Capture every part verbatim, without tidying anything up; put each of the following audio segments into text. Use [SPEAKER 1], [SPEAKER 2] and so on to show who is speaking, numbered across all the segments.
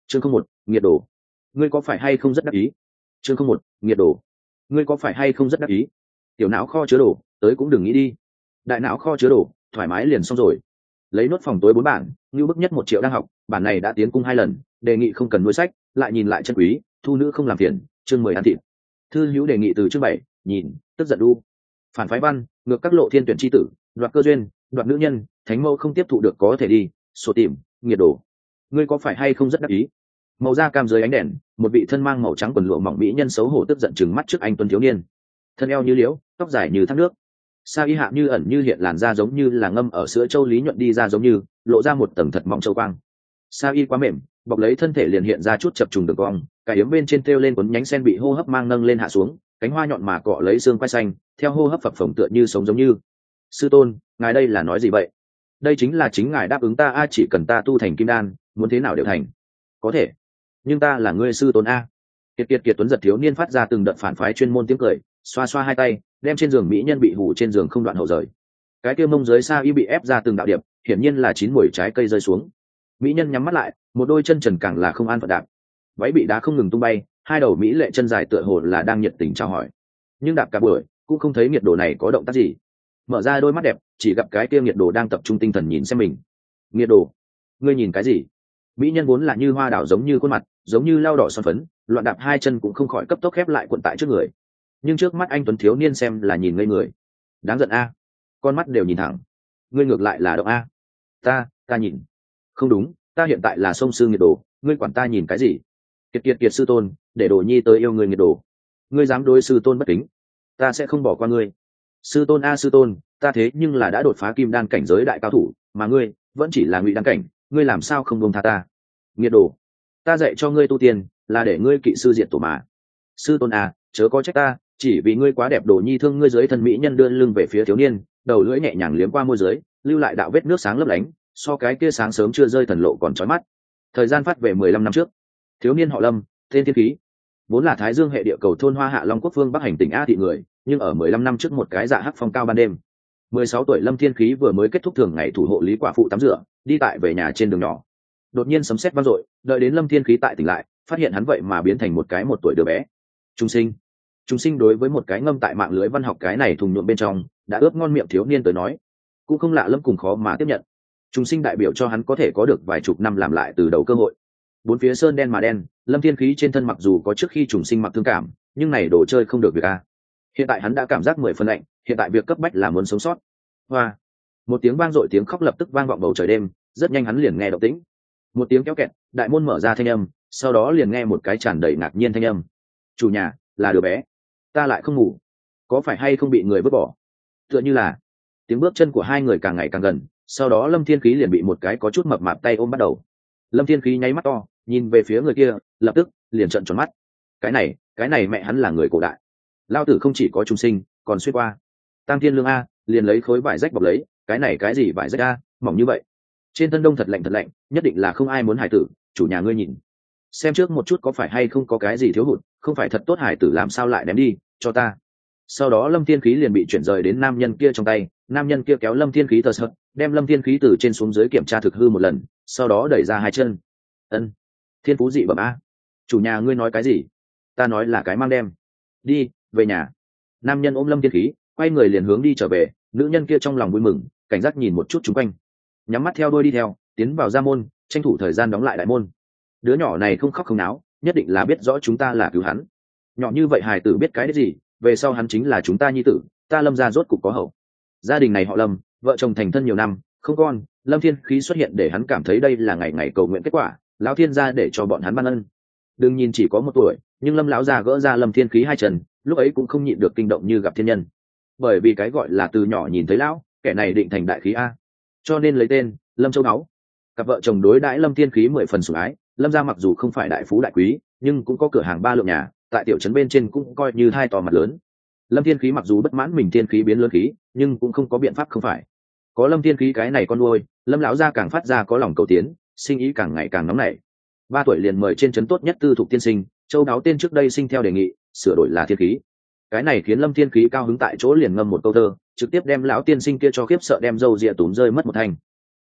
[SPEAKER 1] chương không một nghiệt đồ, ngươi có phải hay không rất đắc ý? chương không một nghiệt đồ, ngươi có phải hay không rất đắc ý? Tiểu não kho chứa đồ tới cũng đừng nghĩ đi, đại não kho chứa đồ thoải mái liền xong rồi. Lấy nốt phòng tối bốn bản, như bức nhất một triệu đang học, bản này đã tiến cung hai lần, đề nghị không cần nuôi sách, lại nhìn lại chân quý, thu nữ không làm phiền. Chương mười ăn thịt. Thư hữu đề nghị từ chương bảy, nhìn tức giận đu. Phản phái văn, ngược các lộ thiên tuyển chi tử, đoạt cơ duyên, đoạt nữ nhân, thánh mẫu không tiếp thụ được có thể đi, sổ tìm, nghiệt đồ, ngươi có phải hay không rất đắc ý? Màu da cam dưới ánh đèn, một vị thân mang màu trắng quần lụa mỏng mỹ nhân xấu hổ tức giận chừng mắt trước anh tuấn thiếu niên. Thân eo như liễu, tóc dài như thác nước, sa y hạ như ẩn như hiện, làn da giống như là ngâm ở sữa châu lý nhuận đi ra giống như lộ ra một tầng thật mỏng châu quang. Sa y quá mềm, bọc lấy thân thể liền hiện ra chút chập trùng đường cong, cả yếm bên trên treo lên cuốn nhánh sen bị hô hấp mang nâng lên hạ xuống, cánh hoa nhọn mà cọ lấy xương quai xanh, theo hô hấp phập phồng tựa như sống giống như. Sư tôn, ngài đây là nói gì vậy? Đây chính là chính ngài đáp ứng ta a, chỉ cần ta tu thành kim đan, muốn thế nào đều thành. Có thể, nhưng ta là ngươi sư tôn a. Kiệt kiệt kiệt tuấn giật thiếu niên phát ra từng đợt phản phái chuyên môn tiếng cười, xoa xoa hai tay, đem trên giường mỹ nhân bị hủ trên giường không đoạn hậu rời. Cái kia mông dưới sa y bị ép ra từng đạo điệp, hiển nhiên là chín mùi trái cây rơi xuống. Mỹ nhân nhắm mắt lại, một đôi chân trần càng là không an phận đạp, váy bị đá không ngừng tung bay, hai đầu mỹ lệ chân dài tựa hồ là đang nhiệt tình chào hỏi. Nhưng đạp cả buổi cũng không thấy nhiệt đồ này có động tác gì. Mở ra đôi mắt đẹp, chỉ gặp cái kia nhiệt đồ đang tập trung tinh thần nhìn xem mình. Nhiệt đồ, ngươi nhìn cái gì? Mỹ nhân vốn là như hoa đảo giống như khuôn mặt, giống như lau đỏ son phấn, loạn đạp hai chân cũng không khỏi cấp tốc khép lại cuộn tại trước người. Nhưng trước mắt anh tuấn thiếu niên xem là nhìn ngây người. Đáng giận a, con mắt đều nhìn thẳng. Ngươi ngược lại là động a. Ta, ta nhìn. Không đúng, ta hiện tại là sông sư nhiệt đồ, ngươi quản ta nhìn cái gì? Kiệt kiệt kiệt sư tôn, để đồ nhi tới yêu ngươi nhiệt đồ. Ngươi dám đối sư tôn bất kính, ta sẽ không bỏ qua ngươi. Sư tôn a sư tôn, ta thế nhưng là đã đột phá kim đan cảnh giới đại cao thủ, mà ngươi vẫn chỉ là ngụy đan cảnh, ngươi làm sao không buông tha ta? Nhiệt đồ, ta dạy cho ngươi tu tiên là để ngươi kỵ sư diệt tổ mà. Sư tôn a, chớ có trách ta, chỉ vì ngươi quá đẹp. Đồ nhi thương ngươi dưới thân mỹ nhân đưa lưng về phía thiếu niên, đầu lưỡi nhẹ nhàng liếm qua môi dưới, lưu lại đạo vết nước sáng lấp lánh, so cái kia sáng sớm chưa rơi thần lộ còn chói mắt. Thời gian phát về mười lăm năm trước, thiếu niên họ Lâm, tên Thiên Khí, vốn là Thái Dương hệ địa cầu thôn Hoa Hạ Long Quốc phương Bắc hành tỉnh A thị người, nhưng ở mười lăm năm trước một cái dạ hắc phong cao ban đêm, mười sáu tuổi Lâm Thiên Khí vừa mới kết thúc thường ngày thủ hộ Lý Quả phụ tắm rửa, đi tại về nhà trên đường nhỏ, đột nhiên sấm sét vang dội, đợi đến Lâm Thiên Khí tại tỉnh lại, phát hiện hắn vậy mà biến thành một cái một tuổi đứa bé. Trung sinh, Trung sinh đối với một cái ngâm tại mạng lưới văn học cái này thùng nhuộm bên trong đã ướp ngon miệng thiếu niên tới nói, cũng không lạ lẫm cùng khó mà tiếp nhận. Trung sinh đại biểu cho hắn có thể có được vài chục năm làm lại từ đầu cơ hội. Bốn phía sơn đen mà đen, Lâm Thiên Khí trên thân mặc dù có trước khi trùng sinh mặc thương cảm, nhưng này đồ chơi không được việc a. Hiện tại hắn đã cảm giác mười phần lạnh, hiện tại việc cấp bách là muốn sống sót. Hoa, một tiếng vang dội, tiếng khóc lập tức vang vọng bầu trời đêm, rất nhanh hắn liền nghe động tĩnh. Một tiếng kéo kẹt, đại môn mở ra thanh âm, sau đó liền nghe một cái tràn đầy ngạc nhiên thanh âm. Chủ nhà, là đứa bé, ta lại không ngủ, có phải hay không bị người vứt bỏ? Tựa như là tiếng bước chân của hai người càng ngày càng gần, sau đó Lâm Thiên Khí liền bị một cái có chút mập mạp tay ôm bắt đầu. Lâm Thiên Khí nháy mắt to, nhìn về phía người kia, lập tức liền trợn tròn mắt. Cái này, cái này mẹ hắn là người cổ đại. Lao tử không chỉ có trung sinh, còn xuyên qua. Tam Thiên Lương a, liền lấy khối vải rách bọc lấy, cái này cái gì vải rách a, mỏng như vậy. Trên thân đông thật lạnh thật lạnh, nhất định là không ai muốn hải tử, chủ nhà ngươi nhìn. Xem trước một chút có phải hay không có cái gì thiếu hụt, không phải thật tốt hải tử làm sao lại ném đi, cho ta. Sau đó Lâm Thiên Khí liền bị chuyển rời đến nam nhân kia trong tay, nam nhân kia kéo Lâm Thiên Khí tờ sợt, đem Lâm Thiên Khí từ trên xuống dưới kiểm tra thực hư một lần, sau đó đẩy ra hai chân. Ân, thiên phú dị bẩm a. Chủ nhà ngươi nói cái gì? Ta nói là cái mang đem. Đi về nhà. Nam nhân ôm Lâm Thiên Khí, quay người liền hướng đi trở về. Nữ nhân kia trong lòng vui mừng, cảnh giác nhìn một chút chung quanh, nhắm mắt theo đuôi đi theo, tiến vào gia môn, tranh thủ thời gian đóng lại đại môn. Đứa nhỏ này không khóc không náo, nhất định là biết rõ chúng ta là cứu hắn. Nhỏ như vậy hài tử biết cái đấy gì, về sau hắn chính là chúng ta nhi tử, ta Lâm gia rốt cục có hậu. Gia đình này họ Lâm, vợ chồng thành thân nhiều năm, không con. Lâm Thiên Khí xuất hiện để hắn cảm thấy đây là ngày ngày cầu nguyện kết quả, lão thiên gia để cho bọn hắn ban ân. Đừng nhìn chỉ có một tuổi, nhưng Lâm lão già gỡ ra Lâm Thiên Khí hai chân, lúc ấy cũng không nhịn được kinh động như gặp thiên nhân. Bởi vì cái gọi là từ nhỏ nhìn thấy lão, kẻ này định thành đại khí a, cho nên lấy tên Lâm Châu Đáo. Cặp vợ chồng đối đãi Lâm Thiên Khí mười phần sủng ái. Lâm gia mặc dù không phải đại phú đại quý, nhưng cũng có cửa hàng ba lượng nhà, tại tiểu trấn bên trên cũng coi như hai tòa mặt lớn. Lâm Thiên Khí mặc dù bất mãn mình Thiên Khí biến lớn khí, nhưng cũng không có biện pháp không phải. Có Lâm Thiên Khí cái này con nuôi, Lâm lão gia càng phát ra có lòng cầu tiến, sinh ý càng ngày càng nóng nảy. Ba tuổi liền mời trên trấn tốt nhất tư thục tiên sinh, Châu Đáo tên trước đây sinh theo đề nghị, sửa đổi là Thiên Khí. Cái này khiến Lâm Thiên Khí cao hứng tại chỗ liền ngâm một câu thơ, trực tiếp đem lão tiên sinh kia cho khiếp sợ, đem râu ria túm rơi mất một thành.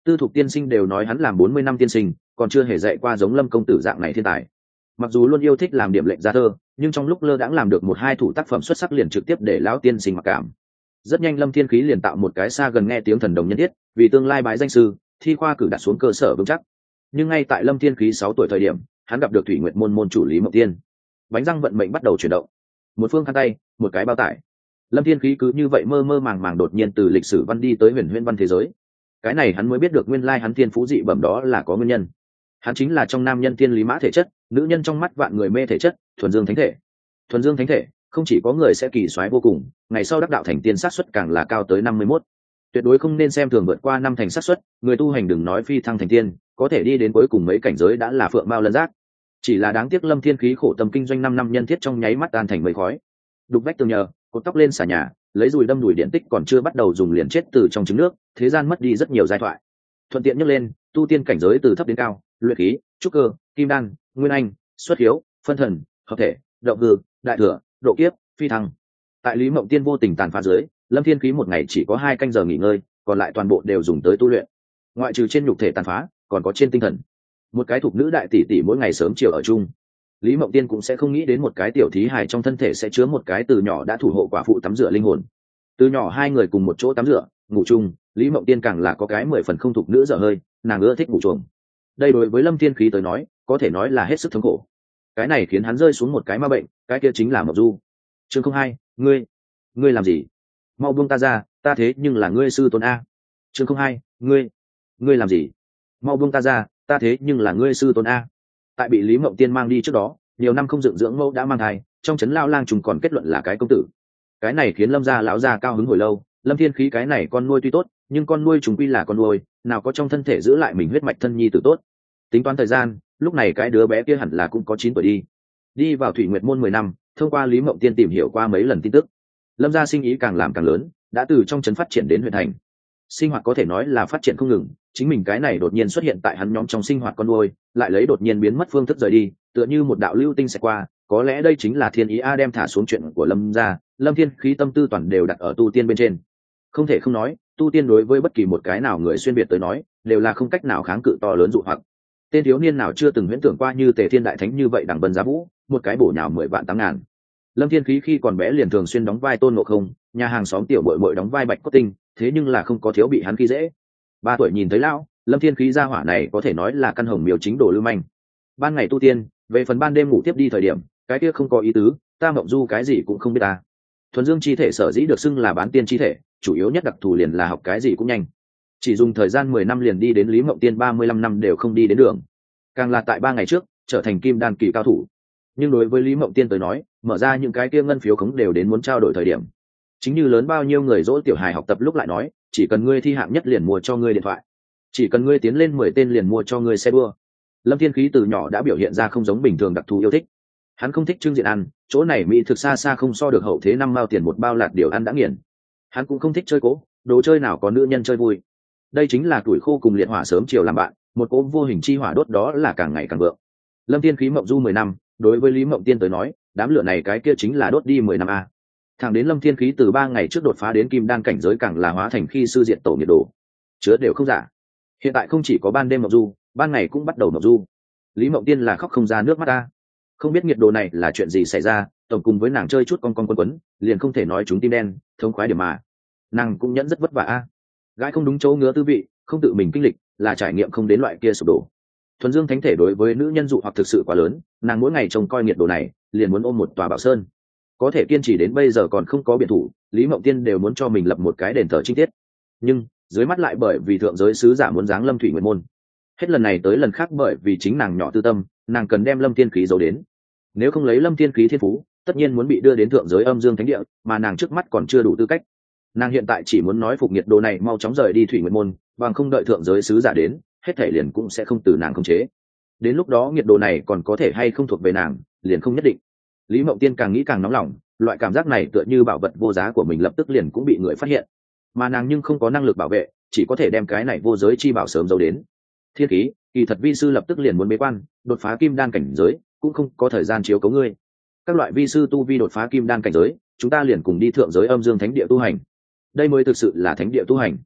[SPEAKER 1] Tư thục tiên sinh đều nói hắn làm bốn mươi năm tiên sinh, còn chưa hề dạy qua giống Lâm công tử dạng này thiên tài. Mặc dù luôn yêu thích làm điểm lệnh ra thơ, nhưng trong lúc lơ đãng làm được một hai thủ tác phẩm xuất sắc liền trực tiếp để lão tiên sinh mặc cảm. Rất nhanh Lâm Thiên Khí liền tạo một cái xa gần nghe tiếng thần đồng nhân thiết, vì tương lai bái danh sư, thi khoa cử đặt xuống cơ sở vững chắc. Nhưng ngay tại Lâm Thiên Khí sáu tuổi thời điểm, hắn gặp được Thủy Nguyệt môn môn chủ Lý Mộng Tiên. Bánh răng vận mệnh bắt đầu chuyển động. Một phương khăn tay, một cái bao tải. Lâm Thiên Khí cứ như vậy mơ mơ màng màng đột nhiên từ lịch sử văn đi tới huyền huyễn văn thế giới. Cái này hắn mới biết được nguyên lai hắn thiên phú dị bẩm đó là có nguyên nhân. Hắn chính là trong nam nhân tiên lý mã thể chất, nữ nhân trong mắt vạn người mê thể chất, thuần dương thánh thể. Thuần dương thánh thể, không chỉ có người sẽ kỳ soái vô cùng, ngày sau đắc đạo thành tiên sát suất càng là cao tới năm mươi mốt. Tuyệt đối không nên xem thường vượt qua năm thành sát suất, người tu hành đừng nói phi thăng thành tiên, có thể đi đến cuối cùng mấy cảnh giới đã là phượng mao lân giác. Chỉ là đáng tiếc Lâm Thiên Khí khổ tâm kinh doanh năm năm nhân thiết trong nháy mắt tan thành mây khói. Đục vách tường nhờ, cột tóc lên xà nhà, lấy dùi đâm đùi điện tích còn chưa bắt đầu dùng liền chết từ trong trứng nước, thế gian mất đi rất nhiều giai thoại. Thuận tiện nhắc lên, tu tiên cảnh giới từ thấp đến cao, luyện khí, trúc cơ, kim đan, nguyên anh, xuất hiếu, phân thần, hợp thể, động hư, đại thừa, độ kiếp, phi thăng. Tại Lý Mộng Tiên vô tình tàn phá dưới, Lâm Thiên Khí một ngày chỉ có hai canh giờ nghỉ ngơi, còn lại toàn bộ đều dùng tới tu luyện. Ngoại trừ trên nhục thể tàn phá, còn có trên tinh thần. Một cái thục nữ đại tỷ tỷ mỗi ngày sớm chiều ở chung. Lý Mộng Tiên cũng sẽ không nghĩ đến một cái tiểu thí hài trong thân thể sẽ chứa một cái từ nhỏ đã thủ hộ quả phụ tắm rửa linh hồn. Từ nhỏ hai người cùng một chỗ tắm rửa, ngủ chung, Lý Mộng Tiên càng là có cái mười phần không thục nữ dở hơi, nàng ưa thích ngủ chuồng. Đây đối với Lâm Thiên Khí tới nói, có thể nói là hết sức thống khổ. Cái này khiến hắn rơi xuống một cái ma bệnh, cái kia chính là Mộc Du. Chương không hai, ngươi, ngươi làm gì? Mau buông ta ra, ta thế nhưng là ngươi sư tôn a. Chương không hai, ngươi, ngươi làm gì? Mau buông ta ra, ta thế nhưng là ngươi sư tôn a. Tại bị Lý Mộng Tiên mang đi trước đó, nhiều năm không dựng dưỡng mẫu đã mang thai, trong trấn lao lang trùng còn kết luận là cái công tử. Cái này khiến Lâm gia lão gia cao hứng hồi lâu. Lâm Thiên Khí cái này con nuôi tuy tốt, nhưng con nuôi chúng quy là con nuôi, nào có trong thân thể giữ lại mình huyết mạch thân nhi tử tốt. Tính toán thời gian, lúc này cái đứa bé kia hẳn là cũng có chín tuổi đi. Đi vào Thủy Nguyệt môn mười năm, thông qua Lý Mộng Tiên tìm hiểu qua mấy lần tin tức. Lâm gia sinh ý càng làm càng lớn, đã từ trong trấn phát triển đến huyện thành. Sinh hoạt có thể nói là phát triển không ngừng, chính mình cái này đột nhiên xuất hiện tại hắn nhóm trong sinh hoạt con nuôi, lại lấy đột nhiên biến mất phương thức rời đi, tựa như một đạo lưu tinh sẽ qua, có lẽ đây chính là thiên ý a đem thả xuống chuyện của Lâm gia. Lâm Thiên Khí tâm tư toàn đều đặt ở tu tiên bên trên. Không thể không nói, tu tiên đối với bất kỳ một cái nào người xuyên biệt tới nói, đều là không cách nào kháng cự to lớn dụ hoặc. Tên thiếu niên nào chưa từng huyễn tưởng qua như Tề Thiên đại thánh như vậy đẳng bần giá vũ, một cái bổ nhào mười vạn tám ngàn. Lâm Thiên Khí khi còn bé liền thường xuyên đóng vai Tôn Ngộ Không, nhà hàng xóm tiểu bội bội đóng vai Bạch Cốt Tinh, thế nhưng là không có thiếu bị hắn khi dễ. Ba tuổi nhìn thấy lão, Lâm Thiên Khí gia hỏa này có thể nói là căn hồng miêu chính đồ lưu manh. Ban ngày tu tiên, về phần ban đêm ngủ tiếp đi thời điểm, cái kia không có ý tứ, ta Mộng Du cái gì cũng không biết ta. Thuần dương chi thể sở dĩ được xưng là bán tiên chi thể, chủ yếu nhất đặc thù liền là học cái gì cũng nhanh. Chỉ dùng thời gian mười năm liền đi đến Lý Mộng Tiên ba mươi lăm năm đều không đi đến đường. Càng là tại ba ngày trước, trở thành kim đan kỳ cao thủ. Nhưng đối với Lý Mộng Tiên tới nói, mở ra những cái kia ngân phiếu khống đều đến muốn trao đổi thời điểm. Chính như lớn bao nhiêu người dỗ tiểu hài học tập lúc lại nói, chỉ cần ngươi thi hạng nhất liền mua cho ngươi điện thoại, chỉ cần ngươi tiến lên mười tên liền mua cho ngươi xe đua. Lâm Thiên Khí từ nhỏ đã biểu hiện ra không giống bình thường đặc thù yêu thích. Hắn không thích trưng diện ăn, chỗ này mỹ thực xa xa không so được hậu thế năm mao tiền một bao lạt điều ăn đã nghiền. Hắn cũng không thích chơi cố, đồ chơi nào có nữ nhân chơi vui. Đây chính là tuổi khô cùng liệt hỏa sớm chiều làm bạn, một cỗ vô hình chi hỏa đốt đó là càng ngày càng vượng. Lâm Thiên Khí Mộng Du mười năm, đối với Lý Mộng Tiên tới nói, đám lửa này cái kia chính là đốt đi mười năm a. Thẳng đến Lâm Thiên Khí từ ba ngày trước đột phá đến kim đan cảnh giới càng là hóa thành khi sư diện tổ nhiệt đồ, chứa đều không giả. Hiện tại không chỉ có ban đêm Mộng Du, ban ngày cũng bắt đầu Mộng Du. Lý Mộng Tiên là khóc không ra nước mắt ta. Không biết nhiệt đồ này là chuyện gì xảy ra, tổng cùng với nàng chơi chút con con quấn quấn, liền không thể nói chúng tim đen, thống khoái điểm mà. Nàng cũng nhẫn rất vất vả a. Gái không đúng chỗ ngứa tư vị, không tự mình kinh lịch, là trải nghiệm không đến loại kia sụp đổ. Thuần dương thánh thể đối với nữ nhân dụ hoặc thực sự quá lớn, nàng mỗi ngày trông coi nhiệt đồ này, liền muốn ôm một tòa bảo sơn. Có thể kiên trì đến bây giờ còn không có biện thủ, Lý Mộng Tiên đều muốn cho mình lập một cái đền thờ chi tiết. Nhưng dưới mắt lại bởi vì thượng giới sứ giả muốn giáng Lâm Thủy Nguyệt môn, hết lần này tới lần khác bởi vì chính nàng nhỏ tư tâm, nàng cần đem Lâm Thiên Khí giấu đến. Nếu không lấy Lâm Thiên Khí thiên phú, tất nhiên muốn bị đưa đến thượng giới âm dương thánh địa, mà nàng trước mắt còn chưa đủ tư cách. Nàng hiện tại chỉ muốn nói phục nhiệt đồ này mau chóng rời đi Thủy Nguyệt môn, bằng không đợi thượng giới sứ giả đến, hết thể liền cũng sẽ không từ nàng khống chế. Đến lúc đó nhiệt đồ này còn có thể hay không thuộc về nàng, liền không nhất định. Lý Mộng Tiên càng nghĩ càng nóng lòng, loại cảm giác này tựa như bảo vật vô giá của mình lập tức liền cũng bị người phát hiện, mà nàng nhưng không có năng lực bảo vệ, chỉ có thể đem cái này vô giới chi bảo sớm giấu đến. Thiên Khí, kỳ thật vi sư lập tức liền muốn bế quan, đột phá kim đan cảnh giới, cũng không có thời gian chiếu cố ngươi. Các loại vi sư tu vi đột phá kim đan cảnh giới, chúng ta liền cùng đi thượng giới âm dương thánh địa tu hành. Đây mới thực sự là thánh địa tu hành.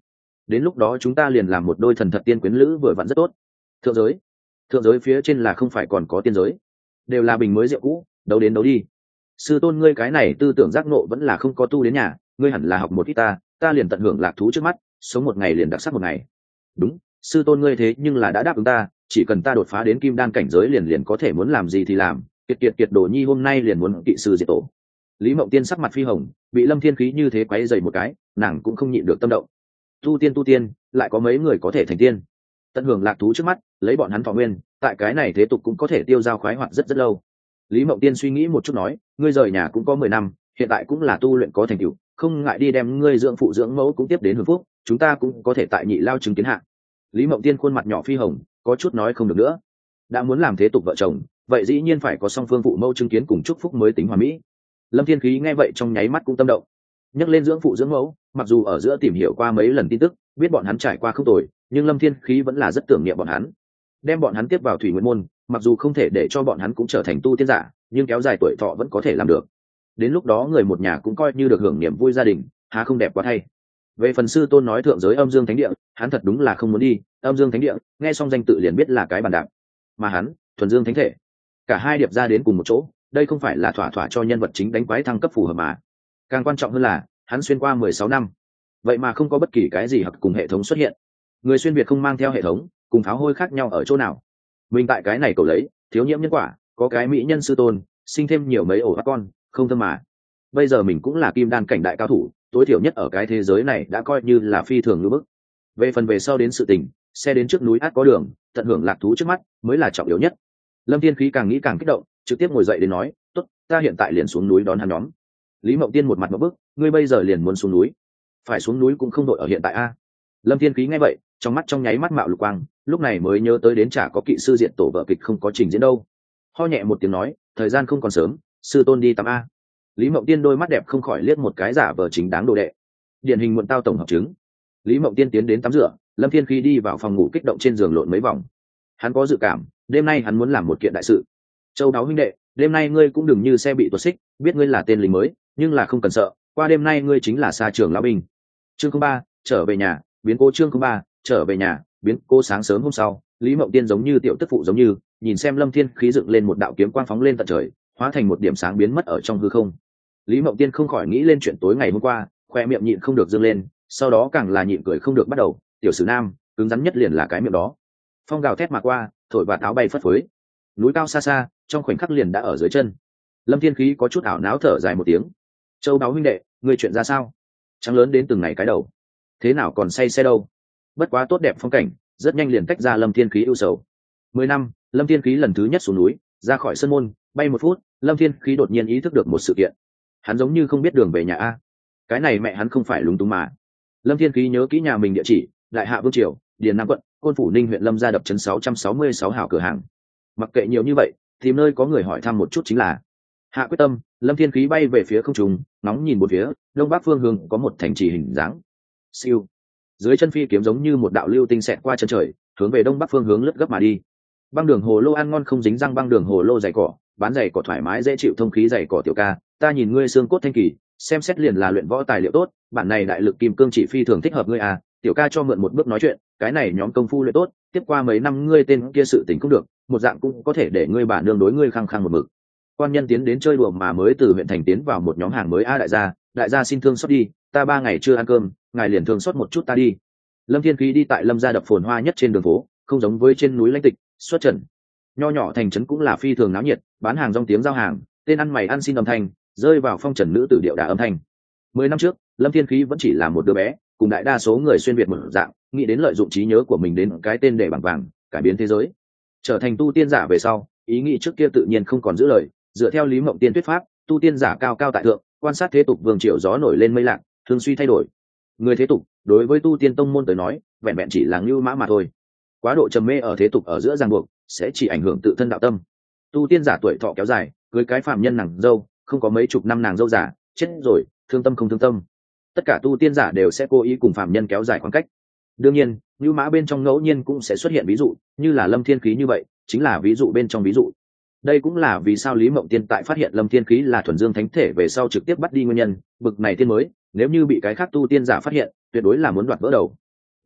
[SPEAKER 1] đến lúc đó chúng ta liền làm một đôi thần thật tiên quyến lữ vừa vặn rất tốt. Thượng giới, thượng giới phía trên là không phải còn có tiên giới, đều là bình mới rượu cũ, đấu đến đấu đi. Sư tôn ngươi cái này tư tưởng giác ngộ vẫn là không có tu đến nhà, ngươi hẳn là học một ít ta, ta liền tận hưởng lạc thú trước mắt, sống một ngày liền đặc sắc một ngày. Đúng, sư tôn ngươi thế nhưng là đã đáp ứng ta, chỉ cần ta đột phá đến kim đan cảnh giới liền liền có thể muốn làm gì thì làm. Kiệt kiệt kiệt Đồ Nhi hôm nay liền muốn kỵ sư diệt tổ. Lý Mộng Tiên sắc mặt phi hồng, bị Lâm Thiên Khí như thế quấy dày một cái, nàng cũng không nhịn được tâm động. Tu tiên tu tiên, lại có mấy người có thể thành tiên? Tận hưởng lạc thú trước mắt, lấy bọn hắn thọ nguyên, tại cái này thế tục cũng có thể tiêu dao khoái hoạt rất rất lâu. Lý Mộng Tiên suy nghĩ một chút nói, ngươi rời nhà cũng có mười năm, hiện tại cũng là tu luyện có thành tựu, không ngại đi đem ngươi dưỡng phụ dưỡng mẫu cũng tiếp đến hưởng phúc, chúng ta cũng có thể tại nhị lao chứng kiến hạ. Lý Mộng Tiên khuôn mặt nhỏ phi hồng, có chút nói không được nữa. Đã muốn làm thế tục vợ chồng, vậy dĩ nhiên phải có song phương phụ mẫu chứng kiến cùng chúc phúc mới tính hòa mỹ. Lâm Thiên Khí nghe vậy trong nháy mắt cũng tâm động, nhắc lên dưỡng phụ dưỡng mẫu, mặc dù ở giữa tìm hiểu qua mấy lần tin tức, biết bọn hắn trải qua không tồi, nhưng Lâm Thiên Khí vẫn là rất tưởng niệm bọn hắn. Đem bọn hắn tiếp vào Thủy Nguyên môn, mặc dù không thể để cho bọn hắn cũng trở thành tu tiên giả, nhưng kéo dài tuổi thọ vẫn có thể làm được. Đến lúc đó người một nhà cũng coi như được hưởng niềm vui gia đình, há không đẹp quá thay. Về phần sư tôn nói thượng giới Âm Dương Thánh Địa, hắn thật đúng là không muốn đi. Âm Dương Thánh Địa, nghe xong danh tự liền biết là cái bàn đạp, mà hắn, thuần dương thánh thể, cả hai điệp ra đến cùng một chỗ, đây không phải là thỏa thỏa cho nhân vật chính đánh quái thăng cấp phù hợp mà. Càng quan trọng hơn là, hắn xuyên qua mười sáu năm, vậy mà không có bất kỳ cái gì hoặc cùng hệ thống xuất hiện. Người xuyên việt không mang theo hệ thống, cùng pháo hôi khác nhau ở chỗ nào? Mình tại cái này cầu lấy, thiếu nhiễm nhân quả, có cái mỹ nhân sư tôn, sinh thêm nhiều mấy ổ các con, không thơm mà. Bây giờ mình cũng là kim đan cảnh đại cao thủ, tối thiểu nhất ở cái thế giới này đã coi như là phi thường ngưỡng bức. Về phần về sau đến sự tình, xe đến trước núi át có đường, tận hưởng lạc thú trước mắt mới là trọng yếu nhất. Lâm Thiên Khí càng nghĩ càng kích động, trực tiếp ngồi dậy đến nói, tốt, ta hiện tại liền xuống núi đón hắn nhóm. Lý Mộng Tiên một mặt một bức, ngươi bây giờ liền muốn xuống núi? Phải xuống núi cũng không đội ở hiện tại a. Lâm Thiên Khí nghe vậy, trong mắt trong nháy mắt mạo lục quang, lúc này mới nhớ tới đến chả có kỵ sư diện tổ vợ kịch không có trình diễn đâu. Ho nhẹ một tiếng nói, thời gian không còn sớm, sư tôn đi tắm a. Lý Mộng Tiên đôi mắt đẹp không khỏi liếc một cái giả vờ chính đáng đồ đệ, điển hình muộn tao tổng hợp chứng. Lý Mộng Tiên tiến đến tắm rửa, Lâm Thiên Khí đi vào phòng ngủ kích động trên giường lộn mấy vòng. Hắn có dự cảm, đêm nay hắn muốn làm một kiện đại sự. Châu Đáo huynh đệ, đêm nay ngươi cũng đừng như xe bị tuột xích, biết ngươi là tên lính mới, nhưng là không cần sợ, qua đêm nay ngươi chính là xa trường lão binh. Chương không ba, trở về nhà, biến cố chương không ba, trở về nhà, biến cố sáng sớm hôm sau, Lý Mộng Tiên giống như tiểu tức phụ giống như, nhìn xem Lâm Thiên Khí dựng lên một đạo kiếm quang phóng lên tận trời, hóa thành một điểm sáng biến mất ở trong hư không. Lý Mộng Tiên không khỏi nghĩ lên chuyện tối ngày hôm qua, khoe miệng nhịn không được dương lên, sau đó càng là nhịn cười không được bắt đầu, tiểu sử nam, cứng rắn nhất liền là cái miệng đó. Phong gào thét mà qua, thổi và áo bay phất phới. Núi cao xa xa, trong khoảnh khắc liền đã ở dưới chân. Lâm Thiên Khí có chút ảo não thở dài một tiếng. Châu Đáo huynh đệ, ngươi chuyện ra sao? Trắng lớn đến từng ngày cái đầu, thế nào còn say xe đâu? Bất quá tốt đẹp phong cảnh, rất nhanh liền tách ra Lâm Thiên Khí ưu sầu. Mười năm, Lâm Thiên Khí lần thứ nhất xuống núi, ra khỏi sân môn, bay một phút, Lâm Thiên Khí đột nhiên ý thức được một sự kiện. Hắn giống như không biết đường về nhà a. Cái này mẹ hắn không phải lúng túng mà. Lâm Thiên Khí nhớ kỹ nhà mình địa chỉ, Đại Hạ Vương triều, Điền Nam quận, Côn Phủ Ninh huyện Lâm gia đập trấn sáu trăm sáu mươi sáu hảo cửa hàng. Mặc kệ nhiều như vậy, tìm nơi có người hỏi thăm một chút chính là. Hạ quyết tâm, Lâm Thiên Khí bay về phía không trung, nóng nhìn một phía, đông bắc phương hướng có một thành trì hình dáng. Siêu. Dưới chân phi kiếm giống như một đạo lưu tinh xẹt qua chân trời, hướng về đông bắc phương hướng lướt gấp mà đi. Băng đường hồ lô ăn ngon không dính răng, băng đường hồ lô dày cỏ, bán dày cỏ thoải mái dễ chịu, thông khí dày cỏ tiểu ca, ta nhìn ngươi xương cốt thanh kỳ, xem xét liền là luyện võ tài liệu tốt, bản này đại lực kim cương chỉ phi thường thích hợp ngươi à, tiểu ca cho mượn một bước nói chuyện, cái này nhóm công phu luyện tốt, tiếp qua mấy năm ngươi tên kia sự tình cũng được, một dạng cũng có thể để ngươi bà nương đối ngươi khăng khăng một mực. Quan nhân tiến đến chơi đùa mà mới từ huyện thành tiến vào một nhóm hàng mới a, đại gia, đại gia xin thương xót đi, ta ba ngày chưa ăn cơm, ngài liền thương xót một chút ta đi. Lâm Thiên Khí đi tại Lâm gia đập phồn hoa nhất trên đường phố, không giống với trên núi lãnh tịch, xuất trần. Nho nhỏ thành trấn cũng là phi thường náo nhiệt, bán hàng rong tiếng giao hàng, tên ăn mày ăn xin âm thanh, rơi vào phong trần nữ tử điệu đà âm thanh. Mười năm trước, Lâm Thiên Khí vẫn chỉ là một đứa bé, cùng đại đa số người xuyên việt một dạng, nghĩ đến lợi dụng trí nhớ của mình đến cái tên để bằng vàng, cải biến thế giới. Trở thành tu tiên giả về sau, ý nghĩ trước kia tự nhiên không còn giữ lời, dựa theo Lý Mộng Tiên thuyết pháp, tu tiên giả cao cao tại thượng, quan sát thế tục vương triều gió nổi lên mây lạc, thường suy thay đổi. Người thế tục, đối với tu tiên tông môn tới nói, vẹn vẹn chỉ là lưu mã mà thôi. Quá độ trầm mê ở thế tục ở giữa ràng buộc, sẽ chỉ ảnh hưởng tự thân đạo tâm. Tu tiên giả tuổi thọ kéo dài, cưới cái phạm nhân nàng dâu, không có mấy chục năm nàng dâu giả, chết rồi, thương tâm không thương tâm. Tất cả tu tiên giả đều sẽ cố ý cùng phạm nhân kéo dài khoảng cách. Đương nhiên, lưu mã bên trong ngẫu nhiên cũng sẽ xuất hiện ví dụ, như là Lâm Thiên Khí như vậy, chính là ví dụ bên trong ví dụ. Đây cũng là vì sao Lý Mộng Tiên tại phát hiện Lâm Thiên Khí là thuần dương thánh thể về sau trực tiếp bắt đi nguyên nhân, bực này tiên mới, nếu như bị cái khác tu tiên giả phát hiện, tuyệt đối là muốn đoạt vỡ đầu.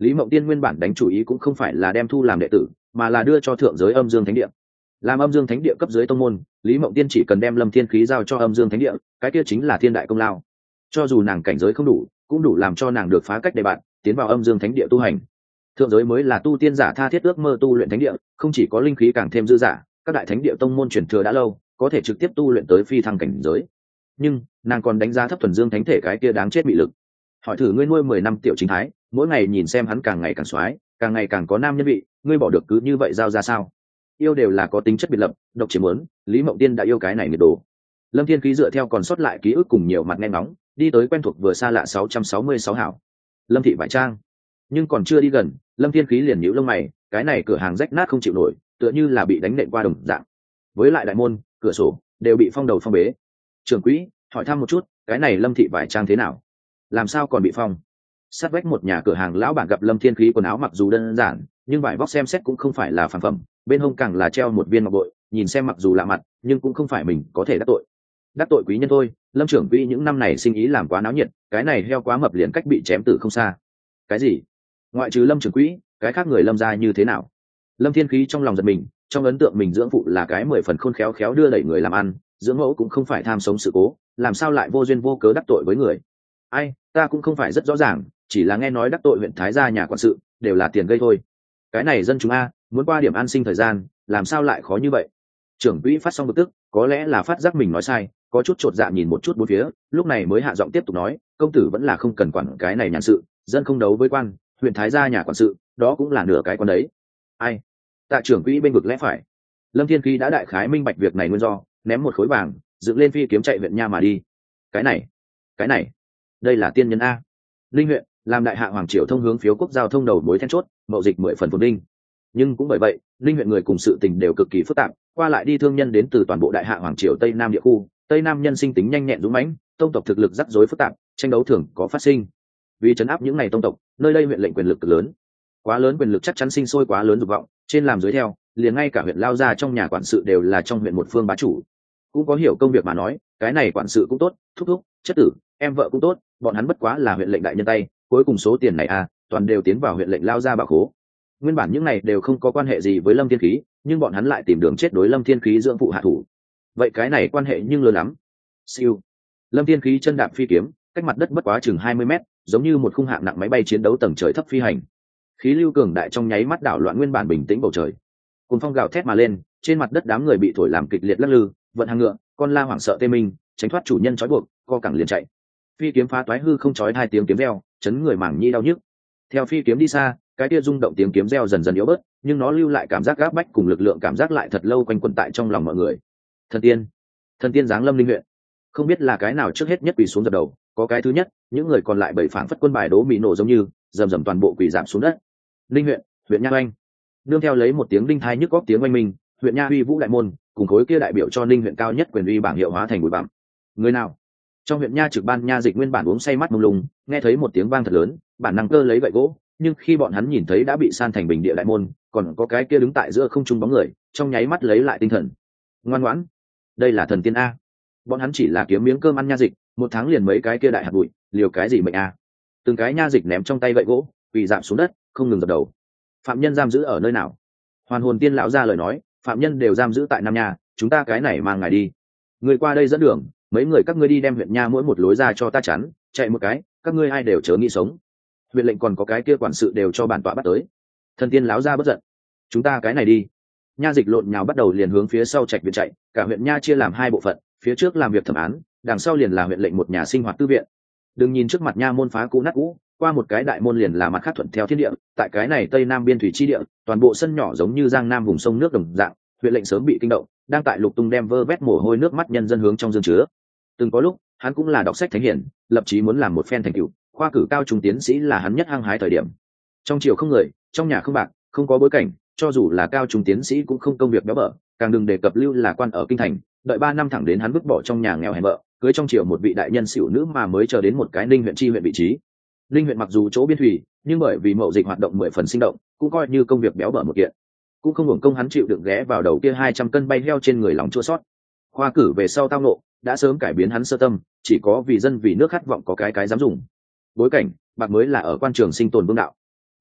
[SPEAKER 1] Lý Mộng Tiên nguyên bản đánh chủ ý cũng không phải là đem thu làm đệ tử, mà là đưa cho thượng giới Âm Dương Thánh Địa. Làm Âm Dương Thánh Địa cấp dưới tông môn, Lý Mộng Tiên chỉ cần đem Lâm Thiên Khí giao cho Âm Dương Thánh Địa, cái kia chính là thiên đại công lao. Cho dù nàng cảnh giới không đủ, cũng đủ làm cho nàng được phá cách đề bạn, tiến vào Âm Dương Thánh Địa tu hành. Thượng giới mới là tu tiên giả tha thiết ước mơ tu luyện thánh địa, không chỉ có linh khí càng thêm dư dả, các đại thánh địa tông môn truyền thừa đã lâu, có thể trực tiếp tu luyện tới phi thăng cảnh giới. Nhưng nàng còn đánh giá thấp thuần dương thánh thể cái kia đáng chết bị lực. Hỏi thử ngươi nuôi mười năm tiểu chính thái, mỗi ngày nhìn xem hắn càng ngày càng xoái, càng ngày càng có nam nhân vị, ngươi bỏ được cứ như vậy giao ra sao? Yêu đều là có tính chất biệt lập, độc chỉ muốn, Lý Mộng Tiên đã yêu cái này nghiệt đồ. Lâm Thiên Khí dựa theo còn sót lại ký ức cùng nhiều mặt nghe ngóng, đi tới quen thuộc vừa xa lạ sáu trăm sáu mươi sáu hảo. Lâm thị vải trang. Nhưng còn chưa đi gần, Lâm Thiên Khí liền nhíu lông mày, cái này cửa hàng rách nát không chịu nổi, tựa như là bị đánh nện qua đồng dạng. Với lại đại môn, cửa sổ đều bị phong đầu phong bế. Trưởng quỹ, hỏi thăm một chút, cái này Lâm thị vải trang thế nào? Làm sao còn bị phong? Sát vách một nhà cửa hàng lão bản gặp Lâm Thiên Khí quần áo mặc dù đơn giản, nhưng vải vóc xem xét cũng không phải là phản phẩm, bên hông càng là treo một viên ngọc bội, nhìn xem mặc dù lạ mặt, nhưng cũng không phải mình có thể đắc tội. Đắc tội quý nhân thôi, Lâm trưởng quỹ những năm này sinh ý làm quá náo nhiệt, cái này heo quá mập liền cách bị chém tử không xa. Cái gì? Ngoại trừ Lâm trưởng quỹ, cái khác người Lâm gia như thế nào? Lâm Thiên Khí trong lòng giật mình, trong ấn tượng mình dưỡng phụ là cái mười phần khôn khéo khéo đưa đẩy người làm ăn, dưỡng mẫu cũng không phải tham sống sự cố, làm sao lại vô duyên vô cớ đắc tội với người? Ai, ta cũng không phải rất rõ ràng, chỉ là nghe nói đắc tội huyện Thái gia nhà quản sự, đều là tiền gây thôi. Cái này dân chúng a, muốn qua điểm an sinh thời gian, làm sao lại khó như vậy? Trưởng quỹ phát xong bực tức, có lẽ là phát giác mình nói sai, có chút chột dạ nhìn một chút bốn phía, lúc này mới hạ giọng tiếp tục nói, công tử vẫn là không cần quản cái này nhàn sự, dân không đấu với quan, huyện Thái gia nhà quản sự, đó cũng là nửa cái con đấy. Ai? Tạ trưởng quỹ bên vực lẽ phải. Lâm Thiên Khí đã đại khái minh bạch việc này nguyên do, ném một khối vàng, dựng lên phi kiếm chạy huyện nha mà đi. Cái này, cái này, đây là tiên nhân a. Linh huyện làm đại hạ hoàng triều thông hướng phiếu quốc giao thông đầu mối then chốt, mậu dịch mười phần phồn vinh. Nhưng cũng bởi vậy, linh huyện người cùng sự tình đều cực kỳ phức tạp, qua lại đi thương nhân đến từ toàn bộ đại hạ hoàng triều tây nam địa khu, tây nam nhân sinh tính nhanh nhẹn dũng mãnh, tông tộc thực lực rắc rối phức tạp, tranh đấu thường có phát sinh. Vì trấn áp những ngày tông tộc, nơi đây huyện lệnh quyền lực cực lớn, quá lớn quyền lực chắc chắn sinh sôi quá lớn dục vọng, trên làm dưới theo, liền ngay cả huyện lao ra trong nhà quản sự đều là trong huyện một phương bá chủ. Cũng có hiểu công việc mà nói, cái này quản sự cũng tốt, thúc thúc, chất tử, em vợ cũng tốt, bọn hắn bất quá là huyện lệnh đại nhân tay, cuối cùng số tiền này à, toàn đều tiến vào huyện lệnh lao ra bảo khố. Nguyên bản những này đều không có quan hệ gì với Lâm Thiên Khí, nhưng bọn hắn lại tìm đường chết đối Lâm Thiên Khí dưỡng phụ hạ thủ. Vậy cái này quan hệ nhưng lớn lắm. Siêu. Lâm Thiên Khí chân đạp phi kiếm, cách mặt đất bất quá chừng hai mươi mét, giống như một khung hạng nặng máy bay chiến đấu tầng trời thấp phi hành. Khí lưu cường đại trong nháy mắt đảo loạn nguyên bản bình tĩnh bầu trời. Cuồng phong gào thét mà lên, trên mặt đất đám người bị thổi làm kịch liệt lắc lư, vận hàng ngựa, con la hoảng sợ tê minh, tránh thoát chủ nhân trói buộc, co cẳng liền chạy. Phi kiếm phá toái hư không chói hai tiếng kiếm reo, chấn người mảng nhĩ đau nhức. Theo phi kiếm đi xa, cái kia rung động tiếng kiếm reo dần dần yếu bớt, nhưng nó lưu lại cảm giác gáp bách cùng lực lượng cảm giác lại thật lâu quanh quẩn tại trong lòng mọi người. Thần tiên, thần tiên giáng lâm linh huyện, không biết là cái nào trước hết nhất quỳ xuống dập đầu, có cái thứ nhất, những người còn lại bảy phảng phất quân bài đố mì nổ giống như, rầm rầm toàn bộ quỳ giảm xuống đất. Linh huyện, huyện Nha Oanh, nương theo lấy một tiếng đinh thai nhức góc tiếng oanh minh, huyện Nha Uy Vũ đại môn, cùng khối kia đại biểu cho Ninh huyện cao nhất quyền uy bảng hiệu hóa thành bụi bặm. Người nào? Trong huyện Nha trực ban nha dịch nguyên bản uống say mắt mông lung, nghe thấy một tiếng vang thật lớn, bản năng cơ lấy gậy gỗ, nhưng khi bọn hắn nhìn thấy đã bị san thành bình địa đại môn, còn có cái kia đứng tại giữa không trung bóng người, trong nháy mắt lấy lại tinh thần. Ngoan ngoãn, đây là thần tiên a. Bọn hắn chỉ là kiếm miếng cơm ăn nha dịch, một tháng liền mấy cái kia đại hạt bụi, liều cái gì mệnh a. Từng cái nha dịch ném trong tay gậy gỗ, quỳ rạp xuống đất, không ngừng dập đầu. Phạm nhân giam giữ ở nơi nào? Hoàn Hồn Tiên lão ra lời nói, phạm nhân đều giam giữ tại Nam Nha, chúng ta cái này mang ngài đi. Người qua đây dẫn đường, mấy người các ngươi đi đem huyện Nha mỗi một lối ra cho ta chắn, chạy một cái, các ngươi ai đều chớ nghĩ sống. Huyện lệnh còn có cái kia quản sự đều cho bản tọa bắt tới. Thần tiên lão ra bất giận, chúng ta cái này đi. Nha dịch lộn nhào bắt đầu liền hướng phía sau trạch viện chạy, cả huyện Nha chia làm hai bộ phận, phía trước làm việc thẩm án, đằng sau liền là huyện lệnh một nhà sinh hoạt tư viện. Đừng nhìn trước mặt Nha môn phá cũ nát cũ, qua một cái đại môn liền là mặt khác thuận theo thiên địa, tại cái này tây nam biên thủy chi địa, toàn bộ sân nhỏ giống như giang nam vùng sông nước đồng dạng, huyện lệnh sớm bị kinh động, đang tại lục tung đem vơ vét mồ hôi nước mắt nhân dân hướng trong dương chứa. Từng có lúc, hắn cũng là đọc sách thánh hiển, lập chí muốn làm một phen thành tựu, khoa cử cao trung tiến sĩ là hắn nhất hăng hái thời điểm. Trong triều không người, trong nhà không bạc, không có bối cảnh, cho dù là cao trung tiến sĩ cũng không công việc béo bở, càng đừng đề cập lưu là quan ở kinh thành, đợi ba năm thẳng đến hắn vứt bỏ trong nhà nghèo hèn vợ, cưới trong triều một vị đại nhân xỉu nữ mà mới chờ đến một cái Ninh huyện chi huyện vị trí. Linh huyện mặc dù chỗ biên thủy, nhưng bởi vì mậu dịch hoạt động mười phần sinh động, cũng coi như công việc béo bở một kiện. Cũng không hưởng công hắn chịu đựng ghé vào đầu kia hai trăm cân bay heo trên người lòng chua sót. Khoa cử về sau tao nộ, đã sớm cải biến hắn sơ tâm, chỉ có vì dân vì nước khát vọng có cái cái dám dùng. Bối cảnh, bạc mới là ở quan trường sinh tồn vương đạo.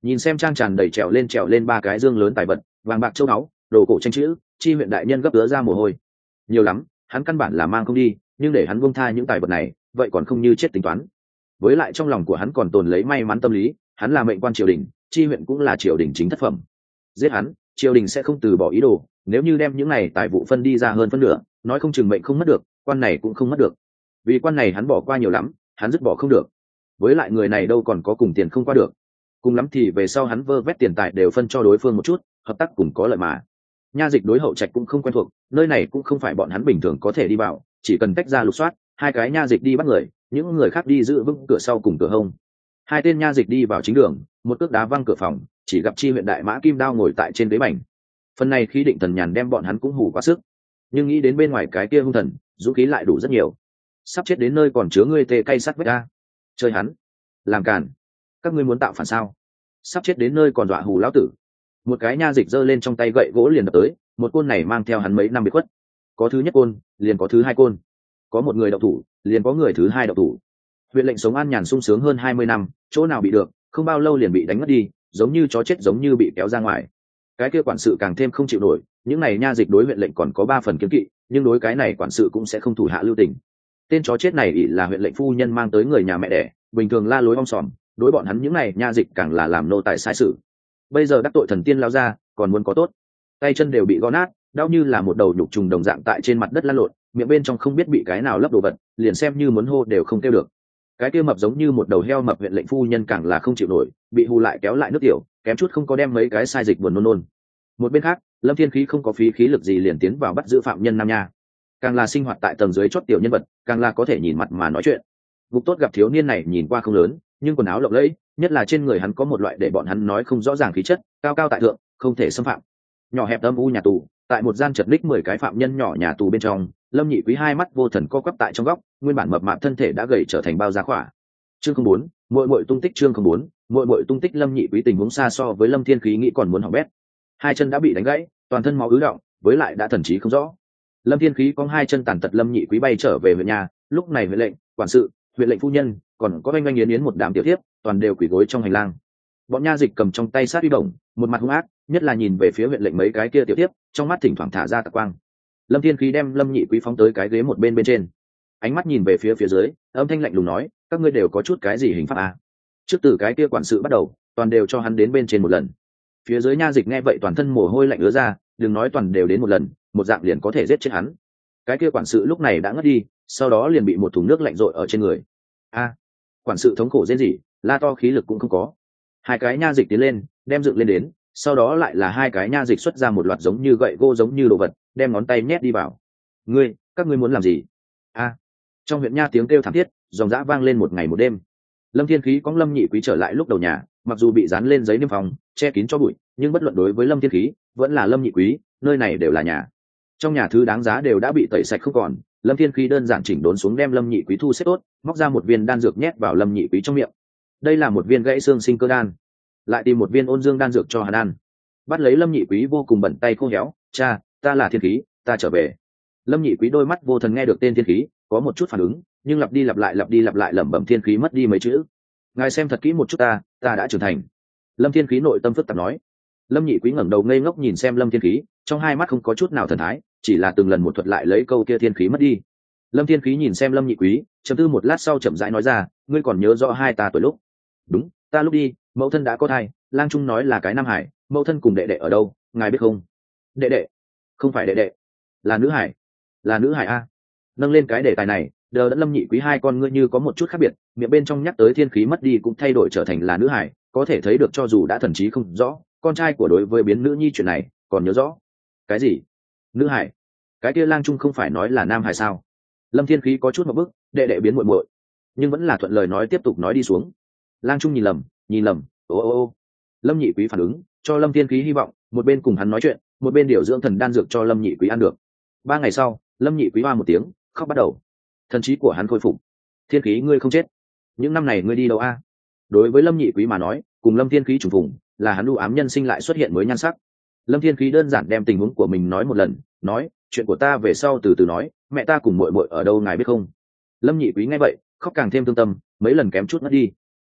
[SPEAKER 1] nhìn xem trang tràn đầy trèo lên trèo lên ba cái dương lớn tài vật, vàng bạc châu báu, đồ cổ tranh chữ, chi huyện đại nhân gấp ứa ra mồ hôi nhiều lắm, hắn căn bản là mang không đi, nhưng để hắn buông tha những tài vật này vậy còn không như chết tính toán. Với lại trong lòng của hắn còn tồn lấy may mắn tâm lý, hắn là mệnh quan triều đình, chi huyện cũng là triều đình chính thất phẩm, giết hắn triều đình sẽ không từ bỏ ý đồ, nếu như đem những này tài vụ phân đi ra hơn phân nửa, nói không chừng mệnh không mất được, quan này cũng không mất được. Vì quan này hắn bỏ qua nhiều lắm, hắn dứt bỏ không được. Với lại người này đâu còn có cùng tiền không qua được, cùng lắm thì về sau hắn vơ vét tiền tài đều phân cho đối phương một chút, hợp tác cùng có lợi mà. Nha dịch đối hậu trạch cũng không quen thuộc, nơi này cũng không phải bọn hắn bình thường có thể đi vào, chỉ cần tách ra lục soát, hai cái nha dịch đi bắt người, những người khác đi giữ vững cửa sau cùng cửa hông. Hai tên nha dịch đi vào chính đường, một cước đá văng cửa phòng, chỉ gặp chi huyện đại mã Kim Đao ngồi tại trên ghế bành. Phần này khí định thần nhàn đem bọn hắn cũng hù quá sức, nhưng nghĩ đến bên ngoài cái kia hung thần, dũng khí lại đủ rất nhiều. Sắp chết đến nơi còn chứa ngươi tê cay sắt vết ra, chơi hắn, làm càn, các ngươi muốn tạo phản sao? Sắp chết đến nơi còn dọa hù lão tử. Một cái nha dịch giơ lên trong tay gậy gỗ liền đập tới, một côn này mang theo hắn mấy năm biệt khuất, có thứ nhất côn liền có thứ hai côn, có một người đậu thủ liền có người thứ hai đậu thủ. Huyện lệnh sống an nhàn sung sướng hơn hai mươi năm, chỗ nào bị được, không bao lâu liền bị đánh mất đi, giống như chó chết giống như bị kéo ra ngoài. Cái kia quản sự càng thêm không chịu nổi, những này nha dịch đối huyện lệnh còn có ba phần kiến kỵ, nhưng đối cái này quản sự cũng sẽ không thủ hạ lưu tình. Tên chó chết này ỷ là huyện lệnh phu nhân mang tới người nhà mẹ đẻ, bình thường la lối om sòm, đối bọn hắn những này nha dịch càng là làm nô tài sai sự. Bây giờ đắc tội thần tiên lao ra, còn muốn có tốt, tay chân đều bị gõ nát, đau như là một đầu nhục trùng đồng dạng tại trên mặt đất lăn lộn, miệng bên trong không biết bị cái nào lấp đồ vật, liền xem như muốn hô đều không kêu được. Cái kia mập giống như một đầu heo mập huyện lệnh phu nhân càng là không chịu nổi, bị hù lại kéo lại nước tiểu, kém chút không có đem mấy cái sai dịch buồn nôn nôn. Một bên khác, Lâm Thiên Khí không có phí khí lực gì liền tiến vào bắt giữ phạm nhân Nam Nha, càng là sinh hoạt tại tầng dưới chót tiểu nhân vật, càng là có thể nhìn mặt mà nói chuyện. Gục tốt gặp thiếu niên này nhìn qua không lớn, nhưng quần áo lộng lẫy, nhất là trên người hắn có một loại để bọn hắn nói không rõ ràng khí chất, cao cao tại thượng, không thể xâm phạm. Nhỏ hẹp âm u nhà tù, tại một gian chật ních mười cái phạm nhân nhỏ nhà tù bên trong, Lâm Nhị Quý hai mắt vô thần co quắp tại trong góc, nguyên bản mập mạp thân thể đã gầy trở thành bao da khỏa. Chương không bốn, muội muội tung tích. Chương không bốn, muội muội tung tích. Lâm Nhị Quý tình huống xa so với Lâm Thiên Khí nghĩ còn muốn hỏng bét. Hai chân đã bị đánh gãy, toàn thân máu ứ đọng, với lại đã thần trí không rõ. Lâm Thiên Khí có hai chân tàn tật. Lâm Nhị Quý bay trở về huyện nhà, lúc này huyện lệnh, quản sự, huyện lệnh phu nhân, còn có oanh oanh yến yến một đám tiểu thiếp, toàn đều quỳ gối trong hành lang. Bọn nha dịch cầm trong tay sát uy bổng, một mặt hung ác, nhất là nhìn về phía huyện lệnh mấy cái kia tiểu thiếp, trong mắt thỉnh thoảng thả ra tạc quang. Lâm Thiên Khí đem Lâm Nhị Quý phóng tới cái ghế một bên bên trên, ánh mắt nhìn về phía phía dưới, âm thanh lạnh lùng nói, các ngươi đều có chút cái gì hình pháp à? Trước từ cái kia quản sự bắt đầu, toàn đều cho hắn đến bên trên một lần. Phía dưới nha dịch nghe vậy toàn thân mồ hôi lạnh ứa ra, đừng nói toàn đều đến một lần, một dạng liền có thể giết chết hắn. Cái kia quản sự lúc này đã ngất đi, sau đó liền bị một thùng nước lạnh rội ở trên người. A, quản sự thống khổ rên rỉ, la to khí lực cũng không có. Hai cái nha dịch tiến lên, đem dựng lên đến, sau đó lại là hai cái nha dịch xuất ra một loạt giống như gậy gỗ giống như đồ vật, đem ngón tay nhét đi vào. Ngươi, các ngươi muốn làm gì? A, trong huyện nha tiếng kêu thảm thiết, dòng dã vang lên một ngày một đêm. Lâm Thiên Khí có Lâm Nhị Quý trở lại lúc đầu nhà, mặc dù bị dán lên giấy niêm phong, che kín cho bụi, nhưng bất luận đối với Lâm Thiên Khí, vẫn là Lâm Nhị Quý, nơi này đều là nhà. Trong nhà thứ đáng giá đều đã bị tẩy sạch không còn, Lâm Thiên Khí đơn giản chỉnh đốn xuống đem Lâm Nhị Quý thu xếp tốt, móc ra một viên đan dược nhét vào Lâm Nhị Quý trong miệng. Đây là một viên gãy xương sinh cơ đan, lại tìm một viên ôn dương đan dược cho hắn ăn. Bắt lấy Lâm Nhị Quý vô cùng bẩn tay khô héo, cha, ta là Thiên Khí, ta trở về. Lâm Nhị Quý đôi mắt vô thần nghe được tên Thiên Khí, có một chút phản ứng, nhưng lặp đi lặp lại lặp đi lặp lại lẩm bẩm Thiên Khí mất đi mấy chữ. Ngài xem thật kỹ một chút ta, ta đã trưởng thành. Lâm Thiên Khí nội tâm phức tạp nói. Lâm Nhị Quý ngẩng đầu ngây ngốc nhìn xem Lâm Thiên Khí, trong hai mắt không có chút nào thần thái, chỉ là từng lần một thuật lại lấy câu kia Thiên Khí mất đi. Lâm Thiên Khí nhìn xem Lâm Nhị Quý, trầm tư một lát sau chậm rãi nói ra, ngươi còn nhớ rõ hai ta tuổi lúc? Đúng, ta lúc đi, mẫu thân đã có thai, lang trung nói là cái nam hải, mẫu thân cùng đệ đệ ở đâu, ngài biết không? Đệ đệ? Không phải đệ đệ, là nữ hải. Là nữ hải a. Nâng lên cái đề tài này, đờ đẫn Lâm Nhị Quý hai con ngươi như có một chút khác biệt, miệng bên trong nhắc tới Thiên Khí mất đi cũng thay đổi trở thành là nữ hải, có thể thấy được cho dù đã thần trí không rõ, con trai của đối với biến nữ nhi chuyện này còn nhớ rõ. Cái gì? Nữ hải? Cái kia lang trung không phải nói là nam hải sao? Lâm Thiên Khí có chút một bức, đệ đệ biến muội muội, nhưng vẫn là thuận lời nói tiếp tục nói đi xuống. Lang trung nhìn lầm, nhìn lầm, ô ô ô. Lâm Nhị Quý phản ứng, cho Lâm Thiên Khí hy vọng, một bên cùng hắn nói chuyện, một bên điều dưỡng thần đan dược cho Lâm Nhị Quý ăn được. Ba ngày sau, Lâm Nhị Quý hoa một tiếng, khóc bắt đầu. Thần trí của hắn khôi phục. Thiên Khí ngươi không chết, những năm này ngươi đi đâu a? Đối với Lâm Nhị Quý mà nói, cùng Lâm Thiên Khí trùng phùng, là hắn u ám nhân sinh lại xuất hiện mới nhan sắc. Lâm Thiên Khí đơn giản đem tình huống của mình nói một lần, nói, chuyện của ta về sau từ từ nói, mẹ ta cùng muội muội ở đâu ngài biết không? Lâm Nhị Quý nghe vậy, khóc càng thêm thương tâm, mấy lần kém chút ngất đi.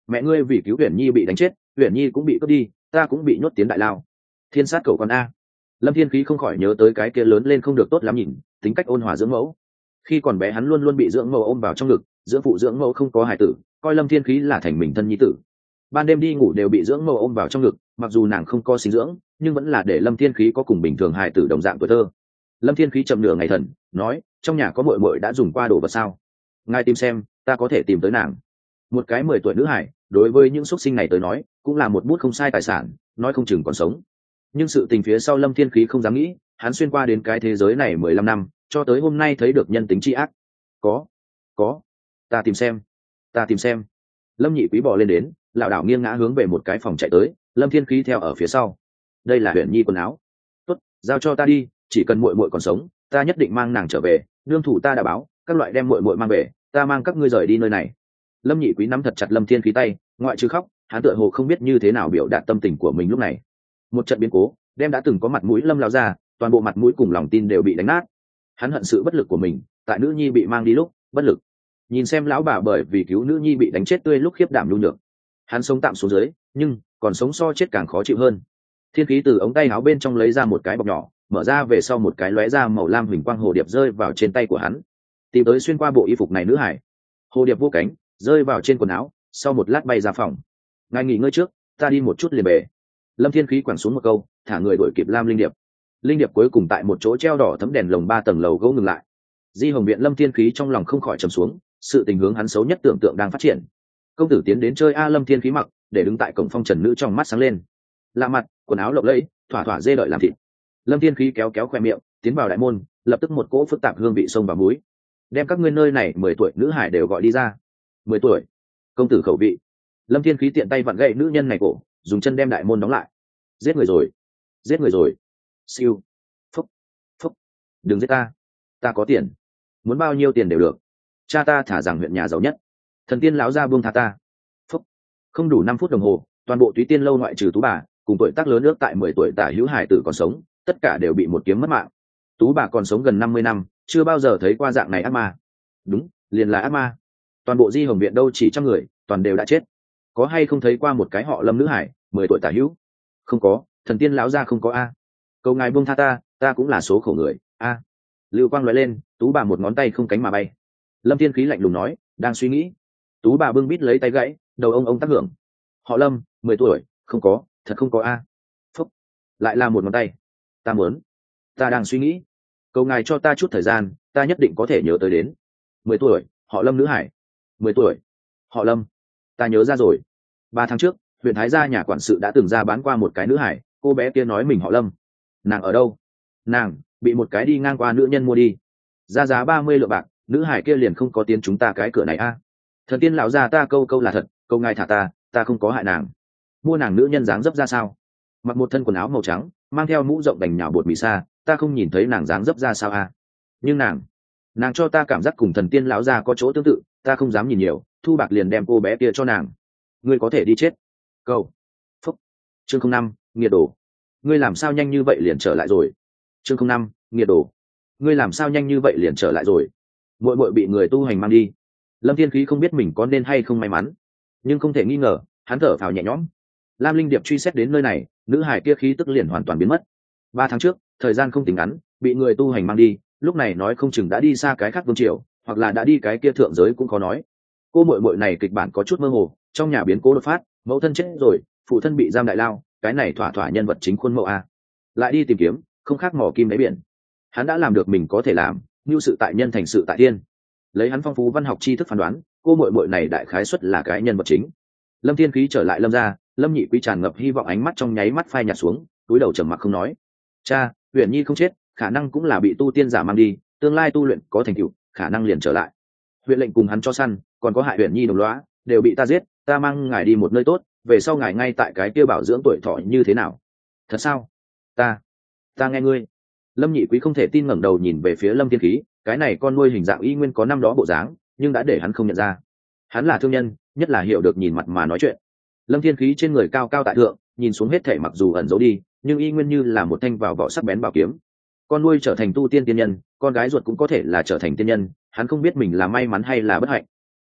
[SPEAKER 1] mẹ ngươi vì cứu huyền nhi bị đánh chết, huyền nhi cũng bị cướp đi, ta cũng bị nhốt tiến đại lao. Thiên sát cầu con a. Lâm Thiên Khí không khỏi nhớ tới cái kia lớn lên không được tốt lắm nhìn, tính cách ôn hòa dưỡng mẫu. Khi còn bé hắn luôn luôn bị dưỡng mẫu ôm vào trong ngực, dưỡng phụ dưỡng mẫu không có hài tử, coi Lâm Thiên Khí là thành mình thân nhi tử. Ban đêm đi ngủ đều bị dưỡng mẫu ôm vào trong ngực, mặc dù nàng không có sinh dưỡng, nhưng vẫn là để Lâm Thiên Khí có cùng bình thường hài tử đồng dạng tuổi thơ. Lâm Thiên Khí trầm nửa ngày thần, nói, trong nhà có muội muội đã dùng qua đồ vật sao? Ngài tìm xem, ta có thể tìm tới nàng. Một cái mười tuổi nữ hải, đối với những xuất sinh này tới nói, cũng là một bút không sai tài sản, nói không chừng còn sống. Nhưng sự tình phía sau Lâm Thiên Khí không dám nghĩ, hắn xuyên qua đến cái thế giới này mười lăm năm, cho tới hôm nay thấy được nhân tính tri ác. Có, có, ta tìm xem, ta tìm xem. Lâm Nhị Quý bò lên đến, lảo đảo nghiêng ngã hướng về một cái phòng chạy tới, Lâm Thiên Khí theo ở phía sau. Đây là Huyền Nhi quần áo. Tốt, giao cho ta đi, chỉ cần muội muội còn sống, ta nhất định mang nàng trở về, nương thủ ta đã báo, các loại đem muội muội mang về, ta mang các ngươi rời đi nơi này. Lâm Nhị Quý nắm thật chặt Lâm Thiên Khí tay, ngoại trừ khóc, hắn tựa hồ không biết như thế nào biểu đạt tâm tình của mình lúc này. Một trận biến cố, đem đã từng có mặt mũi Lâm lão ra, toàn bộ mặt mũi cùng lòng tin đều bị đánh nát. Hắn hận sự bất lực của mình, tại nữ nhi bị mang đi lúc, bất lực. Nhìn xem lão bà bởi vì cứu nữ nhi bị đánh chết tươi lúc khiếp đảm nhu nhược. Hắn sống tạm xuống dưới, nhưng còn sống so chết càng khó chịu hơn. Thiên Khí từ ống tay áo bên trong lấy ra một cái bọc nhỏ, mở ra về sau một cái lóe ra màu lam huỳnh quang hồ điệp rơi vào trên tay của hắn. Tìm tới xuyên qua bộ y phục này nữ hải. Hồ điệp vô cánh, rơi vào trên quần áo, sau một lát bay ra phòng. Ngài nghỉ ngơi trước, ta đi một chút liền về. Lâm Thiên Khí quẳng xuống một câu, thả người đuổi kịp Lam Linh Điệp. Linh Điệp cuối cùng tại một chỗ treo đỏ thấm đèn lồng ba tầng lầu gỗ ngừng lại. Di Hồng Viện Lâm Thiên Khí trong lòng không khỏi trầm xuống, sự tình hướng hắn xấu nhất tưởng tượng đang phát triển. Công tử tiến đến chơi a. Lâm Thiên Khí mặc, để đứng tại cổng phong trần nữ trong mắt sáng lên. Lạ mặt, quần áo lộng lẫy, thỏa thỏa dê đợi làm thịt. Lâm Thiên Khí kéo kéo khoe miệng, tiến vào đại môn, lập tức một cỗ phức tạp hương vị sông vào mũi. Đem các ngươi nơi này mười tuổi nữ hải đều gọi đi ra. Mười tuổi, công tử khẩu vị. Lâm Thiên Khí tiện tay vặn gậy nữ nhân này cổ, dùng chân đem đại môn đóng lại. Giết người rồi, giết người rồi. Siêu, phúc, phúc, đừng giết ta, ta có tiền, muốn bao nhiêu tiền đều được. Cha ta thả rằng huyện nhà giàu nhất, thần tiên lão gia buông tha ta. Phúc, không đủ năm phút đồng hồ, toàn bộ Túy Tiên lâu ngoại trừ Tú bà cùng tuổi tác lớn ước tại mười tuổi tả hữu hải tử còn sống, tất cả đều bị một kiếm mất mạng. Tú bà còn sống gần năm mươi năm, chưa bao giờ thấy qua dạng này ác ma. Đúng, liền là ác ma. Toàn bộ Di Hồng Viện đâu chỉ trăm người, toàn đều đã chết. Có hay không thấy qua một cái họ Lâm nữ hải, mười tuổi tả hữu? Không có, thần tiên lão gia không có a. Cầu ngài buông tha ta, ta cũng là số khổ người a. Lưu quang lóe lên, Tú bà một ngón tay không cánh mà bay. Lâm Thiên Khí lạnh lùng nói, đang suy nghĩ. Tú bà bưng bít lấy tay gãy, đầu ông ông tác hưởng. Họ Lâm, mười tuổi, không có, thật không có a. Phúc, lại là một ngón tay. Ta muốn, ta đang suy nghĩ. Cầu ngài cho ta chút thời gian, ta nhất định có thể nhớ tới đến. Mười tuổi, họ Lâm nữ hải. Mười tuổi, họ Lâm. Ta nhớ ra rồi. Ba tháng trước, huyện Thái gia nhà quản sự đã từng ra bán qua một cái nữ hải, cô bé kia nói mình họ Lâm. Nàng ở đâu? Nàng bị một cái đi ngang qua nữ nhân mua đi, ra giá ba mươi lượng bạc. Nữ hải kia liền không có tiến chúng ta cái cửa này a. Thần tiên lão gia ta câu câu là thật, câu ngài thả ta, ta không có hại nàng. Mua nàng nữ nhân dáng dấp ra sao? Mặc một thân quần áo màu trắng, mang theo mũ rộng đành nhào bột mì xa, ta không nhìn thấy nàng dáng dấp ra sao a. Nhưng nàng nàng cho ta cảm giác cùng thần tiên lão gia có chỗ tương tự, ta không dám nhìn nhiều, thu bạc liền đem cô bé kia cho nàng. Ngươi có thể đi chết. Câu. Phúc. Chương không năm, nghiệt đồ. Ngươi làm sao nhanh như vậy liền trở lại rồi? Chương không năm, nghiệt đồ. Ngươi làm sao nhanh như vậy liền trở lại rồi? Muội muội bị người tu hành mang đi. Lâm Thiên Khí không biết mình có nên hay không may mắn, nhưng không thể nghi ngờ, hắn thở phào nhẹ nhõm. Lam Linh Điệp truy xét đến nơi này, nữ hải kia khí tức liền hoàn toàn biến mất. Ba tháng trước, thời gian không tính ngắn, bị người tu hành mang đi, lúc này nói không chừng đã đi xa cái khác vương triều, hoặc là đã đi cái kia thượng giới cũng khó nói. Cô muội muội này kịch bản có chút mơ hồ, trong nhà biến cố đột phát, mẫu thân chết rồi, phụ thân bị giam đại lao, cái này thỏa thỏa nhân vật chính khuôn mẫu a. Lại đi tìm kiếm, không khác mò kim đáy biển. Hắn đã làm được mình có thể làm, như sự tại nhân thành sự tại tiên. Lấy hắn phong phú văn học tri thức phán đoán, cô muội muội này đại khái xuất là cái nhân vật chính. Lâm Thiên Khí trở lại Lâm gia, Lâm Nhị Quý tràn ngập hy vọng ánh mắt trong nháy mắt phai nhạt xuống, túi đầu trầm mặc không nói. Cha, Huyền Nhi không chết, khả năng cũng là bị tu tiên giả mang đi, tương lai tu luyện có thành tựu, khả năng liền trở lại. Huyện lệnh cùng hắn cho săn, còn có hại Huyền Nhi đồng lõa, đều bị ta giết, ta mang ngài đi một nơi tốt, về sau ngài ngay tại cái kia bảo dưỡng tuổi thọ như thế nào? Thật sao? Ta, ta nghe ngươi. Lâm Nhị Quý không thể tin ngẩng đầu nhìn về phía Lâm Thiên Khí, cái này con nuôi hình dạng y nguyên có năm đó bộ dáng, nhưng đã để hắn không nhận ra. Hắn là thương nhân, nhất là hiểu được nhìn mặt mà nói chuyện. Lâm Thiên Khí trên người cao cao tại thượng, nhìn xuống hết thể mặc dù ẩn giấu đi, nhưng y nguyên như là một thanh vào vỏ sắc bén bảo kiếm. Con nuôi trở thành tu tiên tiên nhân, con gái ruột cũng có thể là trở thành tiên nhân, hắn không biết mình là may mắn hay là bất hạnh.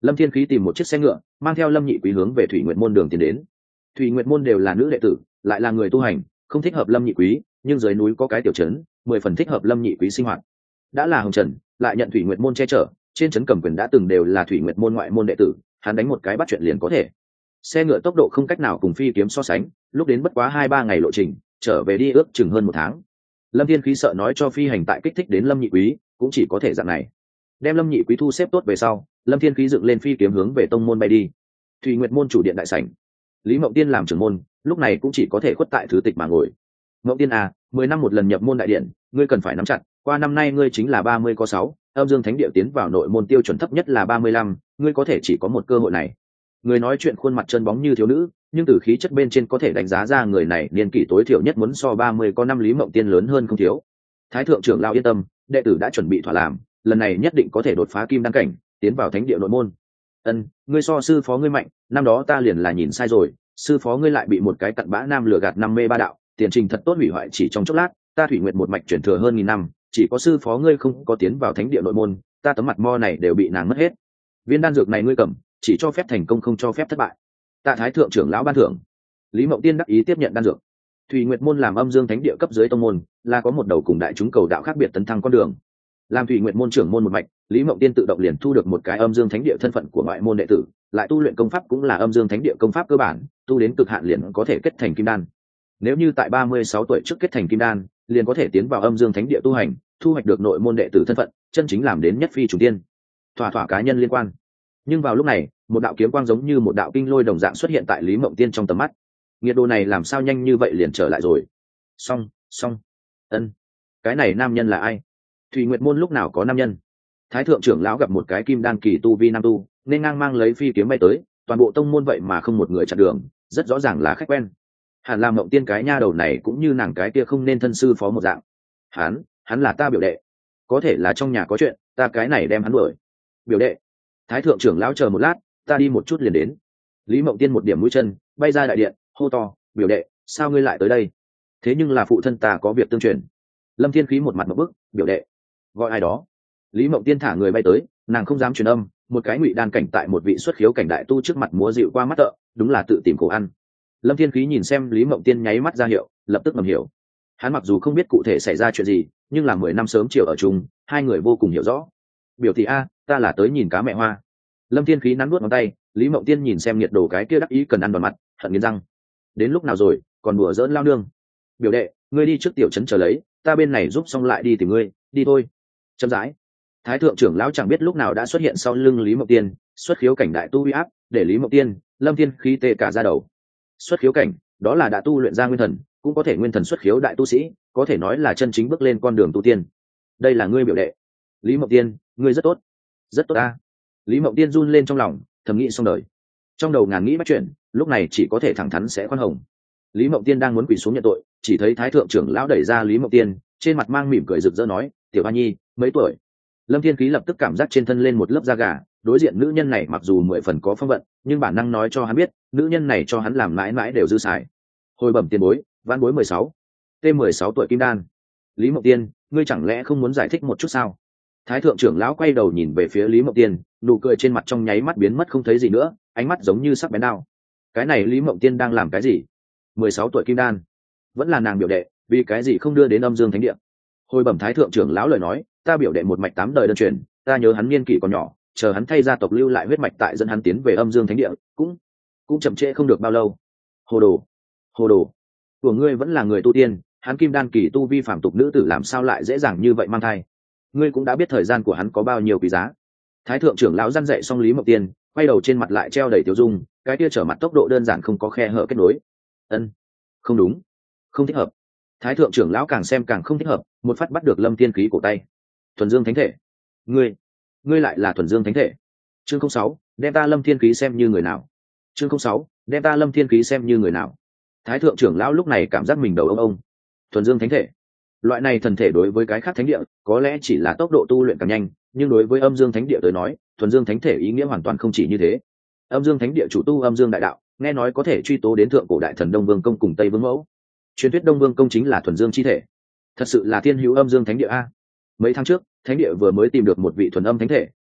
[SPEAKER 1] Lâm Thiên Khí tìm một chiếc xe ngựa, mang theo Lâm Nhị Quý hướng về Thủy Nguyệt môn đường tiến đến. Thủy Nguyệt môn đều là nữ đệ tử, lại là người tu hành, không thích hợp Lâm Nhị Quý, nhưng dưới núi có cái tiểu trấn, mười phần thích hợp Lâm Nhị Quý sinh hoạt. Đã là hồng trần, lại nhận Thủy Nguyệt môn che chở, trên trấn cầm quyền đã từng đều là Thủy Nguyệt môn ngoại môn đệ tử, hắn đánh một cái bắt chuyện liền có thể. Xe ngựa tốc độ không cách nào cùng phi kiếm so sánh, lúc đến bất quá hai ba ngày lộ trình, trở về đi ước chừng hơn một tháng. Lâm Thiên Khí sợ nói cho phi hành tại kích thích đến Lâm Nhị Quý, cũng chỉ có thể dạng này. Đem Lâm Nhị Quý thu xếp tốt về sau, Lâm Thiên Khí dựng lên phi kiếm hướng về tông môn bay đi. Thủy Nguyệt môn chủ điện đại sảnh, Lý Mộng Tiên làm trưởng môn, lúc này cũng chỉ có thể khuất tại thứ tịch mà ngồi. Mộng Tiên à, mười năm một lần nhập môn đại điện, ngươi cần phải nắm chặt, qua năm nay ngươi chính là ba mươi có sáu, âm dương thánh địa tiến vào nội môn tiêu chuẩn thấp nhất là ba mươi lăm, ngươi có thể chỉ có một cơ hội này. Người nói chuyện khuôn mặt chân bóng như thiếu nữ, nhưng từ khí chất bên trên có thể đánh giá ra người này niên kỷ tối thiểu nhất muốn so ba mươi có năm. Lý Mộng Tiên lớn hơn không thiếu. Thái thượng trưởng lão yên tâm, đệ tử đã chuẩn bị thỏa làm, lần này nhất định có thể đột phá kim đăng cảnh, tiến vào thánh địa nội môn. Ân, ngươi so sư phó ngươi mạnh, năm đó ta liền là nhìn sai rồi, sư phó ngươi lại bị một cái cặn bã nam lừa gạt năm mê ba đạo, tiền trình thật tốt hủy hoại chỉ trong chốc lát, ta Thủy Nguyệt một mạch chuyển thừa hơn nghìn năm, chỉ có sư phó ngươi không có tiến vào thánh địa nội môn, ta tấm mặt mo này đều bị nàng mất hết. Viên đan dược này ngươi cầm, chỉ cho phép thành công không cho phép thất bại. Tạ thái thượng trưởng lão ban thưởng. Lý Mộng Tiên đắc ý tiếp nhận đan dược. Thủy Nguyệt môn làm âm dương thánh địa cấp dưới tông môn, là có một đầu cùng đại chúng cầu đạo khác biệt tấn thăng con đường. Làm Thủy Nguyệt môn trưởng môn một mạch, Lý Mộng Tiên tự động liền thu được một cái âm dương thánh địa thân phận của ngoại môn đệ tử, lại tu luyện công pháp cũng là âm dương thánh địa công pháp cơ bản, tu đến cực hạn liền có thể kết thành kim đan. Nếu như tại ba mươi sáu tuổi trước kết thành kim đan, liền có thể tiến vào âm dương thánh địa tu hành, thu hoạch được nội môn đệ tử thân phận, chân chính làm đến nhất phi trùng tiên. Thỏa thỏa cá nhân liên quan. Nhưng vào lúc này, một đạo kiếm quang giống như một đạo kinh lôi đồng dạng xuất hiện tại Lý Mộng Tiên trong tầm mắt. Nhiệt độ này làm sao nhanh như vậy liền trở lại rồi? Xong, xong. Ân, cái này nam nhân là ai? Thủy Nguyệt môn lúc nào có nam nhân? Thái thượng trưởng lão gặp một cái kim đan kỳ tu vi nam tu, nên ngang mang lấy phi kiếm bay tới, toàn bộ tông môn vậy mà không một người chặn đường, rất rõ ràng là khách quen. Hẳn là Mộng Tiên cái nha đầu này cũng như nàng cái kia không nên thân sư phó một dạng. Hắn, hắn là ta biểu đệ. Có thể là trong nhà có chuyện, ta cái này đem hắn đuổi. Biểu đệ. Thái thượng trưởng lão chờ một lát, ta đi một chút liền đến. Lý Mộng Tiên một điểm mũi chân, bay ra đại điện, hô to, biểu đệ, sao ngươi lại tới đây? Thế nhưng là phụ thân ta có việc tương truyền. Lâm Thiên Khí một mặt một bức, biểu đệ, gọi ai đó? Lý Mộng Tiên thả người bay tới, nàng không dám truyền âm, một cái ngụy đan cảnh tại một vị xuất khiếu cảnh đại tu trước mặt múa dịu qua mắt tợ, đúng là tự tìm khổ ăn. Lâm Thiên Khí nhìn xem Lý Mộng Tiên nháy mắt ra hiệu, lập tức ngầm hiểu. Hắn mặc dù không biết cụ thể xảy ra chuyện gì, nhưng là mười năm sớm chiều ở chung, hai người vô cùng hiểu rõ. Biểu thị a, ta là tới nhìn cá mẹ hoa. Lâm Thiên Khí nắn nuốt ngón tay, Lý Mộng Tiên nhìn xem nhiệt đồ cái kia đắc ý cần ăn đòn mặt, hận nghiến răng. Đến lúc nào rồi, còn đùa giỡn lao nương. Biểu đệ, ngươi đi trước tiểu trấn chờ lấy, ta bên này giúp xong lại đi tìm ngươi, đi thôi. Chậm rãi. Thái thượng trưởng lão chẳng biết lúc nào đã xuất hiện sau lưng Lý Mộng Tiên, xuất khiếu cảnh đại tu uy áp, để Lý Mộng Tiên, Lâm Thiên Khí tê cả da đầu. Xuất khiếu cảnh, đó là đã tu luyện ra nguyên thần, cũng có thể nguyên thần xuất khiếu đại tu sĩ, có thể nói là chân chính bước lên con đường tu tiên. Đây là ngươi biểu đệ. Lý Mộng Tiên, ngươi rất tốt. Rất tốt ta. Lý Mộng Tiên run lên trong lòng, thầm nghĩ xong đời. Trong đầu ngàn nghĩ bắt chuyện, lúc này chỉ có thể thẳng thắn sẽ khoan hồng. Lý Mộng Tiên đang muốn quỳ xuống nhận tội, chỉ thấy Thái thượng trưởng lão đẩy ra Lý Mộng Tiên, trên mặt mang mỉm cười rực rỡ nói, "Tiểu Hoa Nhi, mấy tuổi?" Lâm Thiên Khí lập tức cảm giác trên thân lên một lớp da gà, đối diện nữ nhân này mặc dù mười phần có phong vận, nhưng bản năng nói cho hắn biết, nữ nhân này cho hắn làm mãi mãi đều dư xài. Hồi bẩm tiền bối, vãn bối mười sáu, T mười sáu tuổi kim đan. Lý Mộng Tiên, ngươi chẳng lẽ không muốn giải thích một chút sao? Thái thượng trưởng lão quay đầu nhìn về phía Lý Mộng Tiên, nụ cười trên mặt trong nháy mắt biến mất không thấy gì nữa, ánh mắt giống như sắc bén đao. Cái này Lý Mộng Tiên đang làm cái gì? mười sáu tuổi kim đan, vẫn là nàng biểu đệ, vì cái gì không đưa đến âm dương thánh địa? Hồi bẩm Thái thượng trưởng lão lời nói, ta biểu đệ một mạch tám đời đơn truyền, ta nhớ hắn niên kỷ còn nhỏ, chờ hắn thay gia tộc lưu lại huyết mạch tại dẫn hắn tiến về âm dương thánh địa, cũng cũng chậm trễ không được bao lâu. Hồ đồ, hồ đồ, của ngươi vẫn là người tu tiên, hắn kim đan kỳ tu vi phạm tục nữ tử làm sao lại dễ dàng như vậy mang thai? Ngươi cũng đã biết thời gian của hắn có bao nhiêu quý giá. Thái thượng trưởng lão răn dạy xong Lý Mộng Tiên, quay đầu trên mặt lại treo đầy tiêu dung, cái kia trở mặt tốc độ đơn giản không có khe hở kết nối. Ân, không đúng, không thích hợp. Thái thượng trưởng lão càng xem càng không thích hợp, một phát bắt được Lâm Thiên Khí cổ tay. Thuần Dương Thánh Thể, ngươi, ngươi lại là Thuần Dương Thánh Thể? Chương không sáu, đem ta Lâm Thiên Khí xem như người nào? Chương không sáu, đem ta Lâm Thiên Khí xem như người nào? Thái thượng trưởng lão lúc này cảm giác mình đầu ông ông. Thuần Dương Thánh Thể, loại này thần thể đối với cái khác thánh địa có lẽ chỉ là tốc độ tu luyện càng nhanh, nhưng đối với âm dương thánh địa tới nói, thuần dương thánh thể ý nghĩa hoàn toàn không chỉ như thế. Âm dương thánh địa chủ tu âm dương đại đạo, nghe nói có thể truy tố đến thượng cổ đại thần Đông Vương Công cùng Tây Vương Mẫu. Truyền thuyết Đông Vương Công chính là thuần dương chi thể, thật sự là thiên hữu âm dương thánh địa a. Mấy tháng trước, thánh địa vừa mới tìm được một vị thuần âm thánh thể,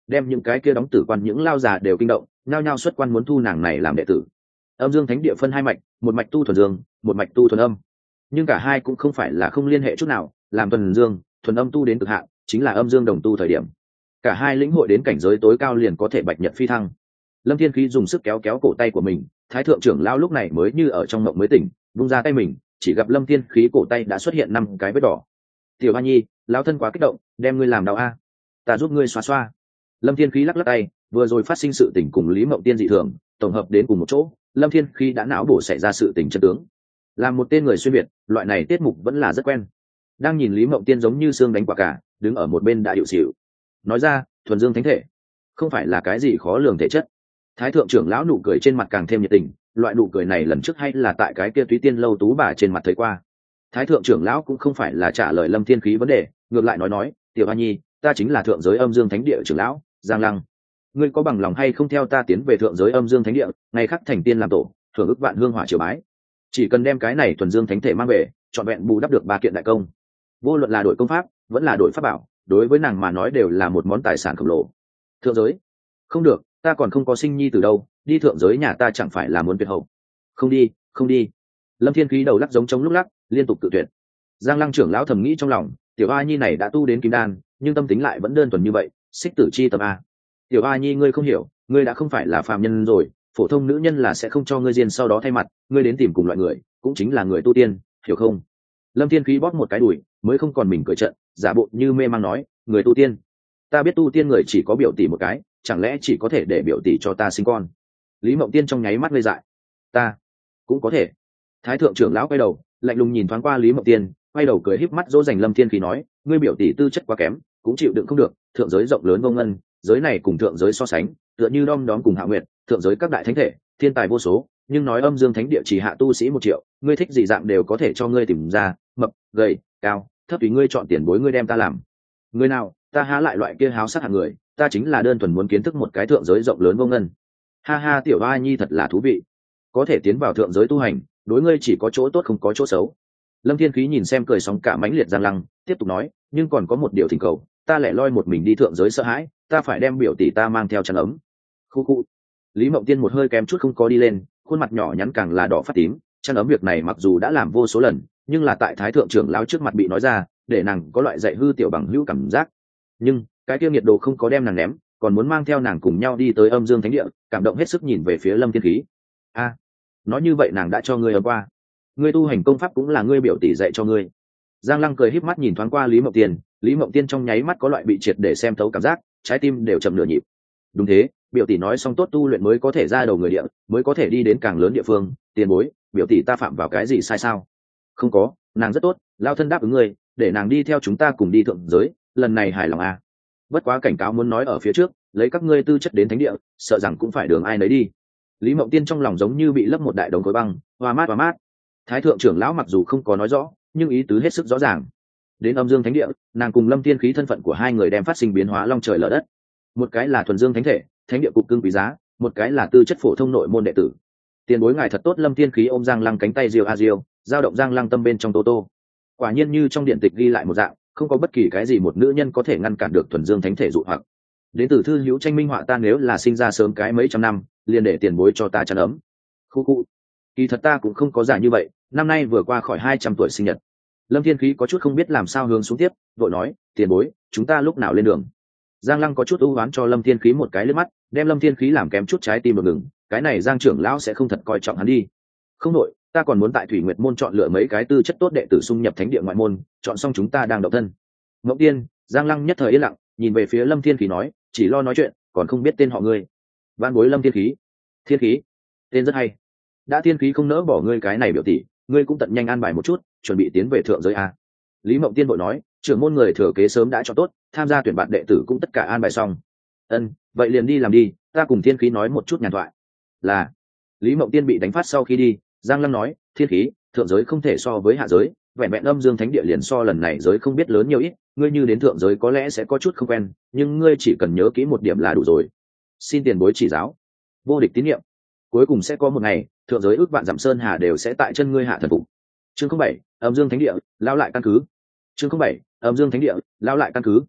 [SPEAKER 1] đem những cái kia đóng tử quan những lao già đều kinh động, nhao nhao xuất quan muốn thu nàng này làm đệ tử. Âm dương thánh địa phân hai mạch, một mạch tu thuần dương, một mạch tu thuần âm, nhưng cả hai cũng không phải là không liên hệ chút nào. Làm thuần dương thuần âm tu đến cực hạn, chính là âm dương đồng tu thời điểm, cả hai lĩnh hội đến cảnh giới tối cao liền có thể bạch nhật phi thăng. Lâm Thiên Khí dùng sức kéo kéo cổ tay của mình, thái thượng trưởng lão lúc này mới như ở trong mộng mới tỉnh, vung ra tay mình, chỉ gặp Lâm Thiên Khí cổ tay đã xuất hiện năm cái vết đỏ. Tiểu Hoa Nhi, lão thân quá kích động, đem ngươi làm đau a, ta giúp ngươi xoa xoa. Lâm Thiên Khí lắc lắc tay, vừa rồi phát sinh sự tình cùng Lý Mộng Tiên dị thường tổng hợp đến cùng một chỗ, Lâm Thiên Khí đã não bổ xảy ra sự tình chân tướng. Làm một tên người xuyên việt, loại này tiết mục vẫn là rất quen. Đang nhìn Lý Mộng Tiên giống như xương đánh quả cả, đứng ở một bên đã hiệu xỉu. Nói ra, thuần dương thánh thể, không phải là cái gì khó lường thể chất. Thái thượng trưởng lão nụ cười trên mặt càng thêm nhiệt tình, loại nụ cười này lần trước hay là tại cái kia Túy Tiên lâu tú bà trên mặt thấy qua. Thái thượng trưởng lão cũng không phải là trả lời Lâm Thiên Khí vấn đề, ngược lại nói nói, tiểu Hoa Nhi, ta chính là thượng giới âm dương thánh địa trưởng lão Giang Lăng, ngươi có bằng lòng hay không theo ta tiến về thượng giới âm dương thánh địa, ngày khắc thành tiên làm tổ, thưởng ức vạn hương hỏa triều bái. Chỉ cần đem cái này thuần dương thánh thể mang về, trọn vẹn bù đắp được ba kiện đại công. Vô luận là đổi công pháp vẫn là đổi pháp bảo, đối với nàng mà nói đều là một món tài sản khổng lồ. Thượng giới? Không được, ta còn không có sinh nhi từ đâu, đi thượng giới nhà ta chẳng phải là muốn tuyệt hậu. Không đi, không đi. Lâm Thiên Khí đầu lắc giống trống lúc lắc, liên tục tự tuyệt. Giang Lăng trưởng lão thầm nghĩ trong lòng, tiểu A Nhi này đã tu đến kim đan, nhưng tâm tính lại vẫn đơn thuần như vậy, xích tử chi tâm a. Tiểu A Nhi ngươi không hiểu, ngươi đã không phải là phàm nhân rồi, phổ thông nữ nhân là sẽ không cho ngươi diên sau đó thay mặt, ngươi đến tìm cùng loại người, cũng chính là người tu tiên, hiểu không? Lâm Thiên Khí bóp một cái đùi, mới không còn mình cười trận, giả bộ như mê mang nói, người tu tiên, ta biết tu tiên người chỉ có biểu tỷ một cái, chẳng lẽ chỉ có thể để biểu tỷ cho ta sinh con? Lý Mộng Tiên trong nháy mắt ngây dại, ta cũng có thể. Thái thượng trưởng lão quay đầu, lạnh lùng nhìn thoáng qua Lý Mộng Tiên, quay đầu cười híp mắt dỗ dành Lâm Thiên Khí nói, ngươi biểu tỷ tư chất quá kém, cũng chịu đựng không được, thượng giới rộng lớn vô ngân, giới này cùng thượng giới so sánh, tựa như đom đóm cùng Hạ Nguyệt, thượng giới các đại thánh thể, thiên tài vô số, nhưng nói âm dương thánh địa chỉ hạ tu sĩ một triệu, ngươi thích gì dạng đều có thể cho ngươi tìm ra, mập, gầy, cao, thấp tùy ngươi chọn tiền bối ngươi đem ta làm. Ngươi nào, ta há lại loại kia háo sắc hạng người, ta chính là đơn thuần muốn kiến thức một cái thượng giới rộng lớn vô ngân. Ha ha, tiểu A Nhi thật là thú vị, có thể tiến vào thượng giới tu hành, đối ngươi chỉ có chỗ tốt không có chỗ xấu. Lâm Thiên Khí nhìn xem cười sóng cả mãnh liệt Giang Lăng, tiếp tục nói, nhưng còn có một điều thỉnh cầu, ta lẻ loi một mình đi thượng giới sợ hãi, ta phải đem biểu tỷ ta mang theo chăn ấm. Khu khu. Lý Mộng Tiên một hơi kém chút không có đi lên, khuôn mặt nhỏ nhắn càng là đỏ phát tím, chăn ấm việc này mặc dù đã làm vô số lần, nhưng là tại thái thượng trưởng lão trước mặt bị nói ra, để nàng có loại dạy hư tiểu bằng hữu cảm giác. Nhưng cái kia nhiệt độ không có đem nàng ném, còn muốn mang theo nàng cùng nhau đi tới âm dương thánh địa, cảm động hết sức nhìn về phía Lâm Thiên Khí. A, nói như vậy nàng đã cho ngươi ở qua, ngươi tu hành công pháp cũng là ngươi biểu tỷ dạy cho ngươi. Giang Lăng cười híp mắt nhìn thoáng qua Lý Mộng Tiên, Lý Mộng Tiên trong nháy mắt có loại bị triệt để xem thấu cảm giác, trái tim đều chậm nửa nhịp. Đúng thế, biểu tỷ nói xong tốt tu luyện mới có thể ra đầu người địa, mới có thể đi đến càng lớn địa phương, tiền bối, biểu tỷ ta phạm vào cái gì sai sao? Không có, nàng rất tốt, lao thân đáp ứng ngươi, để nàng đi theo chúng ta cùng đi thượng giới, lần này hài lòng à. Bất quá cảnh cáo muốn nói ở phía trước, lấy các ngươi tư chất đến thánh địa, sợ rằng cũng phải đường ai nấy đi. Lý Mộng Tiên trong lòng giống như bị lấp một đại đống khối băng, hoa mát hoa mát. Thái thượng trưởng lão mặc dù không có nói rõ, nhưng ý tứ hết sức rõ ràng. Đến âm dương thánh địa, nàng cùng Lâm Thiên Khí thân phận của hai người đem phát sinh biến hóa long trời lở đất. Một cái là thuần dương thánh thể, thánh địa cục cưng quý giá, một cái là tư chất phổ thông nội môn đệ tử. Tiền bối ngài thật tốt. Lâm Thiên Khí ôm Giang Lăng cánh tay diều a diều, dao động Giang Lăng tâm bên trong tô tô. Quả nhiên như trong điện tịch ghi lại một dạng, không có bất kỳ cái gì một nữ nhân có thể ngăn cản được thuần dương thánh thể dụ hoặc. Đến từ thư hữu tranh minh họa ta nếu là sinh ra sớm cái mấy trăm năm, liền để tiền bối cho ta chăn ấm. Khu khu. Kỳ thật ta cũng không có giả như vậy, năm nay vừa qua khỏi hai trăm tuổi sinh nhật. Lâm Thiên Khí có chút không biết làm sao hướng xuống tiếp, vội nói, tiền bối, chúng ta lúc nào lên đường? Giang Lăng có chút ưu oán cho Lâm Thiên Khí một cái liếc mắt, đem Lâm Thiên Khí làm kém chút trái tim đột ngừng, cái này Giang trưởng lão sẽ không thật coi trọng hắn đi. Không đội, ta còn muốn tại Thủy Nguyệt môn chọn lựa mấy cái tư chất tốt đệ tử xung nhập thánh địa ngoại môn, chọn xong chúng ta đang động thân. Ngẫu Tiên, Giang Lăng nhất thời yên lặng, nhìn về phía Lâm Thiên Khí nói, chỉ lo nói chuyện, còn không biết tên họ ngươi. Vạn bối Lâm Thiên Khí. Thiên Khí, tên rất hay. Đã Thiên Khí không nỡ bỏ ngươi cái này biểu tỷ, ngươi cũng tận nhanh an bài một chút, chuẩn bị tiến về thượng giới a. Lý Mộng Tiên bội nói, trưởng môn người thừa kế sớm đã chọn tốt, tham gia tuyển bạn đệ tử cũng tất cả an bài xong. Ân, vậy liền đi làm đi, ta cùng Thiên Khí nói một chút nhàn thoại. Là. Lý Mộng Tiên bị đánh phát sau khi đi, Giang Lăng nói, Thiên Khí, thượng giới không thể so với hạ giới, vẹn vẹn âm dương thánh địa liền so lần này giới không biết lớn nhiều ít, ngươi như đến thượng giới có lẽ sẽ có chút không quen, nhưng ngươi chỉ cần nhớ kỹ một điểm là đủ rồi. Xin tiền bối chỉ giáo. Vô địch tín nhiệm. Cuối cùng sẽ có một ngày, thượng giới ước vạn dặm sơn hà đều sẽ tại chân ngươi hạ thần phục. Chương không bảy, âm dương thánh địa, lao lại căn cứ. Chương không bảy, âm dương thánh địa, lao lại căn cứ.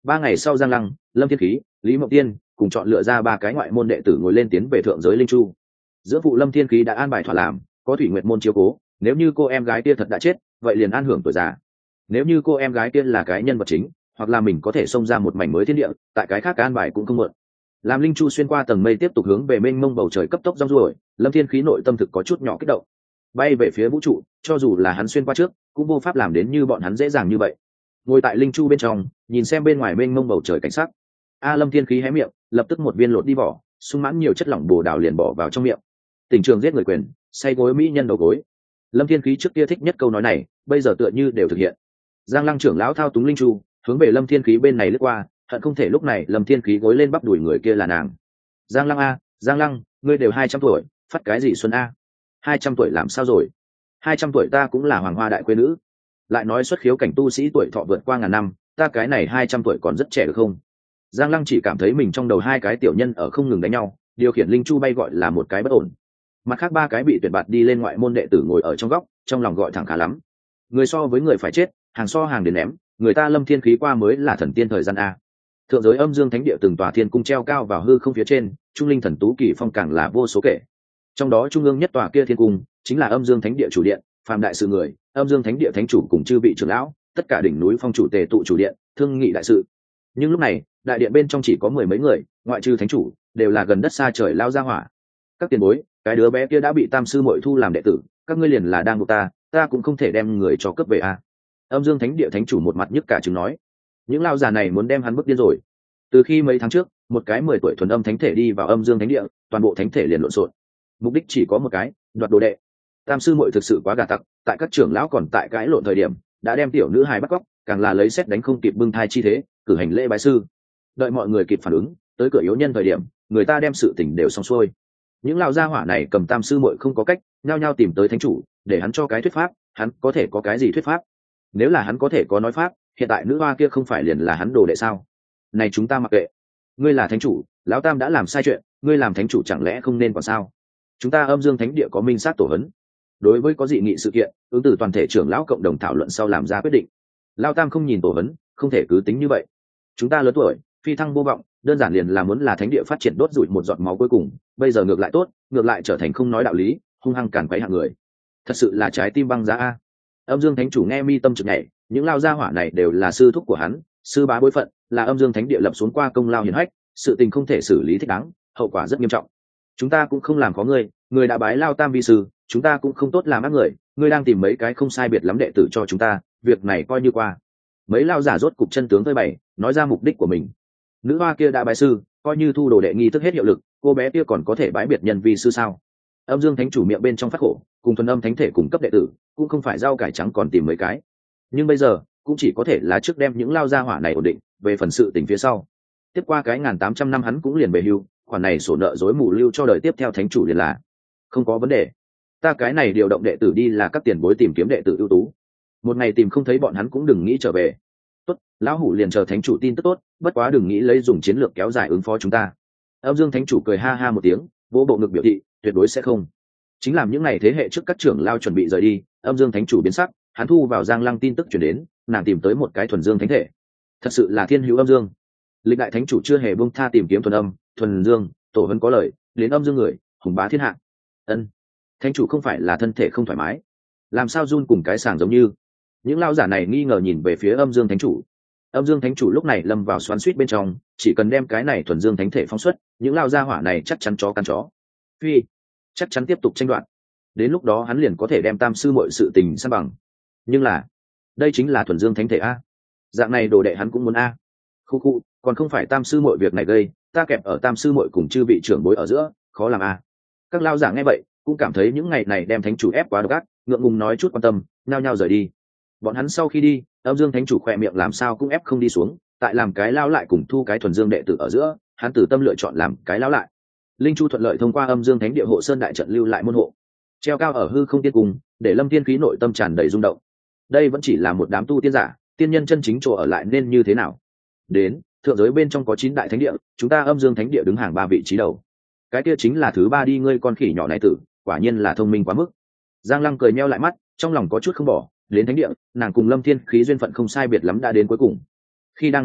[SPEAKER 1] Ba ngày sau, Giang Lăng, Lâm Thiên Khí, Lý Mộng Tiên cùng chọn lựa ra ba cái ngoại môn đệ tử ngồi lên tiến về thượng giới linh chu. Giữa phụ Lâm Thiên Khí đã an bài thỏa làm, có Thủy Nguyệt môn chiếu cố, nếu như cô em gái kia thật đã chết, vậy liền an hưởng tuổi già. Nếu như cô em gái kia là cái nhân vật chính, hoặc là mình có thể xông ra một mảnh mới thiên địa, tại cái khác an bài cũng không muộn. Làm linh chu xuyên qua tầng mây tiếp tục hướng về mênh mông bầu trời cấp tốc rong ruổi, Lâm Thiên Khí nội tâm thực có chút nhỏ kích động. Bay về phía vũ trụ, cho dù là hắn xuyên qua trước, cũng vô pháp làm đến như bọn hắn dễ dàng như vậy. Ngồi tại linh chu bên trong, nhìn xem bên ngoài mênh mông bầu trời cảnh sắc. A Lâm Thiên Khí hé miệng, lập tức một viên lột đi vỏ, sung mãn nhiều chất lỏng bồ đào liền bỏ vào trong miệng. Tình trường giết người quyền, say gối mỹ nhân đầu gối. Lâm Thiên Khí trước kia thích nhất câu nói này, bây giờ tựa như đều thực hiện. Giang Lăng trưởng lão thao túng linh chu, hướng về Lâm Thiên Khí bên này lướt qua, hận không thể lúc này Lâm Thiên Khí gối lên bắp đùi người kia là nàng. Giang Lăng a, Giang Lăng, ngươi đều hai trăm tuổi, phát cái gì xuân a? Hai trăm tuổi làm sao rồi? Hai trăm tuổi ta cũng là hoàng hoa đại quê nữ. Lại nói xuất khiếu cảnh tu sĩ tuổi thọ vượt qua ngàn năm, ta cái này hai trăm tuổi còn rất trẻ được không? Giang Lăng chỉ cảm thấy mình trong đầu hai cái tiểu nhân ở không ngừng đánh nhau, điều khiển linh chu bay gọi là một cái bất ổn. Mặt khác ba cái bị tuyệt bạt đi lên ngoại môn đệ tử ngồi ở trong góc, trong lòng gọi thẳng khá lắm. Người so với người phải chết, hàng so hàng đến ném, người ta Lâm Thiên Khí qua mới là thần tiên thời gian a. Thượng giới âm dương thánh địa từng tòa thiên cung treo cao vào hư không phía trên, trung linh thần tú kỳ phong càng là vô số kể. Trong đó trung ương nhất tòa kia thiên cung chính là âm dương thánh địa chủ điện, phàm đại sự người, âm dương thánh địa thánh chủ cùng chư vị trưởng lão, tất cả đỉnh núi phong chủ tề tụ chủ điện, thương nghị đại sự. Nhưng lúc này, đại điện bên trong chỉ có mười mấy người, ngoại trừ thánh chủ, đều là gần đất xa trời lao ra hỏa. Các tiền bối, cái đứa bé kia đã bị tam sư muội thu làm đệ tử, các ngươi liền là đang buộc ta, ta cũng không thể đem người cho cướp về a. Âm dương thánh địa thánh chủ một mặt nhức cả chứng nói, những lao già này muốn đem hắn bức điên rồi. Từ khi mấy tháng trước, một cái mười tuổi thuần âm thánh thể đi vào âm dương thánh địa, toàn bộ thánh thể liền lộn xộn. Mục đích chỉ có một cái, đoạt đồ đệ. Tam sư muội thực sự quá gà tặc, tại các trưởng lão còn tại cãi lộn thời điểm, đã đem tiểu nữ hài bắt cóc, càng là lấy xét đánh không kịp bưng thai chi thế, cử hành lễ bái sư. Đợi mọi người kịp phản ứng, tới cửa yếu nhân thời điểm, người ta đem sự tình đều xong xuôi. Những lão gia hỏa này cầm tam sư muội không có cách, nhao nhao tìm tới thánh chủ, để hắn cho cái thuyết pháp, hắn có thể có cái gì thuyết pháp? Nếu là hắn có thể có nói pháp, hiện tại nữ hoa kia không phải liền là hắn đồ đệ sao? Này chúng ta mặc kệ. Ngươi là thánh chủ, lão tam đã làm sai chuyện, ngươi làm thánh chủ chẳng lẽ không nên còn sao? Chúng ta âm dương thánh địa có minh sát tổ hấn. Đối với có dị nghị sự kiện, ứng từ toàn thể trưởng lão cộng đồng thảo luận sau làm ra quyết định. Lão tam không nhìn tổ hấn, không thể cứ tính như vậy. Chúng ta lớn tuổi, phi thăng vô vọng, đơn giản liền là muốn là thánh địa phát triển đốt rụi một giọt máu cuối cùng, bây giờ ngược lại tốt, ngược lại trở thành không nói đạo lý, hung hăng cản quấy hạng người. Thật sự là trái tim băng giá a. Âm dương thánh chủ nghe mi tâm trực nhảy, những lao gia hỏa này đều là sư thúc của hắn, sư bá bối phận, là âm dương thánh địa lập xuống qua công lao hiển hách, sự tình không thể xử lý thích đáng, hậu quả rất nghiêm trọng. Chúng ta cũng không làm có ngươi, người đã bái lao tam vi sư, chúng ta cũng không tốt làm ác người, ngươi đang tìm mấy cái không sai biệt lắm đệ tử cho chúng ta, việc này coi như qua. Mấy lao giả rốt cục chân tướng phơi bày, nói ra mục đích của mình. Nữ hoa kia đã bái sư, coi như thu đồ đệ nghi thức hết hiệu lực, cô bé kia còn có thể bái biệt nhân vi sư sao? Âm dương thánh chủ miệng bên trong phát khổ, cùng thuần âm thánh thể cùng cấp đệ tử, cũng không phải rau cải trắng còn tìm mấy cái. Nhưng bây giờ, cũng chỉ có thể là trước đem những lao gia hỏa này ổn định, về phần sự tình phía sau. Tiếp qua cái ngàn tám trăm năm hắn cũng liền về hưu, khoản này sổ nợ dối mù lưu cho đời tiếp theo thánh chủ liền là không có vấn đề. Ta cái này điều động đệ tử đi là các tiền bối tìm kiếm đệ tử ưu tú, một ngày tìm không thấy bọn hắn cũng đừng nghĩ trở về. Tốt, lão hủ liền chờ thánh chủ tin tức tốt, bất quá đừng nghĩ lấy dùng chiến lược kéo dài ứng phó chúng ta. Âm dương thánh chủ cười ha ha một tiếng, vỗ bộ ngực biểu thị tuyệt đối sẽ không. Chính làm những ngày thế hệ trước các trưởng lao chuẩn bị rời đi, âm dương thánh chủ biến sắc, hắn thu vào Giang Lăng tin tức chuyển đến, nàng tìm tới một cái thuần dương thánh thể, thật sự là thiên hữu âm dương. Lịch đại thánh chủ chưa hề buông tha tìm kiếm thuần âm, thuần dương, tổ hấn có lời, đến âm dương người, hùng bá thiên hạ. Ân, thánh chủ không phải là thân thể không thoải mái, làm sao run cùng cái sàng giống như? Những lao giả này nghi ngờ nhìn về phía âm dương thánh chủ. Âm dương thánh chủ lúc này lâm vào xoắn suýt bên trong, chỉ cần đem cái này thuần dương thánh thể phóng xuất, những lao gia hỏa này chắc chắn chó căn chó. Phi, chắc chắn tiếp tục tranh đoạt. Đến lúc đó hắn liền có thể đem tam sư mọi sự tình san bằng. Nhưng là, đây chính là thuần dương thánh thể a. Dạng này đồ đệ hắn cũng muốn a. Khu khu, còn không phải tam sư mọi việc này gây, ta kẹp ở tam sư mọi cùng chư vị trưởng bối ở giữa, khó làm a. Các lao giả nghe vậy, cũng cảm thấy những ngày này đem thánh chủ ép quá độc ác, ngượng ngùng nói chút quan tâm, nhao nhao rời đi. Bọn hắn sau khi đi, âm dương thánh chủ khỏe miệng làm sao cũng ép không đi xuống, tại làm cái lao lại cùng thu cái thuần dương đệ tử ở giữa, hắn tử tâm lựa chọn làm cái lao lại. Linh chu thuận lợi thông qua âm dương thánh địa hộ sơn đại trận lưu lại môn hộ, treo cao ở hư không tiên cung, để Lâm Thiên khí nội tâm tràn đầy rung động. Đây vẫn chỉ là một đám tu tiên giả, tiên nhân chân chính chỗ ở lại nên như thế nào? Đến thượng giới bên trong có chín đại thánh địa, chúng ta âm dương thánh địa đứng hàng ba vị trí đầu. Cái kia chính là thứ ba đi, ngươi con khỉ nhỏ này tử, quả nhiên là thông minh quá mức. Giang Lăng cười meo lại mắt, trong lòng có chút không bỏ. Đến thánh địa, nàng cùng Lâm Thiên khí duyên phận không sai biệt lắm đã đến cuối cùng. Khi đang nói chuyện,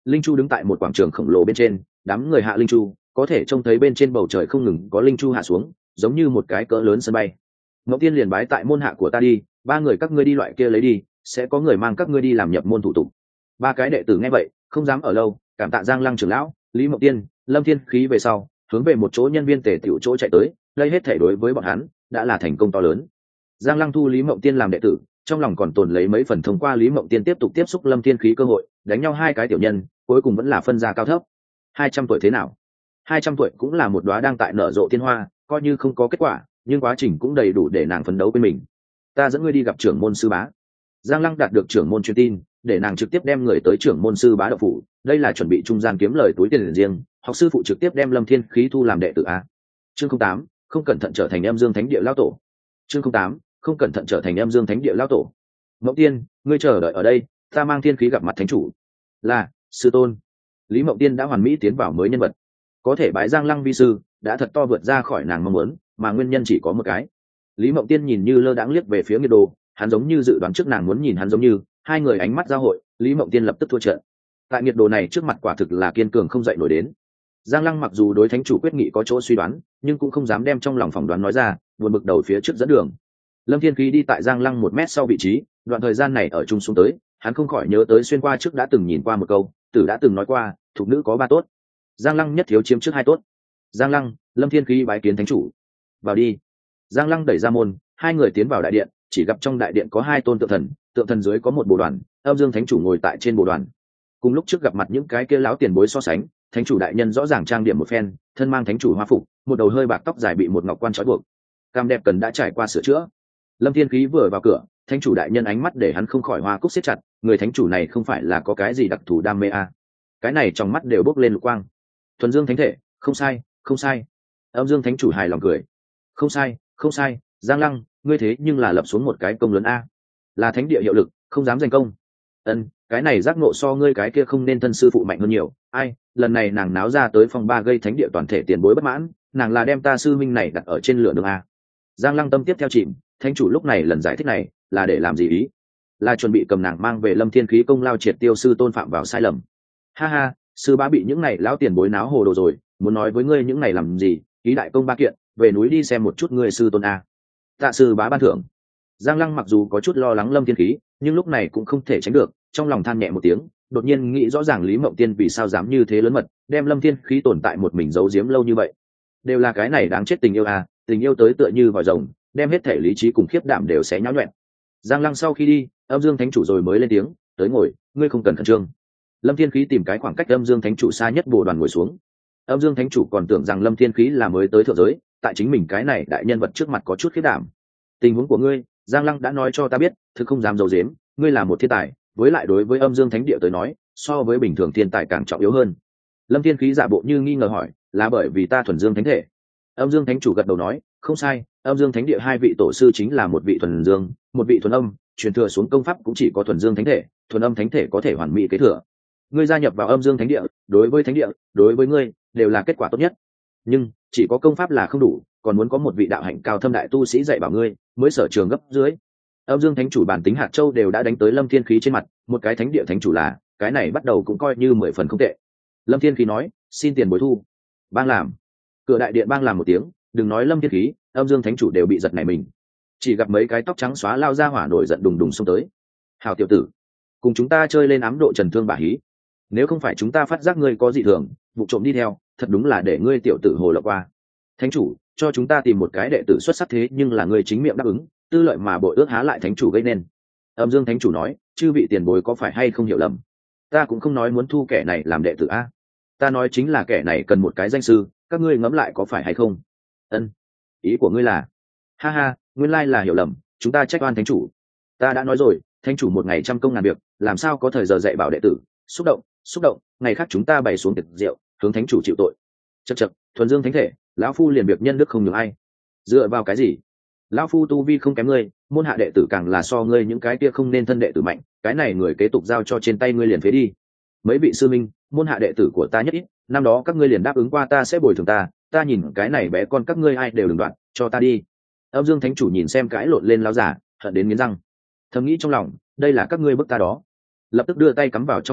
[SPEAKER 1] linh chu đứng tại một quảng trường khổng lồ bên trên, đám người hạ linh chu có thể trông thấy bên trên bầu trời không ngừng có linh chu hạ xuống, giống như một cái cỡ lớn sân bay. Ngẫu Tiên liền bái tại môn hạ của ta đi, ba người các ngươi đi loại kia lấy đi, sẽ có người mang các ngươi đi làm nhập môn thủ tục. Ba cái đệ tử nghe vậy không dám ở lâu, cảm tạ Giang Lăng trưởng lão, Lý Mộng Tiên, Lâm Thiên Khí về sau hướng về một chỗ nhân viên tề tiểu chỗ chạy tới. Đây hết thể đối với bọn hắn đã là thành công to lớn. Giang Lăng thu Lý Mộng Tiên làm đệ tử, trong lòng còn tồn lấy mấy phần thông qua Lý Mộng Tiên tiếp tục tiếp xúc Lâm Thiên Khí cơ hội, đánh nhau hai cái tiểu nhân, cuối cùng vẫn là phân ra cao thấp. Hai trăm tuổi thế nào? Hai trăm tuổi cũng là một đóa đang tại nở rộ tiên hoa, coi như không có kết quả, nhưng quá trình cũng đầy đủ để nàng phấn đấu bên mình. Ta dẫn ngươi đi gặp trưởng môn sư bá. Giang Lăng đạt được trưởng môn truyền tin, để nàng trực tiếp đem người tới trưởng môn sư bá đậu phủ, đây là chuẩn bị trung gian kiếm lời túi tiền riêng, học sư phụ trực tiếp đem Lâm Thiên Khí thu làm đệ tử a. Chương không tám, không cẩn thận trở thành Âm Dương Thánh Địa lão tổ. Chương không tám, không cẩn thận trở thành Âm Dương Thánh Địa lão tổ. Mộng Tiên, ngươi chờ đợi ở đây, ta mang Thiên Khí gặp mặt thánh chủ. Là, sư tôn. Lý Mộng Tiên đã hoàn mỹ tiến vào mới nhân vật, có thể bái Giang Lăng vi sư, đã thật to vượt ra khỏi nàng mong muốn, mà nguyên nhân chỉ có một cái. Lý Mộng Tiên nhìn như lơ đãng liếc về phía Nghiệt Đồ, hắn giống như dự đoán trước nàng muốn nhìn hắn giống như, hai người ánh mắt giao hội, Lý Mộng Tiên lập tức thua trận. Tại Nghiệt Đồ này trước mặt quả thực là kiên cường không dậy nổi đến. Giang Lăng mặc dù đối thánh chủ quyết nghị có chỗ suy đoán, nhưng cũng không dám đem trong lòng phỏng đoán nói ra, buồn bực đầu phía trước dẫn đường. Lâm Thiên Khí đi tại Giang Lăng một mét sau vị trí, đoạn thời gian này ở chung xuống tới, hắn không khỏi nhớ tới xuyên qua trước đã từng nhìn qua một câu, tử đã từng nói qua, thuộc nữ có ba tốt, Giang Lăng nhất thiếu chiếm trước hai tốt. Giang Lăng, Lâm Thiên Khí bái kiến thánh chủ. Vào đi. Giang Lăng đẩy ra môn, hai người tiến vào đại điện, chỉ gặp trong đại điện có hai tôn tượng thần, tượng thần dưới có một bồ đoàn, Âm Dương Thánh chủ ngồi tại trên bồ đoàn. Cùng lúc trước gặp mặt những cái kia lão tiền bối so sánh, thánh chủ đại nhân rõ ràng trang điểm một phen, thân mang thánh chủ hoa phục, một đầu hơi bạc tóc dài bị một ngọc quan trói buộc, cam đẹp cần đã trải qua sửa chữa. Lâm Thiên Khí vừa vào cửa, thánh chủ đại nhân ánh mắt để hắn không khỏi hoa cúc siết chặt, người thánh chủ này không phải là có cái gì đặc thù đam mê à? Cái này trong mắt đều bốc lên lục quang. Thuần Dương Thánh thể, không sai, không sai. Âm Dương Thánh chủ hài lòng cười. Không sai, không sai, Giang Lăng, ngươi thế nhưng là lập xuống một cái công lớn a, là thánh địa hiệu lực, không dám giành công. Ân, cái này giác ngộ so ngươi cái kia không nên thân sư phụ mạnh hơn nhiều. Ai, lần này nàng náo ra tới phong ba gây thánh địa toàn thể tiền bối bất mãn, nàng là đem ta sư minh này đặt ở trên lửa đường a. Giang Lăng tâm tiếp theo chìm, thánh chủ lúc này lần giải thích này là để làm gì ý? Là chuẩn bị cầm nàng mang về Lâm Thiên Khí công lao triệt tiêu sư tôn phạm vào sai lầm. Ha ha, sư bá bị những này lão tiền bối náo hồ đồ rồi, muốn nói với ngươi những này làm gì? Ký đại công ba kiện, về núi đi xem một chút ngươi sư tôn a. Tạ sư bá ban thưởng. Giang Lăng mặc dù có chút lo lắng Lâm Thiên Khí, nhưng lúc này cũng không thể tránh được, trong lòng than nhẹ một tiếng, đột nhiên nghĩ rõ ràng Lý Mộng Tiên vì sao dám như thế lớn mật, đem Lâm Thiên Khí tồn tại một mình giấu giếm lâu như vậy. Đều là cái này đáng chết tình yêu à, tình yêu tới tựa như vòi rồng, đem hết thể lý trí cùng khiếp đảm đều xé nhão nhọẹn. Giang Lăng sau khi đi, Âm Dương Thánh chủ rồi mới lên tiếng, tới ngồi, ngươi không cần khẩn trương. Lâm Thiên Khí tìm cái khoảng cách Âm Dương Thánh chủ xa nhất bồ đoàn ngồi xuống. Âm Dương Thánh chủ còn tưởng rằng Lâm Thiên Khí là mới tới thượng giới, tại chính mình cái này đại nhân vật trước mặt có chút khiếp đảm. Tình huống của ngươi, Giang Lăng đã nói cho ta biết, thực không dám giấu giếm, ngươi là một thiên tài, với lại đối với Âm Dương Thánh địa tới nói, so với bình thường thiên tài càng trọng yếu hơn. Lâm Thiên Khí giả bộ như nghi ngờ hỏi, là bởi vì ta thuần dương thánh thể? Âm Dương Thánh chủ gật đầu nói, không sai, Âm Dương Thánh địa hai vị tổ sư chính là một vị thuần dương, một vị thuần âm, truyền thừa xuống công pháp cũng chỉ có thuần dương thánh thể, thuần âm thánh thể có thể hoàn mỹ kế thừa. Ngươi gia nhập vào Âm Dương Thánh địa, đối với thánh địa, đối với ngươi đều là kết quả tốt nhất. Nhưng chỉ có công pháp là không đủ, còn muốn có một vị đạo hạnh cao thâm đại tu sĩ dạy bảo ngươi, mới sở trường gấp dưới. Âm Dương Thánh chủ bản tính hạt châu đều đã đánh tới Lâm Thiên Khí trên mặt, một cái thánh địa thánh chủ là, cái này bắt đầu cũng coi như mười phần không tệ. Lâm Thiên Khí nói, xin tiền bồi thu. Bang làm. Cửa đại điện bang làm một tiếng, đừng nói Lâm Thiên Khí, Âm Dương Thánh chủ đều bị giật nảy mình. Chỉ gặp mấy cái tóc trắng xóa lao ra hỏa nổi giận đùng đùng xông tới. Hào tiểu tử, cùng chúng ta chơi lên ám độ trần thương bả hí. Nếu không phải chúng ta phát giác ngươi có dị thường, vụ trộm đi theo, thật đúng là để ngươi tiểu tử hồ lộng qua. Thánh chủ, cho chúng ta tìm một cái đệ tử xuất sắc thế nhưng là ngươi chính miệng đáp ứng, tư lợi mà bội ước há lại thánh chủ gây nên. Âm Dương Thánh chủ nói, chư vị tiền bối có phải hay không hiểu lầm, ta cũng không nói muốn thu kẻ này làm đệ tử a, ta nói chính là kẻ này cần một cái danh sư, các ngươi ngẫm lại có phải hay không? Ân, ý của ngươi là? Ha ha, nguyên lai là hiểu lầm, chúng ta trách oan thánh chủ. Ta đã nói rồi, thánh chủ một ngày trăm công ngàn việc, làm sao có thời giờ dạy bảo đệ tử? Xúc động, xúc động, ngày khác chúng ta bày xuống tiệc rượu, hướng thánh chủ chịu tội. Chậc chậc, thuần dương thánh thể, lão phu liền việc nhân đức không nhường ai. Dựa vào cái gì? Lão phu tu vi không kém ngươi, môn hạ đệ tử càng là so ngươi những cái kia không nên thân đệ tử mạnh, cái này người kế tục giao cho trên tay ngươi liền phế đi. Mấy vị sư minh, môn hạ đệ tử của ta nhất ít, năm đó các ngươi liền đáp ứng qua ta sẽ bồi thường ta, ta nhìn cái này bé con các ngươi ai đều đừng đoạn, cho ta đi. Âm Dương Thánh chủ nhìn xem cái lộn lên lão giả, hận đến nghiến răng, thầm nghĩ trong lòng, đây là các ngươi bức ta đó. Lập tức đưa tay cắm vào trong tay áo,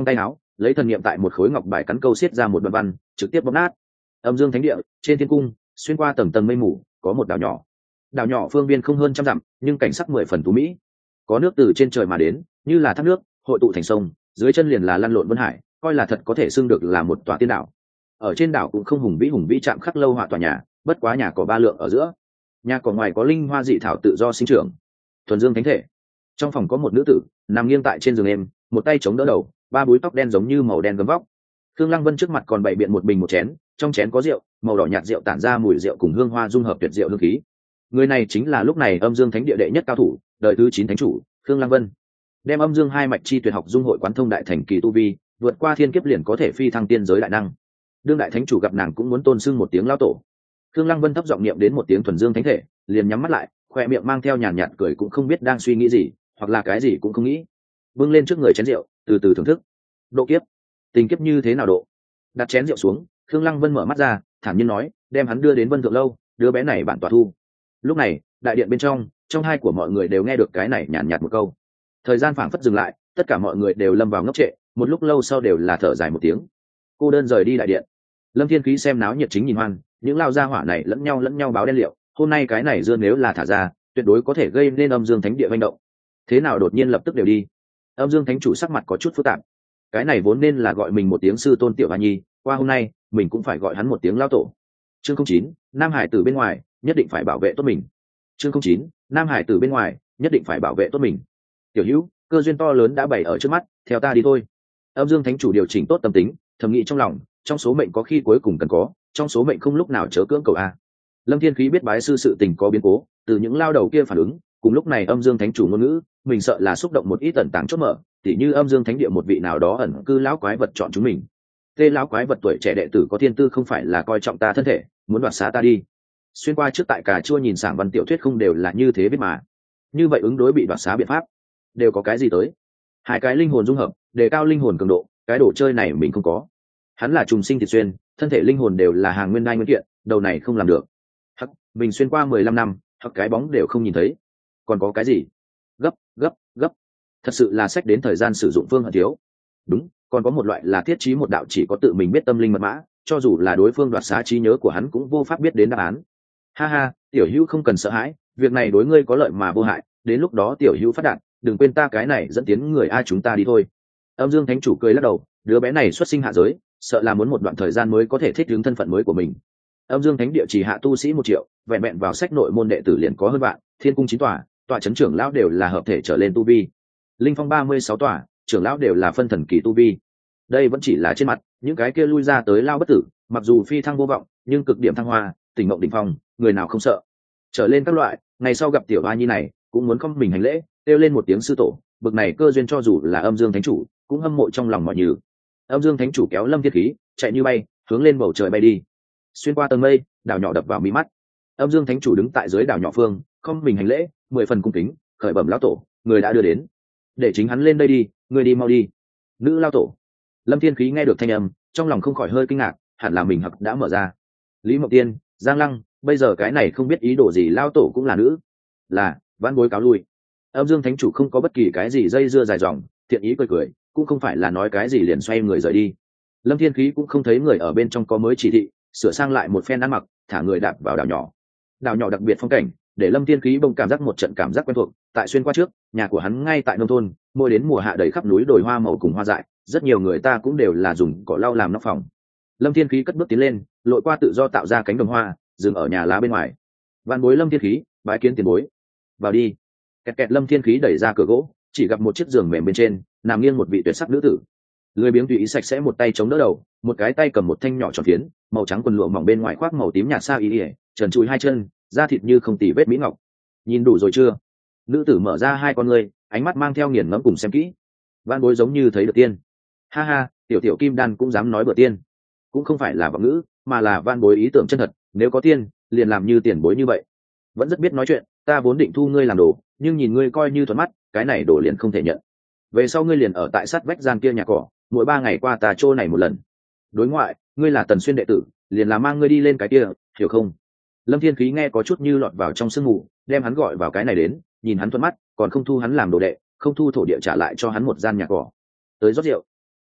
[SPEAKER 1] lấy thần niệm tại một khối ngọc bài cắn câu xiết ra một đoạn văn, trực tiếp bóp nát. Âm dương thánh địa, trên thiên cung, xuyên qua tầng tầng mây mù, có một đảo nhỏ. Đảo nhỏ phương viên không hơn trăm dặm, nhưng cảnh sắc mười phần tú mỹ. Có nước từ trên trời mà đến, như là thác nước, hội tụ thành sông, dưới chân liền là lăn lộn vân hải, coi là thật có thể xưng được là một tòa tiên đảo. Ở trên đảo cũng không hùng vĩ hùng vĩ chạm khắc lâu họa tòa nhà, bất quá nhà có ba lượng ở giữa. Nhà cỏ ngoài có linh hoa dị thảo tự do sinh trưởng. Thuần dương thánh thể. Trong phòng có một nữ tử nằm nghiêng tại trên giường em, một tay chống đỡ đầu, ba búi tóc đen giống như màu đen gấm vóc. Khương Lăng Vân trước mặt còn bày biện một bình một chén, trong chén có rượu, màu đỏ nhạt rượu tản ra mùi rượu cùng hương hoa dung hợp tuyệt diệu hương khí. Người này chính là lúc này âm dương thánh địa đệ nhất cao thủ, đời thứ chín thánh chủ, Khương Lăng Vân. Đem âm dương hai mạch chi tuyệt học dung hội quán thông đại thành kỳ tu vi, vượt qua thiên kiếp liền có thể phi thăng tiên giới đại năng. Đương đại thánh chủ gặp nàng cũng muốn tôn xưng một tiếng lão tổ. Khương Lăng Vân thấp giọng niệm đến một tiếng thuần dương thánh thể, liền nhắm mắt lại, khoe miệng mang theo nhàn nhạt cười, cũng không biết đang suy nghĩ gì, hoặc là cái gì cũng không nghĩ. Bưng lên trước người chén rượu, từ từ thưởng thức. Độ kiếp, tình kiếp như thế nào độ? Đặt chén rượu xuống, Khương Lăng Vân mở mắt ra, thản nhiên nói, đem hắn đưa đến Vân Thượng lâu, đứa bé này bản tòa thu. Lúc này, đại điện bên trong, trong hai của mọi người đều nghe được cái này nhàn nhạt một câu. Thời gian phảng phất dừng lại, tất cả mọi người đều lâm vào ngốc trệ, một lúc lâu sau đều là thở dài một tiếng. Cô đơn rời đi đại điện. Lâm Thiên Khí xem náo nhiệt chính nhìn hoan, những lao gia hỏa này lẫn nhau lẫn nhau báo đen liệu, hôm nay cái này dưa nếu là thả ra, tuyệt đối có thể gây nên âm dương thánh địa manh động. Thế nào đột nhiên lập tức đều đi? Âm dương thánh chủ sắc mặt có chút phức tạp. Cái này vốn nên là gọi mình một tiếng sư tôn tiểu hoa nhi, qua hôm nay mình cũng phải gọi hắn một tiếng lao tổ. Chương không chín, Nam Hải tử bên ngoài nhất định phải bảo vệ tốt mình. Chương không chín, Nam Hải tử bên ngoài nhất định phải bảo vệ tốt mình. Tiểu Hữu, cơ duyên to lớn đã bày ở trước mắt, theo ta đi thôi. Âm dương thánh chủ điều chỉnh tốt tâm tính, thầm nghĩ trong lòng, trong số mệnh có khi cuối cùng cần có, trong số mệnh không lúc nào chớ cưỡng cầu a. Lâm Thiên Khí biết bái sư sự tình có biến cố, từ những lao đầu kia phản ứng, cùng lúc này âm dương thánh chủ ngôn ngữ, mình sợ là xúc động một ít tẩn tàng chốt mở, tỉ như âm dương thánh địa một vị nào đó ẩn cư lão quái vật chọn chúng mình. Tê lão quái vật tuổi trẻ đệ tử có thiên tư, không phải là coi trọng ta thân thể, muốn đoạt xá ta đi. Xuyên qua trước tại cà chua nhìn sảng văn tiểu thuyết không đều là như thế biết mà. Như vậy ứng đối bị đoạt xá biện pháp đều có cái gì tới? Hai cái linh hồn dung hợp, đề cao linh hồn cường độ, cái đồ chơi này mình không có. Hắn là trùng sinh thịt xuyên, thân thể linh hồn đều là hàng nguyên đai nguyên kiện, đầu này không làm được. Hắc, mình xuyên qua mười lăm năm, hoặc cái bóng đều không nhìn thấy. Còn có cái gì? Gấp, gấp, gấp. Thật sự là sách đến thời gian sử dụng phương hận thiếu. Đúng, còn có một loại là thiết trí một đạo chỉ có tự mình biết tâm linh mật mã, cho dù là đối phương đoạt xá trí nhớ của hắn cũng vô pháp biết đến đáp án. Ha ha, tiểu hữu không cần sợ hãi, việc này đối ngươi có lợi mà vô hại, đến lúc đó tiểu hữu phát đạt, đừng quên ta cái này dẫn tiến người ai chúng ta đi thôi. Âm dương thánh chủ cười lắc đầu, đứa bé này xuất sinh hạ giới, sợ là muốn một đoạn thời gian mới có thể thích ứng thân phận mới của mình. Âm dương thánh địa chỉ hạ tu sĩ một triệu, vẹn vẹn vào sách nội môn đệ tử liền có hơn vạn, thiên cung chín tòa, tòa chấn trưởng lão đều là hợp thể trở lên tu vi. Linh phong ba mươi sáu tòa, trưởng lão đều là phân thần kỳ tu vi. Đây vẫn chỉ là trên mặt, những cái kia lui ra tới lao bất tử, mặc dù phi thăng vô vọng, nhưng cực điểm thăng hoa, tỉnh mộng đỉnh phong, người nào không sợ. Trở lên các loại, ngày sau gặp tiểu hoa nhi này, cũng muốn không mình hành lễ, kêu lên một tiếng sư tổ, bực này cơ duyên cho dù là âm dương thánh chủ, cũng hâm mộ trong lòng mọi nhừ. Âm dương thánh chủ kéo Lâm Thiên Khí, chạy như bay, hướng lên bầu trời bay đi. Xuyên qua tầng mây, đảo nhỏ đập vào mí mắt. Âm dương thánh chủ đứng tại dưới đảo nhỏ phương, không mình hành lễ, mười phần cung kính, khởi bẩm lão tổ, người đã đưa đến, để chính hắn lên đây đi, người đi mau đi. Nữ lao tổ. Lâm Thiên Khí nghe được thanh âm, trong lòng không khỏi hơi kinh ngạc, hẳn là mình hặc đã mở ra. Lý Mộng Tiên, Giang Lăng, bây giờ cái này không biết ý đồ gì, lao tổ cũng là nữ. Là, vãn bối cáo lui. Âm dương thánh chủ không có bất kỳ cái gì dây dưa dài dòng, thiện ý cười cười, cũng không phải là nói cái gì liền xoay người rời đi. Lâm Thiên Khí cũng không thấy người ở bên trong có mới chỉ thị, sửa sang lại một phen ăn mặc, thả người đạp vào đảo nhỏ. Đảo nhỏ đặc biệt phong cảnh, để Lâm Thiên Khí bỗng cảm giác một trận cảm giác quen thuộc. Tại xuyên qua trước, nhà của hắn ngay tại nông thôn, mỗi đến mùa hạ đầy khắp núi đồi hoa màu cùng hoa dại, rất nhiều người ta cũng đều là dùng cỏ lau làm nóc phòng. Lâm Thiên Khí cất bước tiến lên, lội qua tự do tạo ra cánh đồng hoa, dừng ở nhà lá bên ngoài. Vạn bối Lâm Thiên Khí, bái kiến tiền bối. Vào đi. Kẹt kẹt. Lâm Thiên Khí đẩy ra cửa gỗ, chỉ gặp một chiếc giường mềm bên trên nằm nghiêng một vị tuyệt sắc nữ tử. Lười biếng tùy ý sạch sẽ, một tay chống đỡ đầu, một cái tay cầm một thanh nhỏ tròn phiến, màu trắng quần lụa mỏng bên ngoài khoác màu tím nhạt sa y ỉa, trần trụi hai chân, da thịt như không tì vết mỹ ngọc. Nhìn đủ rồi chưa? Nữ tử mở ra hai con ngươi, ánh mắt mang theo nghiền ngẫm cùng xem kỹ. Vạn bối giống như thấy được tiên. Ha ha, tiểu tiểu kim đan cũng dám nói bữa tiên, cũng không phải là vọng ngữ, mà là van bối ý tưởng chân thật. Nếu có tiên, liền làm như tiền bối như vậy. Vẫn rất biết nói chuyện, ta vốn định thu ngươi làm đồ, nhưng nhìn ngươi coi như thuận mắt, cái này đồ liền không thể nhận. Về sau ngươi liền ở tại sát vách gian kia nhà cỏ, mỗi ba ngày qua ta chỗ này một lần. Đối ngoại, ngươi là Tần Xuyên đệ tử, liền là mang ngươi đi lên cái kia, hiểu không? Lâm Thiên Khí nghe có chút như lọt vào trong sương mù, đem hắn gọi vào cái này đến, nhìn hắn thuận mắt, còn không thu hắn làm đồ đệ, không thu thổ địa trả lại cho hắn một gian nhà cỏ. Tới rót rượu.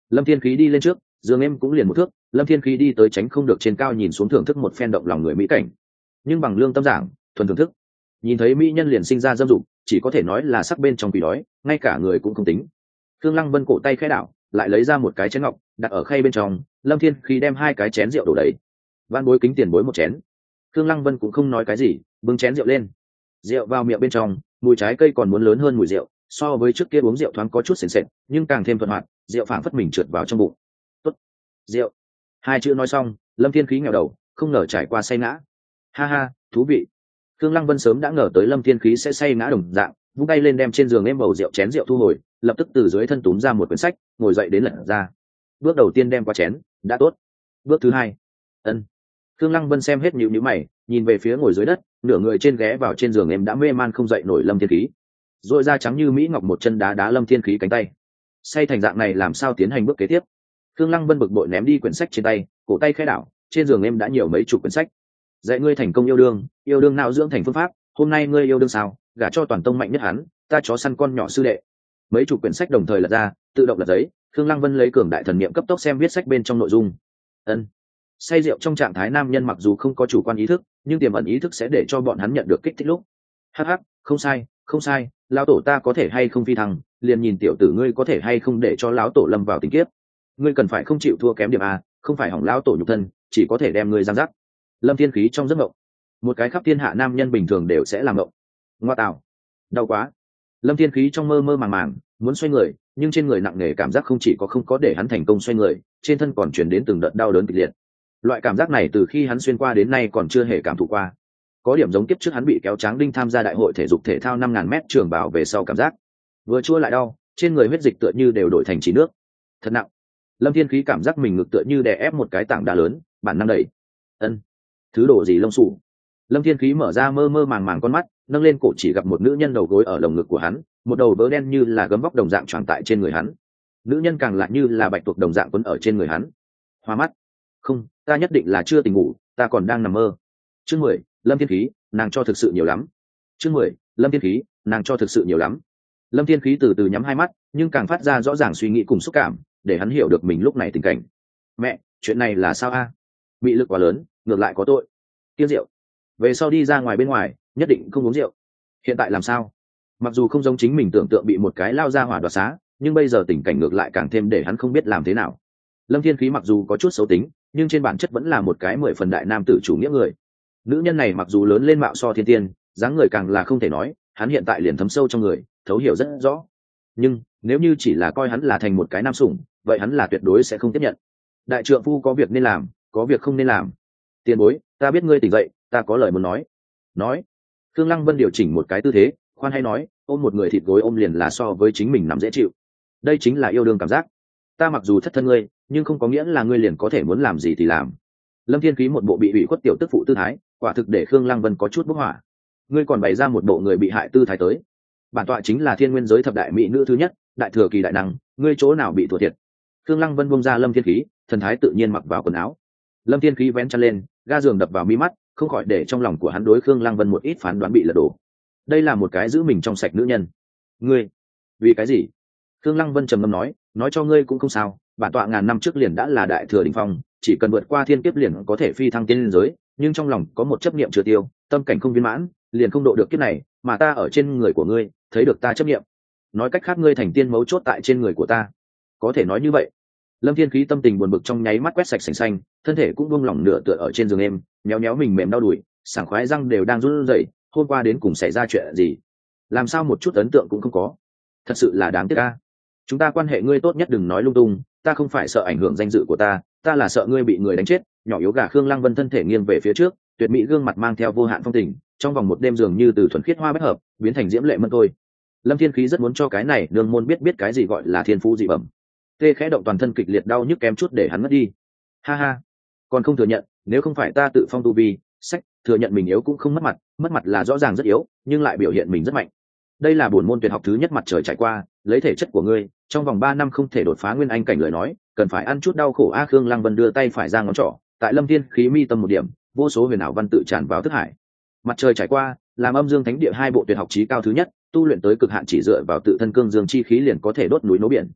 [SPEAKER 1] Lâm Thiên Khí đi lên trước, giường em cũng liền một thước, Lâm Thiên Khí đi tới tránh không được trên cao nhìn xuống thưởng thức một phen động lòng người mỹ cảnh. Nhưng bằng lương tâm giảng, thuần thưởng thức. Nhìn thấy mỹ nhân liền sinh ra dâm dục, chỉ có thể nói là sắc bên trong quỷ đói, ngay cả người cũng không tính. Thương Lăng Vân cổ tay khẽ đảo, lại lấy ra một cái chén ngọc, đặt ở khay bên trong, Lâm Thiên Khí đem hai cái chén rượu đổ đầy. Van bối kính tiền bối một chén. Thương Lăng Vân cũng không nói cái gì, bưng chén rượu lên. Rượu vào miệng bên trong, mùi trái cây còn muốn lớn hơn mùi rượu, so với trước kia uống rượu thoáng có chút sền sệt, nhưng càng thêm thuận hoạt, rượu phảng phất mình trượt vào trong bụng. Tốt, rượu. Hai chữ nói xong, Lâm Thiên Khí nghèo đầu, không ngờ trải qua say ngã. Ha ha, thú vị. Thương Lăng Vân sớm đã ngờ tới Lâm Thiên Khí sẽ say ngã đồng dạng, vung tay lên đem trên giường em bầu rượu chén rượu thu hồi, lập tức từ dưới thân túm ra một quyển sách, ngồi dậy đến lật ra. Bước đầu tiên đem qua chén, đã tốt. Bước thứ hai, ân. Thương Lăng Vân xem hết nhíu nhíu mày, nhìn về phía ngồi dưới đất, nửa người trên ghé vào trên giường em đã mê man không dậy nổi Lâm Thiên Khí. Rồi da trắng như mỹ ngọc một chân đá đá Lâm Thiên Khí cánh tay. Say thành dạng này làm sao tiến hành bước kế tiếp? Thương Lăng Vân bực bội ném đi quyển sách trên tay, cổ tay khẽ đảo, trên giường em đã nhiều mấy chục quyển sách. Dạy ngươi thành công yêu đương, yêu đương nào dưỡng thành phương pháp, hôm nay ngươi yêu đương sao, gả cho toàn tông mạnh nhất hắn, ta chó săn con nhỏ sư đệ. Mấy chục quyển sách đồng thời lật ra, tự động lật giấy, Thương Lăng Vân lấy cường đại thần niệm cấp tốc xem viết sách bên trong nội dung. Ân. Say rượu trong trạng thái nam nhân mặc dù không có chủ quan ý thức, nhưng tiềm ẩn ý thức sẽ để cho bọn hắn nhận được kích thích lúc. Hắc hắc, không sai, không sai, lão tổ ta có thể hay không phi thăng, liền nhìn tiểu tử ngươi có thể hay không để cho lão tổ lâm vào tình kiếp. Ngươi cần phải không chịu thua kém điểm a, không phải hỏng lão tổ nhục thân, chỉ có thể đem ngươi giam giác. Lâm Thiên Khí trong giấc mộng, một cái khắp thiên hạ nam nhân bình thường đều sẽ làm mộng. Ngoa tạo, đau quá. Lâm Thiên Khí trong mơ mơ màng màng, muốn xoay người, nhưng trên người nặng nề cảm giác không chỉ có không có để hắn thành công xoay người, trên thân còn truyền đến từng đợt đau đớn kịch liệt. Loại cảm giác này từ khi hắn xuyên qua đến nay còn chưa hề cảm thụ qua. Có điểm giống kiếp trước hắn bị kéo tráng đinh tham gia đại hội thể dục thể thao năm ngàn mét trường bảo về sau cảm giác. Vừa chua lại đau, trên người huyết dịch tựa như đều đổi thành chỉ nước. Thật nặng. Lâm Thiên Khí cảm giác mình ngực tựa như đè ép một cái tảng đá lớn, bản năng đẩy. Ân, thứ đồ gì lông sủ. Lâm Thiên Khí mở ra mơ mơ màng màng con mắt, nâng lên cổ chỉ gặp một nữ nhân đầu gối ở lồng ngực của hắn, một đầu vớ đen như là gấm vóc đồng dạng tròn tại trên người hắn. Nữ nhân càng lại như là bạch tuộc đồng dạng quấn ở trên người hắn. Hoa mắt. Không, ta nhất định là chưa tỉnh ngủ, ta còn đang nằm mơ. Chương mười, Lâm Thiên Khí, nàng cho thực sự nhiều lắm. Chương mười, Lâm Thiên Khí, nàng cho thực sự nhiều lắm. Lâm Thiên Khí từ từ nhắm hai mắt, nhưng càng phát ra rõ ràng suy nghĩ cùng xúc cảm, để hắn hiểu được mình lúc này tình cảnh. Mẹ, chuyện này là sao a? Bị lực quá lớn, ngược lại có tội. Kiêng rượu. Về sau đi ra ngoài bên ngoài, nhất định không uống rượu. Hiện tại làm sao? Mặc dù không giống chính mình tưởng tượng bị một cái lao ra hỏa đoạt xá, nhưng bây giờ tình cảnh ngược lại càng thêm để hắn không biết làm thế nào. Lâm Thiên Khí mặc dù có chút xấu tính, nhưng trên bản chất vẫn là một cái mười phần đại nam tử chủ nghĩa người. Nữ nhân này mặc dù lớn lên mạo so thiên tiên, dáng người càng là không thể nói, hắn hiện tại liền thấm sâu trong người, thấu hiểu rất rõ. Nhưng nếu như chỉ là coi hắn là thành một cái nam sủng, vậy hắn là tuyệt đối sẽ không tiếp nhận. Đại trượng phu có việc nên làm, có việc không nên làm. Tiền bối, ta biết ngươi tỉnh dậy, ta có lời muốn nói. Nói. Thương Lăng Vân điều chỉnh một cái tư thế, khoan hay nói, ôm một người thịt gối ôm liền là so với chính mình nằm dễ chịu. Đây chính là yêu đương cảm giác. Ta mặc dù thất thân ngươi, nhưng không có nghĩa là ngươi liền có thể muốn làm gì thì làm. Lâm Thiên Khí một bộ bị ủy khuất tiểu tức phụ tư thái, quả thực để Khương Lăng Vân có chút bốc hỏa. Ngươi còn bày ra một bộ người bị hại tư thái tới. Bản tọa chính là thiên nguyên giới thập đại mỹ nữ thứ nhất, đại thừa kỳ đại năng, ngươi chỗ nào bị thua thiệt? Khương Lăng Vân buông ra Lâm Thiên Khí, thần thái tự nhiên mặc vào quần áo. Lâm Thiên Khí vén chăn lên, ga giường đập vào mi mắt, không khỏi để trong lòng của hắn đối Khương Lăng Vân một ít phán đoán bị lật đổ. Đây là một cái giữ mình trong sạch nữ nhân. Ngươi, vì cái gì? Khương Lăng Vân trầm ngâm nói, nói cho ngươi cũng không sao, bản tọa ngàn năm trước liền đã là đại thừa đỉnh phong, chỉ cần vượt qua thiên kiếp liền có thể phi thăng tiên giới, nhưng trong lòng có một chấp niệm chưa tiêu, tâm cảnh không viên mãn, liền không độ được kiếp này, mà ta ở trên người của ngươi, thấy được ta chấp niệm. Nói cách khác ngươi thành tiên mấu chốt tại trên người của ta. Có thể nói như vậy. Lâm Thiên Khí tâm tình buồn bực trong nháy mắt quét sạch sành xanh, thân thể cũng buông lỏng nửa tựa ở trên giường em, méo méo mình mềm đau đùi, sảng khoái răng đều đang run rẩy, hôm qua đến cùng xảy ra chuyện gì? Làm sao một chút ấn tượng cũng không có? Thật sự là đáng tiếc a. Chúng ta quan hệ ngươi tốt nhất đừng nói lung tung, ta không phải sợ ảnh hưởng danh dự của ta, ta là sợ ngươi bị người đánh chết. Nhỏ yếu gà Khương Lăng Vân thân thể nghiêng về phía trước, tuyệt mỹ gương mặt mang theo vô hạn phong tình, trong vòng một đêm dường như từ thuần khiết hoa bách hợp biến thành diễm lệ mân tôi. Lâm Thiên Khí rất muốn cho cái này nương môn biết biết cái gì gọi là thiên phú dị bẩm. Tê khẽ động toàn thân kịch liệt đau nhức kém chút để hắn ngất đi. Ha ha, còn không thừa nhận, nếu không phải ta tự phong tu vi, sách, thừa nhận mình yếu cũng không mất mặt, mất mặt là rõ ràng rất yếu, nhưng lại biểu hiện mình rất mạnh. Đây là bổn môn tuyệt học thứ nhất mặt trời trải qua, lấy thể chất của ngươi, trong vòng ba năm không thể đột phá nguyên anh cảnh lời nói, cần phải ăn chút đau khổ a. Khương Lăng Vân đưa tay phải ra ngón trỏ, tại Lâm Thiên Khí mi tâm một điểm, vô số huyền ảo văn tự tràn vào thức hải. Mặt trời trải qua, làm âm dương thánh địa hai bộ tuyệt học chí cao thứ nhất, tu luyện tới cực hạn chỉ dựa vào tự thân cương dương chi khí liền có thể đốt núi nấu biển.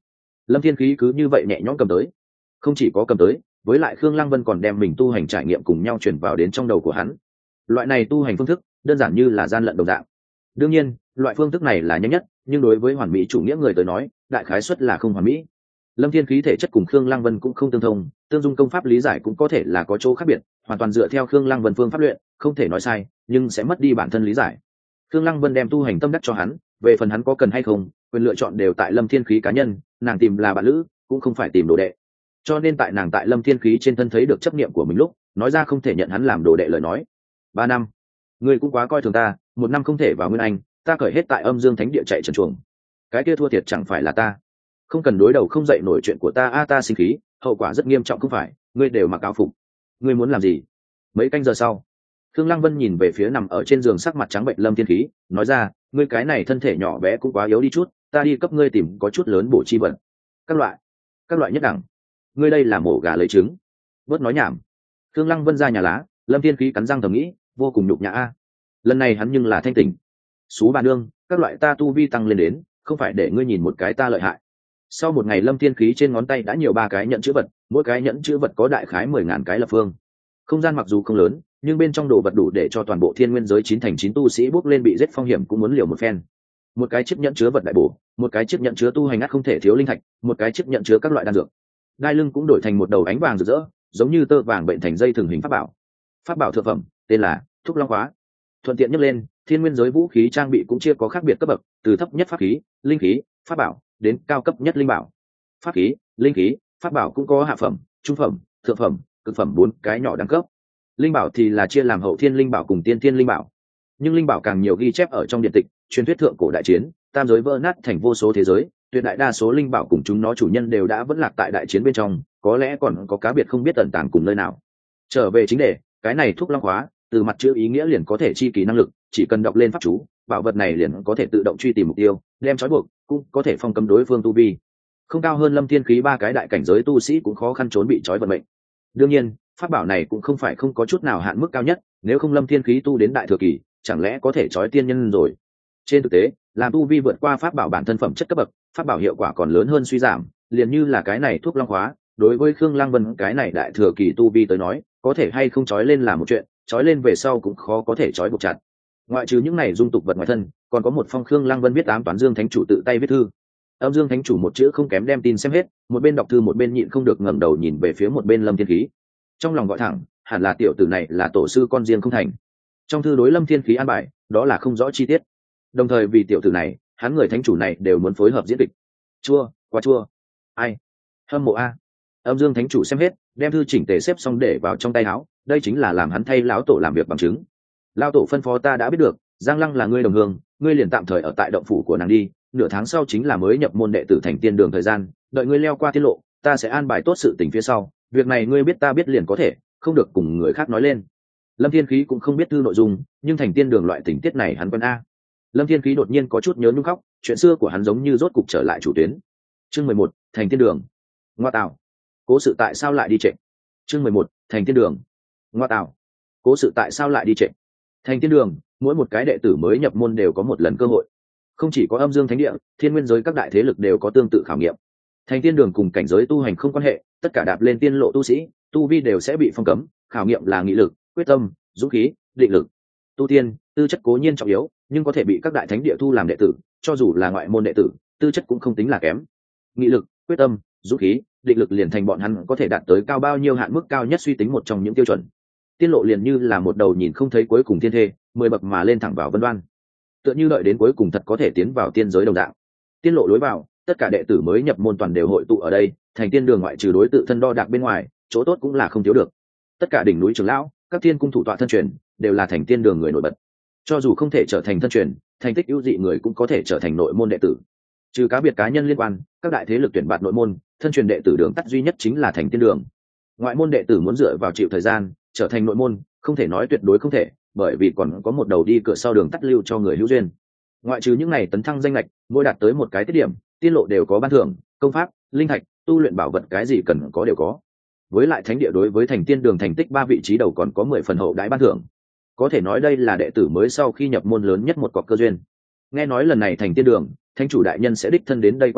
[SPEAKER 1] Lâm Thiên Khí cứ như vậy nhẹ nhõm cầm tới. Không chỉ có cầm tới, với lại Khương Lăng Vân còn đem mình tu hành trải nghiệm cùng nhau truyền vào đến trong đầu của hắn. Loại này tu hành phương thức đơn giản như là gian lận đồng dạng. Đương nhiên, loại phương thức này là nhanh nhất, nhưng đối với hoàn mỹ chủ nghĩa người tới nói, đại khái suất là không hoàn mỹ. Lâm Thiên Khí thể chất cùng Khương Lăng Vân cũng không tương thông, tương dung công pháp lý giải cũng có thể là có chỗ khác biệt, hoàn toàn dựa theo Khương Lăng Vân phương pháp luyện, không thể nói sai, nhưng sẽ mất đi bản thân lý giải. Khương Lăng Vân đem tu hành tâm đắc cho hắn, về phần hắn có cần hay không, quyền lựa chọn đều tại Lâm Thiên Khí cá nhân, nàng tìm là bạn lữ, cũng không phải tìm đồ đệ. Cho nên tại nàng tại Lâm Thiên Khí trên thân thấy được chấp niệm của mình lúc, nói ra không thể nhận hắn làm đồ đệ lời nói. Ba năm, ngươi cũng quá coi thường ta, một năm không thể vào Nguyên Anh, ta cởi hết tại Âm Dương Thánh Địa chạy trần chuồng. Cái kia thua thiệt chẳng phải là ta. Không cần đối đầu không dậy nổi chuyện của ta, a ta sinh khí, hậu quả rất nghiêm trọng không phải, ngươi đều mặc áo phục. Ngươi muốn làm gì? Mấy canh giờ sau, Khương Lăng Vân nhìn về phía nằm ở trên giường sắc mặt trắng bệnh Lâm Thiên Khí, nói ra, ngươi cái này thân thể nhỏ bé cũng quá yếu đi chút, ta đi cấp ngươi tìm có chút lớn bổ chi vật. Các loại, các loại nhất đẳng. Ngươi đây là mổ gà lấy trứng. Bớt nói nhảm. Khương Lăng Vân ra nhà lá, Lâm Thiên Khí cắn răng thầm nghĩ, vô cùng nhục nhã a. Lần này hắn nhưng là thanh tỉnh. Sú bà nương, các loại ta tu vi tăng lên đến, không phải để ngươi nhìn một cái ta lợi hại. Sau một ngày Lâm Thiên Khí trên ngón tay đã nhiều ba cái nhẫn chữ vật, mỗi cái nhẫn chữ vật có đại khái mười ngàn cái lập phương. Không gian mặc dù không lớn, nhưng bên trong đồ vật đủ để cho toàn bộ thiên nguyên giới chín thành chín tu sĩ bước lên bị giết phong hiểm cũng muốn liều một phen. Một cái chiếc nhẫn chứa vật đại bổ, một cái chiếc nhẫn chứa tu hành ắt không thể thiếu linh thạch, một cái chiếc nhẫn chứa các loại đan dược. Đai lưng cũng đổi thành một đầu ánh vàng rực rỡ, giống như tơ vàng bệnh thành dây thường hình pháp bảo. Pháp bảo thượng phẩm, tên là Thúc Long Khóa. Thuận tiện nhắc lên, thiên nguyên giới vũ khí trang bị cũng chia có khác biệt cấp bậc, từ thấp nhất pháp khí, linh khí, pháp bảo đến cao cấp nhất linh bảo. Pháp khí, linh khí, pháp bảo cũng có hạ phẩm, trung phẩm, thượng phẩm, cực phẩm bốn cái nhỏ đẳng cấp. Linh bảo thì là chia làm hậu thiên linh bảo cùng tiên thiên linh bảo. Nhưng linh bảo càng nhiều ghi chép ở trong điện tịch, truyền thuyết thượng cổ đại chiến, tam giới vỡ nát thành vô số thế giới, tuyệt đại đa số linh bảo cùng chúng nó chủ nhân đều đã vẫn lạc tại đại chiến bên trong, có lẽ còn có cá biệt không biết tận tàng cùng nơi nào. Trở về chính đề, cái này Thúc Long Khóa, từ mặt chữ ý nghĩa liền có thể chi kỳ năng lực, chỉ cần đọc lên pháp chú, bảo vật này liền có thể tự động truy tìm mục tiêu, đem trói buộc, cũng có thể phong cấm đối phương tu vi. Không cao hơn Lâm Thiên Khí ba cái đại cảnh giới tu sĩ cũng khó khăn trốn bị trói vận mệnh. Đương nhiên, pháp bảo này cũng không phải không có chút nào hạn mức cao nhất, nếu không Lâm Thiên Khí tu đến đại thừa kỳ, chẳng lẽ có thể trói tiên nhân rồi. Trên thực tế, làm tu vi vượt qua pháp bảo bản thân phẩm chất cấp bậc, pháp bảo hiệu quả còn lớn hơn suy giảm, liền như là cái này Thuốc Long Khóa, đối với Khương Lăng Vân cái này đại thừa kỳ tu vi tới nói, có thể hay không trói lên là một chuyện, trói lên về sau cũng khó có thể trói buộc chặt. Ngoại trừ những này dung tục vật ngoài thân, còn có một phong Khương Lăng Vân viết ám toán Dương Thánh Chủ tự tay viết thư. Âm Dương Thánh Chủ một chữ không kém đem tin xem hết, một bên đọc thư một bên nhịn không được ngẩng đầu nhìn về phía một bên Lâm Thiên Khí. Trong lòng gọi thẳng, hẳn là tiểu tử này là tổ sư con riêng không thành. Trong thư đối Lâm Thiên Khí an bài, đó là không rõ chi tiết. Đồng thời vì tiểu tử này, hắn người thánh chủ này đều muốn phối hợp diễn kịch. Chua, quá chua. Ai? Hâm mộ a. Âm Dương Thánh Chủ xem hết, đem thư chỉnh tề xếp xong để vào trong tay áo, đây chính là làm hắn thay lão tổ làm việc bằng chứng. Lão tổ phân phó ta đã biết được, Giang Lăng là ngươi đồng hương, ngươi liền tạm thời ở tại động phủ của nàng đi, nửa tháng sau chính là mới nhập môn đệ tử thành tiên đường thời gian, đợi ngươi leo qua tiết lộ, ta sẽ an bài tốt sự tình phía sau, việc này ngươi biết ta biết liền có thể, không được cùng người khác nói lên. Lâm Thiên Khí cũng không biết thư nội dung, nhưng thành tiên đường loại tình tiết này hắn quen a. Lâm Thiên Khí đột nhiên có chút nhớ nhung khóc, chuyện xưa của hắn giống như rốt cục trở lại chủ tuyến. Chương mười một, thành tiên đường. Ngoa tạo, cố sự tại sao lại đi trệ? Chương mười một, thành tiên đường. Ngoa tạo, cố sự tại sao lại đi trệ? Thành tiên đường, mỗi một cái đệ tử mới nhập môn đều có một lần cơ hội. Không chỉ có Âm Dương Thánh Địa, thiên nguyên giới các đại thế lực đều có tương tự khảo nghiệm. Thành tiên đường cùng cảnh giới tu hành không quan hệ, tất cả đạp lên tiên lộ tu sĩ, tu vi đều sẽ bị phong cấm, khảo nghiệm là nghị lực, quyết tâm, dũng khí, định lực. Tu tiên, tư chất cố nhiên trọng yếu, nhưng có thể bị các đại thánh địa thu làm đệ tử, cho dù là ngoại môn đệ tử, tư chất cũng không tính là kém. Nghị lực, quyết tâm, dũng khí, định lực liền thành bọn hắn có thể đạt tới cao bao nhiêu hạn mức cao nhất suy tính một trong những tiêu chuẩn. Tiên lộ liền như là một đầu nhìn không thấy cuối cùng thiên thê, mười bậc mà lên thẳng vào vân đoan. Tựa như đợi đến cuối cùng thật có thể tiến vào tiên giới đồng dạng. Tiên lộ lối vào, tất cả đệ tử mới nhập môn toàn đều hội tụ ở đây, thành tiên đường ngoại trừ đối tự thân đo đạc bên ngoài, chỗ tốt cũng là không thiếu được. Tất cả đỉnh núi trưởng lão, các thiên cung thủ tọa thân truyền, đều là thành tiên đường người nổi bật. Cho dù không thể trở thành thân truyền, thành tích ưu dị người cũng có thể trở thành nội môn đệ tử. Trừ cá biệt cá nhân liên quan, các đại thế lực tuyển bạt nội môn, thân truyền đệ tử đường tắt duy nhất chính là thành tiên đường. Ngoại môn đệ tử muốn dựa vào chịu thời gian, trở thành nội môn, không thể nói tuyệt đối không thể, bởi vì còn có một đầu đi cửa sau đường tắt lưu cho người hữu duyên. Ngoại trừ những này tấn thăng danh lệch, mỗi đạt tới một cái tiết điểm, tiên lộ đều có ban thưởng, công pháp, linh thạch, tu luyện bảo vật cái gì cần có đều có. Với lại thánh địa đối với thành tiên đường thành tích ba vị trí đầu còn có mười phần hậu đãi ban thưởng. Có thể nói đây là đệ tử mới sau khi nhập môn lớn nhất một cọc cơ duyên. Nghe nói lần này thành tiên đường, thánh chủ đại nhân sẽ đích thân đến đây quan sát,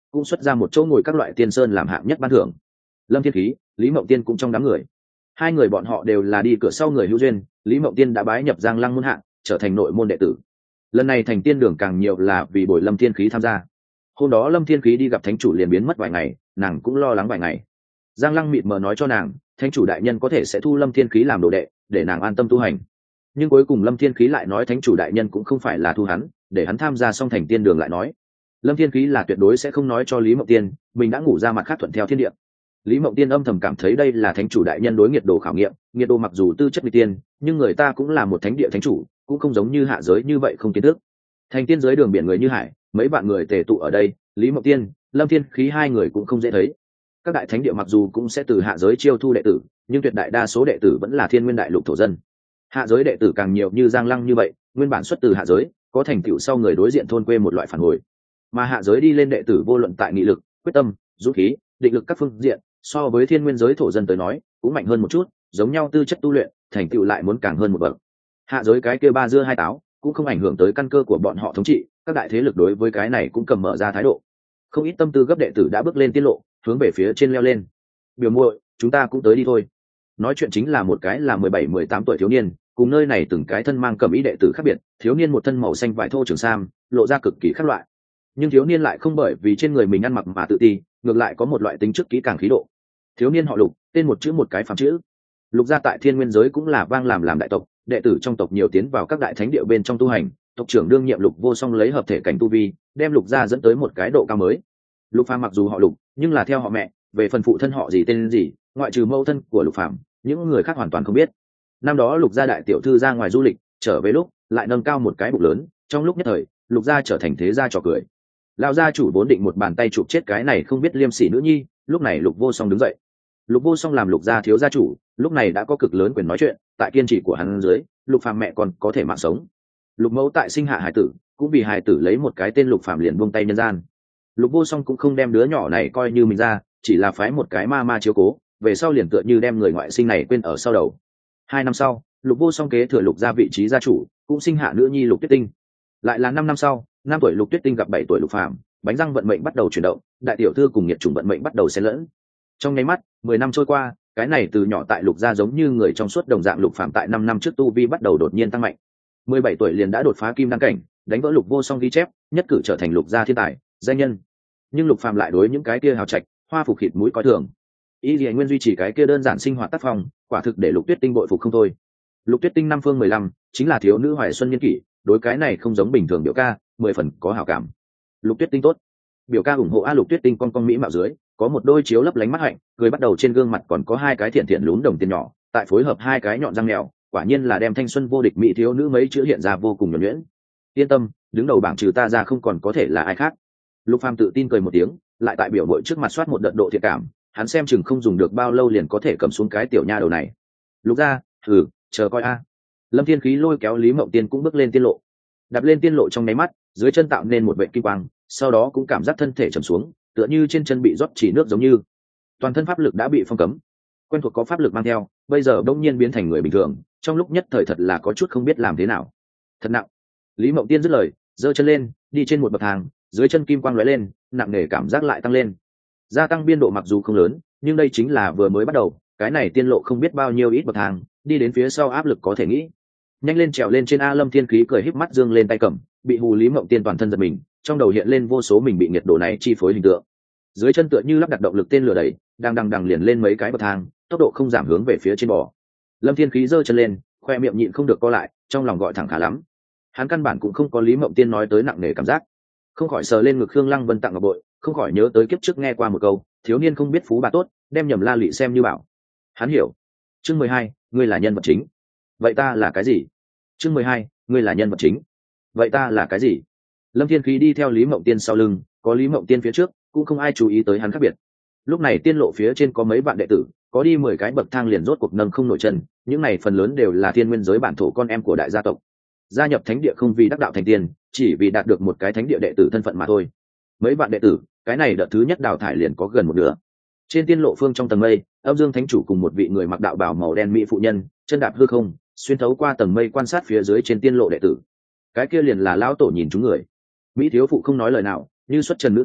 [SPEAKER 1] cũng xuất ra một chỗ ngồi các loại tiên sơn làm hạng nhất ban thưởng. Lâm Thiên Khí, Lý Mộng Tiên cũng trong đám người. Hai người bọn họ đều là đi cửa sau người hữu duyên, Lý Mộng Tiên đã bái nhập Giang Lăng môn hạng, trở thành nội môn đệ tử. Lần này thành tiên đường càng nhiều là vì bồi Lâm Thiên Khí tham gia. Hôm đó Lâm Thiên Khí đi gặp thánh chủ liền biến mất vài ngày, nàng cũng lo lắng vài ngày. Giang Lăng mịt mờ nói cho nàng, thánh chủ đại nhân có thể sẽ thu Lâm Thiên Khí làm đồ đệ, để nàng an tâm tu hành. Nhưng cuối cùng Lâm Thiên Khí lại nói thánh chủ đại nhân cũng không phải là thu hắn, để hắn tham gia xong thành tiên đường lại nói. Lâm Thiên Khí là tuyệt đối sẽ không nói cho Lý Mộng Tiên, mình đã ngủ ra mặt khác thuận theo thiên địa. Lý Mộng Tiên âm thầm cảm thấy đây là thánh chủ đại nhân đối nghiệt đồ khảo nghiệm, nghiệt đồ mặc dù tư chất vị tiên, nhưng người ta cũng là một thánh địa thánh chủ, cũng không giống như hạ giới như vậy không kiến thức. Thành tiên giới đường biển người như hải, mấy bạn người tề tụ ở đây, Lý Mộng Tiên, Lâm Thiên Khí hai người cũng không dễ thấy. Các đại thánh địa mặc dù cũng sẽ từ hạ giới chiêu thu đệ tử, nhưng tuyệt đại đa số đệ tử vẫn là thiên nguyên đại lục thổ dân. Hạ giới đệ tử càng nhiều như Giang Lăng như vậy, nguyên bản xuất từ hạ giới, có thành tựu sau người đối diện thôn quê một loại phản hồi. Mà hạ giới đi lên đệ tử vô luận tại nghị lực, quyết tâm, dũng khí, định lực các phương diện, so với thiên nguyên giới thổ dân tới nói, cũng mạnh hơn một chút, giống nhau tư chất tu luyện, thành tựu lại muốn càng hơn một bậc. Hạ giới cái kia ba dưa hai táo, cũng không ảnh hưởng tới căn cơ của bọn họ thống trị, các đại thế lực đối với cái này cũng cầm mở ra thái độ. Không ít tâm tư gấp đệ tử đã bước lên tiết lộ, hướng về phía trên leo lên. Biểu muội, chúng ta cũng tới đi thôi. Nói chuyện chính là một cái là mười bảy mười tám tuổi thiếu niên, cùng nơi này từng cái thân mang cẩm y đệ tử khác biệt, thiếu niên một thân màu xanh vải thô trường sam, lộ ra cực kỳ khác loại. Nhưng thiếu niên lại không bởi vì trên người mình ăn mặc mà tự ti, ngược lại có một loại tính chức kỹ càng khí độ. Thiếu niên họ Lục, tên một chữ một cái phàm chữ. Lục gia tại thiên nguyên giới cũng là vang làm làm đại tộc, đệ tử trong tộc nhiều tiến vào các đại thánh địa bên trong tu hành, tộc trưởng đương nhiệm Lục Vô Song lấy hợp thể cảnh tu vi, đem Lục gia dẫn tới một cái độ cao mới. Lục Phàm mặc dù họ Lục, nhưng là theo họ mẹ, về phần phụ thân họ gì tên gì, ngoại trừ mẫu thân của Lục Phàm, những người khác hoàn toàn không biết. Năm đó Lục gia đại tiểu thư ra ngoài du lịch, trở về lúc lại nâng cao một cái bụng lớn, trong lúc nhất thời, Lục gia trở thành thế gia trò cười. Lão gia chủ vốn định một bàn tay chụp chết cái này không biết liêm sỉ nữ nhi, lúc này Lục Vô Song đứng dậy. Lục Vô Song làm Lục gia thiếu gia chủ, lúc này đã có cực lớn quyền nói chuyện, tại kiên trì của hắn dưới, Lục Phàm mẹ còn có thể mạng sống. Lục mẫu tại sinh hạ hải tử, cũng vì hải tử lấy một cái tên Lục Phàm liền buông tay nhân gian. Lục Vô Song cũng không đem đứa nhỏ này coi như mình ra, chỉ là phái một cái ma ma chiếu cố, về sau liền tựa như đem người ngoại sinh này quên ở sau đầu. Hai năm sau, Lục Vô Song kế thừa Lục gia vị trí gia chủ, cũng sinh hạ nữ nhi Lục Tuyết Tinh. Lại là năm năm sau, năm tuổi Lục Tuyết Tinh gặp bảy tuổi Lục Phàm, bánh răng vận mệnh bắt đầu chuyển động, đại tiểu thư cùng nhiệt chủng vận mệnh bắt đầu xen lẫn. Trong nháy mắt, mười năm trôi qua, cái này từ nhỏ tại Lục gia giống như người trong suốt đồng dạng Lục Phàm tại năm năm trước tu vi bắt đầu đột nhiên tăng mạnh. mười bảy tuổi liền đã đột phá kim đăng cảnh, đánh vỡ Lục Vô Song ghi chép, nhất cử trở thành Lục gia thiên tài, danh nhân. Nhưng Lục Phàm lại đối những cái kia hào trạch, hoa phục khịt mũi coi thường. Y Lệ Nguyên duy trì cái kia đơn giản sinh hoạt tác phong, quả thực để Lục Tuyết Tinh bội phục không thôi. Lục Tuyết Tinh năm phương mười lăm, chính là thiếu nữ hoài xuân niên kỷ, đối cái này không giống bình thường biểu ca, mười phần có hảo cảm. Lục Tuyết Tinh tốt. Biểu ca ủng hộ a Lục Tuyết Tinh con con mỹ mạo dưới, có một đôi chiếu lấp lánh mắt hạnh, cười bắt đầu trên gương mặt còn có hai cái thiện thiện lún đồng tiền nhỏ, tại phối hợp hai cái nhọn răng mèo, quả nhiên là đem thanh xuân vô địch mỹ thiếu nữ mấy chữ hiện ra vô cùng nhuần nhuyễn. Yên tâm, đứng đầu bảng trừ ta ra không còn có thể là ai khác. Lục Phàm tự tin cười một tiếng, lại tại biểu muội trước mặt soát một đợt độ thiện cảm, hắn xem chừng không dùng được bao lâu liền có thể cầm xuống cái tiểu nha đầu này. Lục gia, thử, chờ coi a. Lâm Thiên Khí lôi kéo Lý Mộng Tiên cũng bước lên tiên lộ. Đạp lên tiên lộ trong nháy mắt, dưới chân tạo nên một vệt kim quang, sau đó cũng cảm giác thân thể trầm xuống, tựa như trên chân bị rót chỉ nước giống như. Toàn thân pháp lực đã bị phong cấm. Quen thuộc có pháp lực mang theo, bây giờ đông nhiên biến thành người bình thường, trong lúc nhất thời thật là có chút không biết làm thế nào. Thật nặng. Lý Mộng Tiên dứt lời, giơ chân lên, đi trên một bậc thang, dưới chân kim quang lóe lên, nặng nề cảm giác lại tăng lên. Gia tăng biên độ mặc dù không lớn, nhưng đây chính là vừa mới bắt đầu, cái này tiên lộ không biết bao nhiêu ít bậc thang, đi đến phía sau áp lực có thể nghĩ. Nhanh lên trèo lên trên a. Lâm Thiên Khí cười híp mắt dương lên tay cầm, bị Hù Lý Mộng Tiên toàn thân giật mình, trong đầu hiện lên vô số mình bị nhiệt độ này chi phối hình tượng. Dưới chân tựa như lắp đặt động lực tên lửa đẩy, đang đằng đằng liền lên mấy cái bậc thang, tốc độ không giảm hướng về phía trên bò. Lâm Thiên Khí giơ chân lên, khoe miệng nhịn không được co lại, trong lòng gọi thẳng khá lắm. Hắn căn bản cũng không có Lý Mộng Tiên nói tới nặng nề cảm giác, không khỏi sờ lên ngực Khương Lăng Vân tặng ngọc bội, không khỏi nhớ tới kiếp trước nghe qua một câu, thiếu niên không biết phú bà tốt, đem nhầm la lụy xem như bảo. Hắn hiểu. Chương mười hai, ngươi là nhân vật chính. Vậy ta là cái gì? Chương mười hai, ngươi là nhân vật chính. Vậy ta là cái gì? Lâm Thiên Khí đi theo Lý Mộng Tiên sau lưng, có Lý Mộng Tiên phía trước, cũng không ai chú ý tới hắn khác biệt. Lúc này tiên lộ phía trên có mấy bạn đệ tử, có đi mười cái bậc thang liền rốt cuộc nâng không nổi chân, những này phần lớn đều là thiên nguyên giới bản thổ con em của đại gia tộc. Gia nhập thánh địa không vì đắc đạo thành tiên, chỉ vì đạt được một cái thánh địa đệ tử thân phận mà thôi. Mấy bạn đệ tử, cái này đợt thứ nhất đào thải liền có gần một nửa. Trên tiên lộ phương trong tầng mây, Âm Dương Thánh chủ cùng một vị người mặc đạo bào màu đen mỹ phụ nhân, chân đạp hư không, xuyên thấu qua tầng mây quan sát phía dưới trên tiên lộ đệ tử. Cái kia liền là lão tổ nhìn chúng người. Mỹ thiếu phụ không nói lời nào, như xuất trần nữ tiên,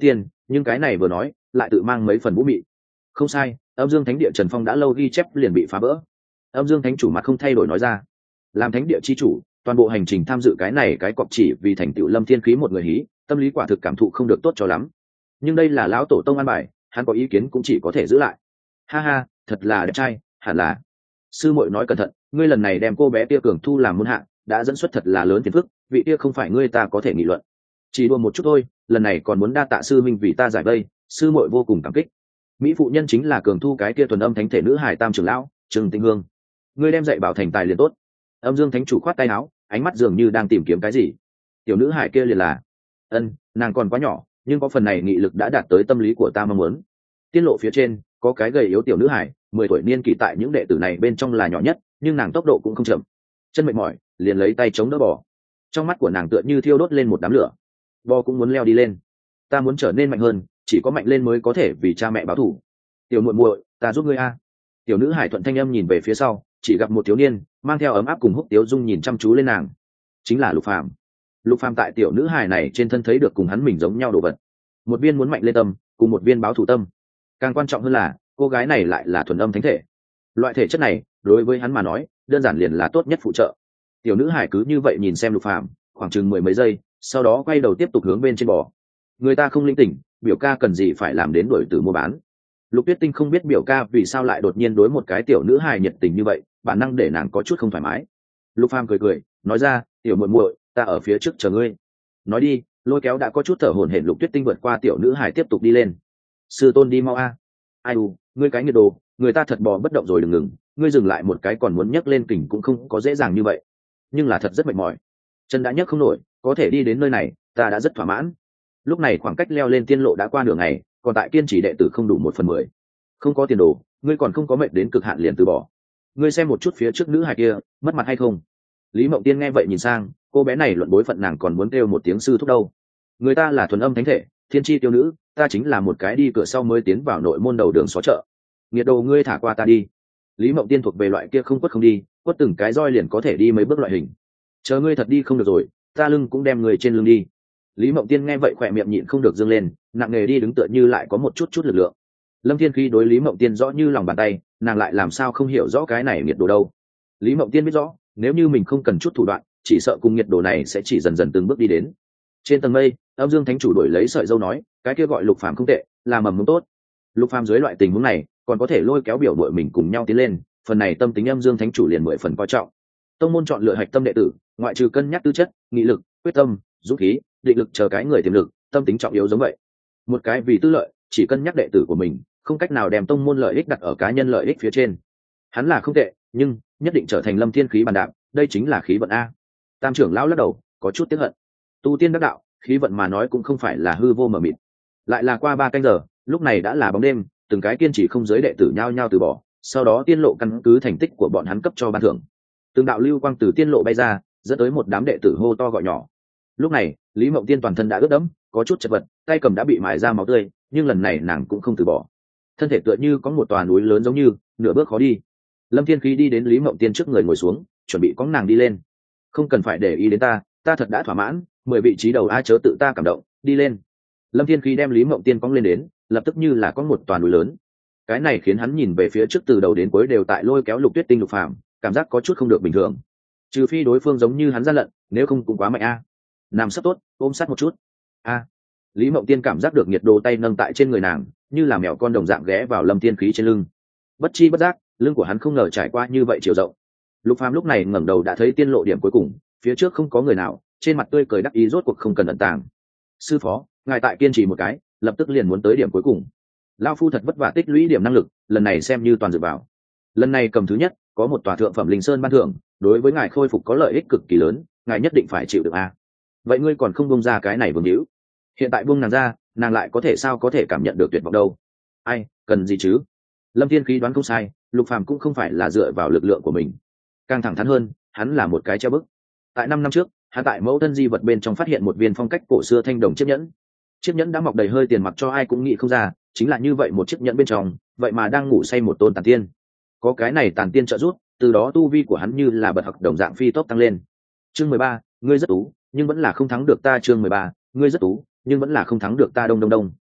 [SPEAKER 1] nhưng cái này vừa nói lại tự mang mấy phần vũ mị. Không sai, âm dương thánh địa Trần Phong đã lâu ghi chép liền bị phá vỡ. Âm dương thánh chủ mặt không thay đổi nói ra, làm thánh địa chi chủ, toàn bộ hành trình tham dự cái này cái cọc chỉ vì thành tựu Lâm Thiên Khí một người hí, tâm lý quả thực cảm thụ không được tốt cho lắm. Nhưng đây là lão tổ tông an bài, hắn có ý kiến cũng chỉ có thể giữ lại. Ha ha, thật là đẹp trai, hẳn là. Sư muội nói cẩn thận, ngươi lần này đem cô bé kia cường thu làm môn hạ, đã dẫn xuất thật là lớn phiền phức, vị kia không phải ngươi ta có thể nghị luận. Chỉ đùa một chút thôi, lần này còn muốn đa tạ sư minh vì ta giải vây, sư muội vô cùng cảm kích. Mỹ phụ nhân chính là cường thu cái kia thuần âm thánh thể nữ hải tam trưởng lão, Trừng Tinh Hương. Ngươi đem dạy bảo thành tài liền tốt. Âm dương thánh chủ khoát tay áo, ánh mắt dường như đang tìm kiếm cái gì. Tiểu nữ hải kia liền là, ân, nàng còn quá nhỏ, nhưng có phần này nghị lực đã đạt tới tâm lý của ta mong muốn. Tiết lộ phía trên có cái gầy yếu tiểu nữ hải, mười tuổi niên kỷ, tại những đệ tử này bên trong là nhỏ nhất, nhưng nàng tốc độ cũng không chậm. Chân mệt mỏi, liền lấy tay chống đỡ bò. Trong mắt của nàng tựa như thiêu đốt lên một đám lửa. Bò cũng muốn leo đi lên. Ta muốn trở nên mạnh hơn, chỉ có mạnh lên mới có thể vì cha mẹ báo thù. Tiểu muội muội, ta giúp ngươi a. Tiểu nữ hải thuận thanh âm nhìn về phía sau, chỉ gặp một thiếu niên mang theo ấm áp cùng húc tiếu dung nhìn chăm chú lên nàng. Chính là Lục Phàm. Lục Phàm tại tiểu nữ hải này trên thân thấy được cùng hắn mình giống nhau đồ vật. Một viên muốn mạnh lên tâm, cùng một viên báo thù tâm. Càng quan trọng hơn là, cô gái này lại là thuần âm thánh thể. Loại thể chất này, đối với hắn mà nói, đơn giản liền là tốt nhất phụ trợ. Tiểu nữ hải cứ như vậy nhìn xem Lục Phàm, khoảng chừng mười mấy giây, sau đó quay đầu tiếp tục hướng bên trên bò. Người ta không linh tỉnh, biểu ca cần gì phải làm đến đuổi tử mua bán. Lục Tuyết Tinh không biết biểu ca vì sao lại đột nhiên đối một cái tiểu nữ hài nhiệt tình như vậy, bản năng để nàng có chút không thoải mái. Lục Phàm cười cười, nói ra, tiểu muội muội, ta ở phía trước chờ ngươi. Nói đi, lôi kéo đã có chút thở hổn hển Lục Tuyết Tinh vượt qua tiểu nữ hài tiếp tục đi lên. Sư tôn đi mau a. Ai u, ngươi cái nghiệt đồ, người ta thật bò bất động rồi đừng ngừng, ngươi dừng lại một cái còn muốn nhấc lên kình cũng không có dễ dàng như vậy. Nhưng là thật rất mệt mỏi. Chân đã nhấc không nổi, có thể đi đến nơi này, ta đã rất thỏa mãn. Lúc này khoảng cách leo lên tiên lộ đã qua nửa ngày, còn tại kiên trì đệ tử không đủ một phần mười. Không có tiền đồ, ngươi còn không có mệnh đến cực hạn liền từ bỏ. Ngươi xem một chút phía trước nữ hài kia, mất mặt hay không? Lý Mộng Tiên nghe vậy nhìn sang, cô bé này luận bối phận nàng còn muốn kêu một tiếng sư thúc đâu. Người ta là thuần âm thánh thể, thiên chi tiêu nữ, ta chính là một cái đi cửa sau mới tiến vào nội môn đầu đường xó chợ. Nghiệt đồ ngươi thả qua ta đi. Lý Mộng Tiên thuộc về loại kia không quất không đi, quất từng cái roi liền có thể đi mấy bước loại hình. Chờ ngươi thật đi không được rồi, ta lưng cũng đem người trên lưng đi. Lý Mộng Tiên nghe vậy khỏe miệng nhịn không được dâng lên, nặng nề đi đứng tựa như lại có một chút chút lực lượng. Lâm Thiên Khí đối Lý Mộng Tiên rõ như lòng bàn tay, nàng lại làm sao không hiểu rõ cái này nhiệt độ đâu. Lý Mộng Tiên biết rõ, nếu như mình không cần chút thủ đoạn, chỉ sợ cùng nhiệt độ này sẽ chỉ dần dần từng bước đi đến. Trên tầng mây, Âm Dương Thánh chủ đổi lấy sợi dâu nói, cái kia gọi Lục Phàm không tệ, là mầm mống tốt. Lục Phàm dưới loại tình huống này, còn có thể lôi kéo biểu đội mình cùng nhau tiến lên, phần này tâm tính Âm Dương Thánh chủ liền mười phần coi trọng. Tông môn chọn lựa hạch tâm đệ tử, ngoại trừ cân nhắc tư chất, nghị lực, quyết tâm, dũng khí, định lực chờ cái người tiềm lực, tâm tính trọng yếu giống vậy. Một cái vì tư lợi, chỉ cân nhắc đệ tử của mình, không cách nào đem tông môn lợi ích đặt ở cá nhân lợi ích phía trên. Hắn là không tệ, nhưng nhất định trở thành Lâm Thiên Khí bàn đạp, đây chính là khí vận a. Tam trưởng lão lắc đầu, có chút tiếc hận. Tu tiên đắc đạo, khí vận mà nói cũng không phải là hư vô mờ mịt. Lại là qua ba canh giờ, lúc này đã là bóng đêm, từng cái kiên trì không giới đệ tử nhao nhao từ bỏ, sau đó tiên lộ căn cứ thành tích của bọn hắn cấp cho ban thưởng. Từng đạo lưu quang từ tiên lộ bay ra, dẫn tới một đám đệ tử hô to gọi nhỏ. Lúc này, Lý Mộng Tiên toàn thân đã ướt đẫm, có chút chật vật, tay cầm đã bị mài ra máu tươi, nhưng lần này nàng cũng không từ bỏ. Thân thể tựa như có một tòa núi lớn giống như, nửa bước khó đi. Lâm Thiên Khí đi đến Lý Mộng Tiên trước người ngồi xuống, chuẩn bị cõng nàng đi lên. Không cần phải để ý đến ta, ta thật đã thỏa mãn, mười vị trí đầu ai chớ tự ta cảm động, đi lên. Lâm Thiên Khí đem Lý Mộng Tiên cõng lên đến, lập tức như là có một tòa núi lớn. Cái này khiến hắn nhìn về phía trước từ đầu đến cuối đều tại lôi kéo Lục Tuyết Tinh Lục Phàm, cảm giác có chút không được bình thường. Trừ phi đối phương giống như hắn gian lận, nếu không cũng quá mạnh a. Nằm sấp tốt, ôm sát một chút. A. Lý Mộng Tiên cảm giác được nhiệt độ tay nâng tại trên người nàng, như là mèo con đồng dạng ghé vào Lâm Thiên Khí trên lưng. Bất chi bất giác, lưng của hắn không ngờ trải qua như vậy chiều rộng. Lục Phàm lúc này ngẩng đầu đã thấy tiên lộ điểm cuối cùng, phía trước không có người nào, trên mặt tươi cười đắc ý rốt cuộc không cần ẩn tàng. Sư phó, ngài tại kiên trì một cái, lập tức liền muốn tới điểm cuối cùng. Lão phu thật vất vả tích lũy điểm năng lực, lần này xem như toàn dựa vào. Lần này cầm thứ nhất, có một tòa thượng phẩm linh sơn ban thưởng, đối với ngài khôi phục có lợi ích cực kỳ lớn, ngài nhất định phải chịu được a. Vậy ngươi còn không buông ra cái này vương hữu? Hiện tại buông nàng ra, nàng lại có thể sao có thể cảm nhận được tuyệt vọng đâu? Ai, cần gì chứ? Lâm Thiên Khí đoán không sai, Lục Phàm cũng không phải là dựa vào lực lượng của mình. Càng thẳng thắn hơn, hắn là một cái treo bức. Tại năm năm trước, hắn tại mẫu thân di vật bên trong phát hiện một viên phong cách cổ xưa thanh đồng chiếc nhẫn. Chiếc nhẫn đã mọc đầy hơi tiền mặc cho ai cũng nghĩ không ra, chính là như vậy một chiếc nhẫn bên trong, vậy mà đang ngủ say một tôn tàn tiên. Có cái này tàn tiên trợ giúp, từ đó tu vi của hắn như là bật học đồng dạng phi tốc tăng lên. Chương mười ba, ngươi rất tú, nhưng vẫn là không thắng được ta. Chương mười ba, ngươi rất tú, nhưng vẫn là không thắng được ta. Đông đông đông.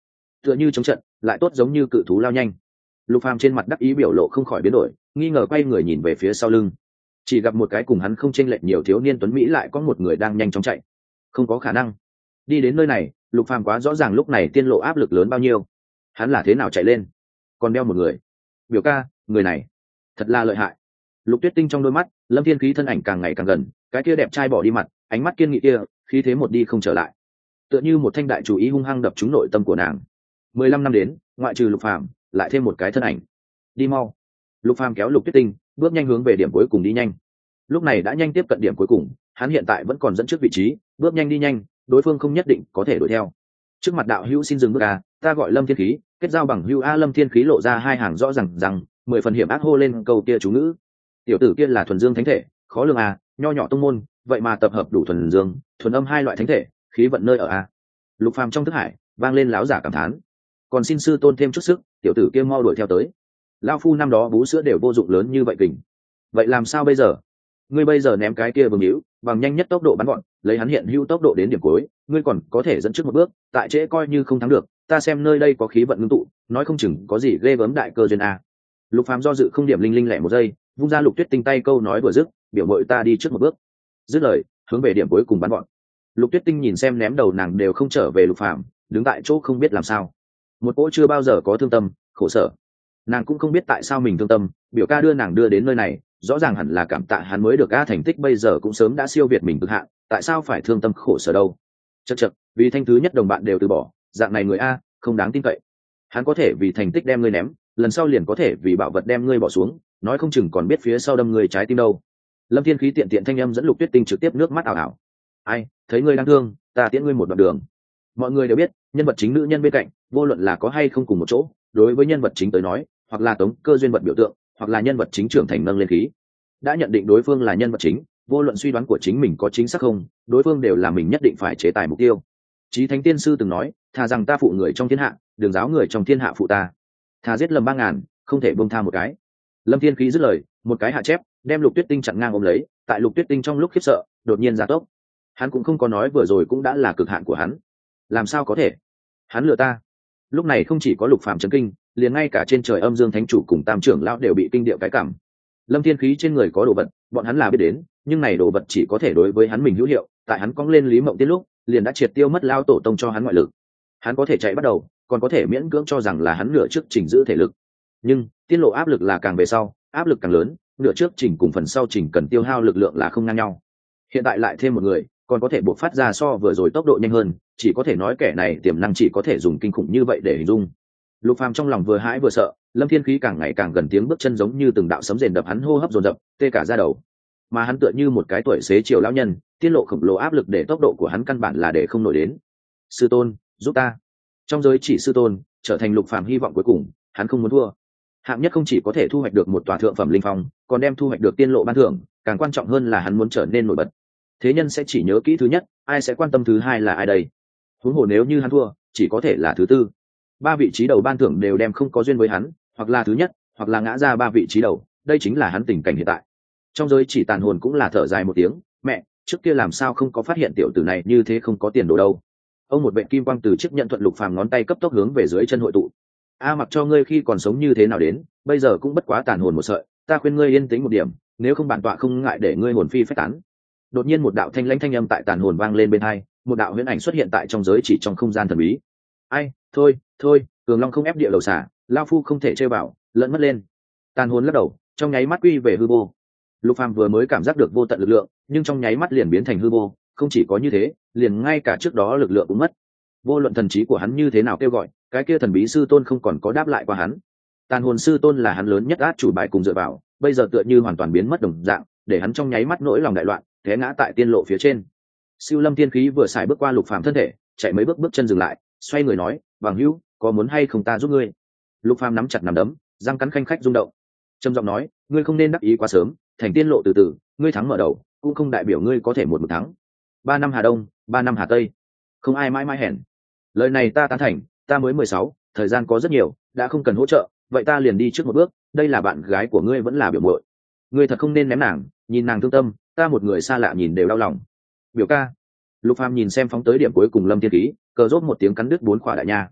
[SPEAKER 1] tựa như chống trận lại tốt giống như cự thú lao nhanh. Lục Phàm trên mặt đắc ý biểu lộ không khỏi biến đổi, nghi ngờ quay người nhìn về phía sau lưng, chỉ gặp một cái cùng hắn không chênh lệch nhiều thiếu niên tuấn mỹ lại có một người đang nhanh chóng chạy. Không có khả năng. Đi đến nơi này, Lục Phàm quá rõ ràng lúc này tiên lộ áp lực lớn bao nhiêu. Hắn là thế nào chạy lên, còn đeo một người. Biểu ca, người này thật là lợi hại. Lục Tuyết Tinh trong đôi mắt, Lâm Thiên Khí thân ảnh càng ngày càng gần, cái kia đẹp trai bỏ đi mặt, ánh mắt kiên nghị kia, khí thế một đi không trở lại, tựa như một thanh đại chủ ý hung hăng đập trúng nội tâm của nàng. Mười lăm năm đến, ngoại trừ Lục Phàm, lại thêm một cái thân ảnh. Đi mau. Lục Phàm kéo Lục Tuyết Tinh, bước nhanh hướng về điểm cuối cùng đi nhanh. Lúc này đã nhanh tiếp cận điểm cuối cùng, hắn hiện tại vẫn còn dẫn trước vị trí, bước nhanh đi nhanh, đối phương không nhất định có thể đuổi theo. Trước mặt đạo hữu xin dừng bước a, ta gọi Lâm Thiên Khí, kết giao bằng hữu a. Lâm Thiên Khí lộ ra hai hàng rõ ràng rằng, mười phần hiểm ác hô lên câu kia chú ngữ. Tiểu tử kia là thuần dương thánh thể, khó lường a, nho nhỏ tông môn, vậy mà tập hợp đủ thuần dương, thuần âm hai loại thánh thể, khí vận nơi ở a. Lục Phàm trong thức hải vang lên láo giả cảm thán. Còn xin sư tôn thêm chút sức, tiểu tử kia mau đuổi theo tới. Lão phu năm đó bú sữa đều vô dụng lớn như vậy kình. Vậy làm sao bây giờ? Ngươi bây giờ ném cái kia vương hữu, bằng nhanh nhất tốc độ bắn gọn, lấy hắn hiện hữu tốc độ đến điểm cuối, ngươi còn có thể dẫn trước một bước, tại trễ coi như không thắng được, ta xem nơi đây có khí vận ngưng tụ, nói không chừng có gì ghê gớm đại cơ duyên a. Lục Phàm do dự không điểm linh linh lẻ một giây, vung ra Lục Tuyết Tinh tay câu nói vừa dứt, biểu mội ta đi trước một bước. Dứt lời, hướng về điểm cuối cùng bắn gọn. Lục Tuyết Tinh nhìn xem ném đầu nàng đều không trở về Lục Phàm, đứng tại chỗ không biết làm sao. Một cỗ chưa bao giờ có thương tâm, khổ sở. Nàng cũng không biết tại sao mình thương tâm, biểu ca đưa nàng đưa đến nơi này, rõ ràng hẳn là cảm tạ hắn mới được a, thành tích bây giờ cũng sớm đã siêu việt mình cực hạn, tại sao phải thương tâm khổ sở đâu? Chậc chậc, vì thanh thứ nhất đồng bạn đều từ bỏ, dạng này người a, không đáng tin cậy. Hắn có thể vì thành tích đem ngươi ném, lần sau liền có thể vì bảo vật đem ngươi bỏ xuống, nói không chừng còn biết phía sau đâm ngươi trái tim đâu. Lâm Thiên Khí tiện tiện thanh âm dẫn Lục Tuyết Tinh trực tiếp nước mắt ảo ảo. Ai, thấy ngươi đang thương, ta tiễn ngươi một đoạn đường. Mọi người đều biết, nhân vật chính nữ nhân bên cạnh, vô luận là có hay không cùng một chỗ, đối với nhân vật chính tới nói, hoặc là tống cơ duyên vật biểu tượng, hoặc là nhân vật chính trưởng thành nâng lên khí. Đã nhận định đối phương là nhân vật chính, vô luận suy đoán của chính mình có chính xác không, đối phương đều là mình nhất định phải chế tài mục tiêu. Chí Thánh Tiên sư từng nói, thà rằng ta phụ người trong thiên hạ, đường giáo người trong thiên hạ phụ ta. Thà giết lầm ba ngàn, không thể buông tha một cái. Lâm Thiên Khí dứt lời, một cái hạ chép, đem Lục Tuyết Tinh chặn ngang ôm lấy, tại Lục Tuyết Tinh trong lúc khiếp sợ, đột nhiên gia tốc. Hắn cũng không có nói vừa rồi cũng đã là cực hạn của hắn. Làm sao có thể? Hắn lừa ta. Lúc này không chỉ có Lục Phàm chấn kinh, liền ngay cả trên trời Âm Dương Thánh chủ cùng Tam trưởng lão đều bị kinh điệu cái cảm. Lâm Thiên Khí trên người có đồ vật, bọn hắn là biết đến, nhưng này đồ vật chỉ có thể đối với hắn mình hữu hiệu, tại hắn cong lên Lý Mộng Tiên lúc, liền đã triệt tiêu mất lao tổ tông cho hắn ngoại lực. Hắn có thể chạy bắt đầu, còn có thể miễn cưỡng cho rằng là hắn nửa trước trình giữ thể lực. Nhưng, tiên lộ áp lực là càng về sau, áp lực càng lớn, nửa trước trình cùng phần sau trình cần tiêu hao lực lượng là không ngang nhau. Hiện tại lại thêm một người, còn có thể buộc phát ra so vừa rồi tốc độ nhanh hơn, chỉ có thể nói kẻ này tiềm năng chỉ có thể dùng kinh khủng như vậy để hình dung. Lục Phàm trong lòng vừa hãi vừa sợ, Lâm Thiên Khí càng ngày càng gần, tiếng bước chân giống như từng đạo sấm rền đập hắn hô hấp dồn dập, tê cả da đầu. Mà hắn tựa như một cái tuổi xế chiều lão nhân, tiên lộ khổng lồ áp lực để tốc độ của hắn căn bản là để không nổi đến. Sư tôn, giúp ta. Trong giới chỉ sư tôn trở thành Lục Phàm hy vọng cuối cùng, hắn không muốn thua. Hạng nhất không chỉ có thể thu hoạch được một tòa thượng phẩm linh phong, còn đem thu hoạch được tiên lộ ban thưởng, càng quan trọng hơn là hắn muốn trở nên nổi bật. Thế nhân sẽ chỉ nhớ kỹ thứ nhất, ai sẽ quan tâm thứ hai là ai đây? Huống hồ nếu như hắn thua, chỉ có thể là thứ tư. Ba vị trí đầu ban thưởng đều đem không có duyên với hắn, hoặc là thứ nhất, hoặc là ngã ra ba vị trí đầu, đây chính là hắn tình cảnh hiện tại. Trong giới chỉ tàn hồn cũng là thở dài một tiếng, mẹ, trước kia làm sao không có phát hiện tiểu tử này như thế không có tiền đồ đâu. Ông một vệ kim quang từ chiếc nhận thuận Lục Phàm ngón tay cấp tốc hướng về dưới chân hội tụ. A mặc cho ngươi khi còn sống như thế nào đến, bây giờ cũng bất quá tàn hồn một sợi, ta khuyên ngươi yên tĩnh một điểm, nếu không bản tọa không ngại để ngươi hồn phi phách tán. Đột nhiên một đạo thanh lãnh thanh âm tại tàn hồn vang lên bên hai, một đạo huyễn ảnh xuất hiện tại trong giới chỉ trong không gian thần bí. Ai, thôi, thôi, Cường Long không ép địa đầu xả, lao phu không thể chơi vào, lẫn mất lên. Tàn hồn lắc đầu, trong nháy mắt quy về hư vô. Lục Phàm vừa mới cảm giác được vô tận lực lượng, nhưng trong nháy mắt liền biến thành hư vô, không chỉ có như thế, liền ngay cả trước đó lực lượng cũng mất. Vô luận thần trí của hắn như thế nào kêu gọi, cái kia thần bí sư tôn không còn có đáp lại qua hắn. Tàn hồn sư tôn là hắn lớn nhất át chủ bài cùng dựa vào, bây giờ tựa như hoàn toàn biến mất đồng dạng, để hắn trong nháy mắt nỗi lòng đại loạn, té ngã tại tiên lộ phía trên. Siêu Lâm Thiên Khí vừa xài bước qua Lục Phàm thân thể, chạy mấy bước bước chân dừng lại, xoay người nói, "Bằng hữu, có muốn hay không ta giúp ngươi?" Lục Phàm nắm chặt nắm đấm, răng cắn khanh khách rung động. Trầm giọng nói, "Ngươi không nên đắc ý quá sớm, thành tiên lộ từ từ, ngươi thắng mở đầu, cũng không đại biểu ngươi có thể một một thắng. Ba năm Hà Đông, ba năm Hà Tây, không ai mãi mãi hẹn." Lời này ta tán thành, ta mới mười sáu, thời gian có rất nhiều, đã không cần hỗ trợ, vậy ta liền đi trước một bước, đây là bạn gái của ngươi vẫn là biểu muội. Ngươi thật không nên ném nàng, nhìn nàng thương tâm, ta một người xa lạ nhìn đều đau lòng. Biểu ca. Lục Phàm nhìn xem phóng tới điểm cuối cùng Lâm Thiên Khí, cờ rốt một tiếng cắn đứt bốn khỏa đại nha.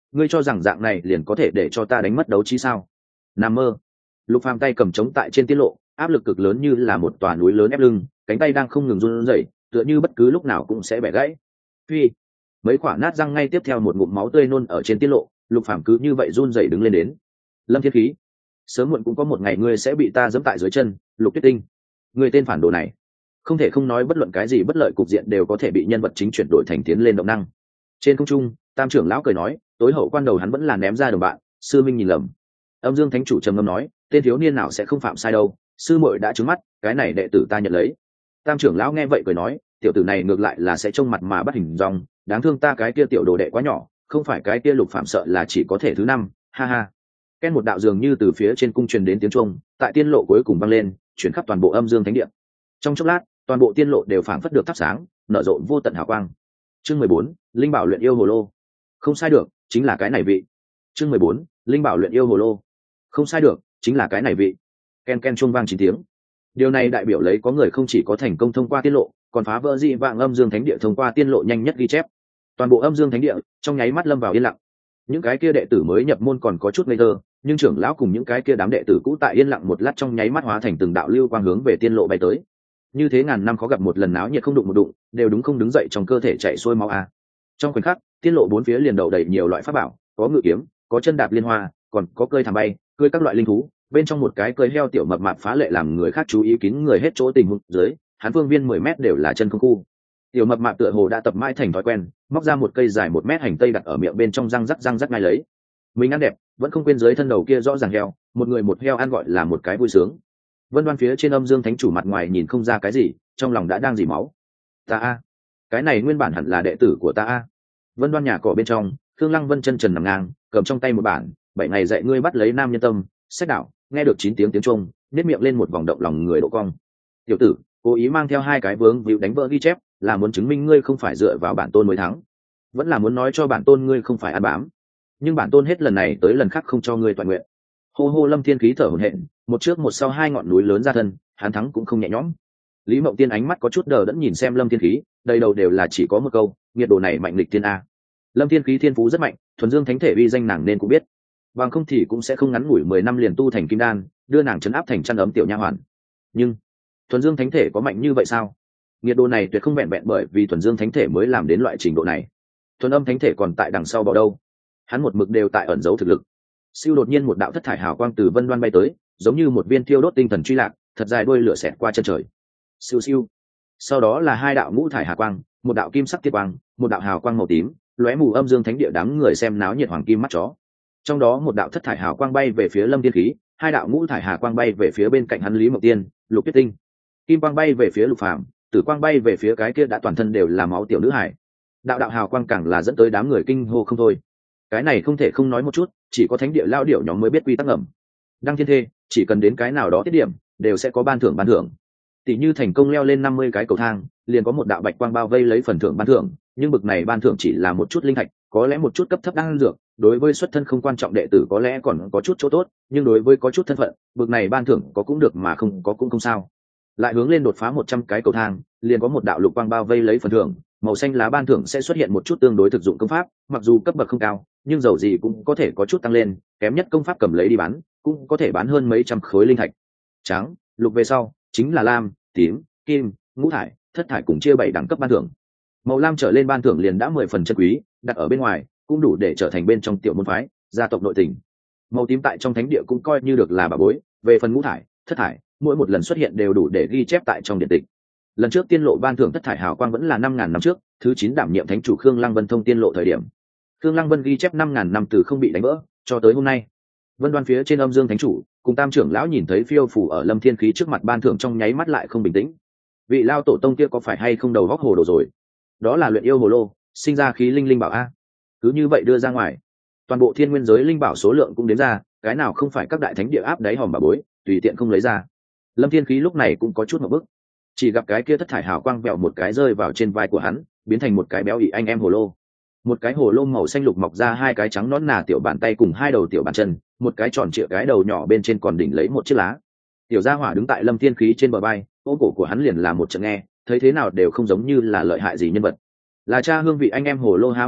[SPEAKER 1] ngươi cho rằng dạng này liền có thể để cho ta đánh mất đấu trí sao? Nằm mơ. Lục Phàm tay cầm trống tại trên tiết lộ, áp lực cực lớn như là một tòa núi lớn ép lưng, cánh tay đang không ngừng run rẩy, tựa như bất cứ lúc nào cũng sẽ bẻ gãy. Phi, mấy quả nát răng ngay tiếp theo một ngụm máu tươi nôn ở trên tiết lộ, Lục Phàm cứ như vậy run rẩy đứng lên đến. Lâm Thiên Khí, sớm muộn cũng có một ngày ngươi sẽ bị ta giẫm tại dưới chân, Lục Tuyết Tinh. Ngươi tên phản đồ này, không thể không nói bất luận cái gì bất lợi cục diện đều có thể bị nhân vật chính chuyển đổi thành tiến lên động năng. Trên không trung, Tam trưởng lão cười nói, tối hậu quan đầu hắn vẫn là ném ra đồng bạn, sư minh nhìn lầm. Âm Dương Thánh chủ trầm ngâm nói, tên thiếu niên nào sẽ không phạm sai đâu, sư muội đã trứng mắt, cái này đệ tử ta nhận lấy. Tam trưởng lão nghe vậy cười nói, tiểu tử này ngược lại là sẽ trông mặt mà bắt hình dong, đáng thương ta cái kia tiểu đồ đệ quá nhỏ, không phải cái kia Lục Phạm sợ là chỉ có thể thứ năm, ha ha. Ken một đạo dường như từ phía trên cung truyền đến tiếng trung, tại tiên lộ cuối cùng vang lên, chuyển khắp toàn bộ Âm Dương Thánh địa. Trong chốc lát, toàn bộ tiên lộ đều phảng phất được thắp sáng, nở rộ vô tận hào quang. Chương mười bốn, linh bảo luyện yêu hồ lô. Không sai được, chính là cái này vị. Chương mười bốn, linh bảo luyện yêu hồ lô. Không sai được, chính là cái này vị. Ken ken chuông vang chín tiếng. Điều này đại biểu lấy có người không chỉ có thành công thông qua tiên lộ, còn phá vỡ dị vạng Âm Dương Thánh địa thông qua tiên lộ nhanh nhất ghi chép. Toàn bộ Âm Dương Thánh địa trong nháy mắt lâm vào yên lặng. Những cái kia đệ tử mới nhập môn còn có chút ngây thơ, nhưng trưởng lão cùng những cái kia đám đệ tử cũ tại yên lặng một lát trong nháy mắt hóa thành từng đạo lưu quang hướng về tiên lộ bay tới. Như thế ngàn năm khó gặp một lần náo nhiệt không đụng một đụng, đều đúng không đứng dậy trong cơ thể chạy xuôi máu a. Trong khoảnh khắc, tiên lộ bốn phía liền đậu đầy nhiều loại pháp bảo, có ngự kiếm, có chân đạp liên hoa, còn có cơi thảm bay, cơi các loại linh thú, bên trong một cái cơi heo tiểu mập mạp phá lệ làm người khác chú ý kín người hết chỗ tình huống dưới, hắn phương viên mười mét đều là chân không khu. Tiểu mập mạp tựa hồ đã tập mãi thành thói quen, móc ra một cây dài một mét hành tây đặt ở miệng bên trong răng rắc răng rắc ngay lấy. Mình ăn đẹp, vẫn không quên dưới thân đầu kia rõ ràng heo, một người một heo ăn gọi là một cái vui sướng. Vân Đoan phía trên Âm Dương Thánh chủ mặt ngoài nhìn không ra cái gì, trong lòng đã đang dỉ máu. Ta a, cái này nguyên bản hẳn là đệ tử của ta a. Vân Đoan nhà cỏ bên trong, Thương Lăng Vân chân trần nằm ngang, cầm trong tay một bản, bảy ngày dạy ngươi bắt lấy nam nhân tâm, sách đạo, nghe được chín tiếng tiếng trung, nét miệng lên một vòng động lòng người độ cong. Tiểu tử, cố ý mang theo hai cái vướng víu đánh vỡ ghi chép, là muốn chứng minh ngươi không phải dựa vào bản tôn mới thắng, vẫn là muốn nói cho bản tôn ngươi không phải ăn bám. Nhưng bản tôn hết lần này tới lần khác không cho ngươi toàn nguyện. Hô hô Lâm Thiên Khí thở hổn hển, một trước một sau hai ngọn núi lớn ra thân, hắn thắng cũng không nhẹ nhõm. Lý Mộng Tiên ánh mắt có chút đờ đẫn nhìn xem Lâm Thiên Khí, đầy đầu đều là chỉ có một câu, nghiệt đồ này mạnh lịch tiên a. Lâm Thiên Khí thiên phú rất mạnh, thuần dương thánh thể uy danh nàng nên cũng biết, bằng không thì cũng sẽ không ngắn ngủi mười năm liền tu thành kim đan, đưa nàng chấn áp thành chăn ấm tiểu nha hoàn. Nhưng thuần dương thánh thể có mạnh như vậy sao? Nghiệt đồ này tuyệt không vẹn vẹn bởi vì thuần dương thánh thể mới làm đến loại trình độ này, thuần âm thánh thể còn tại đằng sau bỏ đâu. Hắn một mực đều tại ẩn giấu thực lực. Siêu đột nhiên một đạo thất thải hào quang từ Vân Đoan bay tới, giống như một viên thiêu đốt tinh thần truy lạc, thật dài đuôi lửa xẹt qua chân trời. Siêu siêu. Sau đó là hai đạo ngũ thải hà quang, một đạo kim sắc tiết quang, một đạo hào quang màu tím, lóe mù Âm Dương Thánh địa đám người xem náo nhiệt hoàng kim mắt chó. Trong đó một đạo thất thải hào quang bay về phía Lâm Thiên Khí, hai đạo ngũ thải hà quang bay về phía bên cạnh hắn Lý Mộng Tiên, Lục Tuyết Tinh. Kim quang bay về phía Lục Phàm, tử quang bay về phía cái kia đã toàn thân đều là máu tiểu nữ hải. Đạo đạo hào quang càng là dẫn tới đám người kinh hô không thôi. Cái này không thể không nói một chút, chỉ có thánh địa lao điểu nhóm mới biết quy tắc ngầm. Đăng thiên thê, chỉ cần đến cái nào đó tiết điểm, đều sẽ có ban thưởng ban thưởng. Tỷ như thành công leo lên năm mươi cái cầu thang, liền có một đạo bạch quang bao vây lấy phần thưởng ban thưởng, nhưng bực này ban thưởng chỉ là một chút linh thạch, có lẽ một chút cấp thấp đan dược, đối với xuất thân không quan trọng đệ tử có lẽ còn có chút chỗ tốt, nhưng đối với có chút thân phận, bực này ban thưởng có cũng được mà không có cũng không sao. Lại hướng lên đột phá một trăm cái cầu thang, liền có một đạo lục quang bao vây lấy phần thưởng, màu xanh lá ban thưởng sẽ xuất hiện một chút tương đối thực dụng công pháp, mặc dù cấp bậc không cao, nhưng dầu gì cũng có thể có chút tăng lên, kém nhất công pháp cầm lấy đi bán, cũng có thể bán hơn mấy trăm khối linh thạch. Trắng, lục về sau, chính là lam, tím, kim, ngũ thải, thất thải cùng chia bảy đẳng cấp ban thưởng. Màu lam trở lên ban thưởng liền đã mười phần chân quý, đặt ở bên ngoài, cũng đủ để trở thành bên trong tiểu môn phái, gia tộc nội tình. Màu tím tại trong thánh địa cũng coi như được là bảo bối, về phần ngũ thải, thất thải, mỗi một lần xuất hiện đều đủ để ghi chép tại trong điện tịch. Lần trước tiên lộ ban thưởng thất thải hào quang vẫn là năm ngàn năm trước, thứ chín đảm nhiệm thánh chủ Khương Lăng Vân thông tiên lộ thời điểm. Khương Lăng Vân ghi chép năm ngàn năm từ không bị đánh vỡ, cho tới hôm nay. Vân Đoan phía trên Âm Dương Thánh chủ, cùng Tam trưởng lão nhìn thấy phiêu phủ ở Lâm Thiên Khí trước mặt ban thưởng trong nháy mắt lại không bình tĩnh. Vị lao tổ tông kia có phải hay không đầu góc hồ đồ rồi? Đó là luyện yêu hồ lô, sinh ra khí linh linh bảo a. Cứ như vậy đưa ra ngoài, toàn bộ thiên nguyên giới linh bảo số lượng cũng đến ra, cái nào không phải các đại thánh địa áp đáy hòm bà bối, tùy tiện không lấy ra. Lâm Thiên Khí lúc này cũng có chút một bức, chỉ gặp cái kia thất thải hào quang vẹo một cái rơi vào trên vai của hắn, biến thành một cái béo ị anh em hồ lô. Một cái hồ lô màu xanh lục mọc ra hai cái trắng nõn nà tiểu bàn tay cùng hai đầu tiểu bàn chân, một cái tròn trịa cái đầu nhỏ bên trên còn đỉnh lấy một chiếc lá. Tiểu gia hỏa đứng tại Lâm Thiên Khí trên bờ vai, ôm cổ của hắn liền là một trận nghe, thấy thế nào đều không giống như là lợi hại gì nhân vật. Là cha hương vị anh em hồ lô há miệng ra,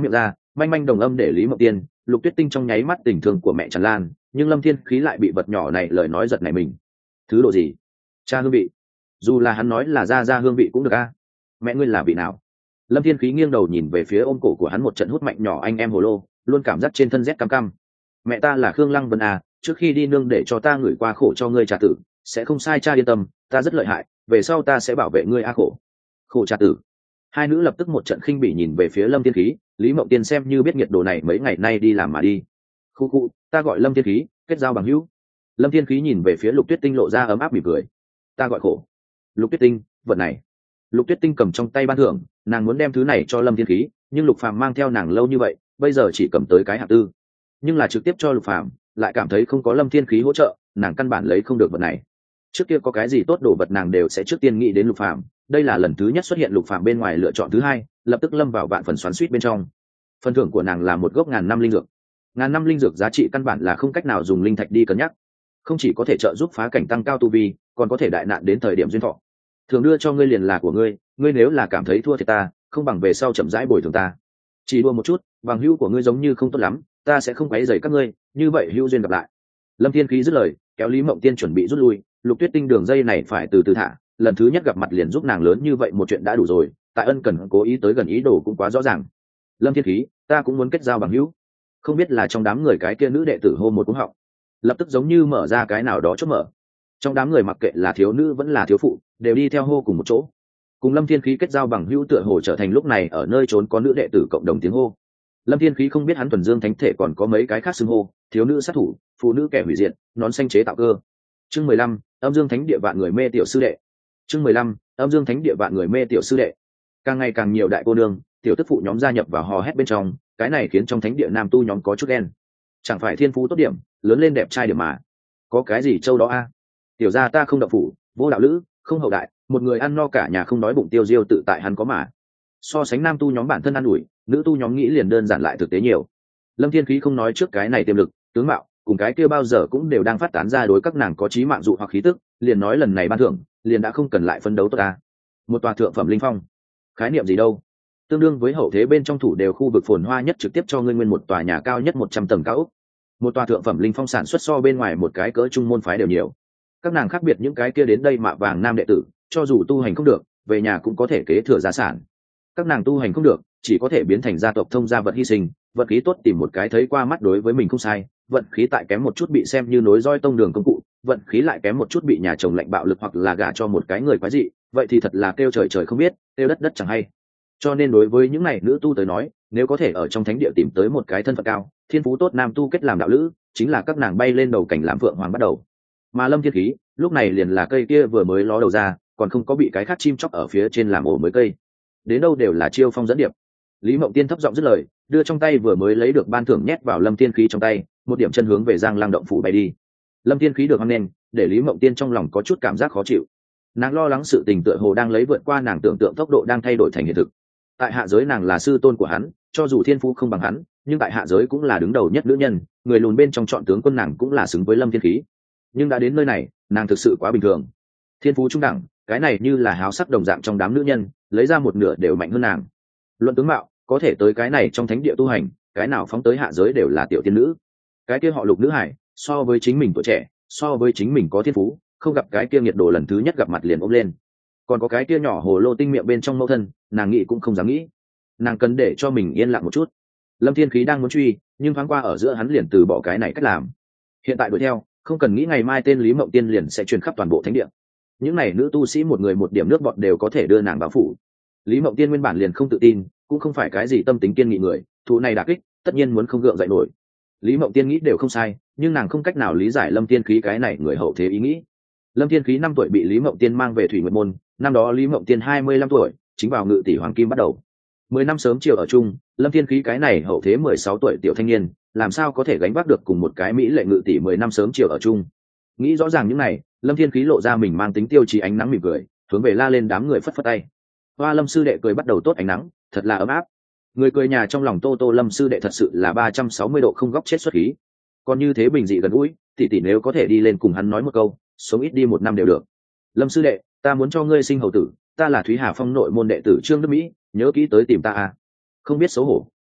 [SPEAKER 1] manh manh đồng âm để Lý Mộng Tiên, Lục Tuyết Tinh trong nháy mắt tình thương của mẹ tràn lan, nhưng Lâm Thiên Khí lại bị vật nhỏ này lời nói giật này mình. Thứ độ gì? Cha hương vị. Dù là hắn nói là ra ra hương vị cũng được a. Mẹ ngươi là vị nào? Lâm Thiên Khí nghiêng đầu nhìn về phía ôm cổ của hắn một trận hút mạnh nhỏ anh em hồ lô, luôn cảm giác trên thân rét cam cam. Mẹ ta là Khương Lăng Vân à, trước khi đi nương để cho ta gửi qua khổ cho ngươi trà tử, sẽ không sai, cha yên tâm, ta rất lợi hại, về sau ta sẽ bảo vệ ngươi a khổ. Khổ trà tử. Hai nữ lập tức một trận khinh bỉ nhìn về phía Lâm Thiên Khí, Lý Mộng Tiên xem như biết nhiệt độ này mấy ngày nay đi làm mà đi. Khu khu, ta gọi Lâm Thiên Khí, kết giao bằng hữu. Lâm Thiên Khí nhìn về phía Lục Tuyết Tinh lộ ra ấm áp mỉm cười. Ta gọi khổ. Lục Tuyết Tinh, vật này. Lục Tuyết Tinh cầm trong tay ban thưởng, nàng muốn đem thứ này cho Lâm Thiên Khí, nhưng Lục Phàm mang theo nàng lâu như vậy, bây giờ chỉ cầm tới cái hạng tư, nhưng là trực tiếp cho Lục Phàm, lại cảm thấy không có Lâm Thiên Khí hỗ trợ, nàng căn bản lấy không được vật này. Trước kia có cái gì tốt đồ vật nàng đều sẽ trước tiên nghĩ đến Lục Phàm, đây là lần thứ nhất xuất hiện Lục Phàm bên ngoài lựa chọn thứ hai, lập tức lâm vào vạn phần xoắn xuýt bên trong. Phần thưởng của nàng là một gốc ngàn năm linh dược. Ngàn năm linh dược giá trị căn bản là không cách nào dùng linh thạch đi cân nhắc, không chỉ có thể trợ giúp phá cảnh tăng cao tu vi, còn có thể đại nạn đến thời điểm duyên thọ. Thường đưa cho ngươi liền là của ngươi, ngươi nếu là cảm thấy thua thì ta, không bằng về sau chậm rãi bồi thường ta. Chỉ đua một chút, bằng hữu của ngươi giống như không tốt lắm, ta sẽ không quấy rầy các ngươi, như vậy hữu duyên gặp lại. Lâm Thiên Khí dứt lời, kéo Lý Mộng Tiên chuẩn bị rút lui, Lục Tuyết Tinh đường dây này phải từ từ thả, lần thứ nhất gặp mặt liền giúp nàng lớn như vậy một chuyện đã đủ rồi, tại ân cần cố ý tới gần ý đồ cũng quá rõ ràng. Lâm Thiên Khí, ta cũng muốn kết giao bằng hữu. Không biết là trong đám người cái kia nữ đệ tử hô một cú họng, lập tức giống như mở ra cái nào đó chốt mở. Trong đám người mặc kệ là thiếu nữ vẫn là thiếu phụ, đều đi theo hô cùng một chỗ. Cùng Lâm Thiên Khí kết giao bằng hữu tựa hồ trở thành lúc này ở nơi trốn có nữ đệ tử cộng đồng tiếng hô. Lâm Thiên Khí không biết hắn thuần dương thánh thể còn có mấy cái khác xưng hô, thiếu nữ sát thủ, phụ nữ kẻ hủy diệt, nón xanh chế tạo cơ. Chương mười lăm, âm dương thánh địa vạn người mê tiểu sư đệ. Chương mười lăm, âm dương thánh địa vạn người mê tiểu sư đệ. Càng ngày càng nhiều đại cô nương, tiểu tức phụ nhóm gia nhập vào hò hét bên trong, cái này khiến trong thánh địa nam tu nhóm có chút đen. Chẳng phải thiên phú tốt điểm, lớn lên đẹp trai điểm mà. Có cái gì châu đó a? Tiểu gia ta không đậu phủ, vô đạo lữ, không hậu đại, một người ăn no cả nhà không đói bụng tiêu diêu tự tại hắn có mà. So sánh nam tu nhóm bản thân ăn ủi, nữ tu nhóm nghĩ liền đơn giản lại thực tế nhiều. Lâm Thiên Khí không nói trước cái này tiềm lực, tướng mạo, cùng cái kia bao giờ cũng đều đang phát tán ra đối các nàng có chí mạng dụ hoặc khí tức, liền nói lần này ban thưởng, liền đã không cần lại phân đấu tốt ta. Một tòa thượng phẩm linh phong, khái niệm gì đâu? Tương đương với hậu thế bên trong thủ đều khu vực phồn hoa nhất trực tiếp cho ngươi nguyên một tòa nhà cao nhất một trăm tầng cao ốc. Một tòa thượng phẩm linh phong sản xuất so bên ngoài một cái cỡ trung môn phái đều nhiều. Các nàng khác biệt những cái kia đến đây mạ vàng nam đệ tử, cho dù tu hành không được, về nhà cũng có thể kế thừa gia sản. Các nàng tu hành không được, chỉ có thể biến thành gia tộc thông gia vật hy sinh, vận khí tốt tìm một cái thấy qua mắt đối với mình không sai, vận khí tại kém một chút bị xem như nối roi tông đường công cụ, vận khí lại kém một chút bị nhà chồng lạnh bạo lực hoặc là gả cho một cái người quái dị, vậy thì thật là kêu trời trời không biết, kêu đất đất chẳng hay. Cho nên đối với những này nữ tu tới nói, nếu có thể ở trong thánh địa tìm tới một cái thân phận cao, thiên phú tốt nam tu kết làm đạo lữ, chính là các nàng bay lên đầu cảnh làm phượng hoàng bắt đầu. Mà Lâm Thiên Khí, lúc này liền là cây kia vừa mới ló đầu ra, còn không có bị cái khác chim chóc ở phía trên làm ổ mới cây. Đến đâu đều là chiêu phong dẫn điệp. Lý Mộng Tiên thấp giọng dứt lời, đưa trong tay vừa mới lấy được ban thưởng nhét vào Lâm Thiên Khí trong tay, một điểm chân hướng về Giang Lang động phủ bay đi. Lâm Thiên Khí được hoan nghênh, để Lý Mộng Tiên trong lòng có chút cảm giác khó chịu. Nàng lo lắng sự tình tựa hồ đang lấy vượt qua nàng tưởng tượng tốc độ đang thay đổi thành hiện thực. Tại hạ giới nàng là sư tôn của hắn, cho dù thiên phú không bằng hắn, nhưng tại hạ giới cũng là đứng đầu nhất nữ nhân, người lùn bên trong chọn tướng quân nàng cũng là xứng với Lâm Thiên Khí. Nhưng đã đến nơi này, nàng thực sự quá bình thường. Thiên phú trung đẳng, cái này như là háo sắc đồng dạng trong đám nữ nhân, lấy ra một nửa đều mạnh hơn nàng. Luận tướng mạo, có thể tới cái này trong thánh địa tu hành, cái nào phóng tới hạ giới đều là tiểu tiên nữ. Cái kia họ Lục nữ hải, so với chính mình tuổi trẻ, so với chính mình có thiên phú, không gặp cái kia nhiệt độ lần thứ nhất gặp mặt liền ôm lên. Còn có cái kia nhỏ hồ lô tinh miệng bên trong mẫu thân, nàng nghĩ cũng không dám nghĩ. Nàng cần để cho mình yên lặng một chút. Lâm Thiên Khí đang muốn truy, nhưng thoáng qua ở giữa hắn liền từ bỏ cái này cách làm. Hiện tại đuổi theo, không cần nghĩ ngày mai tên Lý Mộng Tiên liền sẽ truyền khắp toàn bộ thánh địa. Những này nữ tu sĩ một người một điểm nước bọt đều có thể đưa nàng vào phủ. Lý Mộng Tiên nguyên bản liền không tự tin, cũng không phải cái gì tâm tính kiên nghị người, thụ này đả kích, tất nhiên muốn không gượng dậy nổi. Lý Mộng Tiên nghĩ đều không sai, nhưng nàng không cách nào lý giải Lâm Thiên Khí cái này người hậu thế ý nghĩ. Lâm Thiên Khí năm tuổi bị Lý Mộng Tiên mang về Thủy Nguyệt môn, năm đó Lý Mộng Tiên hai mươi lăm tuổi, chính vào ngự tỷ hoàng kim bắt đầu. Mười năm sớm chiều ở chung, Lâm Thiên Khí cái này hậu thế mười sáu tuổi tiểu thanh niên, làm sao có thể gánh vác được cùng một cái mỹ lệ ngự tỷ mười năm sớm chiều ở chung. Nghĩ rõ ràng những này, Lâm Thiên Khí lộ ra mình mang tính tiêu chí ánh nắng mỉm cười, hướng về la lên đám người phất phất tay. Hoa Lâm sư đệ cười bắt đầu tốt ánh nắng, thật là ấm áp. Người cười nhà trong lòng Tô Tô Lâm sư đệ thật sự là ba trăm sáu mươi độ không góc chết xuất khí. Còn như thế bình dị gần gũi, tỷ tỷ nếu có thể đi lên cùng hắn nói một câu, sống ít đi một năm đều được. Lâm sư đệ, ta muốn cho ngươi sinh hầu tử, ta là Thúy Hà Phong nội môn đệ tử Trương Đức Mỹ, nhớ kỹ tới tìm ta à. Không biết xấu hổ,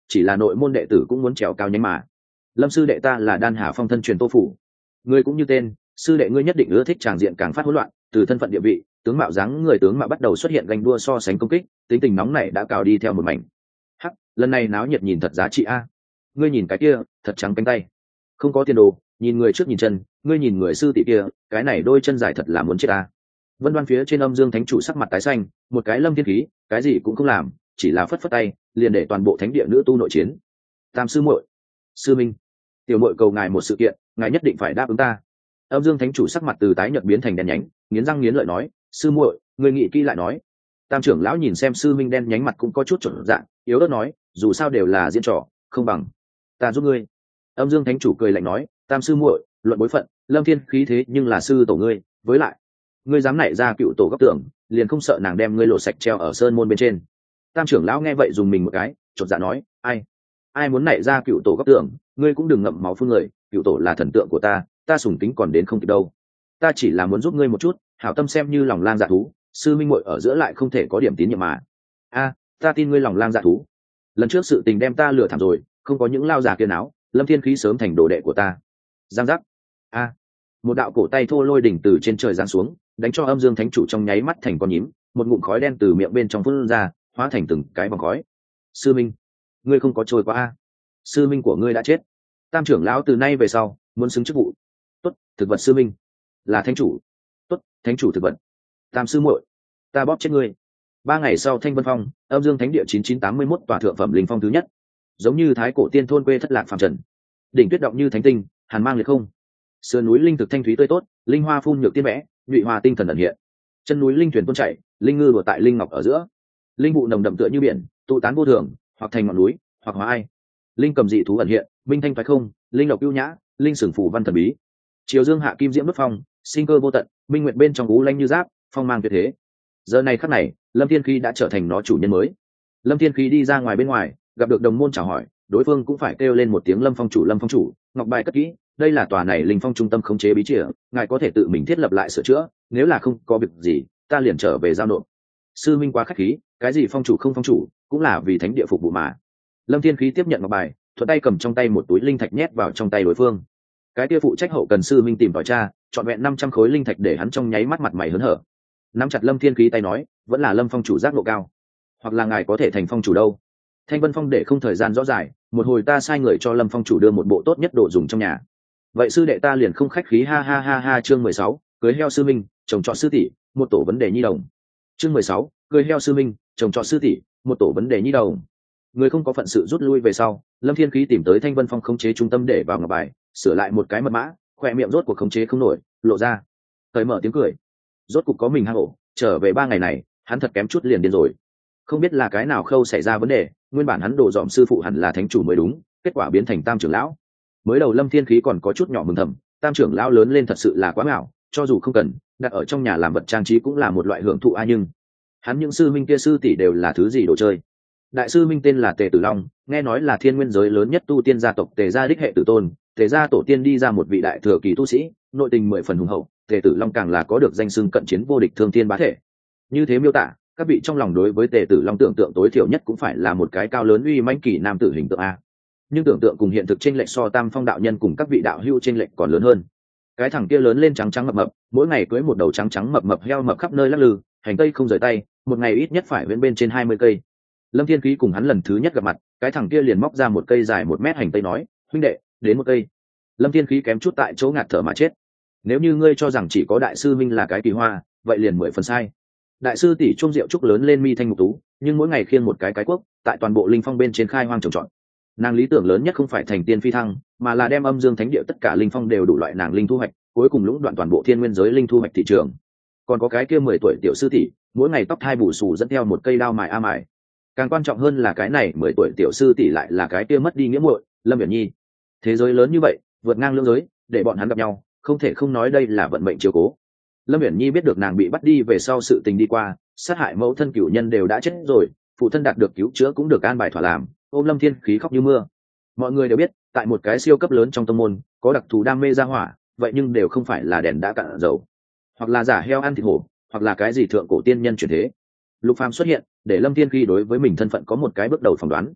[SPEAKER 1] chỉ là nội môn đệ tử cũng muốn trèo cao nhanh mà. Lâm sư đệ ta là Đan Hà Phong thân truyền Tô Phủ, ngươi cũng như tên, sư đệ ngươi nhất định ưa thích tràng diện càng phát hỗn loạn, từ thân phận địa vị, tướng mạo dáng người tướng mạo bắt đầu xuất hiện ganh đua so sánh công kích, tính tình nóng này đã cào đi theo một mảnh. Hắc, lần này náo nhiệt nhìn thật giá trị a. Ngươi nhìn cái kia, thật trắng cánh tay, không có tiền đồ, nhìn người trước nhìn chân, ngươi nhìn người sư tỷ kia, cái này đôi chân dài thật là muốn chết a. Vân Đoan phía trên Âm Dương Thánh chủ sắc mặt tái xanh, một cái Lâm Thiên Khí, cái gì cũng không làm, chỉ là phất phất tay, liền để toàn bộ thánh địa nữ tu nội chiến. Tam sư muội, sư minh, tiểu muội cầu ngài một sự kiện, ngài nhất định phải đáp ứng ta. Âm Dương Thánh chủ sắc mặt từ tái nhợt biến thành đen nhánh, nghiến răng nghiến lợi nói, sư muội, ngươi nghĩ kỹ lại nói. Tam trưởng lão nhìn xem sư minh đen nhánh mặt cũng có chút trộn dạng, yếu ớt nói, dù sao đều là diễn trò, không bằng ta giúp ngươi. Âm Dương Thánh chủ cười lạnh nói, Tam sư muội, luận bối phận, Lâm Thiên Khí thế nhưng là sư tổ ngươi, với lại ngươi dám nảy ra cựu tổ góc tưởng, liền không sợ nàng đem ngươi lộ sạch treo ở sơn môn bên trên. Tam trưởng lão nghe vậy dùng mình một cái, chột dạ nói, ai ai muốn nảy ra cựu tổ góc tưởng, ngươi cũng đừng ngậm máu phun người, cựu tổ là thần tượng của ta, ta sùng kính còn đến không kịp đâu. Ta chỉ là muốn giúp ngươi một chút, hảo tâm xem như lòng lang dạ thú, sư minh muội ở giữa lại không thể có điểm tín nhiệm mà. A, ta tin ngươi lòng lang dạ thú. Lần trước sự tình đem ta lừa thảm rồi, không có những lao già kia áo, Lâm Thiên Khí sớm thành đồ đệ của ta. Giang giác. A, một đạo cổ tay thô lôi đỉnh từ trên trời giáng xuống, đánh cho Âm Dương Thánh chủ trong nháy mắt thành con nhím, một ngụm khói đen từ miệng bên trong phun ra, hóa thành từng cái vòng khói. Sư minh, ngươi không có trôi qua a. Sư minh của ngươi đã chết. Tam trưởng lão từ nay về sau muốn xứng chức vụ. Tốt, thực vật sư minh. Là thánh chủ. Tốt, thánh chủ thực vật. Tam sư muội, ta bóp chết ngươi. Ba ngày sau Thanh Vân Phong, Âm Dương Thánh địa chín chín tám mươi mốt tòa thượng phẩm linh phong thứ nhất. Giống như thái cổ tiên thôn quê thất lạc phàm trần. Đỉnh tuyết động như thánh tinh, hàn mang liệt không. Sườn núi linh thực thanh thúy tươi tốt, linh hoa phun nhược tiên vẽ, nhụy hoa tinh thần ẩn hiện. Chân núi linh thuyền tuôn chảy, linh ngư đùa tại linh ngọc ở giữa. Linh vụ nồng đậm tựa như biển, tụ tán vô thường, hoặc thành ngọn núi, hoặc hóa ai. Linh cầm dị thú ẩn hiện, minh thanh thoái không, linh lộc ưu nhã, linh sừng phủ văn thần bí. Chiều dương hạ kim diễm đốt phong, sinh cơ vô tận, minh nguyện bên trong ú lanh như giáp, phong mang tuyệt thế. Giờ này khắc này, Lâm Thiên Khí đã trở thành nó chủ nhân mới. Lâm Thiên Khí đi ra ngoài bên ngoài, gặp được đồng môn chào hỏi, đối phương cũng phải kêu lên một tiếng Lâm phong chủ, Lâm phong chủ, ngọc bài cất kỹ, đây là tòa này linh phong trung tâm khống chế bí chìa, ngài có thể tự mình thiết lập lại sửa chữa, nếu là không có việc gì, ta liền trở về giao nộp. Sư minh quá khách khí, cái gì phong chủ không phong chủ, cũng là vì thánh địa phục vụ mà. Lâm Thiên Khí tiếp nhận ngọc bài, thuận tay cầm trong tay một túi linh thạch nhét vào trong tay đối phương. Cái kia phụ trách hậu cần sư minh tìm tòi tra, chọn vẹn năm trăm khối linh thạch để hắn trong nháy mắt mặt mày hớn hở. Nắm chặt Lâm Thiên Khí tay nói, vẫn là Lâm phong chủ giác độ cao, hoặc là ngài có thể thành phong chủ đâu. Thanh Vân Phong để không thời gian rõ dài, một hồi ta sai người cho Lâm phong chủ đưa một bộ tốt nhất đồ dùng trong nhà. Vậy sư đệ ta liền không khách khí, ha ha ha ha. Chương mười sáu, cưới heo sư minh, chồng chọn sư tỷ, một tổ vấn đề nhi đồng. Chương mười sáu, cưới heo sư minh, chồng chọn sư tỷ, một tổ vấn đề nhi đồng. Người không có phận sự rút lui về sau, Lâm Thiên Khí tìm tới Thanh Vân Phong khống chế trung tâm để vào ngọc bài, sửa lại một cái mật mã, khỏe miệng rốt cuộc khống chế không nổi, lộ ra thời mở tiếng cười. Rốt cuộc có mình hang ổ, trở về ba ngày này, hắn thật kém chút liền điên rồi. Không biết là cái nào khâu xảy ra vấn đề, nguyên bản hắn đồ dòm sư phụ hẳn là thánh chủ mới đúng, kết quả biến thành tam trưởng lão. Mới đầu Lâm Thiên Khí còn có chút nhỏ mừng thầm, tam trưởng lão lớn lên thật sự là quá mạo, cho dù không cần đặt ở trong nhà làm vật trang trí cũng là một loại hưởng thụ a, nhưng hắn những sư minh kia sư tỷ đều là thứ gì đồ chơi. Đại sư minh tên là Tề Tử Long, nghe nói là thiên nguyên giới lớn nhất tu tiên gia tộc Tề gia đích hệ tử tôn, Tề gia tổ tiên đi ra một vị đại thừa kỳ tu sĩ, nội tình mười phần hùng hậu, Tề Tử Long càng là có được danh xưng cận chiến vô địch thương thiên bá thể. Như thế miêu tả, các vị trong lòng đối với Tề Tử Long tưởng tượng tối thiểu nhất cũng phải là một cái cao lớn uy mãnh kỳ nam tử hình tượng a. Nhưng tưởng tượng cùng hiện thực chênh lệch so Tam Phong đạo nhân cùng các vị đạo hữu chênh lệch còn lớn hơn. Cái thằng kia lớn lên trắng trắng mập mập, mỗi ngày cưới một đầu trắng trắng mập mập heo mập khắp nơi lắc lư, hành tây không rời tay, một ngày ít nhất phải bên bên trên hai mươi cây. Lâm Thiên Khí cùng hắn lần thứ nhất gặp mặt, cái thằng kia liền móc ra một cây dài một mét hành tây nói, huynh đệ, đến một cây. Lâm Thiên Khí kém chút tại chỗ ngạt thở mà chết. Nếu như ngươi cho rằng chỉ có đại sư minh là cái kỳ hoa, vậy liền mười phần sai. Đại sư tỷ trung diệu trúc lớn lên mi thanh mục tú, nhưng mỗi ngày khiêng một cái cái quốc, tại toàn bộ linh phong bên trên khai hoang trồng trọt. Nàng lý tưởng lớn nhất không phải thành tiên phi thăng, mà là đem Âm Dương Thánh địa tất cả linh phong đều đủ loại nàng linh thu hoạch, cuối cùng lũng đoạn toàn bộ thiên nguyên giới linh thu hoạch thị trường. Còn có cái kia mười tuổi tiểu sư tỷ, mỗi ngày tóc thai bù xù dẫn theo một cây đao mài a mài. Càng quan trọng hơn là cái này mười tuổi tiểu sư tỷ lại là cái kia mất đi nghĩa muội, Lâm Viễn Nhi. Thế giới lớn như vậy, vượt ngang lưỡng giới, để bọn hắn gặp nhau, không thể không nói đây là vận mệnh chiếu cố. Lâm Viễn Nhi biết được nàng bị bắt đi về sau sự tình đi qua, sát hại mẫu thân cửu nhân đều đã chết rồi, phụ thân đạt được cứu chữa cũng được an bài thỏa làm, ôm Lâm Thiên Khí khóc như mưa. Mọi người đều biết, tại một cái siêu cấp lớn trong tông môn, có đặc thù đam mê ra hỏa, vậy nhưng đều không phải là đèn đã cạn dầu, hoặc là giả heo ăn thịt hổ, hoặc là cái gì thượng cổ tiên nhân chuyển thế. Lục Phàm xuất hiện, để Lâm Thiên Khí đối với mình thân phận có một cái bước đầu phỏng đoán.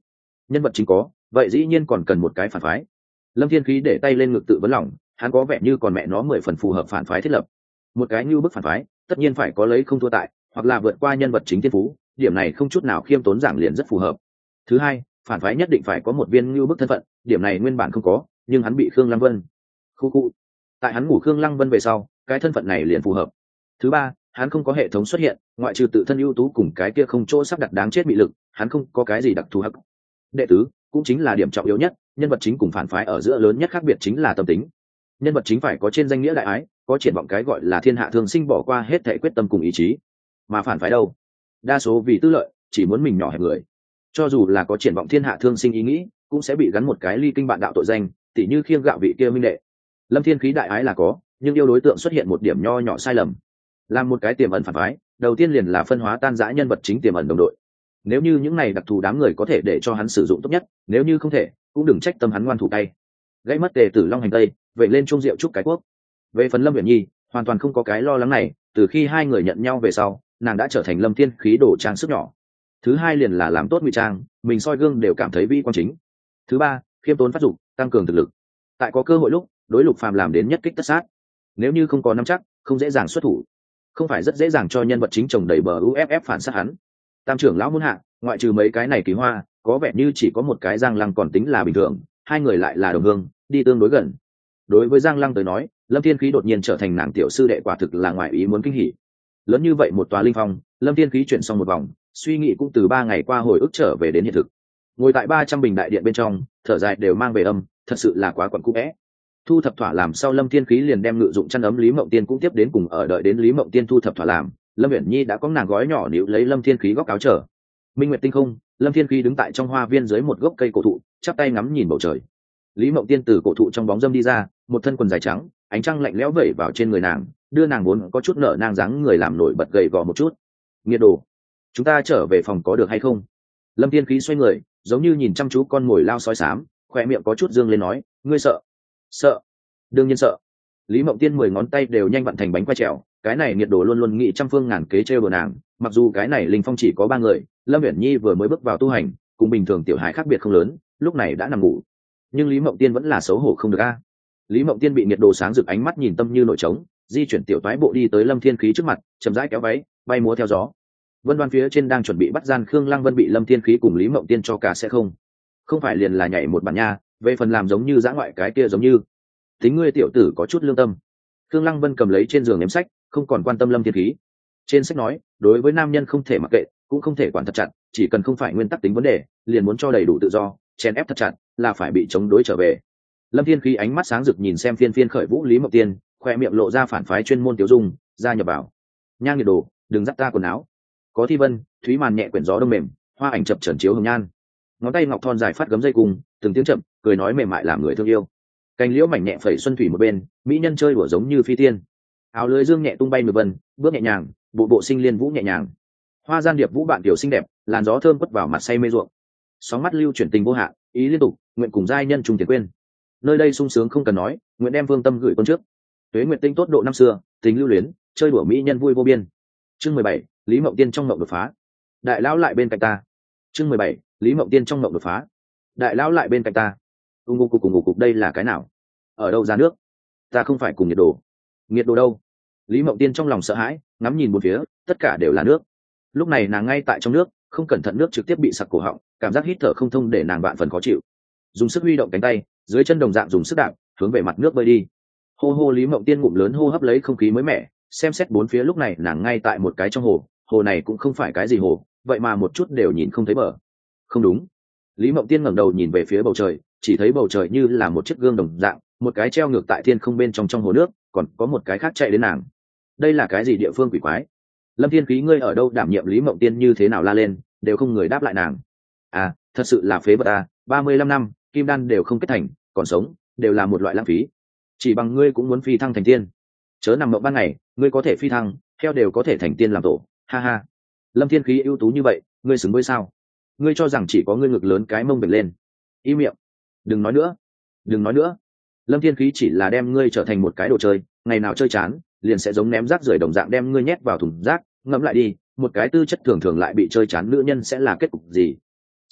[SPEAKER 1] nhân vật chính có, vậy dĩ nhiên còn cần một cái phản phái. Lâm Thiên Khí để tay lên ngực tự vấn lòng, hắn có vẻ như còn mẹ nó mười phần phù hợp phản phái thiết lập. Một cái như bức phản phái tất nhiên phải có lấy không thua tại, hoặc là vượt qua nhân vật chính thiên phú, điểm này không chút nào khiêm tốn giảng liền rất phù hợp. Thứ hai, phản phái nhất định phải có một viên như bức thân phận, điểm này nguyên bản không có, nhưng hắn bị Khương Lăng Vân khu khu tại hắn ngủ Khương Lăng Vân về sau, cái thân phận này liền phù hợp. Thứ ba, hắn không có hệ thống xuất hiện, ngoại trừ tự thân ưu tú cùng cái kia không chỗ sắp đặt đáng chết bị lực, hắn không có cái gì đặc thù hắc. Đệ tứ, cũng chính là điểm trọng yếu nhất, nhân vật chính cùng phản phái ở giữa lớn nhất khác biệt chính là tâm tính. Nhân vật chính phải có trên danh nghĩa đại ái, có triển vọng cái gọi là thiên hạ thương sinh bỏ qua hết thể quyết tâm cùng ý chí. Mà phản phái đâu? Đa số vì tư lợi, chỉ muốn mình nhỏ hẹp người. Cho dù là có triển vọng thiên hạ thương sinh ý nghĩ, cũng sẽ bị gắn một cái ly kinh bạn đạo tội danh, tỉ như khiêng gạo vị kia minh đệ. Lâm Thiên Khí đại ái là có, nhưng yêu đối tượng xuất hiện một điểm nho nhỏ sai lầm. Làm một cái tiềm ẩn phản phái, đầu tiên liền là phân hóa tan rã nhân vật chính tiềm ẩn đồng đội. Nếu như những này đặc thù đám người có thể để cho hắn sử dụng tốt nhất, nếu như không thể, cũng đừng trách tâm hắn ngoan thủ tay. Gãy mất Tề Tử Long hành tây, vậy lên chung rượu chúc cái quốc. Về phần Lâm Uyển Nhi, hoàn toàn không có cái lo lắng này, từ khi hai người nhận nhau về sau, nàng đã trở thành Lâm Thiên Khí đồ trang sức nhỏ. Thứ hai liền là làm tốt ngụy trang, mình soi gương đều cảm thấy vi quan chính. Thứ ba, khiêm tốn phát dục, tăng cường thực lực. Tại có cơ hội lúc, đối Lục Phàm làm đến nhất kích tất sát. Nếu như không có nắm chắc, không dễ dàng xuất thủ. Không phải rất dễ dàng cho nhân vật chính chồng đầy bờ u ép ép phản sát hắn. Tam trưởng lão muốn hạ, ngoại trừ mấy cái này kỳ hoa, có vẻ như chỉ có một cái Giang Lăng còn tính là bình thường, hai người lại là đồng hương, đi tương đối gần. Đối với Giang Lăng tới nói, Lâm Thiên Khí đột nhiên trở thành nàng tiểu sư đệ quả thực là ngoài ý muốn kinh hỉ. Lớn như vậy một tòa linh phong, Lâm Thiên Khí chuyển xong một vòng, suy nghĩ cũng từ ba ngày qua hồi ức trở về đến hiện thực. Ngồi tại ba trăm bình đại điện bên trong, thở dài đều mang về âm, thật sự là quá quẩn cũ é. Thu thập thỏa làm sau, Lâm Thiên Khí liền đem ngự dụng chăn ấm Lý Mộng Tiên cũng tiếp đến cùng ở đợi đến Lý Mộng Tiên thu thập thỏa làm, Lâm Uyển Nhi đã có nàng gói nhỏ níu lấy Lâm Thiên Khí góc áo trở. Minh nguyệt tinh không, Lâm Thiên Khí đứng tại trong hoa viên dưới một gốc cây cổ thụ, chắp tay ngắm nhìn bầu trời. Lý Mộng Tiên từ cổ thụ trong bóng râm đi ra, một thân quần dài trắng, ánh trăng lạnh lẽo vẩy vào trên người nàng, đưa nàng vốn có chút nở nang dáng người làm nổi bật gầy gò một chút. Nghiệt đồ, chúng ta trở về phòng có được hay không? Lâm Thiên Khí xoay người, giống như nhìn chăm chú con mồi lao sói xám, khoe miệng có chút dương lên nói, ngươi sợ? Sợ? Đương nhiên sợ. Lý Mộng Tiên mười ngón tay đều nhanh vặn thành bánh quay trèo, cái này nhiệt đồ luôn luôn nghĩ trăm phương ngàn kế trêu đùa nàng, mặc dù cái này linh phong chỉ có ba người, Lâm Uyển Nhi vừa mới bước vào tu hành, cùng bình thường tiểu hải khác biệt không lớn, lúc này đã nằm ngủ. Nhưng Lý Mộng Tiên vẫn là xấu hổ không được a. Lý Mộng Tiên bị nhiệt đồ sáng rực ánh mắt nhìn tâm như nổi trống, di chuyển tiểu toái bộ đi tới Lâm Thiên Khí trước mặt, chậm rãi kéo váy, bay múa theo gió. Vân Đoan phía trên đang chuẩn bị bắt gian Khương Lăng Vân bị Lâm Thiên Khí cùng Lý Mộng Tiên cho cả sẽ không. Không phải liền là nhảy một bản nha, về phần làm giống như dã ngoại cái kia giống như. Tính ngươi tiểu tử có chút lương tâm. Khương Lăng Vân cầm lấy trên giường ném sách, không còn quan tâm Lâm Thiên Khí. Trên sách nói, đối với nam nhân không thể mặc kệ, cũng không thể quản thật chặt, chỉ cần không phải nguyên tắc tính vấn đề, liền muốn cho đầy đủ tự do, chèn ép thật chặt, là phải bị chống đối trở về. Lâm Thiên Khí ánh mắt sáng rực nhìn xem phiên phiên khởi vũ Lý Mộng Tiên, khoe miệng lộ ra phản phái chuyên môn tiểu dung, gia nhập vào. Nhang nhiệt đồ, đừng dắt ta quần áo. Có thi vân, thúy màn nhẹ quyển gió đông mềm, hoa ảnh chập chờn chiếu hồng nhan. Ngón tay ngọc thon dài phát gấm dây cùng, từng tiếng chậm, cười nói mềm mại làm người thương yêu. Cành liễu mảnh nhẹ phẩy xuân thủy một bên, mỹ nhân chơi đùa giống như phi tiên. Áo lưới dương nhẹ tung bay mười vân, bước nhẹ nhàng, bộ bộ sinh liên vũ nhẹ nhàng. Hoa gian điệp vũ bạn tiểu xinh đẹp, làn gió thơm quất vào mặt say mê ruộng. Sóng mắt lưu chuyển tình vô hạn, ý liên tục, nguyện cùng giai nhân trùng tiền quên. Nơi đây sung sướng không cần nói, nguyện đem vương tâm gửi con trước. Tuế nguyệt tinh tốt độ năm xưa, tình lưu luyến, chơi đùa mỹ nhân vui vô biên. Chương mười bảy, Lý Mộng Tiên trong mộng đột phá. Đại lão lại bên cạnh ta. Chương mười bảy, Lý Mộng Tiên trong mộng đột phá. Đại lão lại bên cạnh ta. Ung ung cục cùng ngục cục đây là cái nào? Ở đâu ra nước? Ta không phải cùng nhiệt đồ. Nhiệt đồ đâu? Lý Mộng Tiên trong lòng sợ hãi, ngắm nhìn bốn phía, tất cả đều là nước. Lúc này nàng ngay tại trong nước, không cẩn thận nước trực tiếp bị sặc cổ họng, cảm giác hít thở không thông để nàng vạn phần khó chịu. Dùng sức huy động cánh tay, dưới chân đồng dạng dùng sức đạp, hướng về mặt nước bơi đi. Hô hô Lý Mộng Tiên ngụm lớn hô hấp lấy không khí mới mẻ, xem xét bốn phía lúc này nàng ngay tại một cái trong hồ, hồ này cũng không phải cái gì hồ, vậy mà một chút đều nhìn không thấy bờ. Không đúng. Lý Mộng Tiên ngẩng đầu nhìn về phía bầu trời, chỉ thấy bầu trời như là một chiếc gương đồng dạng, một cái treo ngược tại thiên không bên trong trong hồ nước, còn có một cái khác chạy đến nàng. Đây là cái gì địa phương quỷ quái? Lâm Thiên Khí ngươi ở đâu đảm nhiệm Lý Mộng Tiên như thế nào la lên, đều không người đáp lại nàng. À, thật sự là phế vật à, ba mươi lăm năm, kim đan đều không kết thành, còn sống, đều là một loại lãng phí. Chỉ bằng ngươi cũng muốn phi thăng thành tiên. Chớ nằm mộng ban ngày, ngươi có thể phi thăng, heo đều có thể thành tiên làm tổ, ha ha. Lâm Thiên Khí ưu tú như vậy, ngươi xứng với sao? Ngươi cho rằng chỉ có ngươi ngực lớn cái mông bền lên. Im miệng. Đừng nói nữa. Đừng nói nữa. Lâm Thiên Khí chỉ là đem ngươi trở thành một cái đồ chơi, ngày nào chơi chán, liền sẽ giống ném rác rưởi đồng dạng đem ngươi nhét vào thùng rác, ngẫm lại đi, một cái tư chất thường thường lại bị chơi chán nữ nhân sẽ là kết cục gì?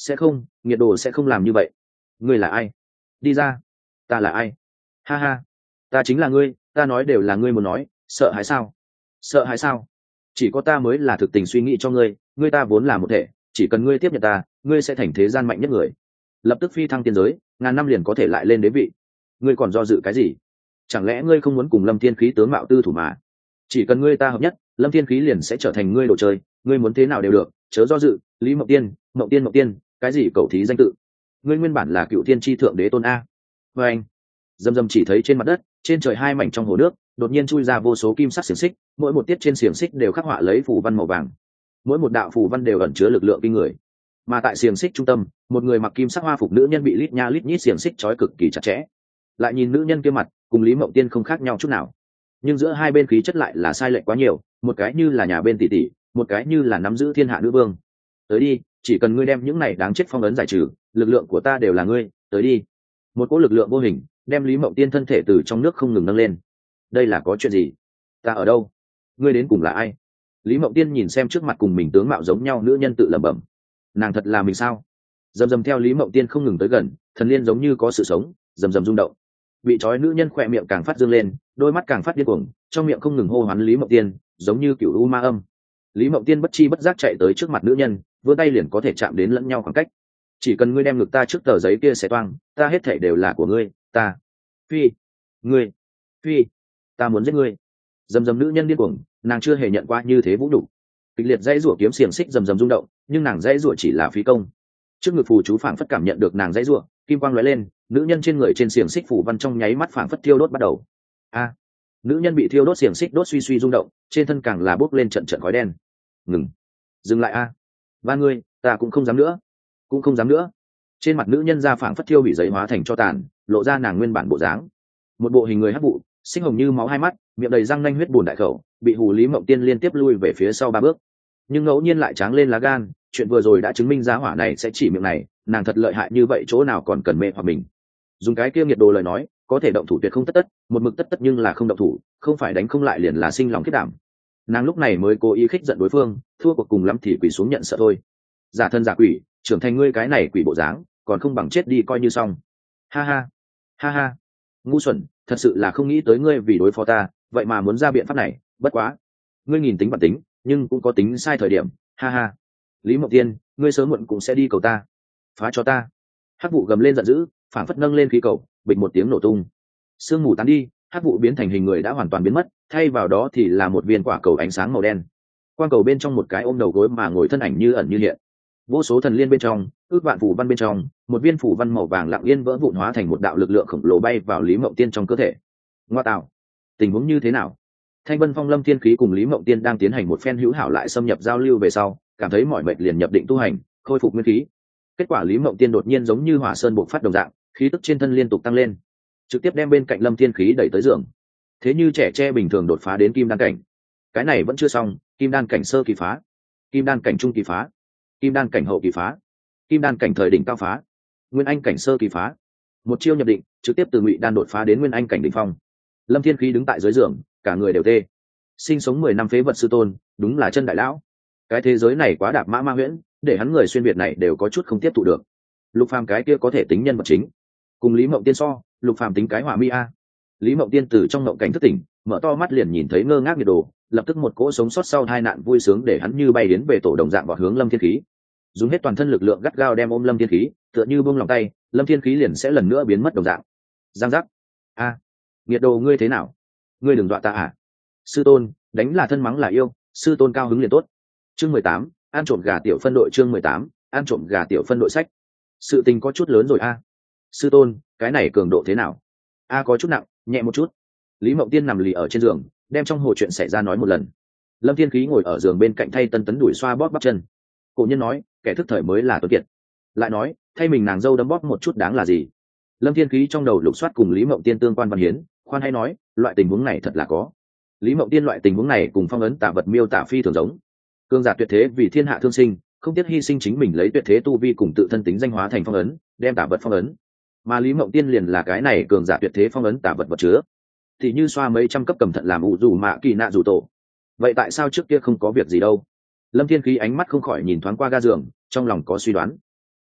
[SPEAKER 1] sẽ không, nghiệt đồ sẽ không làm như vậy. Ngươi là ai? Đi ra. Ta là ai? Ha ha, ta chính là ngươi, ta nói đều là ngươi muốn nói, sợ hãi sao? Sợ hãi sao? Chỉ có ta mới là thực tình suy nghĩ cho ngươi, ngươi ta vốn là một thể, chỉ cần ngươi tiếp nhận ta, ngươi sẽ thành thế gian mạnh nhất người, lập tức phi thăng tiên giới, ngàn năm liền có thể lại lên đế vị. Ngươi còn do dự cái gì? Chẳng lẽ ngươi không muốn cùng Lâm Thiên Khí tướng mạo tư thủ mà? Chỉ cần ngươi ta hợp nhất, Lâm Thiên Khí liền sẽ trở thành ngươi đồ chơi, ngươi muốn thế nào đều được, chớ do dự. Lý Mộng Tiên, Mộng Tiên, Mộng Tiên, cái gì cậu thí danh tự? Ngươi nguyên bản là cựu thiên tri thượng đế tôn a. Và anh, dầm dầm chỉ thấy trên mặt đất, trên trời hai mảnh trong hồ nước, đột nhiên chui ra vô số kim sắc xiềng xích, mỗi một tiết trên xiềng xích đều khắc họa lấy phù văn màu vàng, mỗi một đạo phù văn đều ẩn chứa lực lượng kinh người. Mà tại xiềng xích trung tâm, một người mặc kim sắc hoa phục nữ nhân bị lít nha lít nhít xiềng xích trói cực kỳ chặt chẽ. Lại nhìn nữ nhân kia mặt, cùng Lý Mộng Tiên không khác nhau chút nào, nhưng giữa hai bên khí chất lại là sai lệch quá nhiều, một cái như là nhà bên tỷ tỷ, một cái như là nắm giữ thiên hạ nữ vương. Tới đi, chỉ cần ngươi đem những này đáng chết phong ấn giải trừ, lực lượng của ta đều là ngươi, tới đi. Một cỗ lực lượng vô hình đem Lý Mộng Tiên thân thể từ trong nước không ngừng nâng lên. Đây là có chuyện gì? Ta ở đâu? Ngươi đến cùng là ai? Lý Mộng Tiên nhìn xem trước mặt cùng mình tướng mạo giống nhau nữ nhân tự lẩm bẩm. Nàng thật là mình sao? Dầm dầm theo Lý Mộng Tiên không ngừng tới gần, thần liên giống như có sự sống, dầm dầm rung động. Bị trói nữ nhân khỏe miệng càng phát dương lên, đôi mắt càng phát điên cuồng, trong miệng không ngừng hô hoán Lý Mộng Tiên, giống như cửu u ma âm. Lý Mộng Tiên bất chi bất giác chạy tới trước mặt nữ nhân, vươn tay liền có thể chạm đến lẫn nhau khoảng cách. Chỉ cần ngươi đem ngực ta trước tờ giấy kia xé toang, ta hết thảy đều là của ngươi, ta. Phi, ngươi, phi, ta muốn giết ngươi. Dầm dầm nữ nhân điên cuồng, nàng chưa hề nhận qua như thế vũ đủ. Kịch liệt dãy rủa kiếm xiềng xích dầm dầm rung động, nhưng nàng dãy rủa chỉ là phí công. Trước ngực phù chú phảng phất cảm nhận được nàng dãy rủa, kim quang lóe lên, nữ nhân trên người trên xiềng xích phủ văn trong nháy mắt phảng phất thiêu đốt bắt đầu. A, nữ nhân bị thiêu đốt xiềng xích đốt suy suy rung động, trên thân càng là bốc lên trận trận khói đen. Ngừng, dừng lại a. Ba ngươi, ta cũng không dám nữa, cũng không dám nữa. Trên mặt nữ nhân da phảng phất thiêu bị giấy hóa thành cho tàn, lộ ra nàng nguyên bản bộ dáng, một bộ hình người hắc vụ, xích hồng như máu hai mắt, miệng đầy răng nanh huyết buồn đại khẩu, bị Hù Lý Mộng Tiên liên tiếp lui về phía sau ba bước, nhưng ngẫu nhiên lại tráng lên lá gan. Chuyện vừa rồi đã chứng minh giá hỏa này sẽ chỉ miệng này, nàng thật lợi hại như vậy chỗ nào còn cần mê hoặc mình. Dùng cái kia nhiệt đồ lời nói, có thể động thủ tuyệt không tất tất, một mực tất tất nhưng là không động thủ, không phải đánh không lại liền là sinh lòng kết đảm. Nàng lúc này mới cố ý khích giận đối phương, thua cuộc cùng lắm thì quỳ xuống nhận sợ thôi. Giả thân giả quỷ, trưởng thành ngươi cái này quỷ bộ dáng, còn không bằng chết đi coi như xong. Ha ha, ha ha, ngu xuẩn, thật sự là không nghĩ tới ngươi vì đối phó ta, vậy mà muốn ra biện pháp này, bất quá. Ngươi nhìn tính bản tính, nhưng cũng có tính sai thời điểm, ha ha. Lý Mộng Tiên, ngươi sớm muộn cũng sẽ đi cầu ta, phá cho ta. Hắc vụ gầm lên giận dữ, phảng phất nâng lên khí cầu, bịch một tiếng nổ tung. Sương mù tán đi, hắc vụ biến thành hình người đã hoàn toàn biến mất, thay vào đó thì là một viên quả cầu ánh sáng màu đen. Quang cầu bên trong một cái ôm đầu gối mà ngồi thân ảnh như ẩn như hiện. Vô số thần liên bên trong, ước vạn phủ văn bên trong, một viên phủ văn màu vàng lặng yên vỡ vụn hóa thành một đạo lực lượng khổng lồ bay vào Lý Mộng Tiên trong cơ thể. Ngoa tạo, tình huống như thế nào? Thanh Vân Phong Lâm Thiên Khí cùng Lý Mộng Tiên đang tiến hành một phen hữu hảo lại xâm nhập giao lưu về sau, cảm thấy mỏi mệt liền nhập định tu hành, khôi phục nguyên khí. Kết quả Lý Mộng Tiên đột nhiên giống như hỏa sơn bộc phát đồng dạng, khí tức trên thân liên tục tăng lên, trực tiếp đem bên cạnh Lâm Thiên Khí đẩy tới giường. Thế như trẻ tre bình thường đột phá đến kim đan cảnh. Cái này vẫn chưa xong, kim đan cảnh sơ kỳ phá, kim đan cảnh trung kỳ phá, kim đan cảnh hậu kỳ phá, kim đan cảnh thời đỉnh cao phá, nguyên anh cảnh sơ kỳ phá. Một chiêu nhập định, trực tiếp từ ngụy đan đột phá đến nguyên anh cảnh đỉnh phong. Lâm Thiên Khí đứng tại dưới giường, cả người đều tê. Sinh sống mười năm phế vật sư tôn, đúng là chân đại lão. Cái thế giới này quá đạp mã ma huyễn, để hắn người xuyên việt này đều có chút không tiếp thụ được. Lục Phàm cái kia có thể tính nhân vật chính, cùng Lý Mộng Tiên so, Lục Phàm tính cái hỏa mi a. Lý Mộng Tiên từ trong ngộng cảnh thức tỉnh, mở to mắt liền nhìn thấy ngơ ngác nhiệt đồ, lập tức một cỗ sống sót sau tai nạn vui sướng để hắn như bay đến về tổ đồng dạng vào hướng Lâm Thiên Khí. Dùng hết toàn thân lực lượng gắt gao đem ôm Lâm Thiên Khí, tựa như buông lòng tay, Lâm Thiên Khí liền sẽ lần nữa biến mất đồng dạng. Giang giác. A, nhiệt đồ ngươi thế nào? Ngươi đừng dọa ta à? Sư tôn, đánh là thân mắng là yêu, sư tôn cao hứng liền tốt. Chương mười tám, ăn trộm gà tiểu phân đội. Chương mười tám, ăn trộm gà tiểu phân đội sách. Sự tình có chút lớn rồi a. Sư tôn, cái này cường độ thế nào? A có chút nặng, nhẹ một chút. Lý Mộng Tiên nằm lì ở trên giường, đem trong hồ chuyện xảy ra nói một lần. Lâm Thiên Khí ngồi ở giường bên cạnh thay Tân Tấn đuổi xoa bóp bắp chân. Cổ nhân nói, kẻ thức thời mới là tuấn kiệt. Lại nói, thay mình nàng dâu đấm bóp một chút đáng là gì? Lâm Thiên Khí trong đầu lục soát cùng Lý Mộng Tiên tương quan văn hiến, khoan hay nói, loại tình huống này thật là có. Lý Mộng Tiên loại tình huống này cùng phong ấn tả vật miêu tả phi thường giống. Cương giả tuyệt thế vì thiên hạ thương sinh, không tiếc hy sinh chính mình lấy tuyệt thế tu vi cùng tự thân tính danh hóa thành phong ấn, đem tả vật phong ấn. Mà Lý Mộng Tiên liền là cái này cường giả tuyệt thế phong ấn tả vật vật chứa. Thì như xoa mấy trăm cấp cầm thận làm ủ dù mạ kỳ nạ dù tổ. Vậy tại sao trước kia không có việc gì đâu? Lâm Thiên Khí ánh mắt không khỏi nhìn thoáng qua ga giường, trong lòng có suy đoán.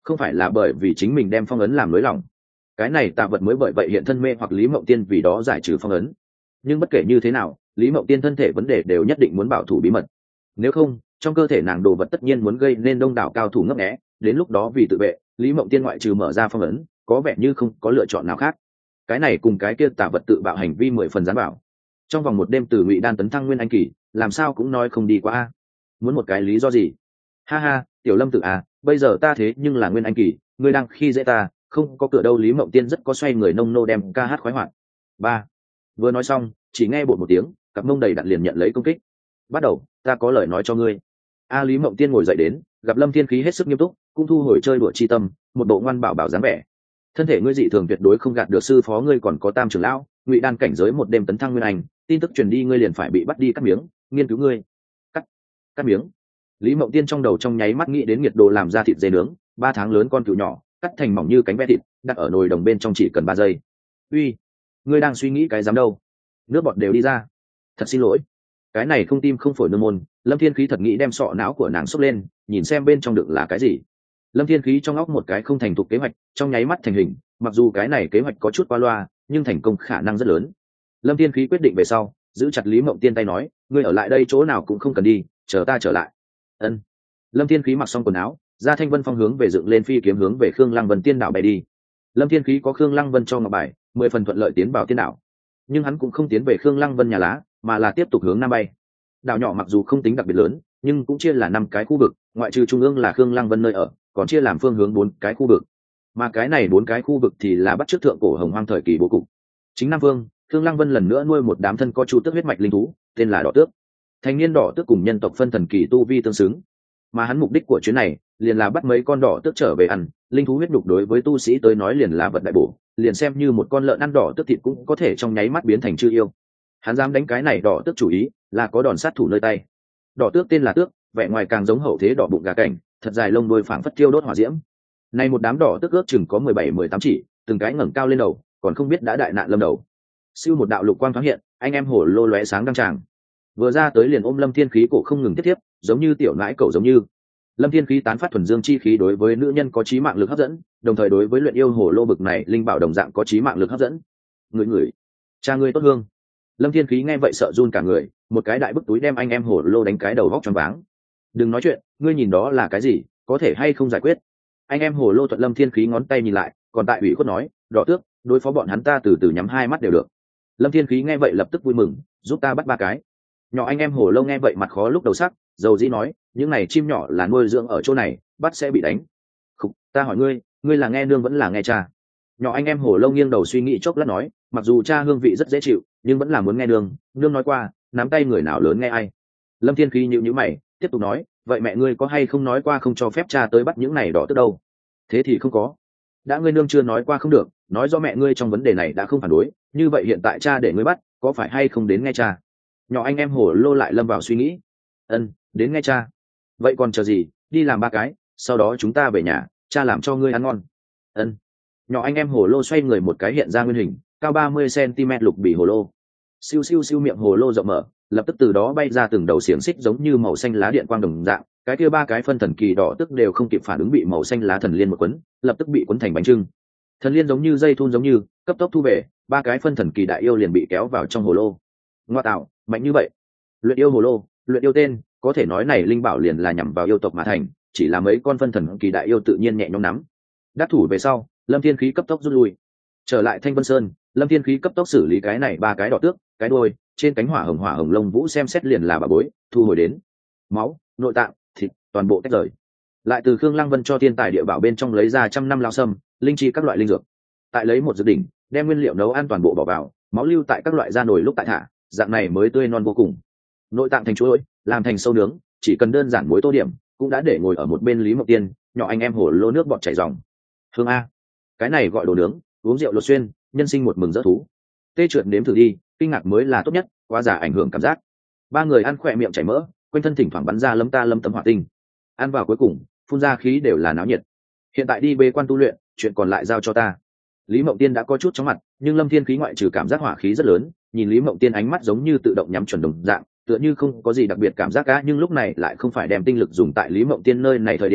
[SPEAKER 1] không phải là bởi vì chính mình đem phong ấn làm lối lòng. Cái này tà vật mới bởi vậy hiện thân mê hoặc Lý Mộng Tiên vì đó giải trừ phong ấn. Nhưng bất kể như thế nào, Lý Mộng Tiên thân thể vấn đề đều nhất định muốn bảo thủ bí mật. Nếu không, trong cơ thể nàng đồ vật tất nhiên muốn gây nên đông đảo cao thủ ngấp nghé, đến lúc đó vì tự vệ, Lý Mộng Tiên ngoại trừ mở ra phong ấn, có vẻ như không có lựa chọn nào khác. Cái này cùng cái kia tà vật tự bạo hành vi mười phần gián bảo. Trong vòng một đêm từ Ngụy Đan tấn thăng nguyên anh kỳ, làm sao cũng nói không đi qua a. Muốn một cái lý do gì? Ha ha, Tiểu Lâm Tử à, bây giờ ta thế nhưng là nguyên anh kỳ, ngươi đang khi dễ ta, không có cửa đâu. Lý Mộng Tiên rất có xoay người nông nô đem ca hát khoái hoạt. Ba. Vừa nói xong, chỉ nghe bột một tiếng, cặp mông đầy đặn liền nhận lấy công kích. Bắt đầu, ta có lời nói cho ngươi. A Lý Mộng Tiên ngồi dậy đến, gặp Lâm Thiên Khí hết sức nghiêm túc, cũng thu hồi chơi đùa chi tâm, một bộ ngoan bảo bảo dáng vẻ. Thân thể ngươi dị thường tuyệt đối không gạt được sư phó ngươi, còn có Tam trưởng lão, Ngụy Đan cảnh giới một đêm tấn thăng nguyên anh, tin tức truyền đi ngươi liền phải bị bắt đi cắt miếng, nghiên cứu ngươi. Cắt, cắt miếng. Lý Mộng Tiên trong đầu trong nháy mắt nghĩ đến nhiệt độ làm ra thịt dê nướng, ba tháng lớn con cừu nhỏ, cắt thành mỏng như cánh ve thịt, đặt ở nồi đồng bên trong chỉ cần ba giây. Uy, ngươi đang suy nghĩ cái dám đâu? Nước bọt đều đi ra. Thật xin lỗi, cái này không tim không phổi nương môn. Lâm Thiên Khí thật nghĩ đem sọ não của nàng xốc lên, nhìn xem bên trong đựng là cái gì. Lâm Thiên Khí trong óc một cái không thành thục kế hoạch, trong nháy mắt thành hình. Mặc dù cái này kế hoạch có chút qua loa, nhưng thành công khả năng rất lớn. Lâm Thiên Khí quyết định về sau, giữ chặt Lý Mộng Tiên tay nói, ngươi ở lại đây chỗ nào cũng không cần đi, chờ ta trở lại. Ân. Lâm Thiên Khí mặc xong quần áo, ra Thanh Vân Phong hướng về dựng lên phi kiếm hướng về Khương Lăng Vân tiên đảo bay đi. Lâm Thiên Khí có Khương Lăng Vân cho ngọc bài, mười phần thuận lợi tiến vào tiên đảo. Nhưng hắn cũng không tiến về Khương Lăng Vân nhà lá, mà là tiếp tục hướng nam bay. Đảo nhỏ mặc dù không tính đặc biệt lớn, nhưng cũng chia là năm cái khu vực, ngoại trừ trung ương là Khương Lăng Vân nơi ở, còn chia làm phương hướng bốn cái khu vực. Mà cái này bốn cái khu vực thì là bắt chước thượng cổ Hồng Hoang thời kỳ bố cục. Chính Nam Vương, Khương Lăng Vân lần nữa nuôi một đám thân có chu tước huyết mạch linh thú, tên là Đỏ Tước. Thành niên Đỏ Tước cùng nhân tộc phân thần kỳ tu vi tương xứng, mà hắn mục đích của chuyến này liền là bắt mấy con Đỏ Tước trở về ăn. Linh thú huyết nhục đối với tu sĩ tới nói liền là vật đại bổ, liền xem như một con lợn ăn Đỏ Tước thịt cũng có thể trong nháy mắt biến thành chư yêu. Hắn dám đánh cái này Đỏ Tước chủ ý, là có đòn sát thủ nơi tay. Đỏ Tước tên là Tước, vẻ ngoài càng giống hậu thế đỏ bụng gà cảnh, thật dài lông đuôi phảng phất thiêu đốt hỏa diễm. Này một đám Đỏ Tước ước chừng có mười bảy mười tám chỉ, từng cái ngẩng cao lên đầu, còn không biết đã đại nạn lâm đầu. Siêu một đạo lục quang thoáng hiện, anh em hổ lô lóe sáng đăng tràng. Vừa ra tới liền ôm Lâm Thiên Khí cổ không ngừng tiếp tiếp, giống như tiểu nãi cẩu giống như. Lâm Thiên Khí tán phát thuần dương chi khí đối với nữ nhân có chí mạng lực hấp dẫn, đồng thời đối với luyện yêu hổ lô bực này linh bảo đồng dạng có chí mạng lực hấp dẫn. Người người, cha ngươi tốt hương. Lâm Thiên Khí nghe vậy sợ run cả người, một cái đại bức túi đem anh em hổ lô đánh cái đầu vóc choáng váng. Đừng nói chuyện, ngươi nhìn đó là cái gì, có thể hay không giải quyết? Anh em hổ lô thuận Lâm Thiên Khí ngón tay nhìn lại, còn tại ủy khuất nói, Đỏ Tước, đối phó bọn hắn ta từ từ nhắm hai mắt đều được. Lâm Thiên Khí nghe vậy lập tức vui mừng, giúp ta bắt ba cái. Nhỏ anh em hổ lô nghe vậy mặt khó lúc đầu sắc, dầu dĩ nói, những này chim nhỏ là nuôi dưỡng ở chỗ này, bắt sẽ bị đánh. Khục, ta hỏi ngươi, ngươi là nghe nương vẫn là nghe cha? Nhỏ anh em hổ lô nghiêng đầu suy nghĩ chốc lát nói, mặc dù cha hương vị rất dễ chịu, nhưng vẫn là muốn nghe nương. Nương nói qua, nắm tay người nào lớn nghe ai. Lâm Thiên Khí nhíu nhíu mày, tiếp tục nói, vậy mẹ ngươi có hay không nói qua không cho phép cha tới bắt những này Đỏ Tước đâu? Thế thì không có. Đã ngươi nương chưa nói qua không được, nói do mẹ ngươi trong vấn đề này đã không phản đối, như vậy hiện tại cha để ngươi bắt, có phải hay không đến nghe cha? Nhỏ anh em hổ lô lại lâm vào suy nghĩ. Ân, đến nghe cha. Vậy còn chờ gì, đi làm ba cái, sau đó chúng ta về nhà, cha làm cho ngươi ăn ngon. Ân. Nhỏ anh em hổ lô xoay người một cái hiện ra nguyên hình, cao ba mươi xăng-ti-mét lục bì hổ lô. Siêu siêu siêu miệng hổ lô rộng mở, lập tức từ đó bay ra từng đầu xiềng xích giống như màu xanh lá điện quang đồng dạng, cái kia ba cái phân thần kỳ Đỏ Tước đều không kịp phản ứng bị màu xanh lá thần liên một quấn, lập tức bị quấn thành bánh trưng. Thần liên giống như dây thun giống như, cấp tốc thu về, ba cái phân thần kỳ đại yêu liền bị kéo vào trong hồ lô. Ngoa tạo, mạnh như vậy. Luyện yêu hồ lô, luyện yêu tên, có thể nói này linh bảo liền là nhằm vào yêu tộc mà thành, chỉ là mấy con phân thần kỳ đại yêu tự nhiên nhẹ nhõm nắm. Đắc thủ về sau, Lâm Thiên Khí cấp tốc rút lui. Trở lại Thanh Vân Sơn, Lâm Thiên Khí cấp tốc xử lý cái này ba cái Đỏ Tước, cái đuôi, trên cánh hỏa hồng hỏa hồng lông vũ xem xét liền là bà bối, thu hồi đến. Máu, nội tạng, thịt, toàn bộ tách rời. Lại từ Khương Lăng Vân cho tiên tài địa bảo bên trong lấy ra trăm năm lao sâm, linh chi các loại linh dược. Tại lấy một dược đỉnh, đem nguyên liệu nấu ăn toàn bộ bỏ vào, máu lưu tại các loại da nồi lúc tại thả, dạng này mới tươi non vô cùng. Nội tạng thành chuỗi, làm thành sâu nướng, chỉ cần đơn giản muối tô điểm, cũng đã để ngồi ở một bên Lý Mộng Tiên, nhỏ anh em hổ lô nước bọt chảy ròng. Hương a, cái này gọi đồ nướng, uống rượu lột xuyên, nhân sinh một mừng rỡ thú. Tê trượt nếm thử đi, kinh ngạc mới là tốt nhất, quá giả ảnh hưởng cảm giác. Ba người ăn khỏe miệng chảy mỡ, quanh thân thỉnh thoảng bắn ra lấm ta lấm tấm hỏa tinh. Ăn vào cuối cùng, phun ra khí đều là náo nhiệt. Hiện tại đi bế quan tu luyện, chuyện còn lại giao cho ta. Lý Mộng Tiên đã có chút chóng mặt, nhưng Lâm Thiên Khí ngoại trừ cảm giác hỏa khí rất lớn, nhìn Lý Mộng Tiên ánh mắt giống như tự động nhắm chuẩn đồng dạng, tựa như không có gì đặc biệt cảm giác cả, nhưng lúc này lại không phải đem tinh lực dùng tại Lý Mộng Tiên nơi này thời điểm,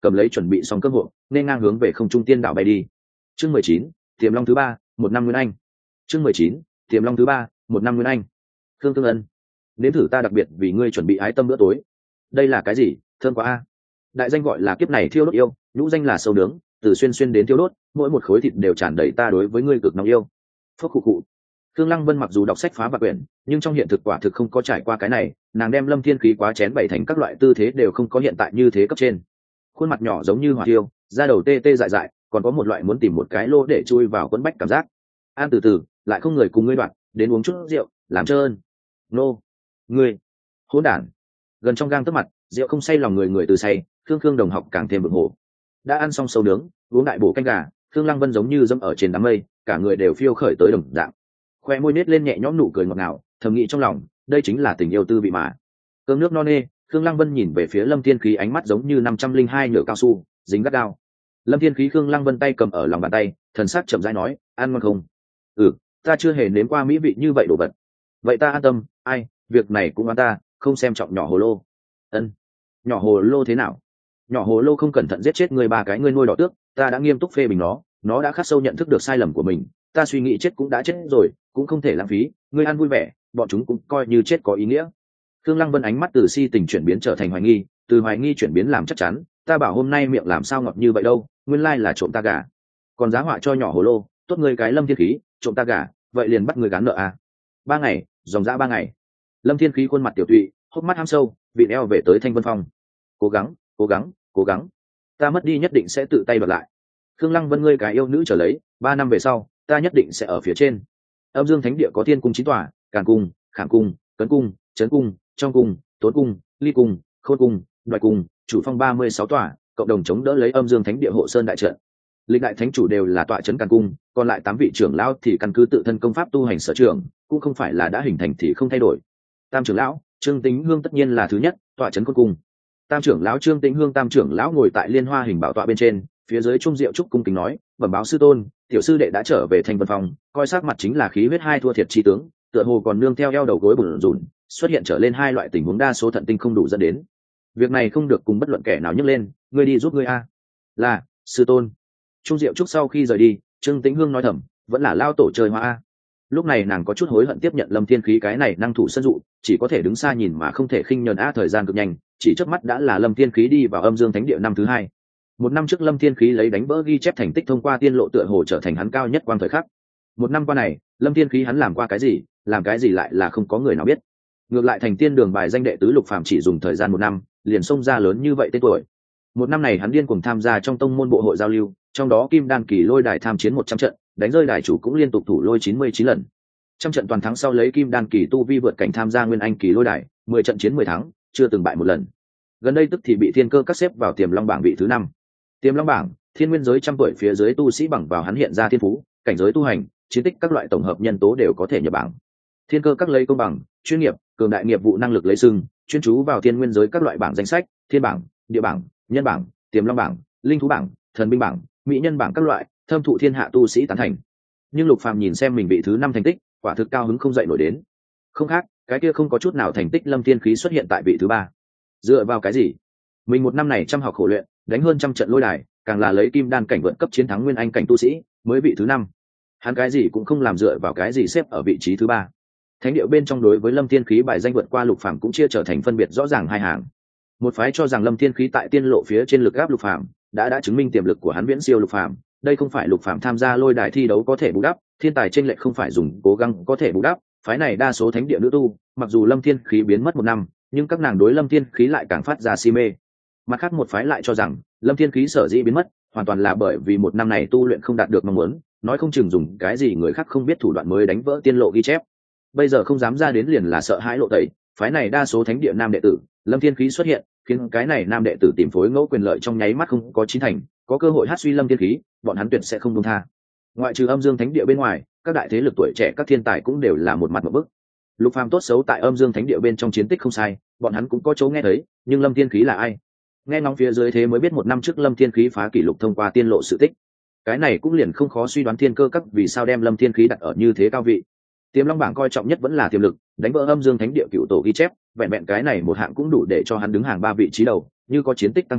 [SPEAKER 1] cầm lấy chuẩn bị xong cơ hội nên ngang hướng về không trung tiên đảo bay đi. Chương mười chín, tiềm long thứ ba, một năm nguyên anh. Chương mười chín, tiềm long thứ ba, một năm nguyên anh. Khương Tương Ân, nếm thử ta đặc biệt vì ngươi chuẩn bị ái tâm bữa tối. Đây là cái gì? Thơm quá a. Đại danh gọi là kiếp này thiêu đốt yêu, nhũ danh là sâu nướng, từ xuyên xuyên đến thiêu đốt, mỗi một khối thịt đều tràn đầy ta đối với ngươi cực nóng yêu. Phốc khụ khụ. Khương Lăng Vân mặc dù đọc sách phá và quyển, nhưng trong hiện thực quả thực không có trải qua cái này, nàng đem Lâm Thiên Khí quá chén bảy thành các loại tư thế đều không có hiện tại như thế cấp trên. Khuôn mặt nhỏ giống như hỏa tiêu, da đầu tê tê dại dại, còn có một loại muốn tìm một cái lô để chui vào quấn bách cảm giác. An từ từ, lại không người cùng ngươi đoạn, đến uống chút rượu, làm trơn. Nô, ngươi, hỗn đản. Gần trong gang tấc mặt, rượu không say lòng người người từ say, Khương Khương đồng học càng thêm bực hổ. Đã ăn xong sâu nướng, uống đại bổ canh gà, Khương Lăng Vân giống như dẫm ở trên đám mây, cả người đều phiêu khởi tới đồng dạng. Khoe môi nết lên nhẹ nhõm nụ cười ngọt ngào, thầm nghĩ trong lòng, đây chính là tình yêu tư vị mà. Cơm nước no nê, Khương Lăng Vân nhìn về phía Lâm Thiên Khí ánh mắt giống như năm trăm linh hai nhựa cao su, dính gắt gao. Lâm Thiên Khí Khương Lăng Vân tay cầm ở lòng bàn tay, thần sắc chậm rãi nói, ăn ngon không? Ừ, ta chưa hề nếm qua mỹ vị như vậy đồ vật. Vậy ta an tâm, ai, việc này cũng ăn ta, không xem trọng nhỏ hồ lô. Ân, nhỏ hồ lô thế nào? Nhỏ hồ lô không cẩn thận giết chết người ba cái ngươi nuôi đỏ tước, ta đã nghiêm túc phê bình nó, nó đã khắc sâu nhận thức được sai lầm của mình, ta suy nghĩ chết cũng đã chết rồi, cũng không thể lãng phí, ngươi ăn vui vẻ, bọn chúng cũng coi như chết có ý nghĩa. Khương Lăng Vân ánh mắt từ si tình chuyển biến trở thành hoài nghi, từ hoài nghi chuyển biến làm chắc chắn, ta bảo hôm nay miệng làm sao ngọt như vậy đâu, nguyên lai là trộm ta gà. Còn giá họa cho nhỏ hồ lô, tốt ngươi cái Lâm Thiên Khí, trộm ta gà, vậy liền bắt người gán nợ à? Ba ngày, dòng dã ba ngày. Lâm Thiên Khí khuôn mặt tiểu tụy, hốc mắt ham sâu, vị eo về tới Thanh Vân Phong. Cố gắng, cố gắng, cố gắng, ta mất đi nhất định sẽ tự tay đoạt lại. Khương Lăng Vân ngươi cái yêu nữ trở lấy, ba năm về sau, ta nhất định sẽ ở phía trên. Âm Dương Thánh Địa có thiên cung chín tòa, Càn cung, Khảm cung, Cấn cung, Trấn cung, Trong cung, Tốn cung, Ly cung, Khôn cung, Đoại cung, Chủ phong ba mươi sáu tòa, cộng đồng chống đỡ lấy Âm Dương Thánh Địa hộ sơn đại trận. Lịch đại thánh chủ đều là tọa trấn Càn cung, còn lại tám vị trưởng lão thì căn cứ tự thân công pháp tu hành sở trường, cũng không phải là đã hình thành thì không thay đổi. Tam trưởng lão Trương Tĩnh Hương tất nhiên là thứ nhất, tọa trấn Khôn cung. Tam trưởng lão Trương Tĩnh Hương tam trưởng lão ngồi tại liên hoa hình bảo tọa bên trên, phía dưới trung diệu trúc cung kính nói, bẩm báo sư tôn, tiểu sư đệ đã trở về Thanh Vân Phong, coi sắc mặt chính là khí huyết hai thua thiệt chi tướng, tựa hồ còn nương theo eo đầu gối bủn rủn, xuất hiện trở lên hai loại tình huống đa số thận tinh không đủ dẫn đến. Việc này không được cùng bất luận kẻ nào nhấc lên, ngươi đi giúp ngươi a. Là, sư tôn. Trung diệu trúc sau khi rời đi, Trương Tĩnh Hương nói thầm, vẫn là lao tổ chơi hoa a. Lúc này nàng có chút hối hận tiếp nhận Lâm Thiên Khí cái này năng thủ sân dụ, chỉ có thể đứng xa nhìn mà không thể khinh nhờn a. Thời gian cực nhanh, chỉ chớp mắt đã là Lâm Thiên Khí đi vào Âm Dương Thánh Địa năm thứ hai. Một năm trước Lâm Thiên Khí lấy đánh vỡ ghi chép thành tích thông qua tiên lộ tựa hồ trở thành hắn cao nhất quang thời khắc. Một năm qua này, Lâm Thiên Khí hắn làm qua cái gì, làm cái gì lại là không có người nào biết. Ngược lại thành tiên đường bài danh đệ tứ Lục Phàm chỉ dùng thời gian một năm, liền xông ra lớn như vậy tên tuổi. Một năm này hắn điên cuồng tham gia trong tông môn bộ hội giao lưu, trong đó Kim Đan kỳ lôi đài tham chiến một trăm trận, đánh rơi đài chủ cũng liên tục thủ lôi chín mươi chín lần. Trăm trận toàn thắng sau lấy Kim Đan kỳ tu vi vượt cảnh tham gia Nguyên Anh kỳ lôi đài, mười trận chiến mười thắng, chưa từng bại một lần. Gần đây tức thì bị Thiên Cơ các xếp vào Tiềm Long bảng vị thứ năm. Tiềm Long bảng, thiên nguyên giới trăm tuổi phía dưới tu sĩ bằng vào hắn hiện ra thiên phú, cảnh giới tu hành, chiến tích các loại tổng hợp nhân tố đều có thể nhập bảng. Thiên Cơ các lấy công bằng, chuyên nghiệp, cường đại nghiệp vụ năng lực lấy sưng, chuyên chú vào thiên nguyên giới các loại bảng danh sách, thiên bảng, địa bảng, nhân bảng, Tiềm Long bảng, linh thú bảng, thần binh bảng, mỹ nhân bảng các loại, thâm thụ thiên hạ tu sĩ tán thành. Nhưng Lục Phàm nhìn xem mình vị thứ năm thành tích, quả thực cao hứng không dậy nổi đến. Không khác, cái kia không có chút nào thành tích Lâm Thiên Khí xuất hiện tại vị thứ ba. Dựa vào cái gì? Mình một năm này chăm học khổ luyện, đánh hơn trăm trận lôi đài, càng là lấy kim đan cảnh vượt cấp chiến thắng nguyên anh cảnh tu sĩ, mới vị thứ năm. Hắn cái gì cũng không làm, dựa vào cái gì xếp ở vị trí thứ ba. Thánh điệu bên trong đối với Lâm Thiên Khí bài danh vượt qua Lục Phàm cũng chia trở thành phân biệt rõ ràng hai hàng. Một phái cho rằng Lâm Thiên Khí tại tiên lộ phía trên lực áp Lục Phàm, đã đã chứng minh tiềm lực của hắn viễn siêu Lục Phàm, đây không phải Lục Phàm tham gia lôi đài thi đấu có thể bù đắp, thiên tài chênh lệch không phải dùng cố gắng có thể bù đắp. Phái này đa số thánh địa nữ tu, mặc dù Lâm Thiên Khí biến mất một năm, nhưng các nàng đối Lâm Thiên Khí lại càng phát ra si mê. Mặt khác một phái lại cho rằng Lâm Thiên Khí sở dĩ biến mất, hoàn toàn là bởi vì một năm này tu luyện không đạt được mong muốn, nói không chừng dùng cái gì người khác không biết thủ đoạn mới đánh vỡ tiên lộ ghi chép. Bây giờ không dám ra đến liền là sợ hãi lộ tẩy. Phái này đa số thánh địa nam đệ tử, Lâm Thiên Khí xuất hiện, khiến cái này nam đệ tử tìm phối ngẫu quyền lợi trong nháy mắt không có chín thành, có cơ hội hát suy Lâm Thiên Khí, bọn hắn tuyệt sẽ không buông tha. Ngoại trừ Âm Dương Thánh Địa bên ngoài, các đại thế lực tuổi trẻ các thiên tài cũng đều là một mặt một bức. Lục Phàm tốt xấu tại Âm Dương Thánh Địa bên trong chiến tích không sai, bọn hắn cũng có chỗ nghe thấy, nhưng Lâm Thiên Khí là ai? Nghe ngóng phía dưới thế mới biết một năm trước Lâm Thiên Khí phá kỷ lục thông qua tiên lộ sự tích. Cái này cũng liền không khó suy đoán Thiên Cơ các vì sao đem Lâm Thiên Khí đặt ở như thế cao vị. Tiềm Long bảng coi trọng nhất vẫn là tiềm lực, đánh vỡ Âm Dương Thánh Địa cựu tổ ghi chép, vẹn vẹn cái này một hạng cũng đủ để cho hắn đứng hàng ba vị trí đầu, như có chiến tích tăng thêm,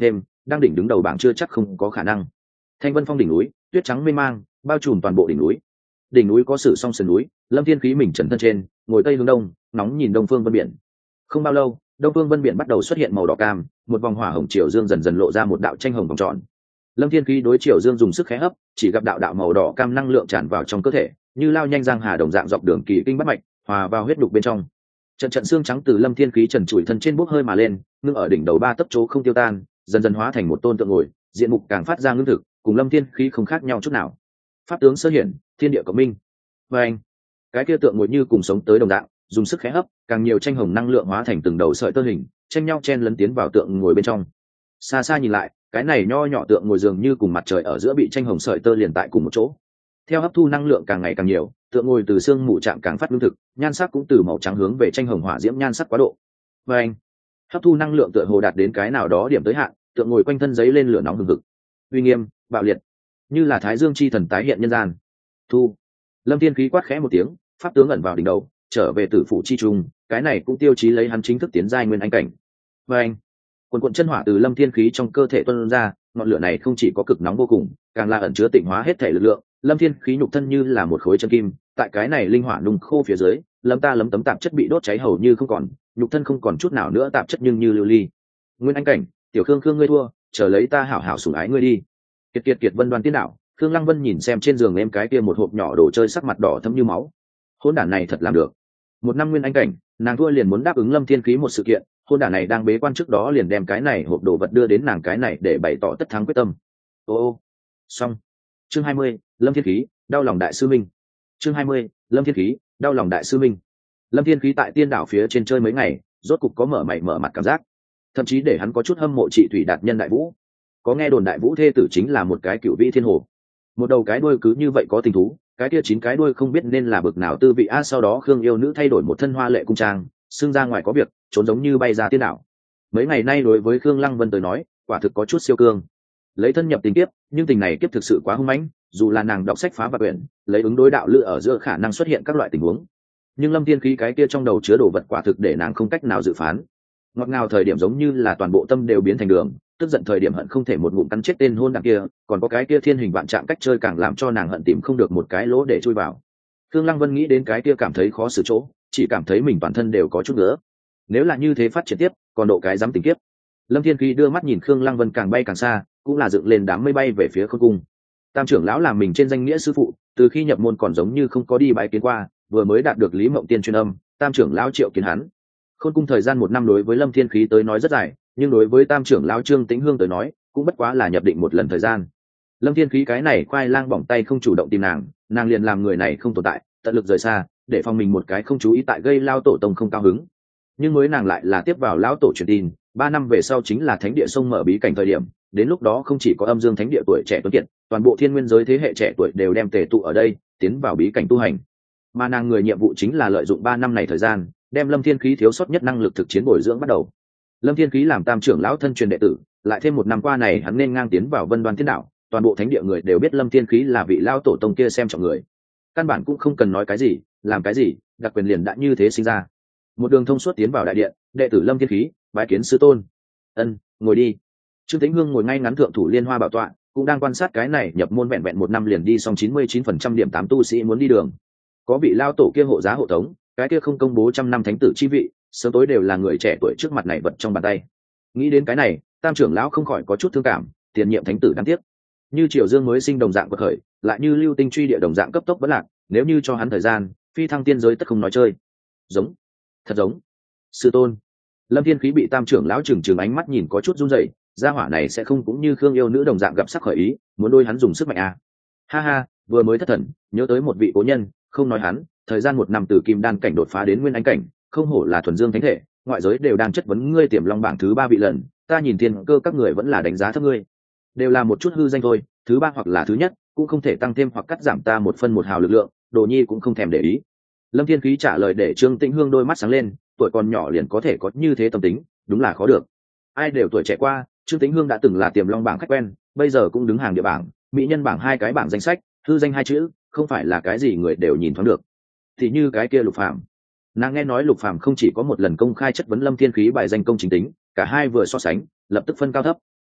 [SPEAKER 1] đang đỉnh đứng đầu bảng chưa chắc không có khả năng. Thanh Vân Phong đỉnh núi, tuyết trắng mênh mang bao trùm toàn bộ đỉnh núi. Đỉnh núi có sử song sườn núi, Lâm Thiên Khí mình trần thân trên, ngồi tây hướng đông, nóng nhìn đông phương vân biển. Không bao lâu, đông phương vân biển bắt đầu xuất hiện màu đỏ cam, một vòng hỏa hồng triều dương dần dần lộ ra một đạo tranh hồng vòng tròn. Lâm Thiên Khí đối triều dương dùng sức khé hấp, chỉ gặp đạo đạo màu đỏ cam năng lượng tràn vào trong cơ thể, như lao nhanh giang hà đồng dạng dọc đường kỳ kinh bắt mạch, hòa vào huyết đục bên trong. Trận trận xương trắng từ Lâm Thiên Khí trần trụi thân trên bốc hơi mà lên, ngưng ở đỉnh đầu ba tấc chỗ không tiêu tan, dần dần hóa thành một tôn tượng ngồi, diện mục càng phát ra ngưng thực, cùng Lâm Thiên Khí không khác nhau chút nào. Pháp tướng sơ hiển, thiên địa cộng minh. Và anh, cái kia tượng ngồi như cùng sống tới đồng dạng, dùng sức khé hấp, càng nhiều tranh hồng năng lượng hóa thành từng đầu sợi tơ hình, tranh nhau chen lấn tiến vào tượng ngồi bên trong. Xa xa nhìn lại, cái này nho nhỏ tượng ngồi dường như cùng mặt trời ở giữa bị tranh hồng sợi tơ liền tại cùng một chỗ. Theo hấp thu năng lượng càng ngày càng nhiều, tượng ngồi từ xương mù trạng càng phát lương thực, nhan sắc cũng từ màu trắng hướng về tranh hồng hỏa diễm nhan sắc quá độ. Và anh, hấp thu năng lượng tựa hồ đạt đến cái nào đó điểm tới hạn, tượng ngồi quanh thân giấy lên lửa nóng hừng hực, uy nghiêm, bạo liệt, như là Thái Dương chi thần tái hiện nhân gian. Thu. Lâm Thiên Khí quát khẽ một tiếng, pháp tướng ẩn vào đỉnh đầu, trở về tử phủ chi trung, cái này cũng tiêu chí lấy hắn chính thức tiến giai nguyên anh cảnh. Và anh, quần quần chân hỏa từ Lâm Thiên Khí trong cơ thể tuôn ra, ngọn lửa này không chỉ có cực nóng vô cùng, càng là ẩn chứa tịnh hóa hết thể lực lượng. Lâm Thiên Khí nhục thân như là một khối chân kim, tại cái này linh hỏa nung khô phía dưới, lâm ta lấm tấm tạp chất bị đốt cháy hầu như không còn, nhục thân không còn chút nào nữa tạp chất nhưng như lưu ly. Nguyên anh cảnh, tiểu Khương Khương ngươi thua, chờ lấy ta hảo hảo sủng ái ngươi đi. Kiệt kiệt kiệt Vân Đoan tiên đạo, Khương Lăng Vân nhìn xem trên giường em cái kia một hộp nhỏ đồ chơi sắc mặt đỏ thẫm như máu. Hôn đản này thật làm được. Một năm nguyên anh cảnh, nàng thua liền muốn đáp ứng Lâm Thiên Khí một sự kiện, hôn đản này đang bế quan trước đó liền đem cái này hộp đồ vật đưa đến nàng cái này để bày tỏ tất thắng quyết tâm. Ô ô. Xong. Chương hai mươi, Lâm Thiên Khí, đau lòng đại sư minh. Chương hai mươi, Lâm Thiên Khí, đau lòng đại sư minh. Lâm Thiên Khí tại tiên đảo phía trên chơi mấy ngày, rốt cục có mở mày mở mặt cảm giác, thậm chí để hắn có chút hâm mộ chị Thủy Đạt Nhân Đại Vũ. Có nghe đồn Đại Vũ thê tử chính là một cái cựu vĩ thiên hồ, một đầu cái đuôi cứ như vậy có tình thú, cái kia chín cái đuôi không biết nên là bực nào tư vị a. Sau đó Khương yêu nữ thay đổi một thân hoa lệ cung trang, xưng ra ngoài có việc, trốn giống như bay ra tiên đảo. Mấy ngày nay đối với Khương Lăng Vân tới nói, quả thực có chút siêu cương. Lấy thân nhập tình kiếp, nhưng tình này kiếp thực sự quá hung mãnh, dù là nàng đọc sách phá và quyển, lấy ứng đối đạo lữ ở giữa khả năng xuất hiện các loại tình huống. Nhưng Lâm Thiên Khí cái kia trong đầu chứa đồ vật quả thực để nàng không cách nào dự phán. Ngọt ngào thời điểm giống như là toàn bộ tâm đều biến thành đường, tức giận thời điểm hận không thể một ngụm cắn chết tên hôn đảng kia, còn có cái kia thiên hình vạn trạng cách chơi càng làm cho nàng hận tìm không được một cái lỗ để chui vào. Khương Lăng Vân nghĩ đến cái kia cảm thấy khó xử chỗ, chỉ cảm thấy mình bản thân đều có chút nữa. Nếu là như thế phát triển tiếp, còn độ cái dám tình kiếp. Lâm Thiên Khí đưa mắt nhìn Khương Lăng Vân càng bay càng xa, cũng là dựng lên đám mây bay về phía Khôn cung. Tam trưởng lão làm mình trên danh nghĩa sư phụ, từ khi nhập môn còn giống như không có đi bái kiến qua, vừa mới đạt được Lý Mộng Tiên truyền âm, Tam trưởng lão triệu kiến hắn. Khôn cung thời gian một năm đối với Lâm Thiên Khí tới nói rất dài, nhưng đối với Tam trưởng lão Trương Tĩnh Hương tới nói, cũng bất quá là nhập định một lần thời gian. Lâm Thiên Khí cái này khoai lang bỏng tay không chủ động tìm nàng, nàng liền làm người này không tồn tại, tận lực rời xa, để phòng mình một cái không chú ý tại gây lao tổ tông không cao hứng. Nhưng mới nàng lại là tiếp vào lão tổ truyền tin, ba năm về sau chính là thánh địa sông mở bí cảnh thời điểm, đến lúc đó không chỉ có âm dương thánh địa tuổi trẻ tuấn kiệt, toàn bộ thiên nguyên giới thế hệ trẻ tuổi đều đem tề tụ ở đây, tiến vào bí cảnh tu hành. Mà nàng người nhiệm vụ chính là lợi dụng ba năm này thời gian, đem Lâm Thiên Khí thiếu sót nhất năng lực thực chiến bồi dưỡng bắt đầu. Lâm Thiên Khí làm Tam trưởng lão thân truyền đệ tử, lại thêm một năm qua này hắn nên ngang tiến vào Vân Đoan Thiên Đạo, toàn bộ thánh địa người đều biết Lâm Thiên Khí là vị lao tổ tông kia xem trọng người. Căn bản cũng không cần nói cái gì, làm cái gì, đặc quyền liền đã như thế sinh ra. Một đường thông suốt tiến vào đại điện, đệ tử Lâm Thiên Khí bái kiến sư tôn. Ân, ngồi đi. Trương Tĩnh Hương ngồi ngay ngắn thượng thủ liên hoa bảo tọa, cũng đang quan sát cái này nhập môn vẹn vẹn một năm liền đi xong chín mươi chín phần trăm điểm tám tu sĩ muốn đi đường. Có vị lao tổ kia hộ giá hộ tống, cái kia không công bố trăm năm thánh tử chi vị, sớm tối đều là người trẻ tuổi trước mặt này vật trong bàn tay. Nghĩ đến cái này, Tam trưởng lão không khỏi có chút thương cảm, tiền nhiệm thánh tử đáng tiếc. Như Triều Dương mới sinh đồng dạng quật khởi, lại như lưu tinh truy địa đồng dạng cấp tốc vẫn lạc, nếu như cho hắn thời gian, phi thăng tiên giới tất không nói chơi. Giống, thật giống. Sư tôn. Lâm Thiên Khí bị Tam trưởng lão trừng trừng ánh mắt nhìn có chút run rẩy, gia hỏa này sẽ không cũng như Khương yêu nữ đồng dạng gặp sắc khởi ý, muốn đôi hắn dùng sức mạnh à? Ha ha, vừa mới thất thần, nhớ tới một vị cố nhân, không nói hắn, thời gian một năm từ kim đan cảnh đột phá đến nguyên anh cảnh, không hổ là thuần dương thánh thể, ngoại giới đều đang chất vấn ngươi tiềm long bảng thứ ba vị lần, ta nhìn thiên cơ các người vẫn là đánh giá thấp ngươi, đều là một chút hư danh thôi, thứ ba hoặc là thứ nhất, cũng không thể tăng thêm hoặc cắt giảm ta một phân một hào lực lượng, Đồ Nhi cũng không thèm để ý. Lâm Thiên Khí trả lời để Trương Tĩnh Hương đôi mắt sáng lên, tuổi còn nhỏ liền có thể có như thế tâm tính, đúng là khó được. Ai đều tuổi trẻ qua, Trương Tĩnh Hương đã từng là tiềm long bảng khách quen, bây giờ cũng đứng hàng địa bảng, mỹ nhân bảng hai cái bảng danh sách, hư danh hai chữ, không phải là cái gì người đều nhìn thoáng được. Thì như cái kia Lục Phàm, nàng nghe nói Lục Phàm không chỉ có một lần công khai chất vấn Lâm Thiên Khí bài danh công chính tính, cả hai vừa so sánh, lập tức phân cao thấp.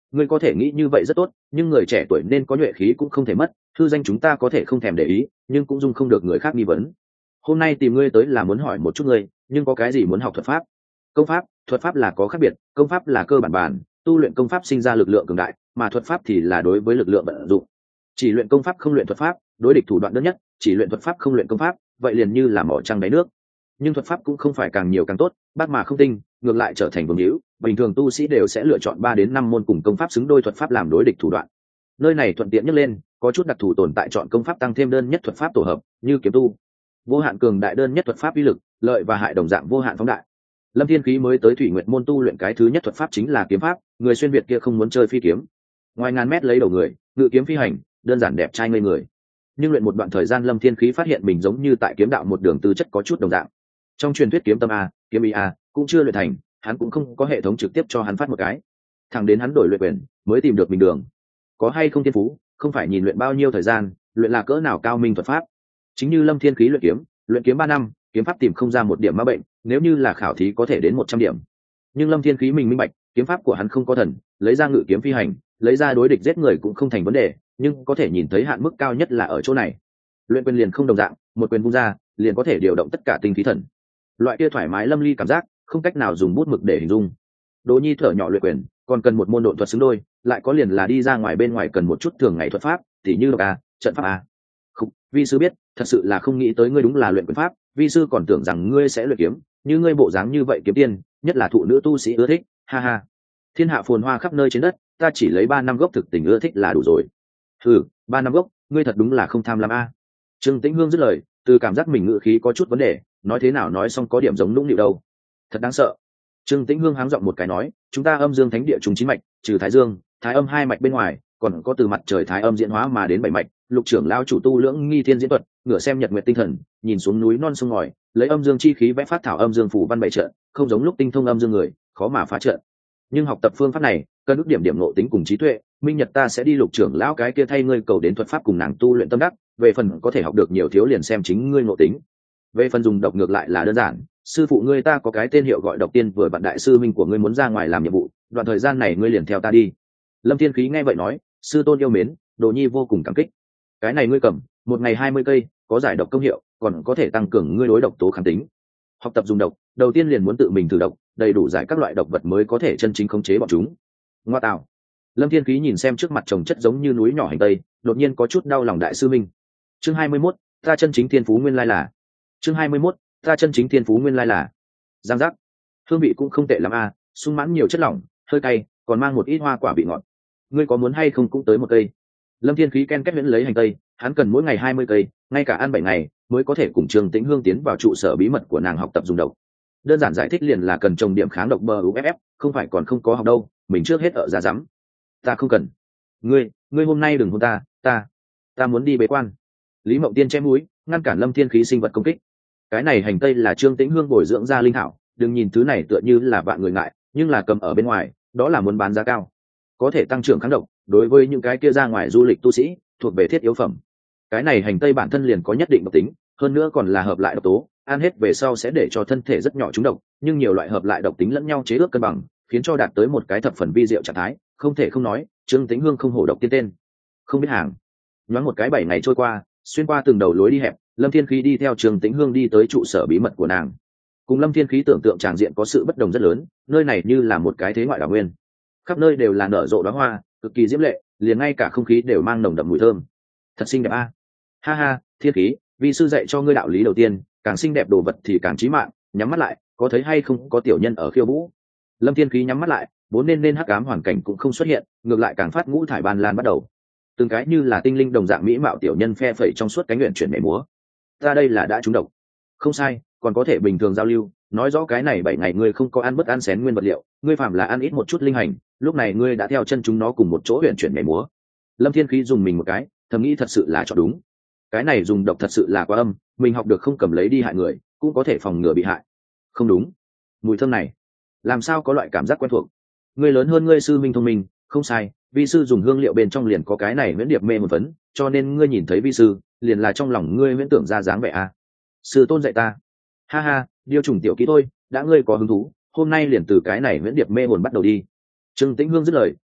[SPEAKER 1] ngươi có thể nghĩ như vậy rất tốt, nhưng người trẻ tuổi nên có nhuệ khí cũng không thể mất. Thư danh chúng ta có thể không thèm để ý, nhưng cũng dung không được người khác nghi vấn. Hôm nay tìm ngươi tới là muốn hỏi một chút ngươi, nhưng có cái gì muốn học thuật pháp? Công pháp, thuật pháp là có khác biệt, công pháp là cơ bản bản, tu luyện công pháp sinh ra lực lượng cường đại, mà thuật pháp thì là đối với lực lượng vận dụng. Chỉ luyện công pháp không luyện thuật pháp, đối địch thủ đoạn đơn nhất, chỉ luyện thuật pháp không luyện công pháp, vậy liền như là mỏ trăng đáy nước. Nhưng thuật pháp cũng không phải càng nhiều càng tốt, bát mà không tinh, ngược lại trở thành vương hữu. Bình thường tu sĩ đều sẽ lựa chọn ba đến năm môn cùng công pháp xứng đôi thuật pháp làm đối địch thủ đoạn. Nơi này thuận tiện nhất lên, có chút đặc thù tồn tại chọn công pháp tăng thêm đơn nhất thuật pháp tổ hợp, như kiếm tu. Vô hạn cường đại đơn nhất thuật pháp uy lực, lợi và hại đồng dạng vô hạn phóng đại. Lâm Thiên Khí mới tới Thủy Nguyệt môn tu luyện cái thứ nhất thuật pháp chính là kiếm pháp, người xuyên việt kia không muốn chơi phi kiếm. Ngoài ngàn mét lấy đầu người, ngự kiếm phi hành, đơn giản đẹp trai ngây người. Nhưng luyện một đoạn thời gian Lâm Thiên Khí phát hiện mình giống như tại kiếm đạo một đường tư chất có chút đồng dạng. Trong truyền thuyết kiếm tâm a, kiếm ý a cũng chưa luyện thành, hắn cũng không có hệ thống trực tiếp cho hắn phát một cái. Thẳng đến hắn đổi luyện quyền, mới tìm được mình đường. Có hay không thiên phú, không phải nhìn luyện bao nhiêu thời gian, luyện là cỡ nào cao minh thuật pháp. Chính như Lâm Thiên Khí luyện kiếm, luyện kiếm ba năm, kiếm pháp tìm không ra một điểm ma bệnh, nếu như là khảo thí có thể đến một trăm điểm. Nhưng Lâm Thiên Khí mình minh bạch, kiếm pháp của hắn không có thần, lấy ra ngự kiếm phi hành, lấy ra đối địch giết người cũng không thành vấn đề, nhưng có thể nhìn thấy hạn mức cao nhất là ở chỗ này. Luyện quyền liền không đồng dạng, một quyền vung ra, liền có thể điều động tất cả tinh khí thần. Loại kia thoải mái lâm ly cảm giác, không cách nào dùng bút mực để hình dung. Đỗ Nhi thở nhỏ luyện quyền, còn cần một môn độn thuật xứng đôi, lại có liền là đi ra ngoài bên ngoài cần một chút thường ngày thuật pháp, tỉ như độc a, trận pháp a. Khúc, vi sư biết, thật sự là không nghĩ tới ngươi đúng là luyện quyền pháp, vi sư còn tưởng rằng ngươi sẽ luyện kiếm, như ngươi bộ dáng như vậy kiếm tiên, nhất là thụ nữ tu sĩ ưa thích, ha ha. Thiên hạ phồn hoa khắp nơi trên đất, ta chỉ lấy ba năm gốc thực tình ưa thích là đủ rồi. Ừ, ba năm gốc, ngươi thật đúng là không tham lam a. Trương Tĩnh Hương dứt lời, từ cảm giác mình ngự khí có chút vấn đề, nói thế nào nói xong có điểm giống nũng nịu đâu. Thật đáng sợ. Trương Tĩnh Hương háng giọng một cái nói, chúng ta âm dương thánh địa trùng chín mạch, trừ thái dương, thái âm hai mạch bên ngoài, còn có từ mặt trời thái âm diễn hóa mà đến bảy mạch. Lục trưởng lao chủ tu lưỡng nghi thiên diễn thuật, ngửa xem nhật nguyệt tinh thần, nhìn xuống núi non sông ngòi, lấy âm dương chi khí vẽ phát thảo âm dương phủ văn bảy trận, không giống lúc tinh thông âm dương người, khó mà phá trận. Nhưng học tập phương pháp này, cần ước điểm điểm ngộ tính cùng trí tuệ, minh nhật ta sẽ đi lục trưởng lão cái kia thay ngươi cầu đến thuật pháp cùng nàng tu luyện tâm đắc, về phần có thể học được nhiều thiếu liền xem chính ngươi ngộ tính. Về phần dùng độc ngược lại là đơn giản, sư phụ ngươi ta có cái tên hiệu gọi độc tiên, vừa bạn đại sư minh của ngươi muốn ra ngoài làm nhiệm vụ, đoạn thời gian này ngươi liền theo ta đi. Lâm Thiên Khí nghe vậy nói, sư tôn yêu mến, Đồ Nhi vô cùng cảm kích. Cái này ngươi cầm, một ngày hai mươi cây, có giải độc công hiệu, còn có thể tăng cường ngươi đối độc tố kháng tính. Học tập dùng độc, đầu tiên liền muốn tự mình thử độc, đầy đủ giải các loại độc vật mới có thể chân chính khống chế bọn chúng. Ngoa tạo. Lâm Thiên Khí nhìn xem trước mặt chồng chất giống như núi nhỏ hành tây, đột nhiên có chút đau lòng đại sư minh. Chương hai mươi mốt, ta chân chính thiên phú nguyên lai là. Chương hai mươi mốt, ta chân chính thiên phú nguyên lai là. Giang giác. Hương vị cũng không tệ lắm a, sung mãn nhiều chất lỏng, hơi cay, còn mang một ít hoa quả vị ngọt. Ngươi có muốn hay không cũng tới một cây. Lâm Thiên Khí ken kết miễn lấy hành tây, hắn cần mỗi ngày hai mươi cây, ngay cả ăn bảy ngày mới có thể cùng Trương Tĩnh Hương tiến vào trụ sở bí mật của nàng học tập dùng độc. Đơn giản giải thích liền là cần trồng điểm kháng độc bờ u ép ép, không phải còn không có học đâu, mình trước hết ở ra rắm. Ta không cần. Ngươi, ngươi hôm nay đừng hôn ta, ta, ta muốn đi bế quan. Lý Mộng Tiên che mũi, ngăn cản Lâm Thiên Khí sinh vật công kích. Cái này hành tây là Trương Tĩnh Hương bồi dưỡng ra linh thảo, đừng nhìn thứ này tựa như là vạn người ngại, nhưng là cầm ở bên ngoài, đó là muốn bán giá cao. Có thể tăng trưởng kháng độc, đối với những cái kia ra ngoài du lịch tu sĩ, thuộc về thiết yếu phẩm. Cái này hành tây bản thân liền có nhất định độc tính, hơn nữa còn là hợp lại độc tố, ăn hết về sau sẽ để cho thân thể rất nhỏ trúng độc, nhưng nhiều loại hợp lại độc tính lẫn nhau chế ước cân bằng, khiến cho đạt tới một cái thập phần vi diệu trạng thái, không thể không nói, Trương Tĩnh Hương không hổ độc tiên tên. Không biết hàng. Nhoáng một cái bảy ngày trôi qua, xuyên qua từng đầu lối đi hẹp, Lâm Thiên Khí đi theo Trương Tĩnh Hương đi tới trụ sở bí mật của nàng. Cùng Lâm Thiên Khí tưởng tượng tràng diện có sự bất đồng rất lớn, nơi này như là một cái thế ngoại đảo nguyên. Khắp nơi đều là nở rộ đóa hoa, cực kỳ diễm lệ, liền ngay cả không khí đều mang nồng đậm mùi thơm. Thật xinh đẹp a. Ha ha, Thiên Khí, vi sư dạy cho ngươi đạo lý đầu tiên, càng xinh đẹp đồ vật thì càng chí mạng, nhắm mắt lại, có thấy hay không có tiểu nhân ở khiêu vũ. Lâm Thiên Khí nhắm mắt lại, vốn nên nên hắc ám hoàn cảnh cũng không xuất hiện, ngược lại càng phát ngũ thải ban lan bắt đầu. Từng cái như là tinh linh đồng dạng mỹ mạo tiểu nhân phe phẩy trong suốt cánh luyện chuyển nhảy múa. Ta đây là đã trúng độc. Không sai, còn có thể bình thường giao lưu, nói rõ cái này bảy ngày ngươi không có ăn bất ăn xén nguyên vật liệu, ngươi phạm là ăn ít một chút linh hành, lúc này ngươi đã theo chân chúng nó cùng một chỗ luyện chuyển nhảy múa. Lâm Thiên Khí dùng mình một cái, thầm nghĩ thật sự là chọn đúng. Cái này dùng độc thật sự là quá âm, mình học được không cầm lấy đi hại người, cũng có thể phòng ngừa bị hại. Không đúng, mùi thơm này, làm sao có loại cảm giác quen thuộc. Ngươi lớn hơn ngươi sư minh thông minh, không sai, vi sư dùng hương liệu bên trong liền có cái này miễn điệp mê một vấn, cho nên ngươi nhìn thấy vi sư, liền là trong lòng ngươi miễn tưởng ra dáng vẻ à. Sư tôn dạy ta. Ha ha, điêu trùng tiểu kỹ thôi, đã ngươi có hứng thú, hôm nay liền từ cái này miễn điệp mê hồn bắt đầu đi. Trương Tĩnh Hương dứt lời,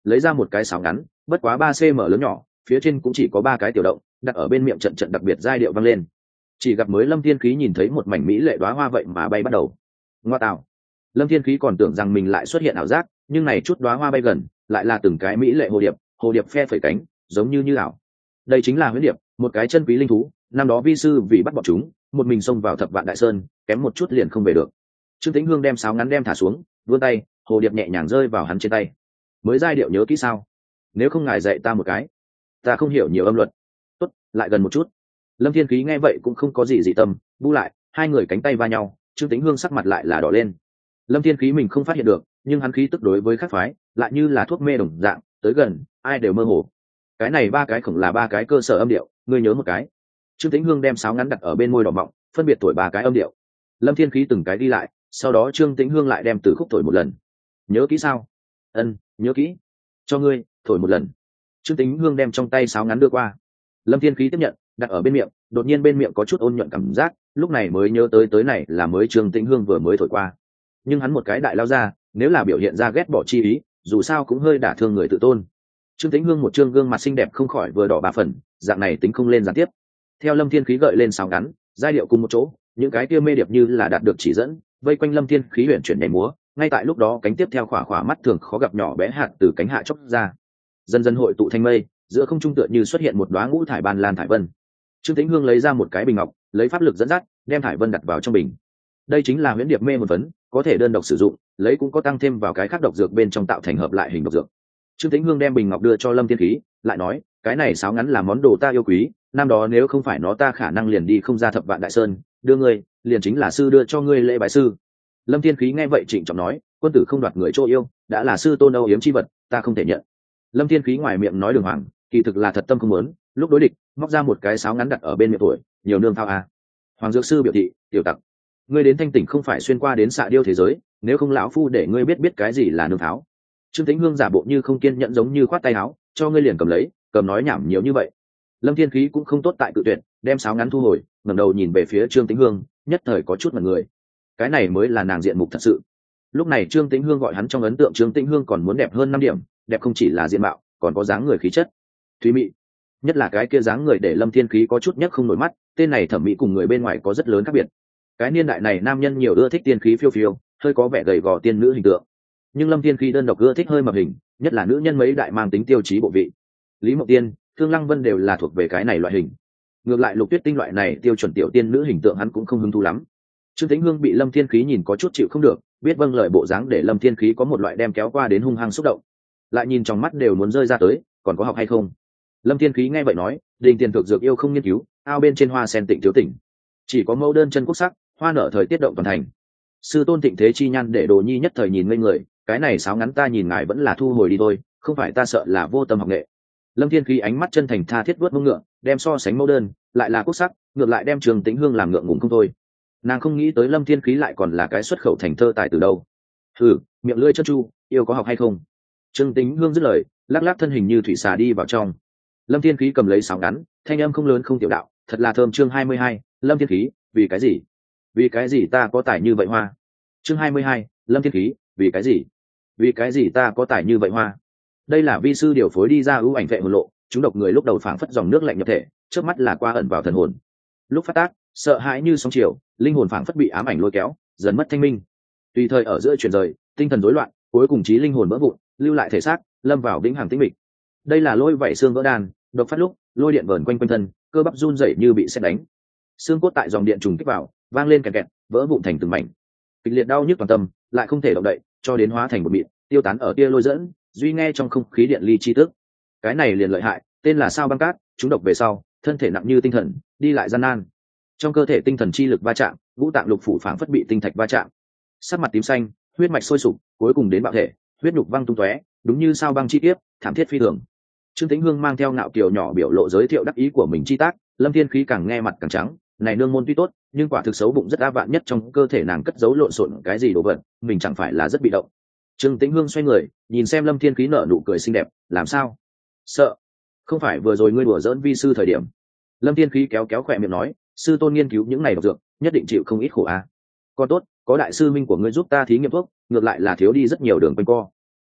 [SPEAKER 1] lấy ra một cái sáo ngắn bất quá ba cm lớn nhỏ, phía trên cũng chỉ có ba cái tiểu động, đặt ở bên miệng, trận trận đặc biệt giai điệu vang lên. Chỉ gặp mới Lâm Thiên Khí nhìn thấy một mảnh mỹ lệ đóa hoa vậy mà bay bắt đầu. Ngoa tạo. Lâm Thiên Khí còn tưởng rằng mình lại xuất hiện ảo giác, nhưng này chút đóa hoa bay gần lại là từng cái mỹ lệ hồ điệp, hồ điệp phe phẩy cánh giống như như ảo. Đây chính là huyễn điệp, một cái chân quý linh thú, năm đó vi sư vì bắt bọn chúng một mình xông vào Thập Vạn Đại Sơn, kém một chút liền không về được. Trương Tĩnh Hương đem sáo ngắn đem thả xuống, vươn tay, hồ điệp nhẹ nhàng rơi vào hắn trên tay. Mới giai điệu nhớ kỹ sao? Nếu không ngài dạy ta một cái. Ta không hiểu nhiều âm luật. Tốt, lại gần một chút. Lâm Thiên Khí nghe vậy cũng không có gì dị tâm, bu lại, hai người cánh tay va nhau, Trương Tĩnh Hương sắc mặt lại là đỏ lên. Lâm Thiên Khí mình không phát hiện được, nhưng hắn khí tức đối với các phái lại như là thuốc mê đồng dạng, tới gần ai đều mơ hồ. Cái này ba cái khổng là ba cái cơ sở âm điệu, ngươi nhớ một cái. Trương Tĩnh Hương đem sáo ngắn đặt ở bên môi đỏ mọng, phân biệt thổi ba cái âm điệu. Lâm Thiên Khí từng cái đi lại, sau đó Trương Tĩnh Hương lại đem từ khúc thổi một lần. Nhớ kỹ sao? Ân, nhớ kỹ. Cho ngươi, thổi một lần. Trương Tĩnh Hương đem trong tay sáo ngắn đưa qua. Lâm Thiên Khí tiếp nhận, đặt ở bên miệng, đột nhiên bên miệng có chút ôn nhuận cảm giác, lúc này mới nhớ tới tới này là mới Trương Tĩnh Hương vừa mới thổi qua. Nhưng hắn một cái đại lao ra, nếu là biểu hiện ra ghét bỏ chi ý, dù sao cũng hơi đả thương người tự tôn. Trương Tĩnh Hương một trương gương mặt xinh đẹp không khỏi vừa đỏ ba phần, dạng này tính không lên gián tiếp. Theo Lâm Thiên Khí gợi lên sáo ngắn, giai điệu cùng một chỗ, những cái kia mê điệp như là đạt được chỉ dẫn, vây quanh Lâm Thiên Khí huyền chuyển nhảy múa, ngay tại lúc đó cánh tiếp theo khỏa khỏa mắt thường khó gặp nhỏ bé hạt từ cánh hạ chốc ra. Dần dần hội tụ thành mây, giữa không trung tựa như xuất hiện một đóa ngũ thải ban lan thải vân. Trương Tĩnh Hương lấy ra một cái bình ngọc, lấy pháp lực dẫn dắt, đem thải vân đặt vào trong bình. Đây chính là huyễn điệp mê một vấn, có thể đơn độc sử dụng, lấy cũng có tăng thêm vào cái khác độc dược bên trong tạo thành hợp lại hình độc dược. Trương Tĩnh Hương đem bình ngọc đưa cho Lâm Thiên Khí, lại nói, cái này sáo ngắn là món đồ ta yêu quý, năm đó nếu không phải nó ta khả năng liền đi không ra Thập Vạn Đại Sơn, đưa ngươi, liền chính là sư đưa cho ngươi lễ bái sư. Lâm Thiên Khí nghe vậy trịnh trọng nói, quân tử không đoạt người chỗ yêu, đã là sư tôn âu yếm chi vật, ta không thể nhận. Lâm Thiên Khí ngoài miệng nói đường hoàng, kỳ thực là thật tâm không muốn, lúc đối địch, móc ra một cái sáo ngắn đặt ở bên miệng tuổi, nhiều nương thao à. Hoàng Dược Sư biểu thị, tiểu tặc, ngươi đến thanh tỉnh không phải xuyên qua đến xạ điêu thế giới, nếu không lão phu để ngươi biết biết cái gì là nương tháo. Trương Tĩnh Hương giả bộ như không kiên nhẫn giống như khoát tay áo, cho ngươi liền cầm lấy, cầm nói nhảm nhiều như vậy. Lâm Thiên Khí cũng không tốt tại cự tuyệt, đem sáo ngắn thu hồi, ngẩng đầu nhìn về phía Trương Tĩnh Hương, nhất thời có chút mặt người. Cái này mới là nàng diện mục thật sự. Lúc này Trương Tĩnh Hương gọi hắn trong ấn tượng Trương Tĩnh Hương còn muốn đẹp hơn năm điểm, đẹp không chỉ là diện mạo, còn có dáng người khí chất. Thúy Mị, nhất là cái kia dáng người để Lâm Thiên Khí có chút nhấc không nổi mắt, tên này thẩm mỹ cùng người bên ngoài có rất lớn khác biệt. Cái niên đại này nam nhân nhiều ưa thích tiên khí phiêu phiêu, hơi có vẻ gầy gò tiên nữ hình tượng, nhưng Lâm Thiên Khí đơn độc ưa thích hơi mập hình, nhất là nữ nhân mấy đại mang tính tiêu chí bộ vị. Lý Mộng Tiên, Thương Lăng Vân đều là thuộc về cái này loại hình. Ngược lại Lục Tuyết Tinh loại này tiêu chuẩn tiểu tiên nữ hình tượng hắn cũng không hứng thú lắm. Trương Tĩnh Hương bị Lâm Thiên Khí nhìn có chút chịu không được, biết vâng lời bộ dáng để Lâm Thiên Khí có một loại đem kéo qua đến hung hăng xúc động, lại nhìn trong mắt đều muốn rơi ra tới, còn có học hay không? Lâm Thiên Khí nghe vậy nói, đình tiền thực dược yêu không nghiên cứu, ao bên trên hoa sen tịnh thiếu tỉnh, chỉ có mẫu đơn chân quốc sắc, hoa nở thời tiết động toàn thành. Sư tôn Thịnh Thế Chi Nhan để Đồ Nhi nhất thời nhìn ngây người, cái này sáo ngắn ta nhìn ngài vẫn là thu hồi đi thôi, không phải ta sợ là vô tâm học nghệ. Lâm Thiên Khí ánh mắt chân thành tha thiết vuốt mông ngựa, đem so sánh mẫu đơn, lại là quốc sắc, ngược lại đem Trường Tĩnh Hương làm ngượng ngùng không thôi. Nàng không nghĩ tới Lâm Thiên Khí lại còn là cái xuất khẩu thành thơ tài từ đâu. Hừ, miệng lưỡi chân chu, yêu có học hay không? Trương Tĩnh Hương dứt lời, lắc lắc thân hình như thủy xà đi vào trong. Lâm Thiên Khí cầm lấy sáo ngắn, thanh âm không lớn không tiểu đạo, thật là thơm. Chương hai mươi hai, Lâm Thiên Khí, vì cái gì? Vì cái gì ta có tài như vậy hoa? Chương hai mươi hai, Lâm Thiên Khí, vì cái gì? Vì cái gì ta có tài như vậy hoa? Đây là vi sư điều phối đi ra ưu ảnh vệ hồn lộ, chúng độc người lúc đầu phảng phất dòng nước lạnh nhập thể, trước mắt là qua ẩn vào thần hồn. Lúc phát tác, sợ hãi như sóng chiều, linh hồn phảng phất bị ám ảnh lôi kéo, dần mất thanh minh. Tùy thời ở giữa chuyển rời, tinh thần rối loạn, cuối cùng trí linh hồn vỡ vụn, lưu lại thể xác, lâm vào vĩnh hằng tĩnh mịch. Đây là lôi vảy xương vỡ đan, độc phát lúc, lôi điện vờn quanh quanh thân, cơ bắp run rẩy như bị sét đánh. Xương cốt tại dòng điện trùng kích vào, vang lên kẹt kẹt, vỡ vụn thành từng mảnh. Kịch liệt đau nhức toàn tâm, lại không thể động đậy, cho đến hóa thành một mịn, tiêu tán ở tia lôi dẫn, duy nghe trong không khí điện ly chi tức. Cái này liền lợi hại, tên là sao băng cát, chúng độc về sau, thân thể nặng như tinh thần, đi lại gian nan. Trong cơ thể tinh thần chi lực va chạm, ngũ tạng lục phủ phảng phất bị tinh thạch va chạm. Sắc mặt tím xanh, huyết mạch sôi sục, cuối cùng đến bạo thể, huyết nhục văng tung tóe, đúng như sao băng chi tiếp, thảm thiết phi thường. Trương Tĩnh Hương mang theo ngạo kiều nhỏ biểu lộ giới thiệu đắc ý của mình chi tác, Lâm Thiên Khí càng nghe mặt càng trắng, này nương môn tuy tốt, nhưng quả thực xấu bụng rất đa vạn nhất trong cơ thể nàng cất giấu lộn xộn cái gì đồ vật, mình chẳng phải là rất bị động. Trương Tĩnh Hương xoay người, nhìn xem Lâm Thiên Khí nở nụ cười xinh đẹp, làm sao? Sợ? Không phải vừa rồi ngươi đùa giỡn vi sư thời điểm. Lâm Thiên Khí kéo kéo khỏe miệng nói, sư tôn nghiên cứu những này độc dược, nhất định chịu không ít khổ a. À. Còn tốt, có đại sư minh của ngươi giúp ta thí nghiệm thuốc, ngược lại là thiếu đi rất nhiều đường quanh co.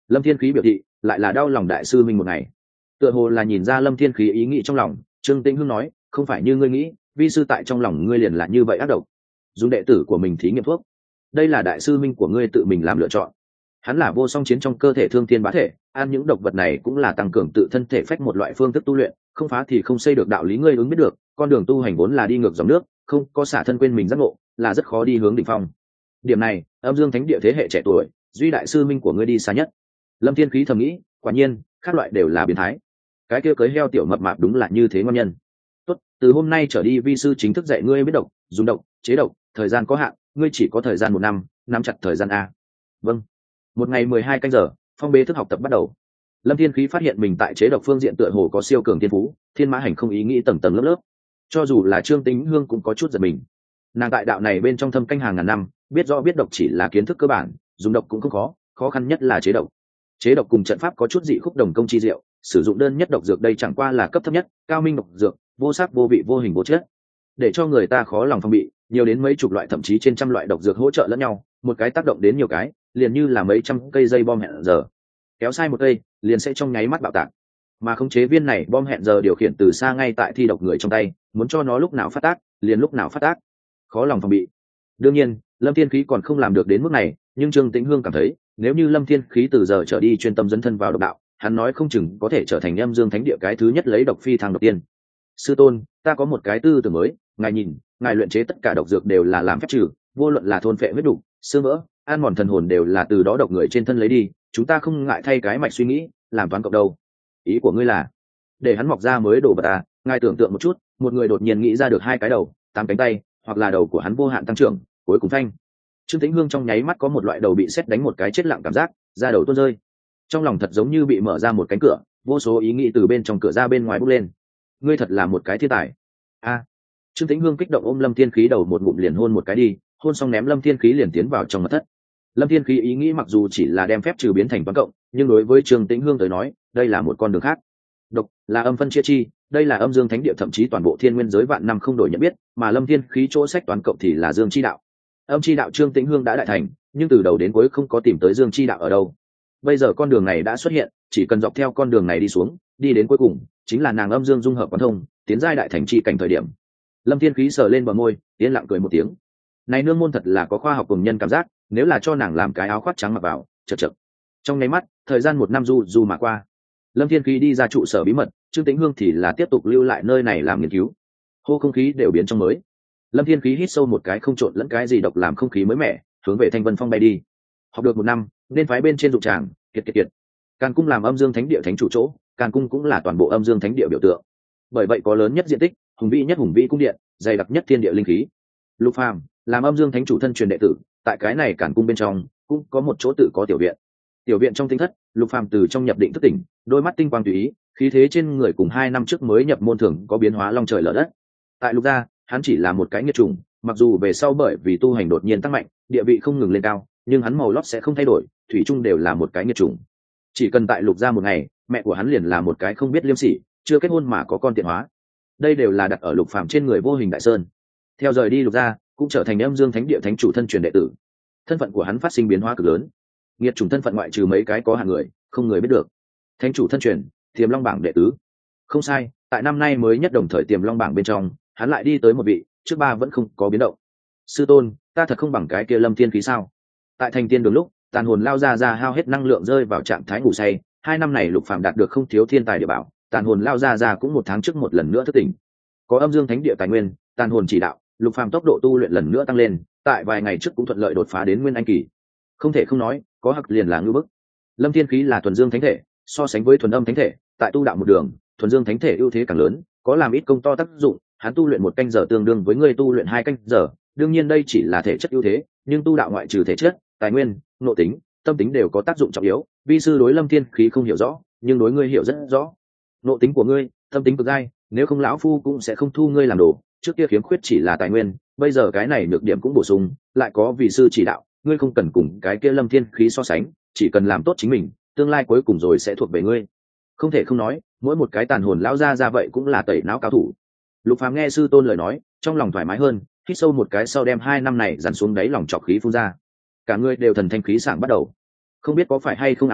[SPEAKER 1] Lâm Thiên Khí biểu thị lại là đau lòng đại sư minh một ngày. Tựa hồ là nhìn ra Lâm Thiên Khí ý nghĩ trong lòng, Trương Tĩnh Hưng nói, không phải như ngươi nghĩ, vi sư tại trong lòng ngươi liền là như vậy ác độc, dùng đệ tử của mình thí nghiệm thuốc. Đây là đại sư minh của ngươi tự mình làm lựa chọn. Hắn là vô song chiến trong cơ thể thương thiên bá thể, ăn những độc vật này cũng là tăng cường tự thân thể phách một loại phương thức tu luyện, không phá thì không xây được đạo lý ngươi ứng biết được, con đường tu hành vốn là đi ngược dòng nước, không có xả thân quên mình giác ngộ, là rất khó đi hướng đỉnh phong. Điểm này, Âm Dương Thánh Địa thế hệ trẻ tuổi, duy đại sư minh của ngươi đi xa nhất. Lâm Thiên Khí thầm nghĩ, quả nhiên, các loại đều là biến thái. Cái kia cưới heo tiểu mập mạp đúng là như thế ngon nhân. Tốt, từ hôm nay trở đi vi sư chính thức dạy ngươi biết độc, dùng độc, chế độc, thời gian có hạn, ngươi chỉ có thời gian một năm, nắm chặt thời gian a. Vâng. Một ngày mười hai canh giờ, phong bế thức học tập bắt đầu. Lâm Thiên Khí phát hiện mình tại chế độc phương diện tựa hồ có siêu cường thiên phú, thiên mã hành không ý nghĩ tầng tầng lớp lớp. Cho dù là Trương Tĩnh Hương cũng có chút giật mình. Nàng tại đạo này bên trong thâm canh hàng ngàn năm, biết rõ biết độc chỉ là kiến thức cơ bản, dùng độc cũng không khó, khó khăn nhất là chế độc. Chế độc cùng trận pháp có chút dị khúc đồng công chi diệu, sử dụng đơn nhất độc dược đây chẳng qua là cấp thấp nhất, cao minh độc dược, vô sắc vô vị vô hình vô chất, để cho người ta khó lòng phòng bị, nhiều đến mấy chục loại thậm chí trên trăm loại độc dược hỗ trợ lẫn nhau, một cái tác động đến nhiều cái, liền như là mấy trăm cây dây bom hẹn giờ, kéo sai một cây, liền sẽ trong nháy mắt bạo tạc. Mà khống chế viên này bom hẹn giờ điều khiển từ xa ngay tại thi độc người trong tay, muốn cho nó lúc nào phát tác, liền lúc nào phát tác, khó lòng phòng bị. Đương nhiên, Lâm Thiên Khí còn không làm được đến mức này, nhưng Trương Tĩnh Hương cảm thấy, nếu như Lâm Thiên Khí từ giờ trở đi chuyên tâm dấn thân vào độc đạo, hắn nói không chừng có thể trở thành Âm Dương Thánh Địa cái thứ nhất lấy độc phi thăng độc tiên. Sư tôn, ta có một cái tư tưởng mới, ngài nhìn, ngài luyện chế tất cả độc dược đều là làm phép trừ, vô luận là thôn phệ huyết đục, xương mỡ, ăn mòn thần hồn đều là từ đó độc người trên thân lấy đi, chúng ta không ngại thay cái mạch suy nghĩ, làm toán cộng đâu. Ý của ngươi là để hắn mọc ra mới đổ vật à? Ngài tưởng tượng một chút, một người đột nhiên nghĩ ra được hai cái đầu, tám cánh tay, hoặc là đầu của hắn vô hạn tăng trưởng, cuối cùng phanh. Trương Tĩnh Hương trong nháy mắt có một loại đầu bị sét đánh một cái chết lặng cảm giác, da đầu tuôn rơi. Trong lòng thật giống như bị mở ra một cánh cửa, vô số ý nghĩ từ bên trong cửa ra bên ngoài bốc lên. Ngươi thật là một cái thiên tài. A. À. Trương Tĩnh Hương kích động ôm Lâm Thiên Khí đầu một ngụm liền hôn một cái đi, hôn xong ném Lâm Thiên Khí liền tiến vào trong mật thất. Lâm Thiên Khí ý nghĩ mặc dù chỉ là đem phép trừ biến thành toán cộng, nhưng đối với Trương Tĩnh Hương tới nói, đây là một con đường khác. Độc là âm phân chia chi, đây là Âm Dương Thánh Địa thậm chí toàn bộ thiên nguyên giới vạn năm không đổi nhận biết, mà Lâm Thiên Khí chỗ sách toán cộng thì là Dương chi đạo. Âm chi đạo Trương Tĩnh Hương đã đại thành, nhưng từ đầu đến cuối không có tìm tới Dương chi đạo ở đâu. Bây giờ con đường này đã xuất hiện, chỉ cần dọc theo con đường này đi xuống, đi đến cuối cùng, chính là nàng âm dương dung hợp quán thông, tiến giai đại thành chi cảnh thời điểm. Lâm Thiên Khí sờ lên bờ môi, yên lặng cười một tiếng. Này nương môn thật là có khoa học cùng nhân cảm giác, nếu là cho nàng làm cái áo khoác trắng mặc vào, chật chật. Trong nháy mắt, thời gian một năm du du mà qua. Lâm Thiên Khí đi ra trụ sở bí mật, Trương Tĩnh Hương thì là tiếp tục lưu lại nơi này làm nghiên cứu. Hô không khí đều biến trong mới. Lâm Thiên Khí hít sâu một cái không trộn lẫn cái gì độc làm không khí mới mẻ, hướng về Thanh Vân Phong bay đi. Học được một năm, nên phái bên trên dụng tràng, kiệt kiệt kiệt. Càn Cung làm Âm Dương Thánh Địa thánh chủ chỗ, Càn Cung cũng là toàn bộ Âm Dương Thánh Địa biểu tượng. Bởi vậy có lớn nhất diện tích, hùng vĩ nhất hùng vĩ cung điện, dày đặc nhất thiên địa linh khí. Lục Phàm làm Âm Dương Thánh chủ thân truyền đệ tử, tại cái này Càn Cung bên trong cũng có một chỗ tự có tiểu viện. Tiểu viện trong tinh thất, Lục Phàm từ trong nhập định thức tỉnh, đôi mắt tinh quang tùy ý, khí thế trên người cùng hai năm trước mới nhập môn thường có biến hóa long trời lở đất. Tại Lục gia, hắn chỉ là một cái nghiệt chủng, mặc dù về sau bởi vì tu hành đột nhiên tăng mạnh, địa vị không ngừng lên cao, nhưng hắn màu lót sẽ không thay đổi, thủy chung đều là một cái nghiệt chủng. Chỉ cần tại Lục gia một ngày, mẹ của hắn liền là một cái không biết liêm sỉ, chưa kết hôn mà có con tiện hóa. Đây đều là đặt ở Lục Phàm trên người vô hình đại sơn. Theo rời đi Lục gia, cũng trở thành Âm Dương Thánh Địa thánh chủ thân truyền đệ tử. Thân phận của hắn phát sinh biến hóa cực lớn. Nghiệt chủng thân phận ngoại trừ mấy cái có hạng người, không người biết được. Thánh chủ thân truyền, Tiềm Long bảng đệ tứ. Không sai, tại năm nay mới nhất đồng thời Tiềm Long bảng bên trong, hắn lại đi tới một vị, trước ba vẫn không có biến động. Sư tôn, ta thật không bằng cái kia Lâm Thiên Khí sao? Tại thành tiên đường lúc, tàn hồn lao ra ra hao hết năng lượng rơi vào trạng thái ngủ say, hai năm này Lục Phàm đạt được không thiếu thiên tài địa bảo, tàn hồn lao ra ra cũng một tháng trước một lần nữa thức tỉnh. Có Âm Dương Thánh Địa tài nguyên, tàn hồn chỉ đạo, Lục Phàm tốc độ tu luyện lần nữa tăng lên, tại vài ngày trước cũng thuận lợi đột phá đến nguyên anh kỳ. Không thể không nói, có hặc liền là ngưu bức. Lâm Thiên Khí là thuần dương thánh thể, so sánh với thuần âm thánh thể, tại tu đạo một đường, thuần dương thánh thể ưu thế càng lớn, có làm ít công to tác dụng, hắn tu luyện một canh giờ tương đương với người tu luyện hai canh giờ, đương nhiên đây chỉ là thể chất ưu thế, nhưng tu đạo ngoại trừ thể chất, tài nguyên, nội tính, tâm tính đều có tác dụng trọng yếu. Vi sư đối Lâm Thiên Khí không hiểu rõ, nhưng đối ngươi hiểu rất rõ. Nội tính của ngươi, tâm tính cực dai, nếu không lão phu cũng sẽ không thu ngươi làm đồ. Trước kia khiếm khuyết chỉ là tài nguyên, bây giờ cái này nhược điểm cũng bổ sung, lại có vị sư chỉ đạo, ngươi không cần cùng cái kia Lâm Thiên Khí so sánh, chỉ cần làm tốt chính mình, tương lai cuối cùng rồi sẽ thuộc về ngươi. Không thể không nói, mỗi một cái tàn hồn lão ra ra vậy cũng là tẩy não cao thủ. Lục Phàm nghe sư tôn lời nói, trong lòng thoải mái hơn, hít sâu một cái sau đem hai năm này dằn xuống đáy lòng trọc khí phun ra, cả người đều thần thanh khí sảng bắt đầu. Không biết có phải hay không ảo giác,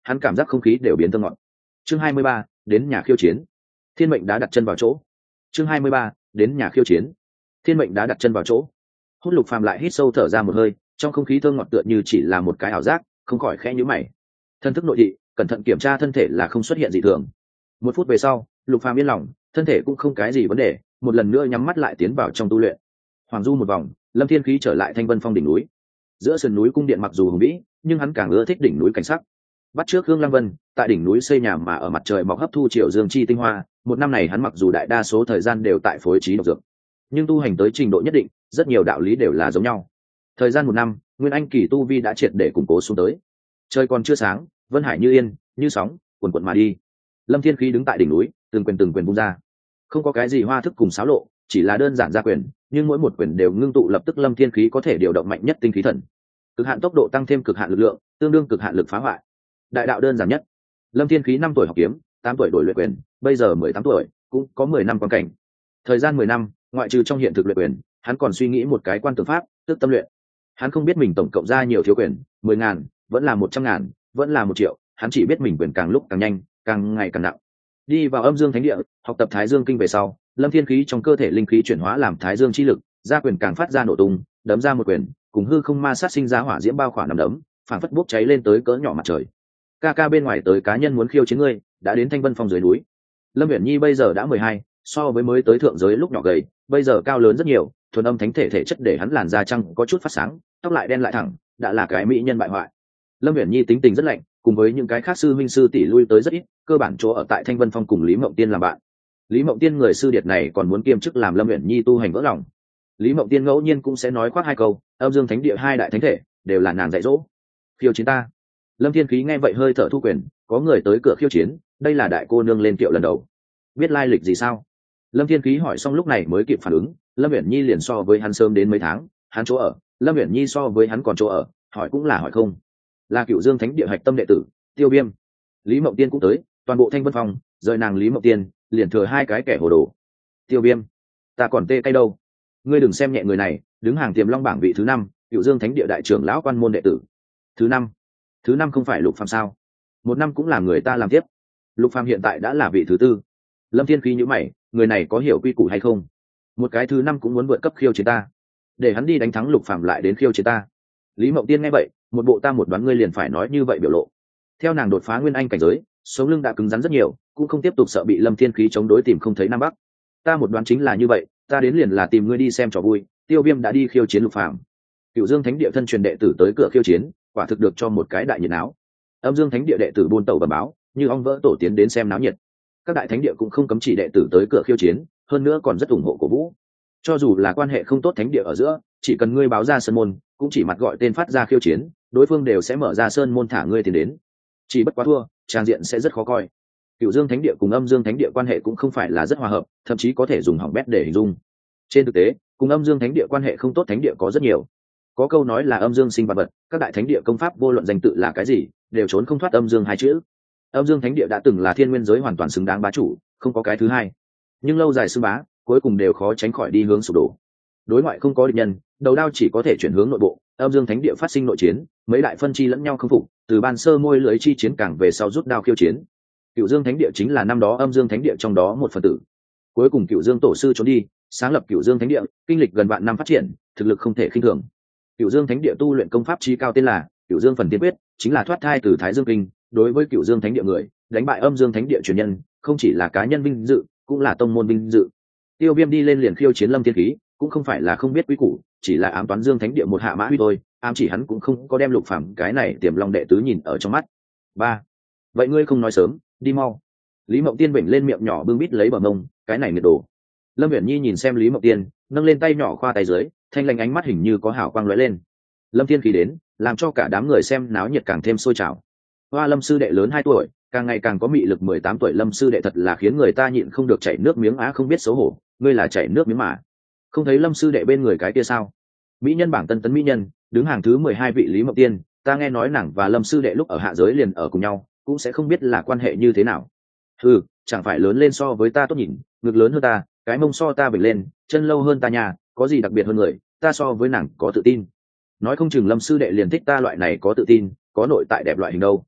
[SPEAKER 1] hắn cảm giác không khí đều biến thơ ngọt. Chương hai mươi ba, đến nhà khiêu chiến. Thiên mệnh đã đặt chân vào chỗ. Chương hai mươi ba, đến nhà khiêu chiến. Thiên mệnh đã đặt chân vào chỗ. Hút Lục Phàm lại hít sâu thở ra một hơi, trong không khí thơ ngọt tựa như chỉ là một cái ảo giác, không khỏi khẽ nhíu mày. Thân thức nội thị, cẩn thận kiểm tra thân thể là không xuất hiện gì thường. Một phút về sau, Lục Phàm yên lòng, thân thể cũng không cái gì vấn đề, một lần nữa nhắm mắt lại tiến vào trong tu luyện. Hoàng du một vòng, Lâm Thiên Khí trở lại Thanh Vân Phong đỉnh núi. Giữa sườn núi cung điện mặc dù hùng vĩ, nhưng hắn càng ưa thích đỉnh núi cảnh sắc. Bắt trước Hương Lăng Vân, tại đỉnh núi xây nhà mà ở mặt trời mọc hấp thu triệu dương chi tinh hoa, một năm này hắn mặc dù đại đa số thời gian đều tại phối trí độc dược, nhưng tu hành tới trình độ nhất định, rất nhiều đạo lý đều là giống nhau. Thời gian một năm, Nguyên Anh kỳ tu vi đã triệt để củng cố xuống tới. Trời còn chưa sáng, vân hải như yên, như sóng, cuồn cuộn mà đi. Lâm Thiên Khí đứng tại đỉnh núi, từng quyền từng quyền vung ra. Không có cái gì hoa thức cùng xáo lộ, chỉ là đơn giản ra quyền, nhưng mỗi một quyền đều ngưng tụ lập tức Lâm Thiên Khí có thể điều động mạnh nhất tinh khí thần. Cực hạn tốc độ tăng thêm cực hạn lực lượng, tương đương cực hạn lực phá hoại. Đại đạo đơn giản nhất. Lâm Thiên Khí năm tuổi học kiếm, tám tuổi đổi luyện quyền, bây giờ mười tám tuổi, cũng có mười năm quan cảnh. Thời gian mười năm, ngoại trừ trong hiện thực luyện quyền, hắn còn suy nghĩ một cái quan tưởng pháp, tức tâm luyện. Hắn không biết mình tổng cộng ra nhiều thiếu quyền, mười ngàn, vẫn là một trăm ngàn, vẫn là một triệu, hắn chỉ biết mình quyền càng lúc càng nhanh, càng ngày càng nặng. Đi vào Âm Dương Thánh Địa, học tập Thái Dương Kinh về sau, Lâm Thiên Khí trong cơ thể linh khí chuyển hóa làm Thái Dương chi lực, ra quyền càng phát ra nổ tung, đấm ra một quyền, cùng hư không ma sát sinh ra hỏa diễm bao khỏa nằm đấm, phảng phất bốc cháy lên tới cỡ nhỏ mặt trời. Ca ca bên ngoài tới cá nhân muốn khiêu chiến ngươi, đã đến Thanh Vân Phong dưới núi. Lâm Uyển Nhi bây giờ đã mười hai, so với mới tới thượng giới lúc nhỏ gầy, bây giờ cao lớn rất nhiều, thuần âm thánh thể thể chất để hắn làn da trắng có chút phát sáng, tóc lại đen lại thẳng, đã là cái mỹ nhân bại hoại. Lâm Uyển Nhi tính tình rất lạnh, cùng với những cái khác sư huynh sư tỷ lui tới rất ít, cơ bản chỗ ở tại Thanh Vân Phong cùng Lý Mộng Tiên làm bạn. Lý Mộng Tiên người sư điệt này còn muốn kiêm chức làm Lâm Uyển Nhi tu hành vỡ lòng. Lý Mộng Tiên ngẫu nhiên cũng sẽ nói khoác hai câu, Âm Dương Thánh Địa hai đại thánh thể đều là nàng dạy dỗ. Khiêu chiến ta. Lâm Thiên Khí nghe vậy hơi thở thu quyền, có người tới cửa khiêu chiến, đây là đại cô nương lên kiệu lần đầu. Biết lai lịch gì sao? Lâm Thiên Khí hỏi xong lúc này mới kịp phản ứng, Lâm Uyển Nhi liền so với hắn sớm đến mấy tháng, hắn chỗ ở, Lâm Uyển Nhi so với hắn còn chỗ ở, hỏi cũng là hỏi không. Là Cửu Dương Thánh Địa hạch tâm đệ tử, Tiêu Viêm. Lý Mộng Tiên cũng tới, toàn bộ Thanh Vân Phong, rời nàng Lý Mộng Tiên, liền thừa hai cái kẻ hồ đồ. Tiêu Viêm, ta còn tê cay đâu. Ngươi đừng xem nhẹ người này, đứng hàng Tiềm Long bảng vị thứ năm, Cửu Dương Thánh Địa đại trưởng lão quan môn đệ tử. Thứ năm? Thứ năm không phải Lục Phàm sao? Một năm cũng làm người ta làm tiếp. Lục Phàm hiện tại đã là vị thứ tư. Lâm Thiên Khí nhíu mày, người này có hiểu quy củ hay không? Một cái thứ năm cũng muốn vượt cấp khiêu chiến ta, để hắn đi đánh thắng Lục Phàm lại đến khiêu chiến ta. Lý Mộng Tiên nghe vậy, một bộ ta một đoán ngươi liền phải nói như vậy biểu lộ. Theo nàng đột phá nguyên anh cảnh giới, sống lưng đã cứng rắn rất nhiều, cũng không tiếp tục sợ bị Lâm Thiên Khí chống đối tìm không thấy nam bắc. Ta một đoán chính là như vậy, ta đến liền là tìm ngươi đi xem trò vui. Tiêu Viêm đã đi khiêu chiến Lục Phàm. Cửu Dương Thánh Địa thân truyền đệ tử tới cửa khiêu chiến, quả thực được cho một cái đại nhiệt náo. Âm Dương Thánh Địa đệ tử buôn tẩu bẩm báo, như ong vỡ tổ tiến đến xem náo nhiệt. Các đại thánh địa cũng không cấm chỉ đệ tử tới cửa khiêu chiến, hơn nữa còn rất ủng hộ cổ vũ. Cho dù là quan hệ không tốt thánh địa ở giữa, chỉ cần ngươi báo ra sơn môn, cũng chỉ mặt gọi tên phát ra khiêu chiến, đối phương đều sẽ mở ra sơn môn thả ngươi tiến đến. Chỉ bất quá thua, trang diện sẽ rất khó coi. Cửu Dương Thánh Địa cùng Âm Dương Thánh Địa quan hệ cũng không phải là rất hòa hợp, thậm chí có thể dùng hỏng bét để hình dung. Trên thực tế, cùng Âm Dương Thánh Địa quan hệ không tốt thánh địa có rất nhiều. Có câu nói là âm dương sinh vật vật, các đại thánh địa công pháp vô luận danh tự là cái gì, đều trốn không thoát âm dương hai chữ. Âm Dương Thánh Địa đã từng là thiên nguyên giới hoàn toàn xứng đáng bá chủ, không có cái thứ hai. Nhưng lâu dài xưng bá, cuối cùng đều khó tránh khỏi đi hướng sụp đổ. Đối ngoại không có địch nhân, đầu đao chỉ có thể chuyển hướng nội bộ. Âm Dương Thánh Địa phát sinh nội chiến, mấy đại phân chi lẫn nhau không phục, từ ban sơ môi lưới chi chiến càng về sau rút đao khiêu chiến. Cửu Dương Thánh Địa chính là năm đó Âm Dương Thánh Địa trong đó một phần tử. Cuối cùng Cửu Dương tổ sư trốn đi, sáng lập Cửu Dương Thánh Địa, kinh lịch gần vạn năm phát triển, thực lực không thể khinh thường. Cửu Dương Thánh Địa tu luyện công pháp chí cao tên là Cửu Dương Phần Tiên Quyết, chính là thoát thai từ Thái Dương Kinh. Đối với Cửu Dương Thánh Địa người, đánh bại Âm Dương Thánh Địa truyền nhân, không chỉ là cá nhân vinh dự, cũng là tông môn vinh dự. Tiêu Viêm đi lên liền khiêu chiến Lâm Thiên Khí, cũng không phải là không biết quý củ, chỉ là ám toán Dương Thánh Địa một hạ mã huy thôi, ám chỉ hắn cũng không có đem Lục Phàm cái này Tiềm Long đệ tứ nhìn ở trong mắt. Ba, vậy ngươi không nói sớm, đi mau. Lý Mộng Tiên vểnh lên miệng nhỏ bưng bít lấy bờ mông, cái này nghiệt đồ. Lâm Uyển Nhi nhìn xem Lý Mộng Tiên, nâng lên tay nhỏ khoa tay dưới, thanh lanh ánh mắt hình như có hào quang lóe lên. Lâm Thiên Khí đến, làm cho cả đám người xem náo nhiệt càng thêm sôi trào. Hoa Lâm sư đệ lớn hai tuổi, càng ngày càng có mị lực, mười tám tuổi Lâm sư đệ thật là khiến người ta nhịn không được chảy nước miếng á, không biết xấu hổ, ngươi là chảy nước miếng mà. Không thấy Lâm sư đệ bên người cái kia sao? Mỹ nhân bảng tân tấn mỹ nhân, đứng hàng thứ mười hai vị Lý Mộng Tiên, ta nghe nói nàng và Lâm sư đệ lúc ở hạ giới liền ở cùng nhau, cũng sẽ không biết là quan hệ như thế nào. Ừ, chẳng phải lớn lên so với ta tốt nhìn, ngực lớn hơn ta, cái mông so ta vểnh lên, chân lâu hơn ta nhà, có gì đặc biệt hơn người, ta so với nàng có tự tin. Nói không chừng Lâm sư đệ liền thích ta loại này có tự tin, có nội tại đẹp loại hình đâu.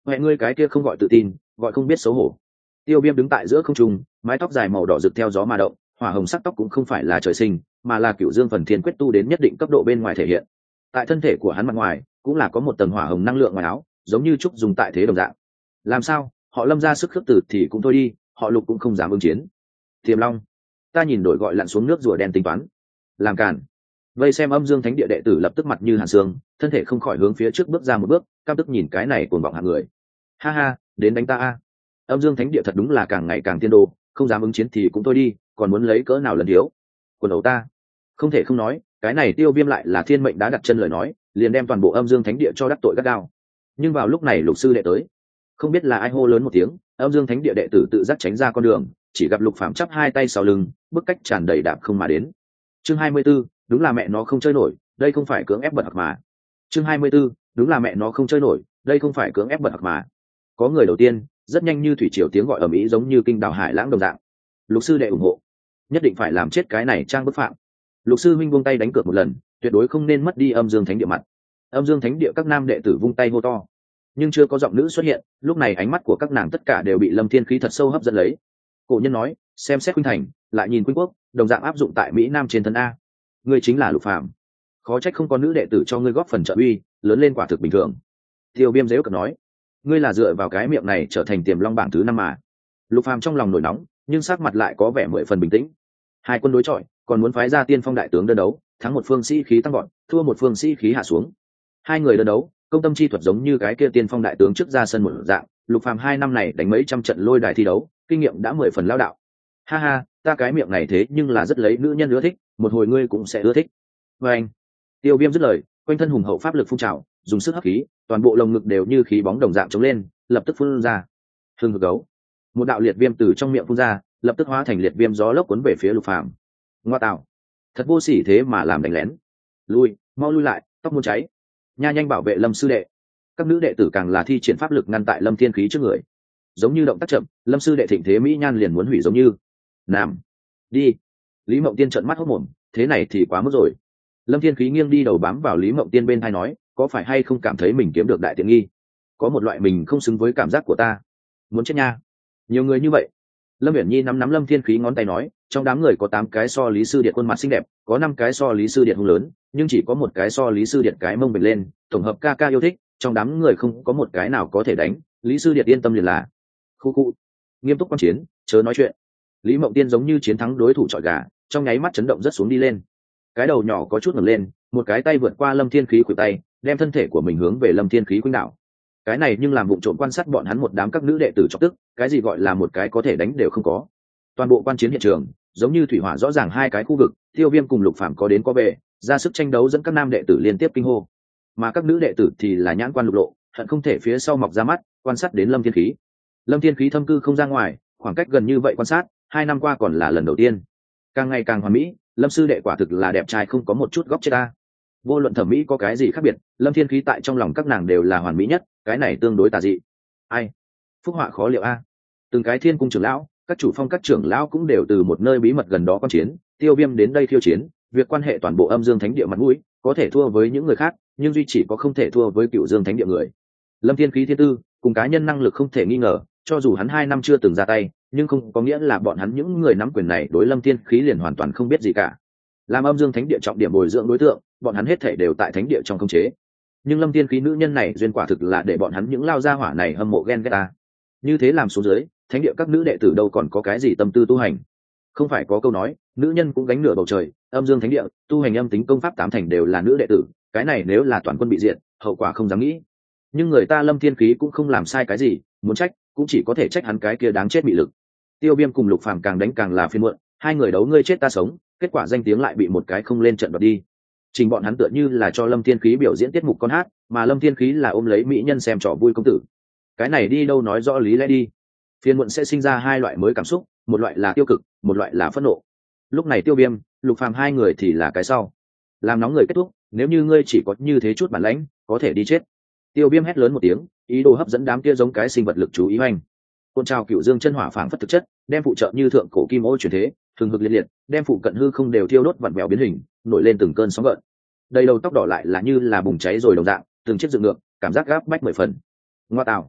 [SPEAKER 1] huệ ngươi cái kia không gọi tự tin, gọi không biết xấu hổ. Tiêu Viêm đứng tại giữa không trung, mái tóc dài màu đỏ rực theo gió mà động, hỏa hồng sắc tóc cũng không phải là trời sinh, mà là cựu dương phần thiên quyết tu đến nhất định cấp độ bên ngoài thể hiện. Tại thân thể của hắn mặt ngoài cũng là có một tầng hỏa hồng năng lượng ngoài áo, giống như trúc dùng tại thế đồng dạng. Làm sao họ Lâm ra sức khước từ thì cũng thôi đi, họ Lục cũng không dám ứng chiến. Tiềm Long, ta nhìn đổi gọi lặn xuống nước rùa đen tính toán làm cản. Vây xem Âm Dương Thánh Địa đệ tử lập tức mặt như hàn xương, thân thể không khỏi hướng phía trước bước ra một bước, căm tức nhìn cái này cuồng vọng hạng người. Ha ha, đến đánh ta a. Âm Dương Thánh Địa thật đúng là càng ngày càng tiên đồ, không dám ứng chiến thì cũng thôi đi, còn muốn lấy cỡ nào lần thiếu. Quần đầu ta, không thể không nói, cái này Tiêu Viêm lại là thiên mệnh đã đặt chân lời nói, liền đem toàn bộ Âm Dương Thánh Địa cho đắc tội gắt gao. Nhưng vào lúc này Lục sư đệ tới, không biết là ai hô lớn một tiếng, Âm Dương Thánh Địa đệ tử tự giác tránh ra con đường, chỉ gặp Lục Phàm chắp hai tay sau lưng, bức cách tràn đầy đạp không mà đến. Chương hai mươi 24, đúng là mẹ nó không chơi nổi, đây không phải cưỡng ép bật học mà. Chương hai mươi 24, đúng là mẹ nó không chơi nổi, đây không phải cưỡng ép bật học mà. Có người đầu tiên, rất nhanh như thủy triều tiếng gọi ầm ĩ giống như kinh đào hải lãng đồng dạng. Lục sư đệ ủng hộ, nhất định phải làm chết cái này trang bức phạm. Lục sư huynh buông tay đánh cược một lần, tuyệt đối không nên mất đi Âm Dương Thánh Địa mặt. Âm Dương Thánh Địa các nam đệ tử vung tay hô to, nhưng chưa có giọng nữ xuất hiện, lúc này ánh mắt của các nàng tất cả đều bị Lâm Thiên khí thật sâu hấp dẫn lấy. Cổ nhân nói, xem xét khuynh thành, lại nhìn khuynh quốc, đồng dạng áp dụng tại Mỹ Nam trên thân a. Ngươi chính là Lục Phàm, khó trách không có nữ đệ tử cho ngươi góp phần trợ uy, lớn lên quả thực bình thường. Tiêu Viêm dễu cợt nói, ngươi là dựa vào cái miệng này trở thành Tiềm Long bảng thứ năm mà. Lục Phàm trong lòng nổi nóng, nhưng sắc mặt lại có vẻ mười phần bình tĩnh. Hai quân đối chọi, còn muốn phái ra Tiên Phong đại tướng đơn đấu, thắng một phương sĩ khí tăng vọt, thua một phương sĩ khí hạ xuống. Hai người đơn đấu, công tâm chi thuật giống như cái kia Tiên Phong đại tướng trước ra sân một dạng, Lục Phàm hai năm này đánh mấy trăm trận lôi đài thi đấu, kinh nghiệm đã mười phần lao đạo. Ha ha, ta cái miệng này thế nhưng là rất lấy nữ nhân ưa thích, một hồi ngươi cũng sẽ ưa thích. Và anh, Tiêu Viêm dứt lời, quanh thân hùng hậu pháp lực phun trào, dùng sức hấp khí, toàn bộ lồng ngực đều như khí bóng đồng dạng chống lên, lập tức phun ra. Hưng hực gấu, một đạo liệt viêm từ trong miệng phun ra, lập tức hóa thành liệt viêm gió lốc cuốn về phía Lục Phàm. Ngoa tạo, thật vô sỉ thế mà làm đánh lén. Lui, mau lui lại, tóc muốn cháy. Nha nhanh bảo vệ Lâm sư đệ. Các nữ đệ tử càng là thi triển pháp lực ngăn tại Lâm Thiên khí trước người. Giống như động tác chậm, Lâm sư đệ thịnh thế mỹ nhan liền muốn hủy giống như. Nam, đi. Lý Mộng Tiên trợn mắt hốt mồm, thế này thì quá mức rồi. Lâm Thiên khí nghiêng đi đầu bám vào Lý Mộng Tiên bên tai nói, có phải hay không cảm thấy mình kiếm được đại tiện nghi? Có một loại mình không xứng với cảm giác của ta. Muốn chết nha. Nhiều người như vậy. Lâm Uyển Nhi nắm nắm Lâm Thiên khí ngón tay nói, trong đám người có tám cái so Lý sư điện khuôn mặt xinh đẹp, có năm cái so Lý sư điện hung lớn, nhưng chỉ có một cái so Lý sư điện cái mông bền lên, tổng hợp ca ca yêu thích, trong đám người không có một cái nào có thể đánh, Lý sư điện yên tâm liền là. Khu khu. Nghiêm túc quan chiến, chớ nói chuyện. Lý Mộng Tiên giống như chiến thắng đối thủ trọi gà, trong nháy mắt chấn động rất xuống đi lên. Cái đầu nhỏ có chút ngẩng lên, một cái tay vượt qua Lâm Thiên khí khuỷu tay, đem thân thể của mình hướng về Lâm Thiên khí khuynh đảo. Cái này nhưng làm vụng trộm quan sát bọn hắn một đám các nữ đệ tử chọc tức, cái gì gọi là một cái có thể đánh đều không có. Toàn bộ quan chiến hiện trường, giống như thủy hỏa rõ ràng hai cái khu vực, Tiêu Viêm cùng Lục Phàm có đến có về, ra sức tranh đấu dẫn các nam đệ tử liên tiếp kinh hô. Mà các nữ đệ tử thì là nhãn quan lục lộ, hận không thể phía sau mọc ra mắt, quan sát đến Lâm Thiên khí. Lâm Thiên khí thâm cư không ra ngoài, khoảng cách gần như vậy quan sát, hai năm qua còn là lần đầu tiên. Càng ngày càng hoàn mỹ, Lâm sư đệ quả thực là đẹp trai không có một chút góc chết ta. Vô luận thẩm mỹ có cái gì khác biệt, Lâm Thiên khí tại trong lòng các nàng đều là hoàn mỹ nhất, cái này tương đối tà dị. Ai? Phúc họa khó liệu a. Từng cái Thiên cung trưởng lão, các chủ phong các trưởng lão cũng đều từ một nơi bí mật gần đó quan chiến, Tiêu Viêm đến đây khiêu chiến, việc quan hệ toàn bộ Âm Dương Thánh Địa mặt mũi, có thể thua với những người khác, nhưng duy chỉ có không thể thua với Cửu Dương Thánh Địa người. Lâm Thiên khí thiên tư, cùng cá nhân năng lực không thể nghi ngờ, cho dù hắn hai năm chưa từng ra tay, nhưng không có nghĩa là bọn hắn những người nắm quyền này đối Lâm Thiên khí liền hoàn toàn không biết gì cả. Làm Âm Dương Thánh Địa trọng điểm bồi dưỡng đối tượng, bọn hắn hết thảy đều tại Thánh Địa trong khống chế. Nhưng Lâm Thiên khí nữ nhân này duyên quả thực là để bọn hắn những lao gia hỏa này hâm mộ ghen ghét ta. Như thế làm xuống dưới, Thánh Địa các nữ đệ tử đâu còn có cái gì tâm tư tu hành. Không phải có câu nói, nữ nhân cũng gánh nửa bầu trời, Âm Dương Thánh Địa, tu hành âm tính công pháp tám thành đều là nữ đệ tử, cái này nếu là toàn quân bị diệt, hậu quả không dám nghĩ. Nhưng người ta Lâm Thiên khí cũng không làm sai cái gì, muốn trách, cũng chỉ có thể trách hắn cái kia đáng chết bị lực. Tiêu Viêm cùng Lục Phàm càng đánh càng là phiền muộn, hai người đấu ngươi chết ta sống, kết quả danh tiếng lại bị một cái không lên trận đoạt đi. Trình bọn hắn tựa như là cho Lâm Thiên khí biểu diễn tiết mục con hát, mà Lâm Thiên khí là ôm lấy mỹ nhân xem trò vui công tử. Cái này đi đâu nói rõ lý lẽ đi. Phiền muộn sẽ sinh ra hai loại mới cảm xúc, một loại là tiêu cực, một loại là phẫn nộ. Lúc này Tiêu Viêm, Lục Phàm hai người thì là cái sau. Làm nóng người kết thúc, nếu như ngươi chỉ có như thế chút bản lãnh, có thể đi chết. Tiêu Viêm hét lớn một tiếng, ý đồ hấp dẫn đám kia giống cái sinh vật lực chú ý hoành. Côn trào Cửu Dương chân hỏa phảng phất thực chất, đem phụ trợ như thượng cổ kim ô chuyển thế, thường hực liệt liệt, đem phụ cận hư không đều thiêu đốt vặn vẹo biến hình, nổi lên từng cơn sóng gợn. Đầy đầu tóc đỏ lại là như là bùng cháy rồi đồng dạng, từng chiếc dựng ngược, cảm giác gáp bách mười phần. Ngoa tạo,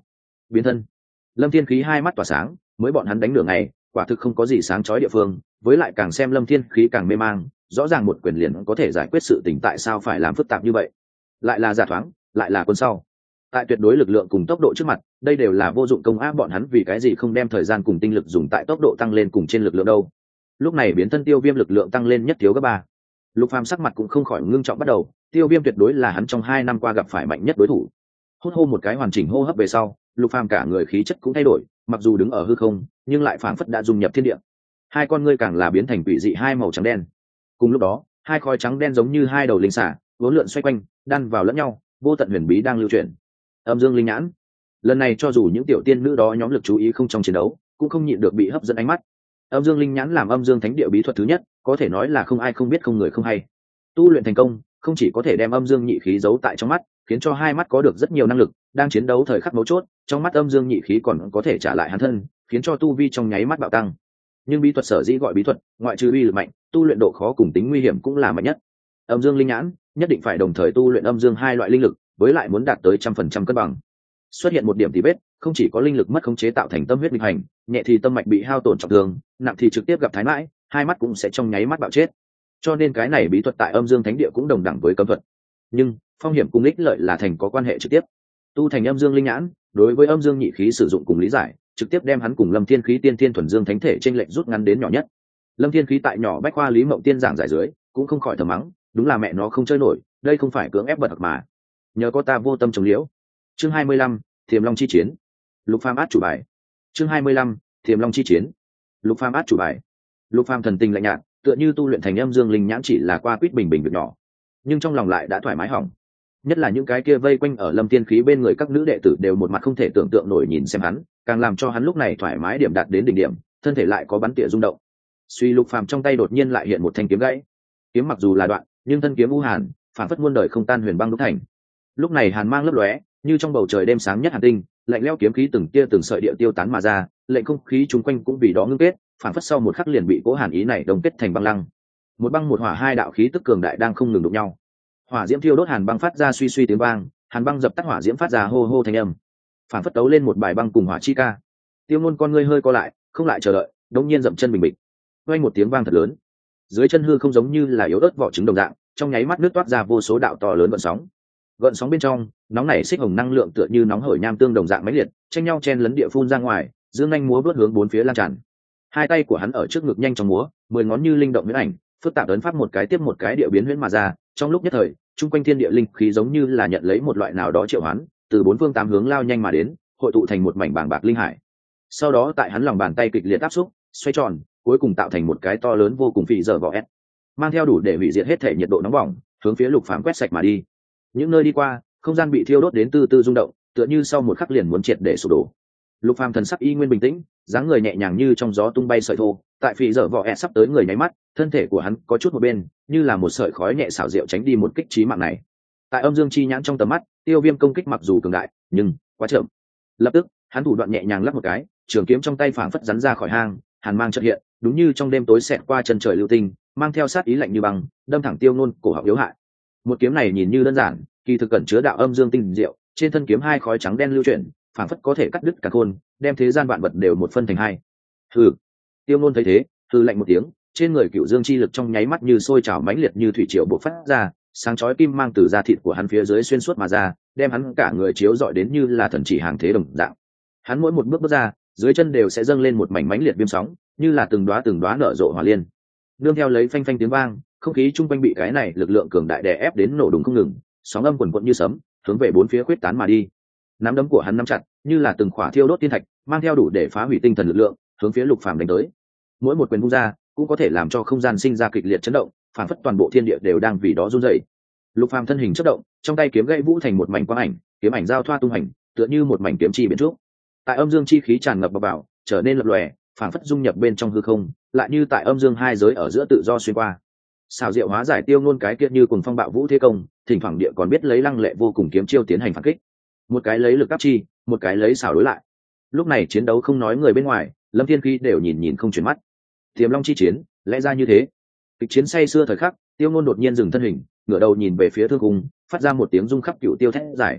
[SPEAKER 1] biến thân. Lâm thiên khí hai mắt tỏa sáng, mới bọn hắn đánh nửa ngày quả thực không có gì sáng chói địa phương, với lại càng xem Lâm thiên khí càng mê mang, rõ ràng một quyền liền có thể giải quyết sự tình, tại sao phải làm phức tạp như vậy? Lại là giả thoáng, lại là quân sau. Tại tuyệt đối lực lượng cùng tốc độ trước mặt, đây đều là vô dụng công áp, bọn hắn vì cái gì không đem thời gian cùng tinh lực dùng tại tốc độ tăng lên cùng trên lực lượng đâu? Lúc này biến thân Tiêu Viêm lực lượng tăng lên nhất thiếu gấp ba. Lục Phàm sắc mặt cũng không khỏi ngưng trọng bắt đầu, Tiêu Viêm tuyệt đối là hắn trong hai năm qua gặp phải mạnh nhất đối thủ. Hút hô một cái hoàn chỉnh hô hấp về sau, Lục Phàm cả người khí chất cũng thay đổi, mặc dù đứng ở hư không, nhưng lại phảng phất đã dung nhập thiên địa. Hai con ngươi càng là biến thành quỷ dị hai màu trắng đen. Cùng lúc đó, hai khói trắng đen giống như hai đầu linh xả, vốn lượn xoay quanh, đan vào lẫn nhau, vô tận huyền bí đang lưu chuyển. Âm Dương Linh Nhãn. Lần này cho dù những tiểu tiên nữ đó nhóm lực chú ý không trong chiến đấu, cũng không nhịn được bị hấp dẫn ánh mắt. Âm Dương Linh Nhãn làm Âm Dương Thánh Địa bí thuật thứ nhất, có thể nói là không ai không biết không người không hay. Tu luyện thành công, không chỉ có thể đem Âm Dương nhị khí giấu tại trong mắt, khiến cho hai mắt có được rất nhiều năng lực, đang chiến đấu thời khắc mấu chốt, trong mắt Âm Dương nhị khí còn có thể trả lại hắn thân, khiến cho tu vi trong nháy mắt bạo tăng. Nhưng bí thuật sở dĩ gọi bí thuật, ngoại trừ uy lực mạnh, tu luyện độ khó cùng tính nguy hiểm cũng là mạnh nhất. Âm Dương Linh Nhãn nhất định phải đồng thời tu luyện âm dương hai loại linh lực, với lại muốn đạt tới trăm phần trăm cân bằng. Xuất hiện một điểm tì vết, không chỉ có linh lực mất khống chế tạo thành tâm huyết nghịch hành, nhẹ thì tâm mạch bị hao tổn trọng thương, nặng thì trực tiếp gặp thái mãi, hai mắt cũng sẽ trong nháy mắt bạo chết. Cho nên cái này bí thuật tại Âm Dương Thánh Địa cũng đồng đẳng với cấm thuật. Nhưng phong hiểm cùng ích lợi là thành có quan hệ trực tiếp. Tu thành Âm Dương Linh Nhãn, đối với âm dương nhị khí sử dụng cùng lý giải, trực tiếp đem hắn cùng Lâm Thiên khí tiên thiên thuần dương thánh thể trên lệnh rút ngắn đến nhỏ nhất. Lâm Thiên khí tại nhỏ bách khoa Lý Mộng Tiên giảng giải dưới, cũng không khỏi thầm mắng, đúng là mẹ nó không chơi nổi, đây không phải cưỡng ép bật mà. Nhờ có ta vô tâm trồng liễu. Chương hai mươi lăm, Thiềm Long chi chiến. Lục Phàm át chủ bài. Chương hai mươi lăm, Thiềm Long chi chiến. Lục Phàm át chủ bài. Lục Phàm thần tình lạnh nhạt, tựa như tu luyện thành âm dương linh nhãn chỉ là qua quýt bình bình việc nhỏ, nhưng trong lòng lại đã thoải mái hỏng. Nhất là những cái kia vây quanh ở Lâm Tiên khí bên người các nữ đệ tử đều một mặt không thể tưởng tượng nổi nhìn xem hắn, càng làm cho hắn lúc này thoải mái điểm đạt đến đỉnh điểm, thân thể lại có bắn tỉa rung động. Suy Lục Phàm trong tay đột nhiên lại hiện một thanh kiếm gãy. Kiếm mặc dù là đoạn, nhưng thân kiếm u hàn, phản phất muôn đời không tan huyền băng đúc thành. Lúc này hàn mang lấp lóe, như trong bầu trời đêm sáng nhất hàn tinh, lạnh lẽo kiếm khí từng tia từng sợi địa tiêu tán mà ra, lệnh không khí chung quanh cũng vì đó ngưng kết, phản phất sau một khắc liền bị cố hàn ý này đông kết thành băng lăng. Một băng một hỏa hai đạo khí tức cường đại đang không ngừng đụng nhau. Hỏa diễm thiêu đốt hàn băng phát ra suy suy tiếng vang, hàn băng dập tắt hỏa diễm phát ra hô hô thanh âm, phản phất tấu lên một bài băng cùng hỏa chi ca. Tiêu Ngôn con ngươi hơi co lại, không lại chờ đợi, đống nhiên dậm chân bình bịch. Vang một tiếng vang thật lớn, dưới chân hư không giống như là yếu ớt vỏ trứng đồng dạng, trong nháy mắt nước toát ra vô số đạo to lớn gợn sóng. Gợn sóng bên trong, nóng nảy xích hồng năng lượng tựa như nóng hổi nham tương đồng dạng mãnh liệt, tranh nhau chen lấn địa phun ra ngoài, dương nhanh múa vớt hướng bốn phía lan tràn. Hai tay của hắn ở trước ngực nhanh chóng múa, mười ngón như linh động huyễn ảnh, phức tạp ấn pháp một cái tiếp một cái địa biến huyễn mà ra, trong lúc nhất thời, trung quanh thiên địa linh khí giống như là nhận lấy một loại nào đó triệu hoán, từ bốn phương tám hướng lao nhanh mà đến, hội tụ thành một mảnh bàng bạc linh hải. Sau đó tại hắn lòng bàn tay kịch liệt áp xúc, xoay tròn, cuối cùng tạo thành một cái to lớn vô cùng phì giờ vỏ ép, mang theo đủ để hủy diệt hết thể nhiệt độ nóng bỏng, hướng phía Lục Phàm quét sạch mà đi. Những nơi đi qua, không gian bị thiêu đốt đến từ từ rung động, tựa như sau một khắc liền muốn triệt để sụp đổ. Lục Phàm thần sắc y nguyên bình tĩnh, dáng người nhẹ nhàng như trong gió tung bay sợi thô, tại phì giờ vỏ ép sắp tới người nháy mắt, thân thể của hắn có chút một bên, như là một sợi khói nhẹ xảo diệu tránh đi một kích chí mạng này. Tại âm dương chi nhãn trong tầm mắt, Tiêu Viêm công kích mặc dù cường đại, nhưng quá chậm. Lập tức, hắn thủ đoạn nhẹ nhàng lắp một cái, trường kiếm trong tay phảng phất rắn ra khỏi hang, hàn mang chợt hiện, đúng như trong đêm tối xẹt qua chân trời lưu tinh, mang theo sát ý lạnh như băng, đâm thẳng Tiêu Nôn cổ họng yếu hại. Một kiếm này nhìn như đơn giản, kỳ thực cẩn chứa đạo âm dương tinh diệu, trên thân kiếm hai khói trắng đen lưu chuyển, phảng phất có thể cắt đứt cả khôn, đem thế gian vạn vật đều một phân thành hai. Hừ. Tiêu Nôn thấy thế, hừ lạnh một tiếng, trên người cựu dương chi lực trong nháy mắt như sôi trào mãnh liệt như thủy triều bộc phát ra, sáng chói kim mang từ da thịt của hắn phía dưới xuyên suốt mà ra, đem hắn cả người chiếu rọi đến như là thần chỉ hàng thế đồng dạng. Hắn mỗi một bước bước ra, dưới chân đều sẽ dâng lên một mảnh mãnh liệt viêm sóng, như là từng đóa từng đóa nở rộ hỏa liên. Nương theo lấy phanh phanh tiếng vang, không khí trung quanh bị cái này lực lượng cường đại đè ép đến nổ đùng không ngừng, sóng âm quần quật như sấm, hướng về bốn phía khuyết tán mà đi. Nắm đấm của hắn nắm chặt, như là từng khỏa thiêu đốt thiên thạch, mang theo đủ để phá hủy tinh thần lực lượng, hướng phía Lục Phàm đánh tới. Mỗi một quyền vung ra, cũng có thể làm cho không gian sinh ra kịch liệt chấn động, phản phất toàn bộ thiên địa đều đang vì đó run rẩy. Lục Phàm thân hình chớp động, trong tay kiếm gãy vũ thành một mảnh quang ảnh, kiếm ảnh giao thoa tung hành, tựa như một mảnh kiếm chi biến trúc. Tại âm dương chi khí tràn ngập vào, vào trở nên lập lòe, phản phất dung nhập bên trong hư không, lại như tại âm dương hai giới ở giữa tự do xuyên qua. Xảo diệu hóa giải Tiêu Nôn cái kia như cùng phong bạo vũ thế công, thỉnh thoảng địa còn biết lấy lăng lệ vô cùng kiếm chiêu tiến hành phản kích. Một cái lấy lực áp chi, một cái lấy xảo đối lại. Lúc này chiến đấu không nói người bên ngoài, Lâm Thiên Khí đều nhìn nhìn không chuyển mắt. Thiềm Long chi chiến, lẽ ra như thế. Kịch chiến say xưa thời khắc, Tiêu Nôn đột nhiên dừng thân hình, ngửa đầu nhìn về phía thương cung, phát ra một tiếng rung khắp cựu tiêu thét giải.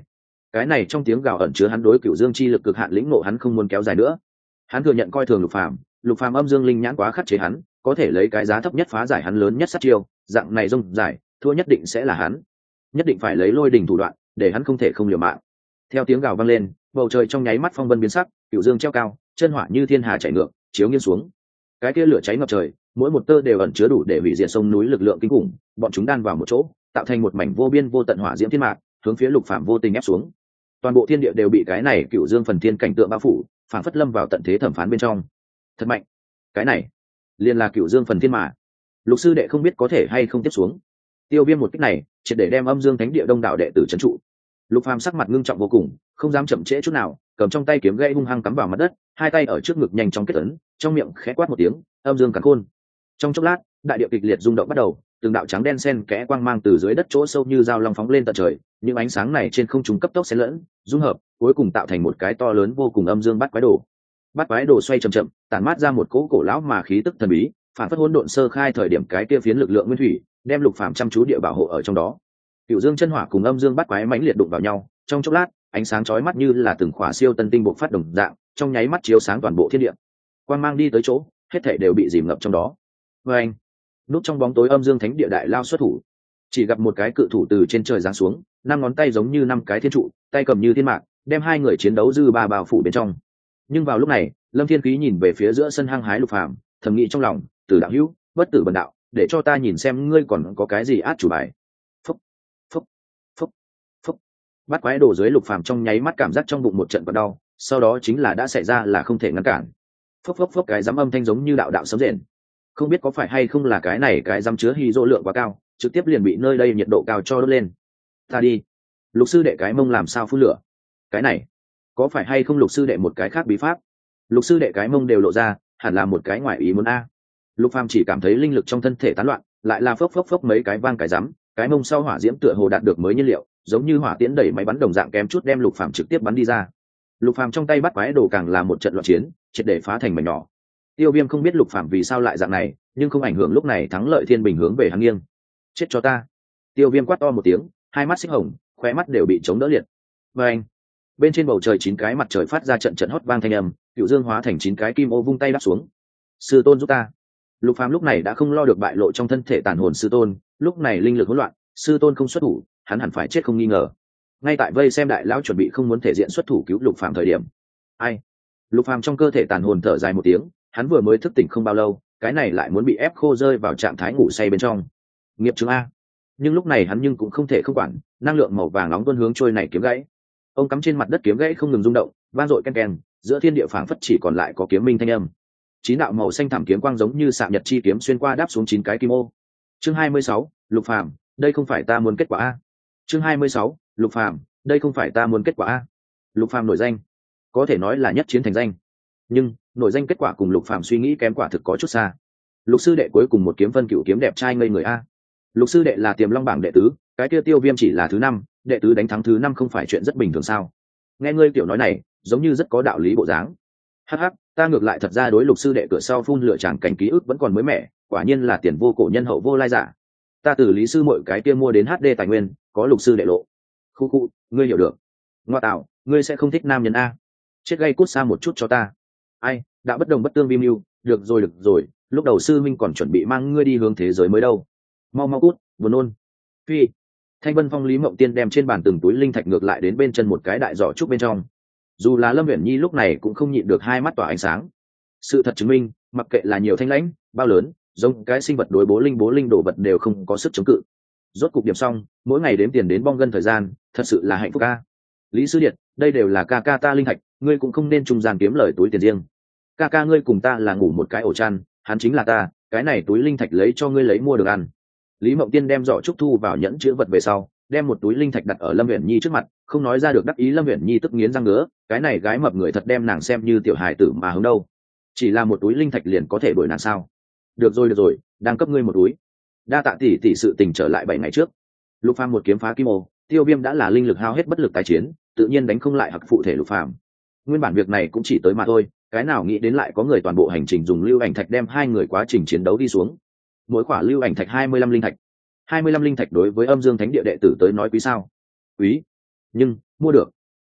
[SPEAKER 1] cái này trong tiếng gào ẩn chứa hắn đối cựu dương chi lực cực hạn lĩnh ngộ, hắn không muốn kéo dài nữa. Hắn thừa nhận coi thường lục phàm, lục phàm âm dương linh nhãn quá khắc chế hắn, có thể lấy cái giá thấp nhất phá giải hắn lớn nhất sát chiêu, dạng này rông giải thua nhất định sẽ là hắn, nhất định phải lấy lôi đình thủ đoạn để hắn không thể không liều mạng. Theo tiếng gào vang lên, bầu trời trong nháy mắt phong vân biến sắc, cựu dương treo cao, chân hỏa như thiên hà chảy ngược, chiếu nghiêng xuống. Cái kia lửa cháy ngập trời, mỗi một tơ đều ẩn chứa đủ để hủy diệt sông núi lực lượng kinh khủng, bọn chúng đan vào một chỗ, tạo thành một mảnh vô biên vô tận hỏa diễm thiên mạc, hướng phía lục phàm vô tình ép xuống. Toàn bộ thiên địa đều bị cái này cựu dương phần thiên cảnh tượng bao phủ, phản phất lâm vào tận thế thẩm phán bên trong. Thật mạnh, cái này liền là cựu dương phần thiên mà. Lục sư đệ không biết có thể hay không tiếp xuống. Tiêu Viêm một kích này triệt để đem âm dương thánh địa đông đảo đệ tử trấn trụ. Lục phàm sắc mặt ngưng trọng vô cùng, không dám chậm trễ chút nào, cầm trong tay kiếm gãy hung hăng cắm vào mặt đất, hai tay ở trước ngực nhanh chóng kết ấn, trong miệng khẽ quát một tiếng, âm dương càn khôn. Trong chốc lát, đại địa kịch liệt rung động bắt đầu, từng đạo trắng đen xen kẽ quang mang từ dưới đất chỗ sâu như dao long phóng lên tận trời, những ánh sáng này trên không trung cấp tốc xen lẫn, dung hợp, cuối cùng tạo thành một cái to lớn vô cùng âm dương bát quái đồ. Bát quái đồ xoay chậm chậm, tản mát ra một cỗ cổ lão mà khí tức thần bí, phản phất hỗn độn sơ khai thời điểm cái kia phiến lực lượng nguyên thủy, đem lục phàm chăm chú địa bảo hộ ở trong đó. Cựu dương chân hỏa cùng âm dương bát quái mãnh liệt đụng vào nhau, trong chốc lát, ánh sáng chói mắt như là từng khỏa siêu tân tinh bộc phát đồng dạng, trong nháy mắt chiếu sáng toàn bộ thiên địa. Quang mang đi tới chỗ, hết thảy đều bị dìm ngập trong đó. Và anh, núp trong bóng tối âm dương thánh địa đại lao xuất thủ, chỉ gặp một cái cự thủ từ trên trời giáng xuống, năm ngón tay giống như năm cái thiên trụ, tay cầm như thiên mạc, đem hai người chiến đấu dư ba bao phủ bên trong. Nhưng vào lúc này, Lâm Thiên Khí nhìn về phía giữa sân hăng hái lục phàm, thầm nghĩ trong lòng, Tử đạo hữu, bất tử bần đạo, để cho ta nhìn xem ngươi còn có cái gì át chủ bài. Phúc, phúc, phúc, phúc. Bát quái đổ dưới lục phàm trong nháy mắt cảm giác trong bụng một trận quặn đau, sau đó chính là đã xảy ra là không thể ngăn cản. Phúc phúc phúc, cái dám âm thanh giống như đạo đạo sấm rền. Không biết có phải hay không là cái này cái dám chứa hy dỗ lượng quá cao, trực tiếp liền bị nơi đây nhiệt độ cao cho đốt lên. Ta đi, lục sư đệ cái mông làm sao phun lửa? Cái này có phải hay không lục sư đệ một cái khác bí pháp? Lục sư đệ cái mông đều lộ ra, hẳn là một cái ngoại ý muốn a. Lục phàm chỉ cảm thấy linh lực trong thân thể tán loạn, lại là phốc phốc phốc mấy cái vang cái rắm, cái mông sau hỏa diễm tựa hồ đạt được mới nhiên liệu, giống như hỏa tiễn đẩy máy bắn đồng dạng kém chút đem lục phàm trực tiếp bắn đi ra. Lục phàm trong tay bắt quái đồ càng là một trận loạn chiến, triệt để phá thành mảnh nhỏ. Tiêu Viêm không biết lục phàm vì sao lại dạng này, nhưng không ảnh hưởng lúc này thắng lợi thiên bình hướng về hắn nghiêng. Chết cho ta! Tiêu Viêm quát to một tiếng, hai mắt xích hồng, khóe mắt đều bị chống đỡ liệt. Và anh, bên trên bầu trời chín cái mặt trời phát ra trận trận hót vang thanh âm, cựu dương hóa thành chín cái kim ô vung tay đáp xuống. Sư tôn giúp ta! Lục phàm lúc này đã không lo được bại lộ trong thân thể tàn hồn sư tôn, lúc này linh lực hỗn loạn, sư tôn không xuất thủ, hắn hẳn phải chết không nghi ngờ. Ngay tại vây xem đại lão chuẩn bị không muốn thể diện xuất thủ cứu lục phàm thời điểm, ai? Lục phàm trong cơ thể tàn hồn thở dài một tiếng, hắn vừa mới thức tỉnh không bao lâu, cái này lại muốn bị ép khô rơi vào trạng thái ngủ say bên trong. Nghiệp chứng a. Nhưng lúc này hắn nhưng cũng không thể không quản, năng lượng màu vàng nóng tuôn hướng trôi này kiếm gãy. Ông cắm trên mặt đất kiếm gãy không ngừng rung động, vang dội ken ken, giữa thiên địa phảng phất chỉ còn lại có kiếm minh thanh âm. Chín đạo màu xanh thảm kiếm quang giống như xạ nhật chi kiếm xuyên qua đáp xuống chín cái kim ô. Chương hai mươi sáu, Lục Phàm, đây không phải ta muốn kết quả a. Chương hai mươi sáu, Lục Phàm, đây không phải ta muốn kết quả a. Lục Phàm nổi danh, có thể nói là nhất chiến thành danh. Nhưng, nổi danh kết quả cùng Lục Phàm suy nghĩ kém quả thực có chút xa. Lục sư đệ cuối cùng một kiếm phân cửu kiếm đẹp trai ngây người a. Lục sư đệ là Tiềm Long bảng đệ tứ, cái kia Tiêu Viêm chỉ là thứ năm, đệ tứ đánh thắng thứ năm không phải chuyện rất bình thường sao? Nghe ngươi tiểu nói này, giống như rất có đạo lý bộ dáng. Hắc hắc, ta ngược lại thật ra đối Lục sư đệ cửa sau phun lửa tràng cảnh ký ức vẫn còn mới mẻ, quả nhiên là tiền vô cổ nhân hậu vô lai giả. Ta từ Lý sư muội cái kia mua đến hát đê tài nguyên, có Lục sư đệ lộ. Khu khu, ngươi hiểu được. Ngoa tạo, ngươi sẽ không thích nam nhân a? Chết gây cút xa một chút cho ta. Ai, đã bất đồng bất tương vi mưu, được rồi được rồi, lúc đầu sư minh còn chuẩn bị mang ngươi đi hướng thế giới mới đâu. Mau mau cút, buồn nôn. Phi. Thanh Vân Phong Lý Mộng Tiên đem trên bàn từng túi linh thạch ngược lại đến bên chân một cái đại giỏ trúc bên trong. Dù là Lâm Uyển Nhi lúc này cũng không nhịn được hai mắt tỏa ánh sáng. Sự thật chứng minh, mặc kệ là nhiều thanh lãnh, bao lớn, giống cái sinh vật đối bố linh bố linh đồ vật đều không có sức chống cự. Rốt cục điểm xong, mỗi ngày đếm tiền đến bong gân thời gian, thật sự là hạnh phúc ca. Lý Sư Điệt, đây đều là ca ca ta linh thạch, ngươi cũng không nên trung gian kiếm lời túi tiền riêng. Ca ca ngươi cùng ta là ngủ một cái ổ chăn, hắn chính là ta, cái này túi linh thạch lấy cho ngươi lấy mua được ăn. Lý Mộng Tiên đem giỏ trúc thu vào nhẫn chứa vật về sau, đem một túi linh thạch đặt ở Lâm Uyển Nhi trước mặt, không nói ra được đắc ý. Lâm Uyển Nhi tức nghiến răng ngứa, cái này gái mập người thật đem nàng xem như tiểu hài tử mà hướng đâu. Chỉ là một túi linh thạch liền có thể đổi nàng sao? Được rồi được rồi, đang cấp ngươi một túi. Đa tạ tỷ tỷ sự tình trở lại bảy ngày trước. Lục Phàm một kiếm phá kim ô, Tiêu Viêm đã là linh lực hao hết bất lực tái chiến, tự nhiên đánh không lại hặc phụ thể Lục Phàm. Nguyên bản việc này cũng chỉ tới mà thôi, cái nào nghĩ đến lại có người toàn bộ hành trình dùng lưu ảnh thạch đem hai người quá trình chiến đấu đi xuống. Mỗi quả lưu ảnh thạch hai mươi lăm linh thạch. hai mươi lăm linh thạch đối với Âm Dương Thánh Địa đệ tử tới nói quý sao? Quý. Nhưng mua được,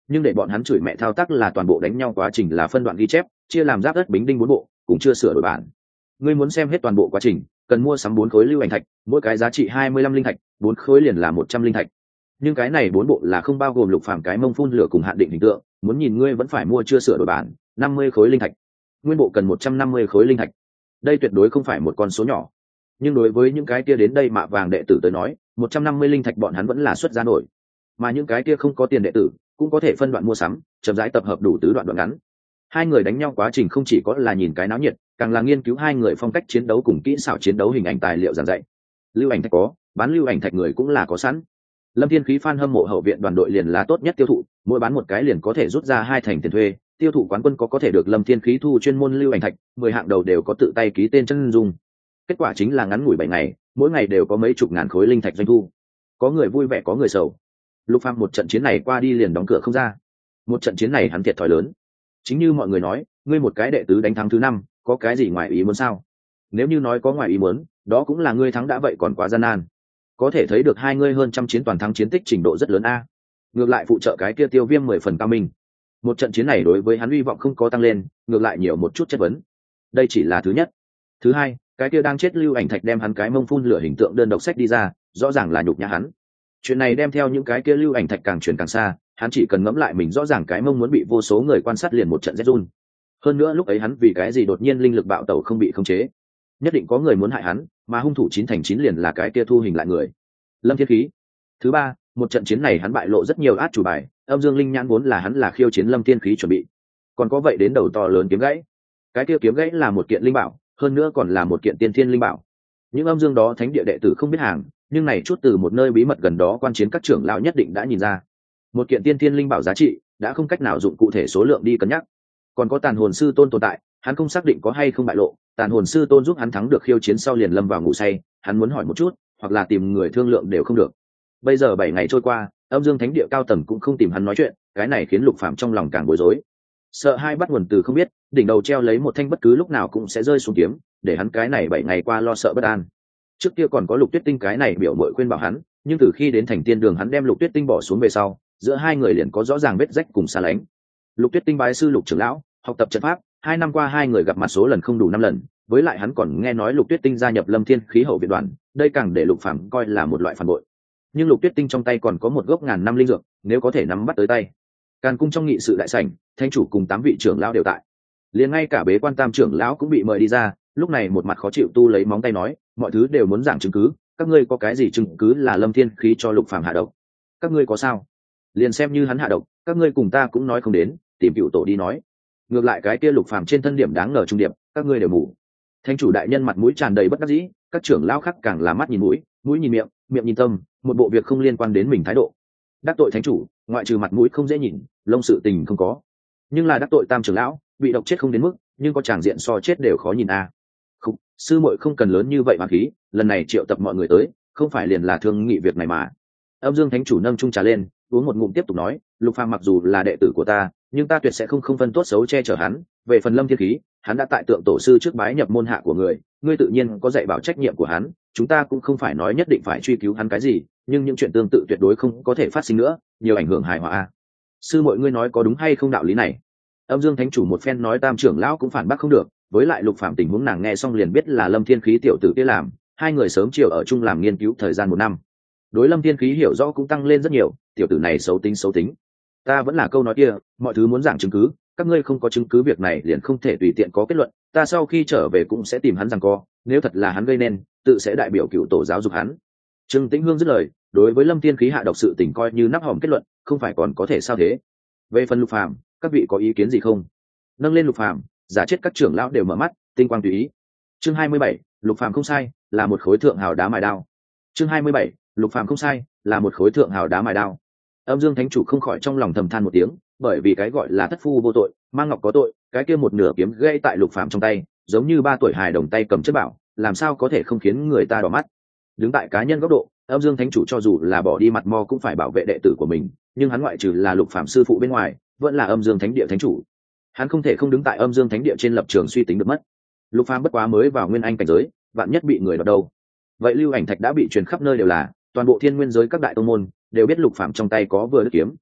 [SPEAKER 1] nhưng để bọn hắn chửi mẹ thao tác là toàn bộ đánh nhau quá trình là phân đoạn ghi chép, chia làm giáp đất bính đinh bốn bộ, cũng chưa sửa đổi bản. Ngươi muốn xem hết toàn bộ quá trình, cần mua sắm bốn khối lưu ảnh thạch, mỗi cái giá trị hai mươi lăm linh thạch, bốn khối liền là một trăm linh thạch. Nhưng cái này bốn bộ là không bao gồm Lục Phàm cái mông phun lửa cùng hạn định hình tượng, muốn nhìn ngươi vẫn phải mua chưa sửa đổi bản, năm mươi khối linh thạch. Nguyên bộ cần một trăm năm mươi khối linh thạch. Đây tuyệt đối không phải một con số nhỏ. Nhưng đối với những cái kia đến đây mạ vàng đệ tử tới nói, một trăm năm mươi linh thạch bọn hắn vẫn là xuất ra nổi. Mà những cái kia không có tiền đệ tử, cũng có thể phân đoạn mua sắm, chậm rãi tập hợp đủ tứ đoạn đoạn ngắn. Hai người đánh nhau quá trình không chỉ có là nhìn cái náo nhiệt, càng là nghiên cứu hai người phong cách chiến đấu cùng kỹ xảo chiến đấu hình ảnh tài liệu giảng dạy. Lưu ảnh thạch có, bán lưu ảnh thạch người cũng là có sẵn. Lâm Thiên Khí fan hâm mộ hậu viện đoàn đội liền là tốt nhất tiêu thụ, mỗi bán một cái liền có thể rút ra hai thành tiền thuê, tiêu thụ quán quân có có thể được Lâm Thiên Khí thu chuyên môn lưu ảnh thạch, mười hạng đầu đều có tự tay ký tên chân dung. Kết quả chính là ngắn ngủi bảy ngày, mỗi ngày đều có mấy chục ngàn khối linh thạch doanh thu. Có người vui vẻ có người sầu. Lục Phàm một trận chiến này qua đi liền đóng cửa không ra. Một trận chiến này hắn thiệt thòi lớn. Chính như mọi người nói, ngươi một cái đệ tứ đánh thắng thứ năm, có cái gì ngoài ý muốn sao? Nếu như nói có ngoài ý muốn, đó cũng là ngươi thắng đã vậy còn quá gian nan. Có thể thấy được hai ngươi hơn trăm chiến toàn thắng chiến tích trình độ rất lớn a. Ngược lại phụ trợ cái kia Tiêu Viêm mười phần cao minh. Một trận chiến này đối với hắn hy vọng không có tăng lên, ngược lại nhiều một chút chất vấn. Đây chỉ là thứ nhất. Thứ hai, cái kia đang chết lưu ảnh thạch đem hắn cái mông phun lửa hình tượng đơn độc sách đi ra, rõ ràng là nhục nhã hắn. Chuyện này đem theo những cái kia lưu ảnh thạch càng truyền càng xa, hắn chỉ cần ngẫm lại mình rõ ràng cái mông muốn bị vô số người quan sát liền một trận rét run. Hơn nữa lúc ấy hắn vì cái gì đột nhiên linh lực bạo tẩu không bị khống chế, nhất định có người muốn hại hắn, mà hung thủ chín thành chín liền là cái kia thu hình lại người, Lâm Thiên Khí. Thứ ba, một trận chiến này hắn bại lộ rất nhiều át chủ bài, âm dương linh nhãn vốn là hắn là khiêu chiến Lâm Thiên Khí chuẩn bị, còn có vậy đến đầu to lớn kiếm gãy, cái kia kiếm gãy là một kiện linh bảo, hơn nữa còn là một kiện tiên thiên linh bảo. Những âm dương đó thánh địa đệ tử không biết hàng, nhưng này chút từ một nơi bí mật gần đó quan chiến các trưởng lão nhất định đã nhìn ra, một kiện tiên thiên linh bảo giá trị đã không cách nào dụng cụ thể số lượng đi cân nhắc. Còn có tàn hồn sư tôn tồn tại, hắn không xác định có hay không bại lộ, tàn hồn sư tôn giúp hắn thắng được khiêu chiến sau liền lâm vào ngủ say, hắn muốn hỏi một chút hoặc là tìm người thương lượng đều không được. Bây giờ bảy ngày trôi qua, âm dương thánh địa cao tầng cũng không tìm hắn nói chuyện, cái này khiến Lục Phàm trong lòng càng bối rối. Sợ hai bắt nguồn từ không biết, đỉnh đầu treo lấy một thanh bất cứ lúc nào cũng sẽ rơi xuống kiếm, để hắn cái này bảy ngày qua lo sợ bất an. Trước kia còn có Lục Tuyết Tinh cái này biểu mội khuyên bảo hắn, nhưng từ khi đến thành tiên đường hắn đem Lục Tuyết Tinh bỏ xuống về sau, giữa hai người liền có rõ ràng vết rách cùng xa lánh. Lục Tuyết Tinh bái sư Lục trưởng lão, học tập trận pháp, hai năm qua hai người gặp mặt số lần không đủ năm lần, với lại hắn còn nghe nói Lục Tuyết Tinh gia nhập Lâm Thiên Khí hậu viện đoàn, đây càng để Lục Phàm coi là một loại phản bội. Nhưng Lục Tuyết Tinh trong tay còn có một gốc ngàn năm linh dược, nếu có thể nắm bắt tới tay. Càn cung trong nghị sự đại sảnh, thánh chủ cùng tám vị trưởng lão đều tại, liền ngay cả bế quan tam trưởng lão cũng bị mời đi ra, lúc này một mặt khó chịu tu lấy móng tay nói, mọi thứ đều muốn giảng chứng cứ, các ngươi có cái gì chứng cứ là Lâm Thiên Khí cho Lục Phàm hạ độc? Các ngươi có sao? Liền xem như hắn hạ độc, các ngươi cùng ta cũng nói không đến, tìm cựu tổ đi nói. Ngược lại cái kia Lục Phàm trên thân điểm đáng ngờ trung điểm, các ngươi đều mù. Thánh chủ đại nhân mặt mũi tràn đầy bất đắc dĩ, các trưởng lão khác càng là mắt nhìn mũi, mũi nhìn miệng, miệng nhìn tâm, một bộ việc không liên quan đến mình thái độ. Đắc tội thánh chủ, ngoại trừ mặt mũi không dễ nhìn, lông sự tình không có. Nhưng là đắc tội tam trưởng lão, bị độc chết không đến mức, nhưng có tràng diện so chết đều khó nhìn a. À. Khúc, sư muội không cần lớn như vậy mà khí, lần này triệu tập mọi người tới, không phải liền là thương nghị việc này mà. Âm Dương thánh chủ nâng chung trà lên, uống một ngụm tiếp tục nói, Lục Phàm mặc dù là đệ tử của ta, nhưng ta tuyệt sẽ không không phân tốt xấu che chở hắn. Về phần Lâm Thiên Khí, hắn đã tại tượng tổ sư trước bái nhập môn hạ của người, ngươi tự nhiên có dạy bảo trách nhiệm của hắn, chúng ta cũng không phải nói nhất định phải truy cứu hắn cái gì, nhưng những chuyện tương tự tuyệt đối không có thể phát sinh nữa, nhiều ảnh hưởng hài hòa a. Sư muội ngươi nói có đúng hay không đạo lý này? Âm Dương thánh chủ một phen nói tam trưởng lão cũng phản bác không được, với lại Lục Phàm tình huống nàng nghe xong liền biết là Lâm Thiên Khí tiểu tử kia làm, hai người sớm chiều ở chung làm nghiên cứu thời gian một năm. Đối Lâm Thiên Khí hiểu rõ cũng tăng lên rất nhiều, tiểu tử này xấu tính xấu tính. Ta vẫn là câu nói kia, mọi thứ muốn giảng chứng cứ, các ngươi không có chứng cứ việc này liền không thể tùy tiện có kết luận, ta sau khi trở về cũng sẽ tìm hắn giằng co, nếu thật là hắn gây nên, tự sẽ đại biểu cựu tổ giáo dục hắn. Trương Tĩnh Hương dứt lời, đối với Lâm Thiên Khí hạ độc sự tình coi như nắp hòm kết luận, không phải còn có thể sao thế? Về phần Lục Phàm, các vị có ý kiến gì không? Nâng lên Lục Phàm, giả chết các trưởng lão đều mở mắt, tinh quang tùy ý. Chương hai mươi bảy, Lục Phàm không sai, là một khối thượng hào đá mài đao. Chương hai mươi bảy, Lục Phàm không sai, là một khối thượng hào đá mài đao. Âm Dương thánh chủ không khỏi trong lòng thầm than một tiếng, bởi vì cái gọi là thất phu vô tội, mang ngọc có tội, cái kia một nửa kiếm gây tại Lục Phàm trong tay, giống như ba tuổi hài đồng tay cầm chất bảo, làm sao có thể không khiến người ta đỏ mắt. Đứng tại cá nhân góc độ, Âm Dương thánh chủ cho dù là bỏ đi mặt mo cũng phải bảo vệ đệ tử của mình, nhưng hắn ngoại trừ là Lục Phàm sư phụ bên ngoài, vẫn là Âm Dương thánh địa thánh chủ, hắn không thể không đứng tại Âm Dương thánh địa trên lập trường suy tính được mất. Lục Phàm bất quá mới vào nguyên anh cảnh giới, vạn nhất bị người đọc đầu, vậy lưu ảnh thạch đã bị truyền khắp nơi đều là, toàn bộ thiên nguyên giới các đại tông môn đều biết Lục Phàm trong tay có vừa đứt kiếm.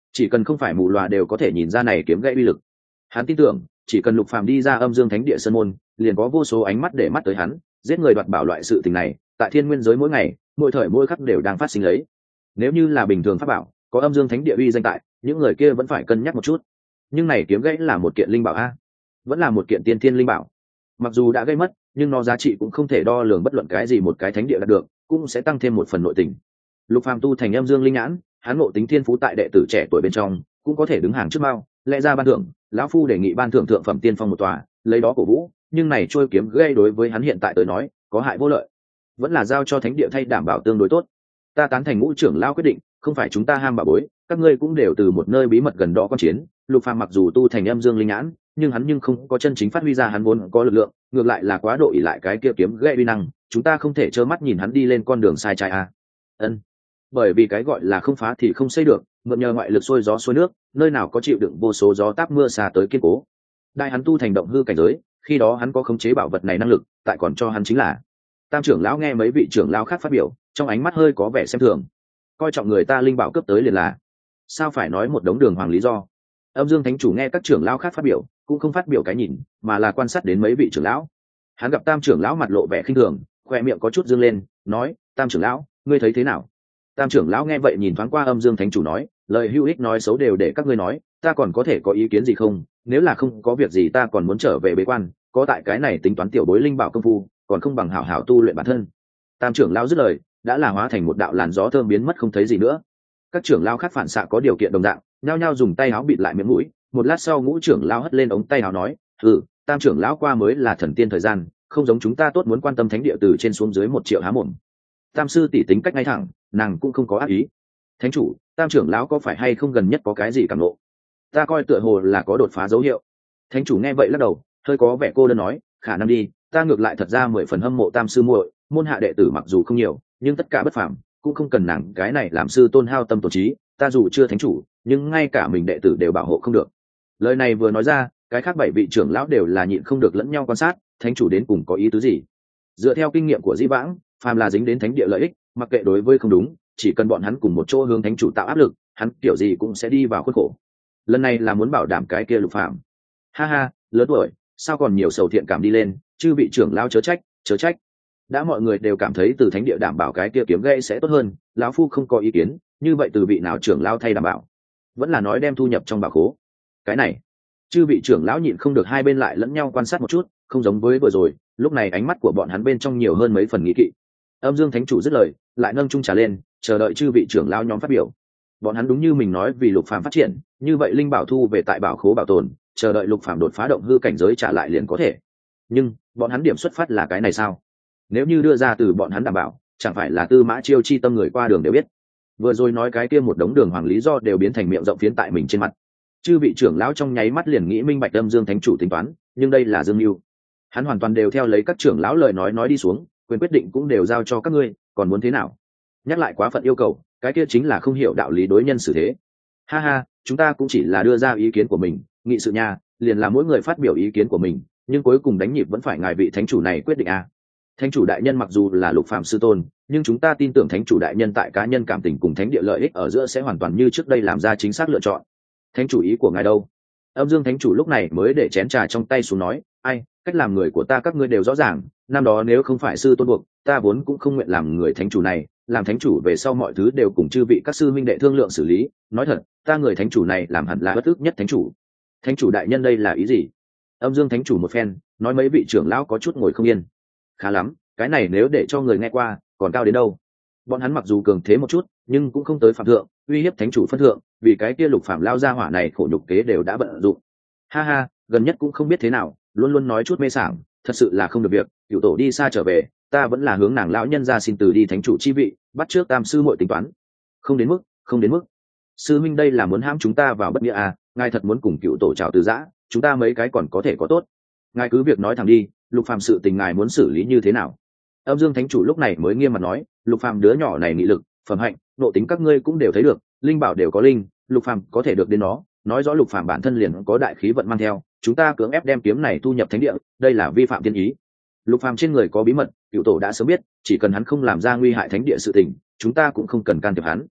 [SPEAKER 1] chỉ cần không phải mù loà đều có thể nhìn ra này kiếm gãy uy lực. Hắn tin tưởng chỉ cần Lục Phàm đi ra âm dương thánh địa sơn môn, liền có vô số ánh mắt để mắt tới hắn. Giết người đoạt bảo loại sự tình này tại thiên nguyên giới mỗi ngày mỗi thời mỗi khắc đều đang phát sinh lấy. Nếu như là bình thường pháp bảo, có âm dương thánh địa uy danh tại, những người kia vẫn phải cân nhắc một chút. Nhưng này kiếm gãy là một kiện linh bảo a, vẫn là một kiện tiên thiên linh bảo. Mặc dù đã gây mất, nhưng nó giá trị cũng không thể đo lường bất luận cái gì một cái thánh địa đạt được, cũng sẽ tăng thêm một phần nội tình. Lục Phàm tu thành âm dương linh nhãn, hắn ngộ tính thiên phú tại đệ tử trẻ tuổi bên trong, cũng có thể đứng hàng trước mao, lẽ ra ban thưởng, lão phu đề nghị ban thưởng thượng phẩm tiên phong một tòa, lấy đó cổ vũ, nhưng này trôi kiếm gây đối với hắn hiện tại tới nói, có hại vô lợi. Vẫn là giao cho thánh địa thay đảm bảo tương đối tốt. Ta tán thành ngũ trưởng lão quyết định, không phải chúng ta ham bảo bối, các ngươi cũng đều từ một nơi bí mật gần đó quan chiến. Lục Phàm mặc dù tu thành âm dương linh nhãn, nhưng hắn nhưng không có chân chính phát huy ra hắn vốn có lực lượng, ngược lại là quá độ ỷ lại cái kia kiếm gãy uy năng, chúng ta không thể trơ mắt nhìn hắn đi lên con đường sai trái à. Ân. Bởi vì cái gọi là không phá thì không xây được, mượn nhờ ngoại lực xuôi gió xuôi nước, nơi nào có chịu đựng vô số gió táp mưa xa tới kiên cố. Đại hắn tu thành động hư cảnh giới, khi đó hắn có khống chế bảo vật này năng lực, tại còn cho hắn chính là. Tam trưởng lão nghe mấy vị trưởng lão khác phát biểu, trong ánh mắt hơi có vẻ xem thường. Coi trọng người ta linh bảo cấp tới liền là, sao phải nói một đống đường hoàng lý do. Âm Dương Thánh chủ nghe các trưởng lão khác phát biểu, cũng không phát biểu cái nhìn, mà là quan sát đến mấy vị trưởng lão. Hắn gặp Tam trưởng lão mặt lộ vẻ khinh thường, khoe miệng có chút dương lên, nói: "Tam trưởng lão, ngươi thấy thế nào?" Tam trưởng lão nghe vậy nhìn thoáng qua Âm Dương Thánh chủ nói: "Lời hữu ích nói xấu đều để các ngươi nói, ta còn có thể có ý kiến gì không? Nếu là không có việc gì ta còn muốn trở về bế quan, có tại cái này tính toán tiểu bối linh bảo công phu, còn không bằng hảo hảo tu luyện bản thân." Tam trưởng lão dứt lời, đã là hóa thành một đạo làn gió thơm biến mất không thấy gì nữa. Các trưởng lão khác phản xạ có điều kiện đồng dạng, nhao nhao dùng tay áo bịt lại miệng mũi. Một lát sau ngũ trưởng lão hất lên ống tay áo nói: "Ừ, Tam trưởng lão qua mới là thần tiên thời gian, không giống chúng ta tốt muốn quan tâm thánh địa từ trên xuống dưới một triệu há mồm." Tam sư tỷ tính cách ngay thẳng, nàng cũng không có ác ý. "Thánh chủ, Tam trưởng lão có phải hay không gần nhất có cái gì cảm ngộ? Ta coi tựa hồ là có đột phá dấu hiệu." Thánh chủ nghe vậy lắc đầu, hơi có vẻ cô đơn nói: "Khả năng đi, ta ngược lại thật ra mười phần hâm mộ Tam sư muội, môn hạ đệ tử mặc dù không nhiều, nhưng tất cả bất phàm, cũng không cần nàng cái này làm sư tôn hao tâm tổn trí, ta dù chưa thánh chủ, nhưng ngay cả mình đệ tử đều bảo hộ không được." Lời này vừa nói ra, cái khác bảy vị trưởng lão đều là nhịn không được lẫn nhau quan sát, thánh chủ đến cùng có ý tứ gì. Dựa theo kinh nghiệm của Di Vãng, phàm là dính đến thánh địa lợi ích, mặc kệ đối với không đúng, chỉ cần bọn hắn cùng một chỗ hướng thánh chủ tạo áp lực, hắn kiểu gì cũng sẽ đi vào khuất khổ. Lần này là muốn bảo đảm cái kia Lục Phàm. Ha ha, lớn tuổi, sao còn nhiều sầu thiện cảm đi lên, chư vị trưởng lão chớ trách, chớ trách. Đã mọi người đều cảm thấy từ thánh địa đảm bảo cái kia kiếm gãy sẽ tốt hơn, lão phu không có ý kiến, như vậy từ vị nào trưởng lão thay đảm bảo? Vẫn là nói đem thu nhập trong bảo khố. Cái này, chư vị trưởng lão nhịn không được hai bên lại lẫn nhau quan sát một chút, không giống với vừa rồi, lúc này ánh mắt của bọn hắn bên trong nhiều hơn mấy phần nghĩ kỵ. Âm Dương Thánh chủ dứt lời, lại nâng chung trà lên, chờ đợi chư vị trưởng lão nhóm phát biểu. Bọn hắn đúng như mình nói, vì Lục Phàm phát triển, như vậy linh bảo thu về tại bảo khố bảo tồn, chờ đợi Lục Phàm đột phá động hư cảnh giới trả lại liền có thể. Nhưng bọn hắn điểm xuất phát là cái này sao? Nếu như đưa ra từ bọn hắn đảm bảo, chẳng phải là Tư Mã Chiêu chi tâm người qua đường đều biết. Vừa rồi nói cái kia một đống đường hoàng lý do đều biến thành miệng rộng phiến tại mình trên mặt. Chư vị trưởng lão trong nháy mắt liền nghĩ minh bạch Âm Dương Thánh chủ tính toán, nhưng đây là Dương Mưu. Hắn hoàn toàn đều theo lấy các trưởng lão lời nói nói đi xuống, quyền quyết định cũng đều giao cho các ngươi, còn muốn thế nào? Nhắc lại quá phận yêu cầu, cái kia chính là không hiểu đạo lý đối nhân xử thế. Ha ha, chúng ta cũng chỉ là đưa ra ý kiến của mình, nghị sự nha, liền là mỗi người phát biểu ý kiến của mình, nhưng cuối cùng đánh nhịp vẫn phải ngài vị thánh chủ này quyết định a. Thánh chủ đại nhân mặc dù là Lục Phàm sư tôn, nhưng chúng ta tin tưởng thánh chủ đại nhân tại cá nhân cảm tình cùng thánh địa lợi ích ở giữa sẽ hoàn toàn như trước đây làm ra chính xác lựa chọn. Thánh chủ ý của ngài đâu? Âm Dương Thánh chủ lúc này mới để chén trà trong tay xuống nói: "Ai, cách làm người của ta các ngươi đều rõ ràng, năm đó nếu không phải sư tôn buộc, ta vốn cũng không nguyện làm người thánh chủ này, làm thánh chủ về sau mọi thứ đều cùng chư vị các sư minh đệ thương lượng xử lý, nói thật, ta người thánh chủ này làm hẳn là bất ức nhất thánh chủ." Thánh chủ đại nhân đây là ý gì? Âm Dương Thánh chủ một phen, nói mấy vị trưởng lão có chút ngồi không yên. Khá lắm, cái này nếu để cho người nghe qua, còn cao đến đâu? Bọn hắn mặc dù cường thế một chút, nhưng cũng không tới phạm thượng, uy hiếp thánh chủ phân thượng, vì cái kia Lục Phàm lao ra hỏa này khổ nhục kế đều đã bận rộn. Ha ha, gần nhất cũng không biết thế nào, luôn luôn nói chút mê sảng, thật sự là không được việc, cửu tổ đi xa trở về, ta vẫn là hướng nàng lão nhân ra xin từ đi thánh chủ chi vị, bắt trước Tam sư muội tính toán. Không đến mức, không đến mức. Sư minh đây là muốn hãm chúng ta vào bất nghĩa à, ngài thật muốn cùng cửu tổ chào từ giã, chúng ta mấy cái còn có thể có tốt. Ngài cứ việc nói thẳng đi, Lục Phàm sự tình ngài muốn xử lý như thế nào? Âm Dương Thánh chủ lúc này mới nghiêm mặt nói: "Lục Phàm đứa nhỏ này nghị lực, phẩm hạnh, nộ tính các ngươi cũng đều thấy được, linh bảo đều có linh, Lục Phàm có thể được đến nó, nói rõ Lục Phàm bản thân liền có đại khí vận mang theo, chúng ta cưỡng ép đem kiếm này thu nhập thánh địa, đây là vi phạm thiên ý. Lục Phàm trên người có bí mật, cửu tổ đã sớm biết, chỉ cần hắn không làm ra nguy hại thánh địa sự tình, chúng ta cũng không cần can thiệp hắn."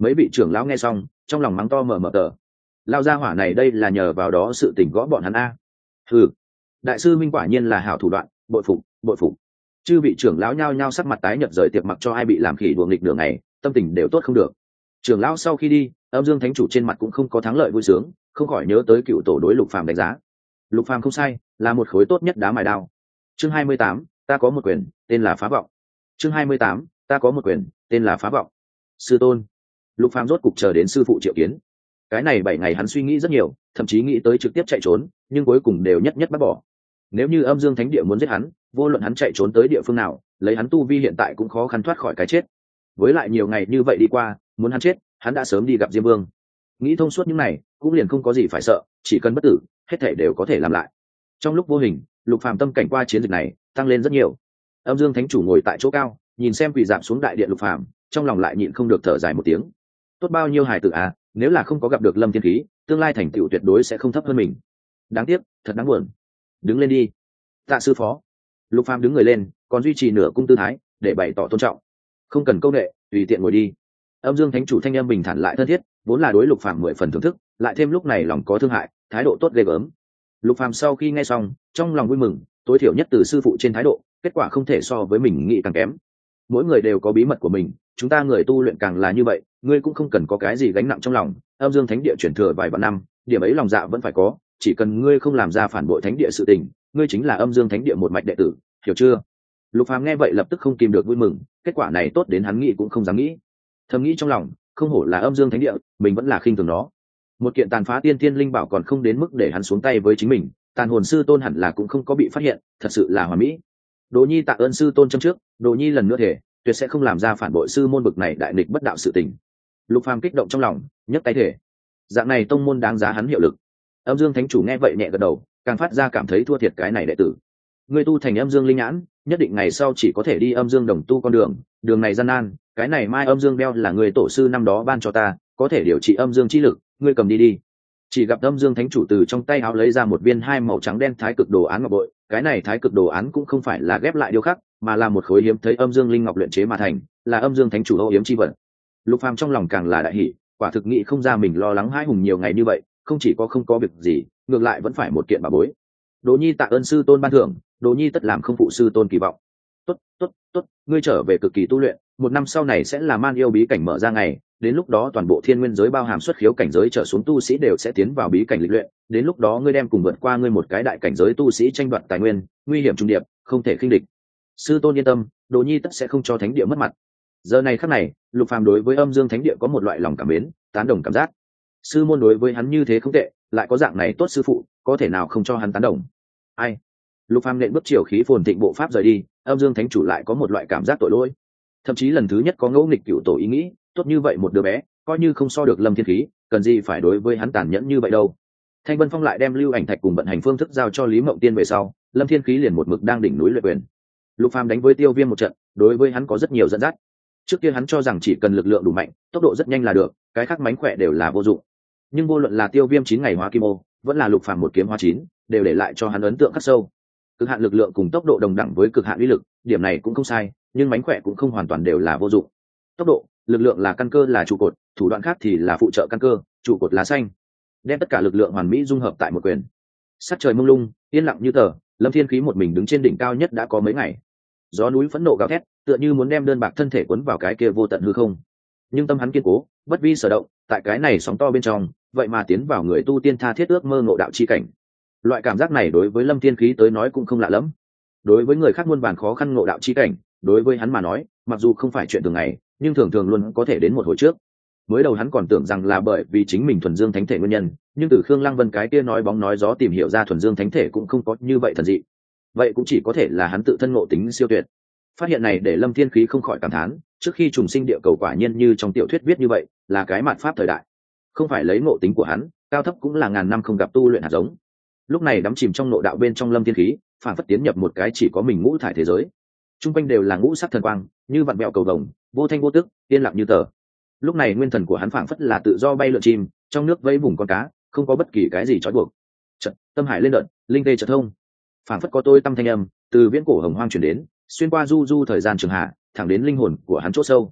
[SPEAKER 1] Mấy vị trưởng lão nghe xong trong lòng mắng to mở mở tờ, lao ra hỏa này đây là nhờ vào đó sự tỉnh gõ bọn hắn a. Ừ, đại sư minh quả nhiên là hảo thủ đoạn, bội phục bội phục. Chư vị trưởng lão nhao nhao sắc mặt tái nhợt rời tiệc, mặc cho ai bị làm khỉ đùa nghịch nửa ngày tâm tình đều tốt không được. Trưởng lão sau khi đi, âm dương thánh chủ trên mặt cũng không có thắng lợi vui sướng, không khỏi nhớ tới cựu tổ đối Lục Phàm đánh giá. Lục Phàm không sai, là một khối tốt nhất đá mài đao. Chương hai mươi tám, ta có một quyền, tên là phá vọng. Chương hai mươi tám, ta có một quyền, tên là phá vọng. Sư tôn. Lục Phàm rốt cục chờ đến sư phụ triệu kiến. Cái này bảy ngày hắn suy nghĩ rất nhiều, thậm chí nghĩ tới trực tiếp chạy trốn, nhưng cuối cùng đều nhất nhất bác bỏ. Nếu như âm dương thánh địa muốn giết hắn, vô luận hắn chạy trốn tới địa phương nào, lấy hắn tu vi hiện tại cũng khó khăn thoát khỏi cái chết. Với lại nhiều ngày như vậy đi qua, muốn hắn chết, hắn đã sớm đi gặp Diêm Vương. Nghĩ thông suốt những này, cũng liền không có gì phải sợ, chỉ cần bất tử, hết thể đều có thể làm lại. Trong lúc vô hình, Lục Phàm tâm cảnh qua chiến dịch này tăng lên rất nhiều. Âm Dương Thánh chủ ngồi tại chỗ cao, nhìn xem quỳ dạp xuống đại điện Lục Phàm, trong lòng lại nhịn không được thở dài một tiếng. Tốt bao nhiêu hài tử à, nếu là không có gặp được Lâm Thiên Khí, tương lai thành tựu tuyệt đối sẽ không thấp hơn mình. Đáng tiếc, thật đáng buồn. Đứng lên đi. Tạ sư phó. Lục Phàm đứng người lên, còn duy trì nửa cung tư thái, để bày tỏ tôn trọng. Không cần câu nệ, tùy tiện ngồi đi. Âm Dương Thánh chủ thanh âm bình thản lại thân thiết, vốn là đối Lục Phàm mười phần thưởng thức, lại thêm lúc này lòng có thương hại, thái độ tốt ghê gớm. Lục Phàm sau khi nghe xong, trong lòng vui mừng, tối thiểu nhất từ sư phụ trên thái độ, kết quả không thể so với mình nghĩ càng kém. Mỗi người đều có bí mật của mình, chúng ta người tu luyện càng là như vậy, ngươi cũng không cần có cái gì gánh nặng trong lòng. Âm Dương Thánh địa chuyển thừa vài vạn năm, điểm ấy lòng dạ vẫn phải có, chỉ cần ngươi không làm ra phản bội thánh địa sự tình, ngươi chính là Âm Dương Thánh địa một mạch đệ tử, hiểu chưa? Lục Phàm nghe vậy lập tức không kìm được vui mừng, kết quả này tốt đến hắn nghĩ cũng không dám nghĩ. Thầm nghĩ trong lòng, không hổ là Âm Dương Thánh địa, mình vẫn là khinh thường nó. Một kiện tàn phá tiên thiên linh bảo còn không đến mức để hắn xuống tay với chính mình, tàn hồn sư tôn hẳn là cũng không có bị phát hiện, thật sự là hoàn mỹ. Đồ Nhi tạ ơn sư tôn châm trước, Đồ Nhi lần nữa thể tuyệt sẽ không làm ra phản bội sư môn bực này đại nghịch bất đạo sự tình. Lục Phàm kích động trong lòng, nhấc tay thể, dạng này tông môn đáng giá hắn hiệu lực. Âm Dương Thánh chủ nghe vậy nhẹ gật đầu, càng phát ra cảm thấy thua thiệt cái này đệ tử. Ngươi tu thành Âm Dương linh nhãn, nhất định ngày sau chỉ có thể đi Âm Dương đồng tu con đường, đường này gian nan, cái này mai Âm Dương beo là người tổ sư năm đó ban cho ta, có thể điều trị âm dương chi lực, ngươi cầm đi đi. Chỉ gặp Âm Dương Thánh chủ từ trong tay áo lấy ra một viên hai màu trắng đen thái cực đồ án ngọc bội, cái này thái cực đồ án cũng không phải là ghép lại điêu khắc, mà là một khối hiếm thấy âm dương linh ngọc luyện chế mà thành, là Âm Dương Thánh chủ âu yếm chi vật. Lục Phàm trong lòng càng là đại hỉ, quả thực nghĩ không ra mình lo lắng hãi hùng nhiều ngày như vậy, không chỉ có không có việc gì, ngược lại vẫn phải một kiện bảo bối. Đồ Nhi tạ ơn sư tôn ban thưởng, Đồ Nhi tất làm không phụ sư tôn kỳ vọng. Tốt, tốt, tốt, ngươi trở về cực kỳ tu luyện, một năm sau này sẽ là man yêu bí cảnh mở ra ngày, đến lúc đó toàn bộ thiên nguyên giới bao hàm xuất khiếu cảnh giới trở xuống tu sĩ đều sẽ tiến vào bí cảnh lịch luyện, đến lúc đó ngươi đem cùng vượt qua ngươi một cái đại cảnh giới tu sĩ tranh đoạt tài nguyên, nguy hiểm trùng điệp, không thể khinh địch. Sư tôn yên tâm, Đồ Nhi tất sẽ không cho thánh địa mất mặt. Giờ này khắc này, Lục Phàm đối với Âm Dương Thánh địa có một loại lòng cảm mến, tán đồng cảm giác. Sư môn đối với hắn như thế không tệ, lại có dạng này tốt sư phụ, có thể nào không cho hắn tán đồng. Ai? Lục Phàm nện bước chiều khí phồn thịnh bộ pháp rời đi, Âm Dương Thánh chủ lại có một loại cảm giác tội lỗi. Thậm chí lần thứ nhất có ngẫu nghịch cựu tổ ý nghĩ, tốt như vậy một đứa bé, coi như không so được Lâm Thiên Khí, cần gì phải đối với hắn tàn nhẫn như vậy đâu. Thanh Vân Phong lại đem lưu ảnh thạch cùng vận hành phương thức giao cho Lý Mộng Tiên về sau, Lâm Thiên Khí liền một mực đang đỉnh núi luyện quyền. Lục Phàm đánh với Tiêu Viêm một trận, đối với hắn có rất nhiều dẫn dắt. Trước kia hắn cho rằng chỉ cần lực lượng đủ mạnh, tốc độ rất nhanh là được, cái khác mánh khỏe đều là vô dụng. Nhưng vô luận là Tiêu Viêm chín ngày hóa kim ô, vẫn là Lục Phàm một kiếm hóa chín, đều để lại cho hắn ấn tượng khắc sâu. Cực hạn lực lượng cùng tốc độ đồng đẳng với cực hạn uy lực, điểm này cũng không sai, nhưng mánh khỏe cũng không hoàn toàn đều là vô dụng. Tốc độ, lực lượng là căn cơ là trụ cột, thủ đoạn khác thì là phụ trợ căn cơ, trụ cột lá xanh. Đem tất cả lực lượng hoàn mỹ dung hợp tại một quyền. Sắc trời mông lung, yên lặng như tờ, Lâm Thiên Khí một mình đứng trên đỉnh cao nhất đã có mấy ngày. Gió núi phẫn nộ gào thét, tựa như muốn đem đơn bạc thân thể cuốn vào cái kia vô tận hư không. Nhưng tâm hắn kiên cố, bất vi sở động, tại cái này sóng to bên trong, vậy mà tiến vào người tu tiên tha thiết ước mơ ngộ đạo chi cảnh. Loại cảm giác này đối với Lâm Thiên Khí tới nói cũng không lạ lắm. Đối với người khác muôn vàn khó khăn ngộ đạo chi cảnh, đối với hắn mà nói, mặc dù không phải chuyện thường ngày, nhưng thường thường luôn có thể đến một hồi trước. Mới đầu hắn còn tưởng rằng là bởi vì chính mình thuần dương thánh thể nguyên nhân, nhưng từ Khương Lăng Vân cái kia nói bóng nói gió tìm hiểu ra thuần dương thánh thể cũng không có như vậy thần dị. Vậy cũng chỉ có thể là hắn tự thân ngộ tính siêu tuyệt. Phát hiện này để Lâm Thiên Khí không khỏi cảm thán, trước khi trùng sinh địa cầu quả nhiên như trong tiểu thuyết viết như vậy, là cái mạt pháp thời đại. Không phải lấy ngộ tính của hắn, cao thấp cũng là ngàn năm không gặp tu luyện hạt giống. Lúc này đắm chìm trong nội đạo bên trong Lâm Thiên Khí, phản phất tiến nhập một cái chỉ có mình ngũ thải thế giới. Trung quanh đều là ngũ sắc thần quang, như vặn bẹo cầu vồng, vô thanh vô tức, yên lặng như tờ. Lúc này nguyên thần của hắn phảng phất là tự do bay lượn chim, trong nước vẫy vùng con cá, không có bất kỳ cái gì trói buộc. Chợt, tâm hải lên đợt, linh tê chợt thông. Phảng phất có tôi tâm thanh âm từ viễn cổ hồng hoang truyền đến, xuyên qua du du thời gian trường hạ, thẳng đến linh hồn của hắn chỗ sâu.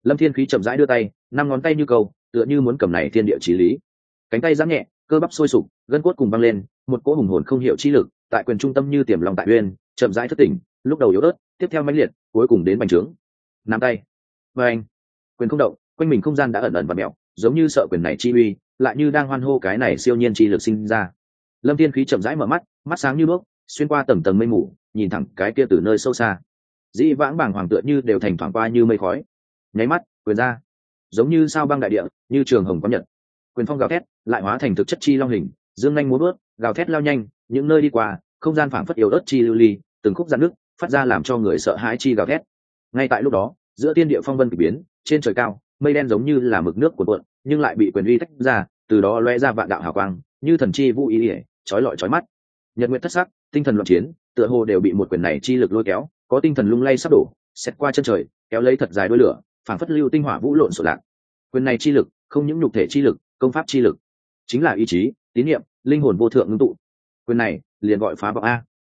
[SPEAKER 1] Lâm Thiên Khí chậm rãi đưa tay, năm ngón tay như câu, tựa như muốn cầm này thiên địa chí lý. Cánh tay giãn nhẹ, cơ bắp sôi sục, gân cốt cùng băng lên, một cỗ hùng hồn không hiểu chi lực, tại quyền trung tâm như tiềm lòng tại uyên, chậm rãi thức tỉnh, lúc đầu yếu ớt, tiếp theo mãnh liệt, cuối cùng đến bành trướng. Nắm tay. Và anh, quyền không động, quanh mình không gian đã ẩn ẩn và mèo, giống như sợ quyền này chi uy, lại như đang hoan hô cái này siêu nhiên chi lực sinh ra. Lâm Thiên Khí chậm rãi mở mắt, mắt sáng như đuốc, xuyên qua tầng tầng mây mù, nhìn thẳng cái kia từ nơi sâu xa. Dĩ vãng bảng hoàng tựa như đều thành thoảng qua như mây khói. Nháy mắt, quyền ra, giống như sao băng đại địa, như trường hồng có nhật. Quyền phong gào thét, lại hóa thành thực chất chi long hình, dương nhanh múa bước, gào thét lao nhanh, những nơi đi qua, không gian phảng phất yếu ớt chi lưu ly, từng khúc giãn nước, phát ra làm cho người sợ hãi chi gào thét. Ngay tại lúc đó, giữa thiên địa phong vân kỳ biến, trên trời cao, mây đen giống như là mực nước cuộn cuộn, nhưng lại bị quyền uy tách ra, từ đó lóe ra vạn đạo hào quang, như thần chi vũ ý ỉa, chói lọi chói mắt. Nhật nguyệt thất sắc, tinh thần loạn chiến, tựa hồ đều bị một quyền này chi lực lôi kéo, có tinh thần lung lay sắp đổ, xét qua chân trời, kéo lấy thật dài đuôi lửa, phảng phất lưu tinh hỏa vũ lộn xộn lạc. Quyền này chi lực, không những nhục thể chi lực, công pháp chi lực, chính là ý chí, tín niệm, linh hồn vô thượng ngưng tụ. Quyền này liền gọi phá vọng a.